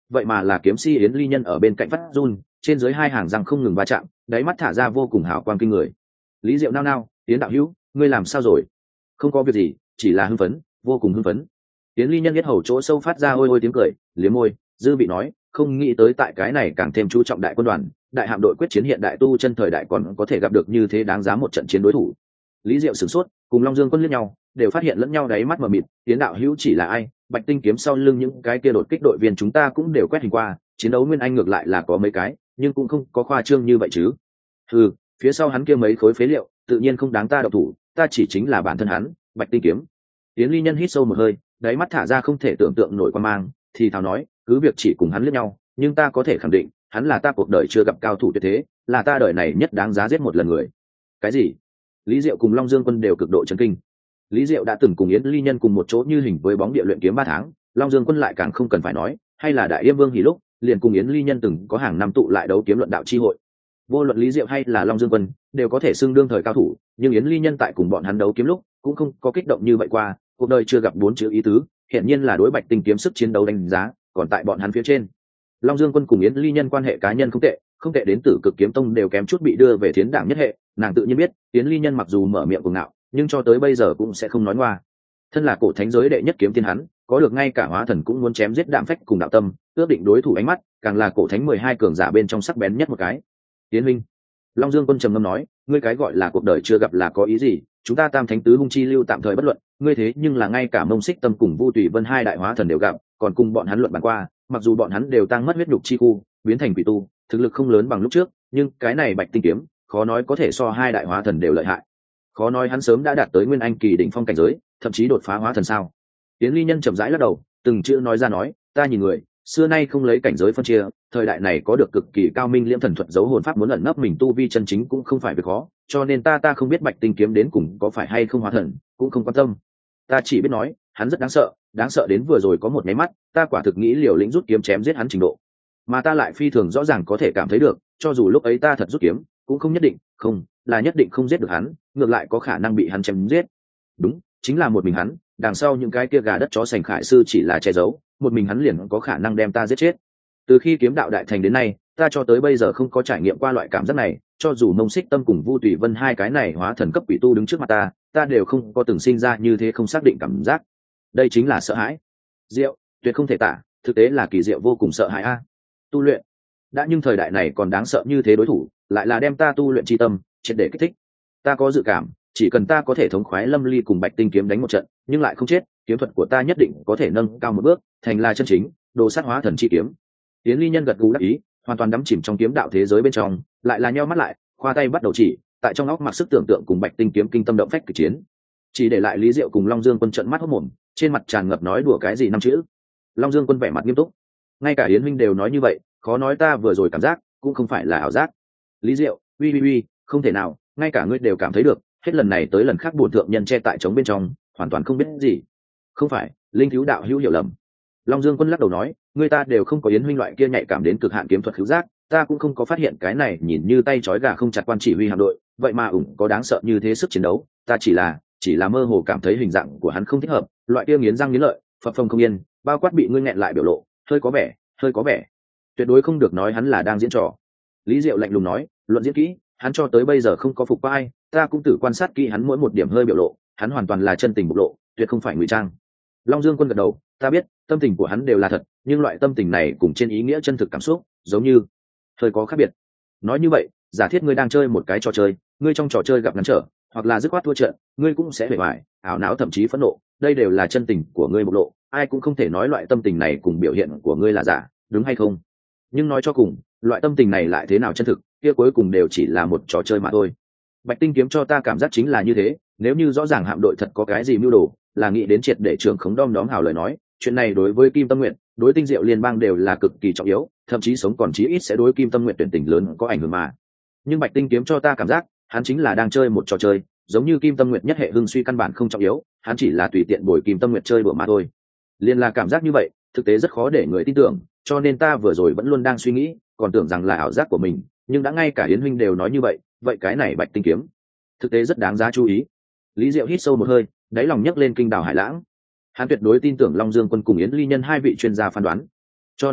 vậy mà là kiếm si Yến Ly Nhân ở bên cạnh phát run, trên dưới hai hàng răng không ngừng va chạm, đáy mắt thả ra vô cùng hào quang kinh người. Lý Diệu nao nao, Yến đạo hữu, ngươi làm sao rồi? Không có việc gì, chỉ là hưng phấn, vô cùng hưng phấn. Yến Ly Nhân biết hầu chỗ sâu phát ra ôi ôi tiếng cười, liếm môi, dư vị nói, không nghĩ tới tại cái này càng thêm chú trọng đại quân đoàn, đại hạm đội quyết chiến hiện đại tu chân thời đại còn có thể gặp được như thế đáng giá một trận chiến đối thủ. Lý Diệu sửng sốt, cùng Long Dương Quân liếc nhau, đều phát hiện lẫn nhau đáy mắt mờ mịt. Yến đạo hữu chỉ là ai? Bạch Tinh kiếm sau lưng những cái kia đột kích đội viên chúng ta cũng đều quét hình qua, chiến đấu nguyên anh ngược lại là có mấy cái, nhưng cũng không có khoa trương như vậy chứ. Ừ, phía sau hắn kia mấy khối phế liệu, tự nhiên không đáng ta động thủ, ta chỉ chính là bản thân hắn, Bạch Tinh kiếm. Yến Ly Nhân hít sâu một hơi, đáy mắt thả ra không thể tưởng tượng nổi quan mang, thì thào nói, cứ việc chỉ cùng hắn liếc nhau, nhưng ta có thể khẳng định, hắn là ta cuộc đời chưa gặp cao thủ tuyệt thế, là ta đời này nhất đáng giá giết một lần người. Cái gì? Lý Diệu cùng Long Dương Quân đều cực độ chấn kinh. Lý Diệu đã từng cùng Yến Ly Nhân cùng một chỗ như hình với bóng địa luyện kiếm 3 tháng, Long Dương Quân lại càng không cần phải nói, hay là Đại Yêm Vương Hỉ lúc, liền cùng Yến Ly Nhân từng có hàng năm tụ lại đấu kiếm luận đạo chi hội. Vô luận Lý Diệu hay là Long Dương Quân, đều có thể xưng đương thời cao thủ, nhưng Yến Ly Nhân tại cùng bọn hắn đấu kiếm lúc, cũng không có kích động như vậy qua, cuộc đời chưa gặp 4 chữ ý tứ, hiện nhiên là đối Bạch Tinh kiếm sức chiến đấu đánh giá, còn tại bọn hắn phía trên. Long Dương Quân cùng Yến Ly Nhân quan hệ cá nhân không tệ đến Tử Cực Kiếm Tông đều kém chút bị đưa về Thiến Đảng nhất hệ, nàng tự nhiên biết, Yến Ly Nhân mặc dù mở miệng cuồng ngạo, nhưng cho tới bây giờ cũng sẽ không nói ngoa. Thân là cổ thánh giới đệ nhất kiếm tiên hắn, có được ngay cả hóa thần cũng muốn chém giết đạm phách cùng đạo tâm, ước định đối thủ ánh mắt, càng là cổ thánh 12 cường giả bên trong sắc bén nhất một cái. Tiến Minh, Long Dương Quân trầm ngâm nói, ngươi cái gọi là cuộc đời chưa gặp là có ý gì? Chúng ta Tam Thánh Tứ Hung Chi lưu tạm thời bất luận, ngươi thế nhưng là ngay cả Mông Xích Tâm cùng Vu Tùy Vân hai đại hóa thần đều gặp, còn cùng bọn hắn luận bàn qua, mặc dù bọn hắn đều tăng mất huyết nhục chi khu, biến thành quỷ tu, thực lực không lớn bằng lúc trước, nhưng cái này Bạch Tinh kiếm, khó nói có thể so hai đại hóa thần đều lợi hại. Khó nói hắn sớm đã đạt tới Nguyên Anh kỳ đỉnh phong cảnh giới, thậm chí đột phá hóa thần sao? Tiến Ly Nhân chậm rãi lắc đầu, từng chữ nói ra nói, ta nhìn người, xưa nay không lấy cảnh giới phân chia, thời đại này có được cực kỳ cao minh liễm thần thuật giấu hồn pháp muốn ẩn nấp mình tu vi chân chính cũng không phải việc khó, cho nên ta không biết Bạch Tinh kiếm đến cùng có phải hay không hóa thần, cũng không quan tâm. Ta chỉ biết nói, hắn rất đáng sợ đến vừa rồi có một máy mắt, ta quả thực nghĩ liều lĩnh rút kiếm chém giết hắn trình độ. Mà ta lại phi thường rõ ràng có thể cảm thấy được, cho dù lúc ấy ta thật rút kiếm, cũng không nhất định, nhất định không giết được hắn, ngược lại có khả năng bị hắn chém giết. Đúng, chính là một mình hắn, đằng sau những cái kia gà đất chó sành khải sư chỉ là che giấu, một mình hắn liền có khả năng đem ta giết chết. Từ khi kiếm đạo đại thành đến nay, ta cho tới bây giờ không có trải nghiệm qua loại cảm giác này, cho dù Mông Xích Tâm cùng Vu Tùy Vân hai cái này hóa thần cấp quỷ tu đứng trước mặt ta đều không có từng sinh ra như thế không xác định cảm giác. Đây chính là sợ hãi. Diệu, tuyệt không thể tả, thực tế là kỳ diệu vô cùng sợ hãi a. Tu luyện đã, nhưng thời đại này còn đáng sợ như thế đối thủ, lại là đem ta tu luyện chi tâm triệt để kích thích. Ta có dự cảm, chỉ cần ta có thể thống khoái Lâm Ly cùng Bạch Tinh kiếm đánh một trận, nhưng lại không chết, kiếm thuật của ta nhất định có thể nâng cao một bước, thành là chân chính đồ sát hóa thần chi kiếm. Tiến Ly Nhân gật gù đáp ý, hoàn toàn đắm chìm trong kiếm đạo thế giới bên trong, lại là nheo mắt lại, khoa tay bắt đầu chỉ, tại trong óc mặc sức tưởng tượng cùng Bạch Tinh kiếm kinh tâm động phách kịch chiến. Chỉ để lại Lý Diệu cùng Long Dương Quân trợn mắt hốt mồm, trên mặt tràn ngập nói đùa cái gì năm chữ. Long Dương Quân vẻ mặt nghiêm túc, ngay cả Yến Minh đều nói như vậy, khó nói ta vừa rồi cảm giác cũng không phải là ảo giác. Lý Diệu, uy, không thể nào, ngay cả ngươi đều cảm thấy được, hết lần này tới lần khác bổn thượng nhân che tại trống bên trong, hoàn toàn không biết gì. Không phải, linh thiếu đạo hữu hiểu lầm. Long Dương Quân lắc đầu nói, người ta đều không có Yến huynh loại kia nhạy cảm đến cực hạn kiếm thuật hữu giác, ta cũng không có phát hiện cái này nhìn như tay trói gà không chặt quan chỉ huy hạm đội, vậy mà có đáng sợ như thế sức chiến đấu, ta chỉ là mơ hồ cảm thấy hình dạng của hắn không thích hợp, loại kia nghiến răng nghiến lợi, phập phồng không yên, bao quát bị ngươi nghẹn lại biểu lộ, hơi có vẻ, tuyệt đối không được nói hắn là đang diễn trò. Lý Diệu lạnh lùng nói, luận diễn kỹ, hắn cho tới bây giờ không có phục qua ai, ta cũng tự quan sát kỹ hắn mỗi một điểm hơi biểu lộ, hắn hoàn toàn là chân tình bộc lộ, tuyệt không phải ngụy trang. Long Dương Quân gật đầu, ta biết, tâm tình của hắn đều là thật, nhưng loại tâm tình này cùng trên ý nghĩa chân thực cảm xúc, giống như hơi có khác biệt. Nói như vậy, giả thiết ngươi đang chơi một cái trò chơi, ngươi trong trò chơi gặp ngăn trở, hoặc là dứt khoát thua trận, ngươi cũng sẽ bề bại, ảo não thậm chí phẫn nộ, đây đều là chân tình của ngươi bộc lộ, ai cũng không thể nói loại tâm tình này cùng biểu hiện của ngươi là giả, đúng hay không? Nhưng nói cho cùng, loại tâm tình này lại thế nào chân thực, kia cuối cùng đều chỉ là một trò chơi mà thôi. Bạch Tinh kiếm cho ta cảm giác chính là như thế, nếu như rõ ràng hạm đội thật có cái gì mưu đồ, là nghĩ đến triệt để trường khống đom đóm hào lời nói, chuyện này đối với Kim Tâm Nguyện, đối Tinh Diệu liên bang đều là cực kỳ trọng yếu, thậm chí sống còn chí ít sẽ đối Kim Tâm Nguyện tuyển tình lớn có ảnh hưởng mà. Nhưng Bạch Tinh kiếm cho ta cảm giác, hắn chính là đang chơi một trò chơi, giống như Kim Tâm Nguyện nhất hệ hưng suy căn bản không trọng yếu, hắn chỉ là tùy tiện bồi Kim Tâm Nguyện chơi đùa mà thôi. Liên là cảm giác như vậy, thực tế rất khó để người tin tưởng, cho nên ta vừa rồi vẫn luôn đang suy nghĩ, còn tưởng rằng là ảo giác của mình, nhưng đã ngay cả Yến huynh đều nói như vậy, vậy cái này Bạch Tinh kiếm thực tế rất đáng giá chú ý. Lý Diệu hít sâu một hơi, đáy lòng nhấc lên kinh đảo hải lãng. Hắn tuyệt đối tin tưởng Long Dương Quân cùng Yến Ly Nhân hai vị chuyên gia phán đoán, cho nên nói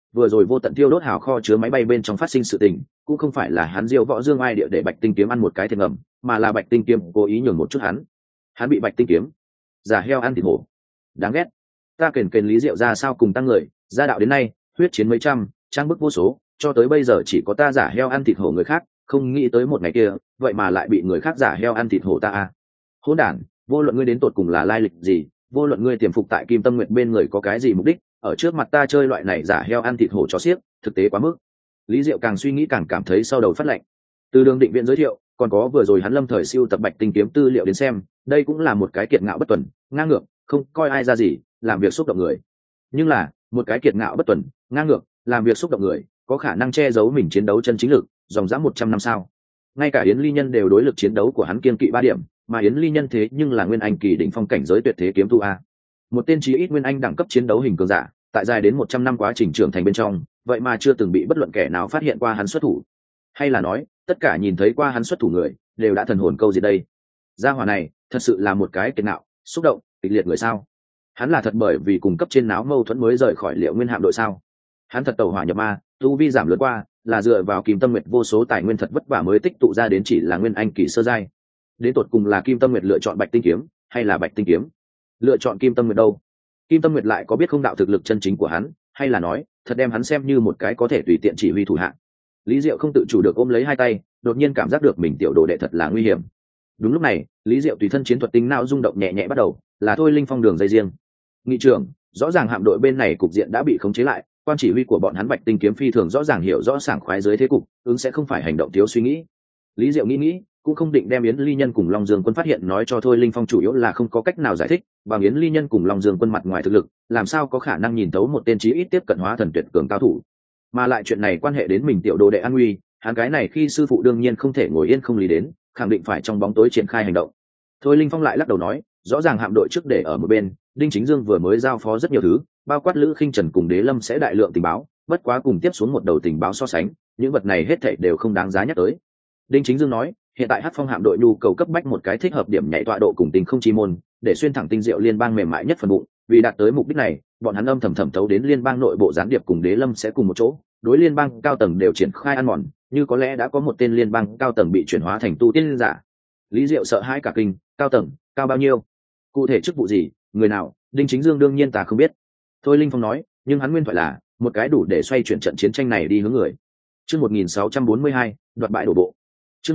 vừa rồi vô tận tiêu đốt hào kho chứa máy bay bên trong phát sinh sự tình cũng không phải là hắn diêu võ dương ai địa để Bạch Tinh Kiếm ăn một cái thiệt ngầm, mà là Bạch Tinh Kiếm cố ý nhường một chút hắn bị Bạch Tinh Kiếm giả heo ăn thịt hổ. Đáng ghét. Ta kền kền Lý Diệu ra sao cùng tăng người gia đạo đến nay huyết chiến mấy trăm trang bức vô số, cho tới bây giờ chỉ có ta giả heo ăn thịt hổ người khác, không nghĩ tới một ngày kia vậy mà lại bị người khác giả heo ăn thịt hổ ta a. Hỗn đản, vô luận ngươi đến tột cùng là lai lịch gì, vô luận ngươi tiềm phục tại Kim Tâm Nguyệt bên người có cái gì mục đích, ở trước mặt ta chơi loại này giả heo ăn thịt hổ chó xiếc, thực tế quá mức. Lý Diệu càng suy nghĩ càng cảm thấy sau đầu phát lạnh. Từ Đường Định Viễn giới thiệu, còn có vừa rồi hắn lâm thời siêu tập Bạch Tinh Kiếm tư liệu đến xem, đây cũng là một cái kiệt ngạo bất tuần, ngang ngược, không coi ai ra gì, làm việc xúc động người. Nhưng là một cái kiệt ngạo bất tuần, ngang ngược, làm việc xúc động người, có khả năng che giấu mình chiến đấu chân chính lực, dòng dã 100 năm sao? Ngay cả Yến Ly Nhân đều đối lực chiến đấu của hắn kiên kỵ 3 điểm, mà Yến Ly Nhân thế nhưng là nguyên anh kỳ đỉnh phong cảnh giới tuyệt thế kiếm tu a. Một tên chí ít nguyên anh đẳng cấp chiến đấu hình cường giả, tại dài đến 100 năm quá trình trưởng thành bên trong, vậy mà chưa từng bị bất luận kẻ nào phát hiện qua hắn xuất thủ. Hay là nói, tất cả nhìn thấy qua hắn xuất thủ người, đều đã thần hồn câu diệt đây. Gia hỏa này, thật sự là một cái kiệt ngạo, xúc động, kịch liệt người sao? Hắn là thật bởi vì cùng cấp trên náo mâu thuẫn mới rời khỏi Liệu Nguyên hạm đội sao? Hắn thật tẩu hỏa nhập ma, tu vi giảm lớn qua, là dựa vào Kim Tâm Nguyệt vô số tài nguyên thật vất vả mới tích tụ ra đến chỉ là nguyên anh kỳ sơ giai. Đến tột cùng là Kim Tâm Nguyệt lựa chọn Bạch Tinh Kiếm, hay là Bạch Tinh Kiếm lựa chọn Kim Tâm Nguyệt đâu? Kim Tâm Nguyệt lại có biết không đạo thực lực chân chính của hắn, hay là nói thật đem hắn xem như một cái có thể tùy tiện chỉ huy thủ hạ? Lý Diệu không tự chủ được ôm lấy hai tay, đột nhiên cảm giác được mình tiểu đồ đệ thật là nguy hiểm. Đúng lúc này, Lý Diệu tùy thân chiến thuật tính não rung động nhẹ nhẹ bắt đầu, là thôi linh phong đường dây riêng. Nghị trưởng, rõ ràng hạm đội bên này cục diện đã bị khống chế lại, quan chỉ huy của bọn hắn Bạch Tinh Kiếm phi thường rõ ràng hiểu rõ sảng khoái dưới thế cục, ứng sẽ không phải hành động thiếu suy nghĩ. Lý Diệu nghĩ cũng không định đem Yến Ly Nhân cùng Long Dương Quân phát hiện nói cho thôi linh phong, chủ yếu là không có cách nào giải thích bằng Yến Ly Nhân cùng Long Dương Quân mặt ngoài thực lực, làm sao có khả năng nhìn thấu một tên chí ít tiếp cận hóa thần tuyệt cường cao thủ, mà lại chuyện này quan hệ đến mình tiểu đồ đệ an nguy, hắn cái này khi sư phụ đương nhiên không thể ngồi yên không lý đến, khẳng định phải trong bóng tối triển khai hành động. Thôi linh phong lại lắc đầu nói, rõ ràng hạm đội trước để ở một bên, Đinh Chính Dương vừa mới giao phó rất nhiều thứ, bao quát Lữ Khinh Trần cùng Đế Lâm sẽ đại lượng tình báo, bất quá cùng tiếp xuống một đầu tình báo so sánh, những vật này hết thảy đều không đáng giá nhắc tới. Đinh Chính Dương nói, hiện tại Hắc Phong hạm đội nhu cầu cấp bách một cái thích hợp điểm nhảy tọa độ cùng tình không chi môn, để xuyên thẳng tinh diệu liên bang mềm mại nhất phần bụng, vì đạt tới mục đích này, bọn hắn âm thầm thẩm thấu đến liên bang nội bộ gián điệp cùng Đế Lâm sẽ cùng một chỗ, đối liên bang cao tầng đều triển khai ăn mòn, như có lẽ đã có một tên liên bang cao tầng bị chuyển hóa thành tu tiên giả. Lý Diệu sợ hãi cả kinh, cao tầng, cao bao nhiêu? Cụ thể chức vụ gì, người nào? Đinh Chính Dương đương nhiên ta không biết. Thôi linh phong nói, nhưng hắn nguyên thoại là một cái đủ để xoay chuyển trận chiến tranh này đi hướng người. Chương 1642, đoạt bại đổ bộ. Chương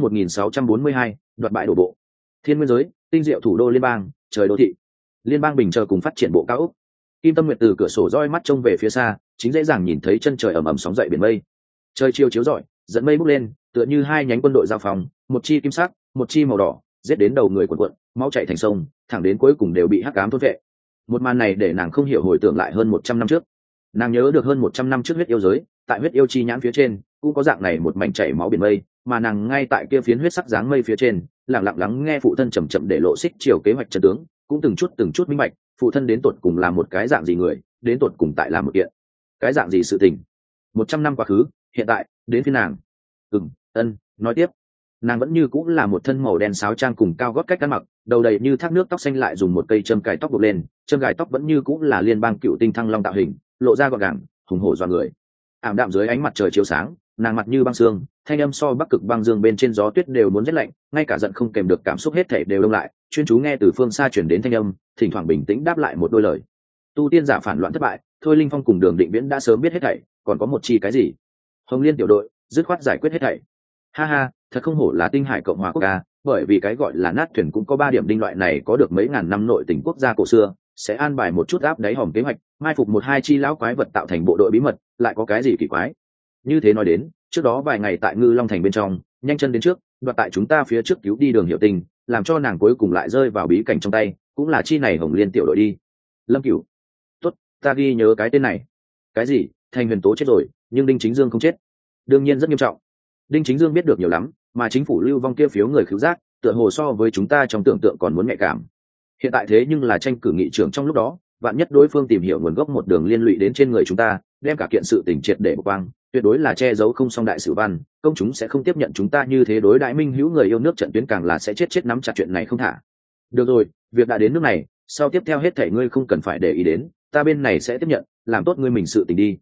1642, đoạt bại đổ bộ. Thiên Nguyên giới, tinh diệu thủ đô liên bang, trời đô thị. Liên bang bình chờ cùng phát triển bộ cao ốc. Kim Tâm Nguyệt từ cửa sổ roi mắt trông về phía xa, chính dễ dàng nhìn thấy chân trời ầm ầm sóng dậy biển mây. Trời chiều chiếu rọi, dẫn mây bốc lên, tựa như hai nhánh quân đội giao phòng, một chi kim sắc, một chi màu đỏ, giết đến đầu người cuộn cuộn, máu chảy thành sông, thẳng đến cuối cùng đều bị hắc ám thôn vệ. Một màn này để nàng không hiểu hồi tưởng lại hơn 100 năm trước. Nàng nhớ được hơn 100 năm trước huyết yêu giới, tại huyết yêu chi nhãn phía trên, cũng có dạng này một mảnh chảy máu biển mây, mà nàng ngay tại kia phiến huyết sắc dáng mây phía trên, lặng lặng lắng nghe phụ thân chậm chậm để lộ xích chiều kế hoạch trận tướng, cũng từng chút minh bạch, phụ thân đến tột cùng là một cái dạng gì người, đến tột cùng tại làm một kiện cái dạng gì sự tình. 100 năm quá khứ, hiện tại đến phiên nàng. Nói tiếp. Nàng vẫn như cũng là một thân màu đen sáo trang cùng cao gót cách ăn mặc, đầu đầy như thác nước tóc xanh lại dùng một cây châm cài tóc buộc lên, châm cài tóc vẫn như cũng là liên bang cựu tinh thăng long tạo hình, lộ ra gọn gàng, hùng hổ dọa người. Ảm đạm dưới ánh mặt trời chiếu sáng, nàng mặt như băng xương, thanh âm so bắc cực băng dương bên trên gió tuyết đều muốn rét lạnh, ngay cả giận không kèm được cảm xúc hết thảy đều đông lại, chuyên chú nghe từ phương xa truyền đến thanh âm, thỉnh thoảng bình tĩnh đáp lại một đôi lời. Tu tiên giả phản loạn thất bại, thôi linh phong cùng Đường Định Viễn đã sớm biết hết thảy, còn có một chi cái gì? Hồng Liên tiểu đội, dứt khoát giải quyết hết thảy. Ha ha, thật không hổ là Tinh Hải Cộng hòa quốc gia, bởi vì cái gọi là nát thuyền cũng có 3 điểm đinh loại này có được mấy ngàn năm nội tình quốc gia cổ xưa, sẽ an bài một chút áp đáy hòm kế hoạch, mai phục 1-2 chi lão quái vật tạo thành bộ đội bí mật, lại có cái gì kỳ quái? Như thế nói đến, trước đó vài ngày tại Ngư Long thành bên trong, nhanh chân đến trước, đoạt tại chúng ta phía trước cứu đi Đường Hiểu Tình, làm cho nàng cuối cùng lại rơi vào bí cảnh trong tay, cũng là chi này Hồng Liên tiểu đội đi. Lâm Cửu, tốt, ta ghi nhớ cái tên này. Cái gì? Thành Huyền Tố chết rồi, nhưng Đinh Chính Dương không chết. Đương nhiên rất nghiêm trọng. Đinh Chính Dương biết được nhiều lắm, mà chính phủ lưu vong kia phiếu người khiếu giác, tựa hồ so với chúng ta trong tưởng tượng còn muốn nhạy cảm. Hiện tại thế nhưng là tranh cử nghị trưởng trong lúc đó, vạn nhất đối phương tìm hiểu nguồn gốc một đường liên lụy đến trên người chúng ta, đem cả kiện sự tình triệt để bộc quang, tuyệt đối là che giấu không xong đại sử văn, công chúng sẽ không tiếp nhận chúng ta như thế đối đãi minh hữu người yêu nước trận tuyến, càng là sẽ chết nắm chặt chuyện này không thả. Được rồi, việc đã đến nước này, sau tiếp theo hết thảy ngươi không cần phải để ý đến, ta bên này sẽ tiếp nhận, làm tốt ngươi mình sự tình đi.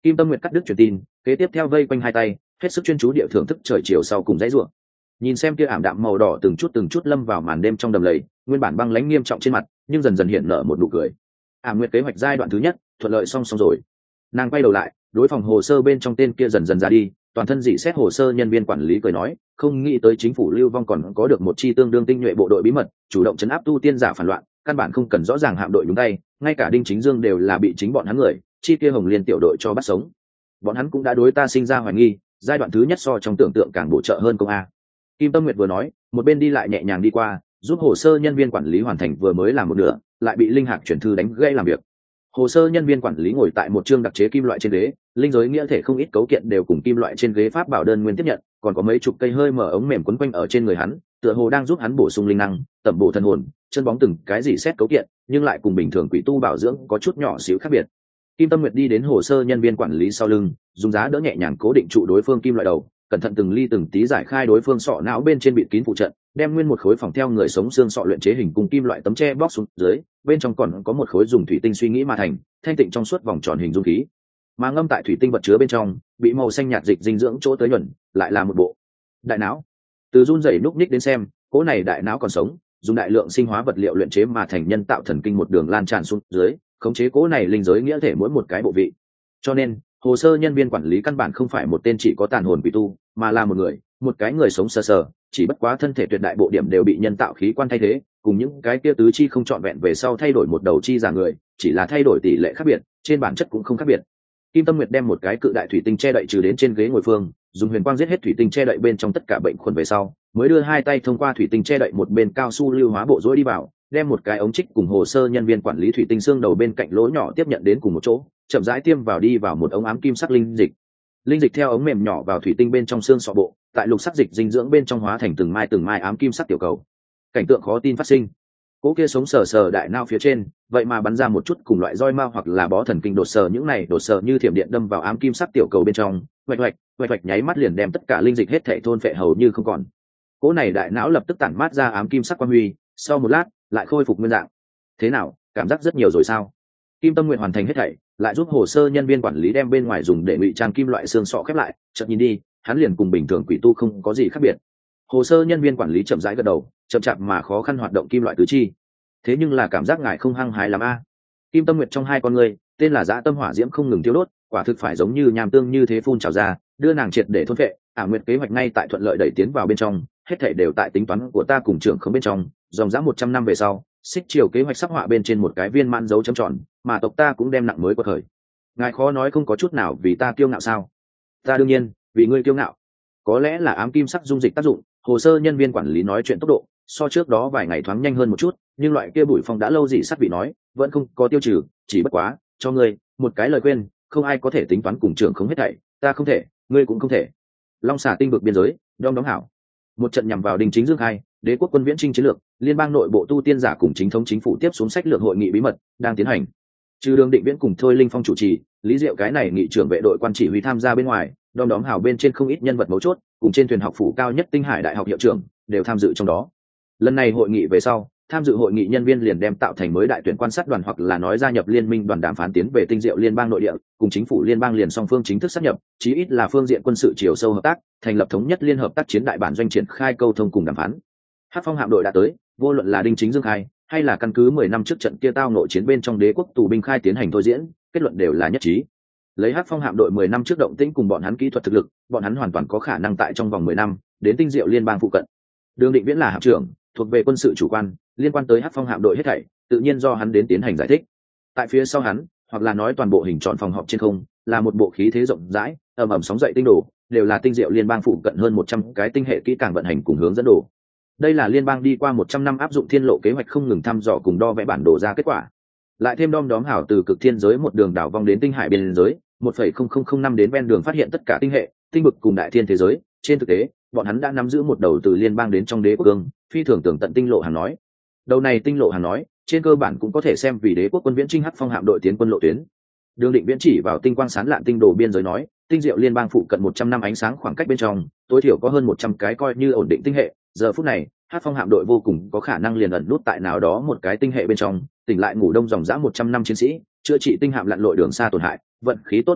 Kim Tâm Nguyệt cắt đứt truyền tin, kế tiếp theo vây quanh hai tay, hết sức chuyên chú địa thưởng thức trời chiều sau cùng dãy rủa. Nhìn xem kia ảm đạm màu đỏ từng chút lâm vào màn đêm trong đầm lầy, nguyên bản băng lãnh nghiêm trọng trên mặt, nhưng dần dần hiện nở một nụ cười. Nguyệt kế hoạch giai đoạn thứ nhất thuận lợi xong rồi. Nàng quay đầu lại, đối phòng hồ sơ bên trong tên kia dần dần ra đi, toàn thân dị xét hồ sơ nhân viên quản lý cười nói, không nghĩ tới chính phủ Lưu Vong còn có được một chi tương đương tinh nhuệ bộ đội bí mật, chủ động trấn áp tu tiên giả phản loạn, căn bản không cần rõ ràng hạm đội nhúng tay, ngay cả Đinh Chính Dương đều là bị chính bọn hắn người, chi kia Hồng Liên tiểu đội cho bắt sống. Bọn hắn cũng đã đối ta sinh ra hoài nghi, giai đoạn thứ nhất so trong tưởng tượng càng bổ trợ hơn công a. Kim Tâm Nguyệt vừa nói, một bên đi lại nhẹ nhàng đi qua, giúp hồ sơ nhân viên quản lý hoàn thành vừa mới làm một nửa, lại bị Linh Hạc chuyển thư đánh gãy làm việc. Hồ sơ nhân viên quản lý ngồi tại một chương đặc chế kim loại trên ghế, linh giới nghĩa thể không ít cấu kiện đều cùng kim loại trên ghế pháp bảo đơn nguyên tiếp nhận, còn có mấy chục cây hơi mở ống mềm quấn quanh ở trên người hắn, tựa hồ đang giúp hắn bổ sung linh năng, tẩm bổ thần hồn, chân bóng từng cái gì xét cấu kiện, nhưng lại cùng bình thường quỷ tu bảo dưỡng có chút nhỏ xíu khác biệt. Kim Tâm Nguyệt đi đến hồ sơ nhân viên quản lý sau lưng, dùng giá đỡ nhẹ nhàng cố định trụ đối phương kim loại đầu, cẩn thận từng ly từng tí giải khai đối phương sọ não bên trên bịt kín phụ trận, đem nguyên một khối phòng theo người sống xương sọ luyện chế hình cùng kim loại tấm che bóc xuống dưới, bên trong còn có một khối dùng thủy tinh suy nghĩ mà thành, thanh tịnh trong suốt vòng tròn hình dung khí. Mà ngâm tại thủy tinh vật chứa bên trong, bị màu xanh nhạt dịch dinh dưỡng chỗ tới nhuần, lại là một bộ đại não. Từ run rẩy núc ních đến xem, cỗ này đại não còn sống, dùng đại lượng sinh hóa vật liệu luyện chế mà thành nhân tạo thần kinh một đường lan tràn xuống dưới, khống chế cỗ này linh giới nghĩa thể mỗi một cái bộ vị. Cho nên, hồ sơ nhân viên quản lý căn bản không phải một tên chỉ có tàn hồn quỷ tu, mà là một người, một cái người sống sờ sờ, chỉ bất quá thân thể tuyệt đại bộ điểm đều bị nhân tạo khí quan thay thế, cùng những cái kia tứ chi không trọn vẹn về sau thay đổi một đầu chi giả người, chỉ là thay đổi tỷ lệ khác biệt, trên bản chất cũng không khác biệt. Kim Tâm Nguyệt đem một cái cự đại thủy tinh che đậy trừ đến trên ghế ngồi phương, dùng huyền quang giết hết thủy tinh che đậy bên trong tất cả bệnh khuẩn về sau, mới đưa hai tay thông qua thủy tinh che đậy một bên cao su lưu hóa bộ rối đi vào, đem một cái ống trích cùng hồ sơ nhân viên quản lý thủy tinh xương đầu bên cạnh lỗ nhỏ tiếp nhận đến cùng một chỗ, chậm rãi tiêm vào đi vào một ống ám kim sắc linh dịch. Linh dịch theo ống mềm nhỏ vào thủy tinh bên trong xương sọ bộ, tại lục sắc dịch dinh dưỡng bên trong hóa thành từng mai ám kim sắc tiểu cầu. Cảnh tượng khó tin phát sinh. Cỗ kia sống sờ sờ đại não phía trên, vậy mà bắn ra một chút cùng loại roi mao hoặc là bó thần kinh đột sờ, những này đột sờ như thiểm điện đâm vào ám kim sắc tiểu cầu bên trong, hoạch nháy mắt liền đem tất cả linh dịch hết thảy thôn phệ hầu như không còn. Cỗ này đại não lập tức tản mát ra ám kim sắc quang huy, sau một lát lại khôi phục nguyên dạng. Thế nào, cảm giác rất nhiều rồi sao? Kim Tâm Nguyện hoàn thành hết thảy, lại giúp hồ sơ nhân viên quản lý đem bên ngoài dùng để ngụy trang kim loại xương sọ khép lại, chợt nhìn đi, hắn liền cùng bình thường quỷ tu không có gì khác biệt. Hồ sơ nhân viên quản lý chậm rãi gật đầu, chậm chạp mà khó khăn hoạt động kim loại tứ chi. Thế nhưng là cảm giác ngài không hăng hái lắm a. Kim Tâm Nguyệt trong hai con người, tên là Dã Tâm Hỏa Diễm không ngừng thiêu đốt, quả thực phải giống như nham tương như thế phun trào ra, đưa nàng triệt để thôn phệ. Nguyệt kế hoạch ngay tại thuận lợi đẩy tiến vào bên trong, hết thảy đều tại tính toán của ta cùng trưởng không bên trong, dòng dã 100 năm về sau, xích chiều kế hoạch sắp họa bên trên một cái viên mãn dấu chấm tròn, mà tộc ta cũng đem nặng mới qua thời. Ngài khó nói không có chút nào vì ta kiêu ngạo sao? Ta đương nhiên, vì ngươi kiêu ngạo. Có lẽ là ám kim sắc dung dịch tác dụng, hồ sơ nhân viên quản lý nói chuyện tốc độ so trước đó vài ngày thoáng nhanh hơn một chút, nhưng loại kia bụi phong đã lâu dị sắt bị nói vẫn không có tiêu trừ, chỉ bất quá cho ngươi một cái lời khuyên, không ai có thể tính toán cùng trưởng không hết thảy, ta không thể, ngươi cũng không thể. Long xà tinh vực biên giới, đong hảo. Một trận nhằm vào Đinh Chính Dương hai, đế quốc quân viễn chinh chiến lược, liên bang nội bộ tu tiên giả cùng chính thống chính phủ tiếp xuống sách lược hội nghị bí mật đang tiến hành. Trừ Đường Định Viễn cùng Thôi Linh Phong chủ trì, Lý Diệu cái này nghị trưởng vệ đội quan chỉ huy tham gia bên ngoài, đom hảo bên trên không ít nhân vật mấu chốt, cùng trên thuyền học phủ cao nhất Tinh Hải Đại học hiệu trưởng đều tham dự trong đó. Lần này hội nghị về sau, tham dự hội nghị nhân viên liền đem tạo thành mới đại tuyển quan sát đoàn, hoặc là nói gia nhập liên minh đoàn đàm phán tiến về Tinh Diệu liên bang nội địa, cùng chính phủ liên bang liền song phương chính thức sát nhập, chí ít là phương diện quân sự chiều sâu hợp tác, thành lập thống nhất liên hợp tác chiến đại bản doanh triển khai câu thông cùng đàm phán. Hắc Phong hạm đội đã tới, vô luận là Đinh Chính Dương khai, hay là căn cứ 10 năm trước trận kia tao nội chiến bên trong đế quốc tù binh khai tiến hành thôi diễn, kết luận đều là nhất trí. Lấy Hắc Phong hạm đội 10 năm trước động tĩnh cùng bọn hắn kỹ thuật thực lực, bọn hắn hoàn toàn có khả năng tại trong vòng 10 năm đến Tinh Diệu liên bang phụ cận. Đường Định Viễn là hạm trưởng, thuộc về quân sự chủ quan, liên quan tới Hắc Phong hạm đội hết thảy, tự nhiên do hắn đến tiến hành giải thích. Tại phía sau hắn, hoặc là nói toàn bộ hình tròn phòng họp trên không, là một bộ khí thế rộng rãi, ầm sóng dậy tinh đồ, đều là Tinh Diệu liên bang phụ cận hơn 100 cái tinh hệ kỹ càng vận hành cùng hướng dẫn đồ. Đây là liên bang đi qua 100 năm áp dụng thiên lộ kế hoạch không ngừng thăm dò cùng đo vẽ bản đồ ra kết quả. Lại thêm đom hảo từ cực thiên giới một đường đảo vong đến tinh hải biên giới, 1,0005 đến ven đường phát hiện tất cả tinh hệ, tinh vực cùng đại thiên thế giới. Trên thực tế, bọn hắn đã nắm giữ một đầu từ liên bang đến trong đế quốc cương, phi thường tường tận tinh lộ hàng nói. Đầu này tinh lộ hàng nói, trên cơ bản cũng có thể xem vì đế quốc quân viễn chinh Hắc Phong hạm đội tiến quân lộ tuyến. Đường Định Viễn chỉ vào tinh quang sáng lạn tinh đồ biên giới nói, Tinh Diệu liên bang phụ cận 100 năm ánh sáng khoảng cách bên trong, tối thiểu có hơn 100 cái coi như ổn định tinh hệ. Giờ phút này, Hắc Phong hạm đội vô cùng có khả năng liền ẩn nút tại nào đó một cái tinh hệ bên trong, tỉnh lại ngủ đông dòng dã 100 năm chiến sĩ, chữa trị tinh hạm lặn lội đường xa tổn hại, vận khí tốt một chút,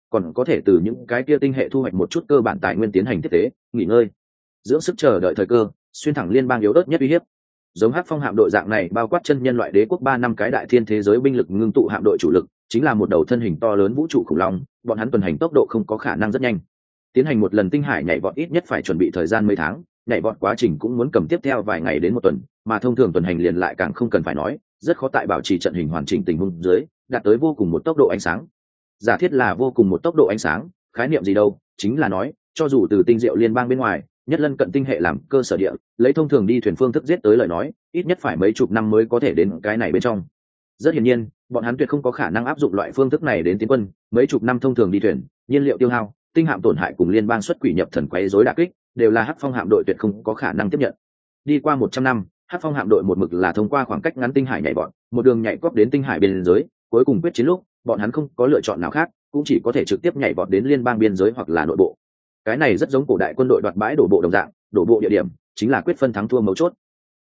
còn có thể từ những cái kia tinh hệ thu hoạch một chút cơ bản tài nguyên tiến hành tiếp tế nghỉ ngơi, dưỡng sức chờ đợi thời cơ xuyên thẳng liên bang yếu ớt nhất uy hiếp. Giống Hắc Phong hạm đội dạng này bao quát chân nhân loại đế quốc 3 năm cái đại thiên thế giới binh lực ngưng tụ hạm đội chủ lực, chính là một đầu thân hình to lớn vũ trụ khủng long, bọn hắn tuần hành tốc độ không có khả năng rất nhanh. Tiến hành một lần tinh hải nhảy vọt ít nhất phải chuẩn bị thời gian mấy tháng, nhảy vọt quá trình cũng muốn cầm tiếp theo vài ngày đến một tuần, mà thông thường tuần hành liền lại càng không cần phải nói, rất khó tại bảo trì trận hình hoàn chỉnh tình huống dưới, đạt tới vô cùng một tốc độ ánh sáng. Giả thiết là vô cùng một tốc độ ánh sáng, khái niệm gì đâu, chính là nói, cho dù từ tinh diệu liên bang bên ngoài, nhất lân cận tinh hệ làm cơ sở địa, lấy thông thường đi thuyền phương thức giết tới lời nói, ít nhất phải mấy chục năm mới có thể đến cái này bên trong. Rất hiển nhiên, bọn hắn tuyệt không có khả năng áp dụng loại phương thức này đến tiến quân, mấy chục năm thông thường đi thuyền, nhiên liệu tiêu hao, tinh hạm tổn hại cùng liên bang xuất quỷ nhập thần quấy rối đả kích, đều là Hắc Phong hạm đội tuyệt không có khả năng tiếp nhận. Đi qua 100 năm, Hắc Phong hạm đội một mực là thông qua khoảng cách ngắn tinh hải nhảy vọt, một đường nhảy cóp đến tinh hải biên giới, cuối cùng quyết chiến lúc, bọn hắn không có lựa chọn nào khác, cũng chỉ có thể trực tiếp nhảy vọt đến liên bang biên giới hoặc là nội bộ. Cái này rất giống cổ đại quân đội đoạt bãi đổ bộ đồng dạng, đổ bộ địa điểm chính là quyết phân thắng thua mấu chốt.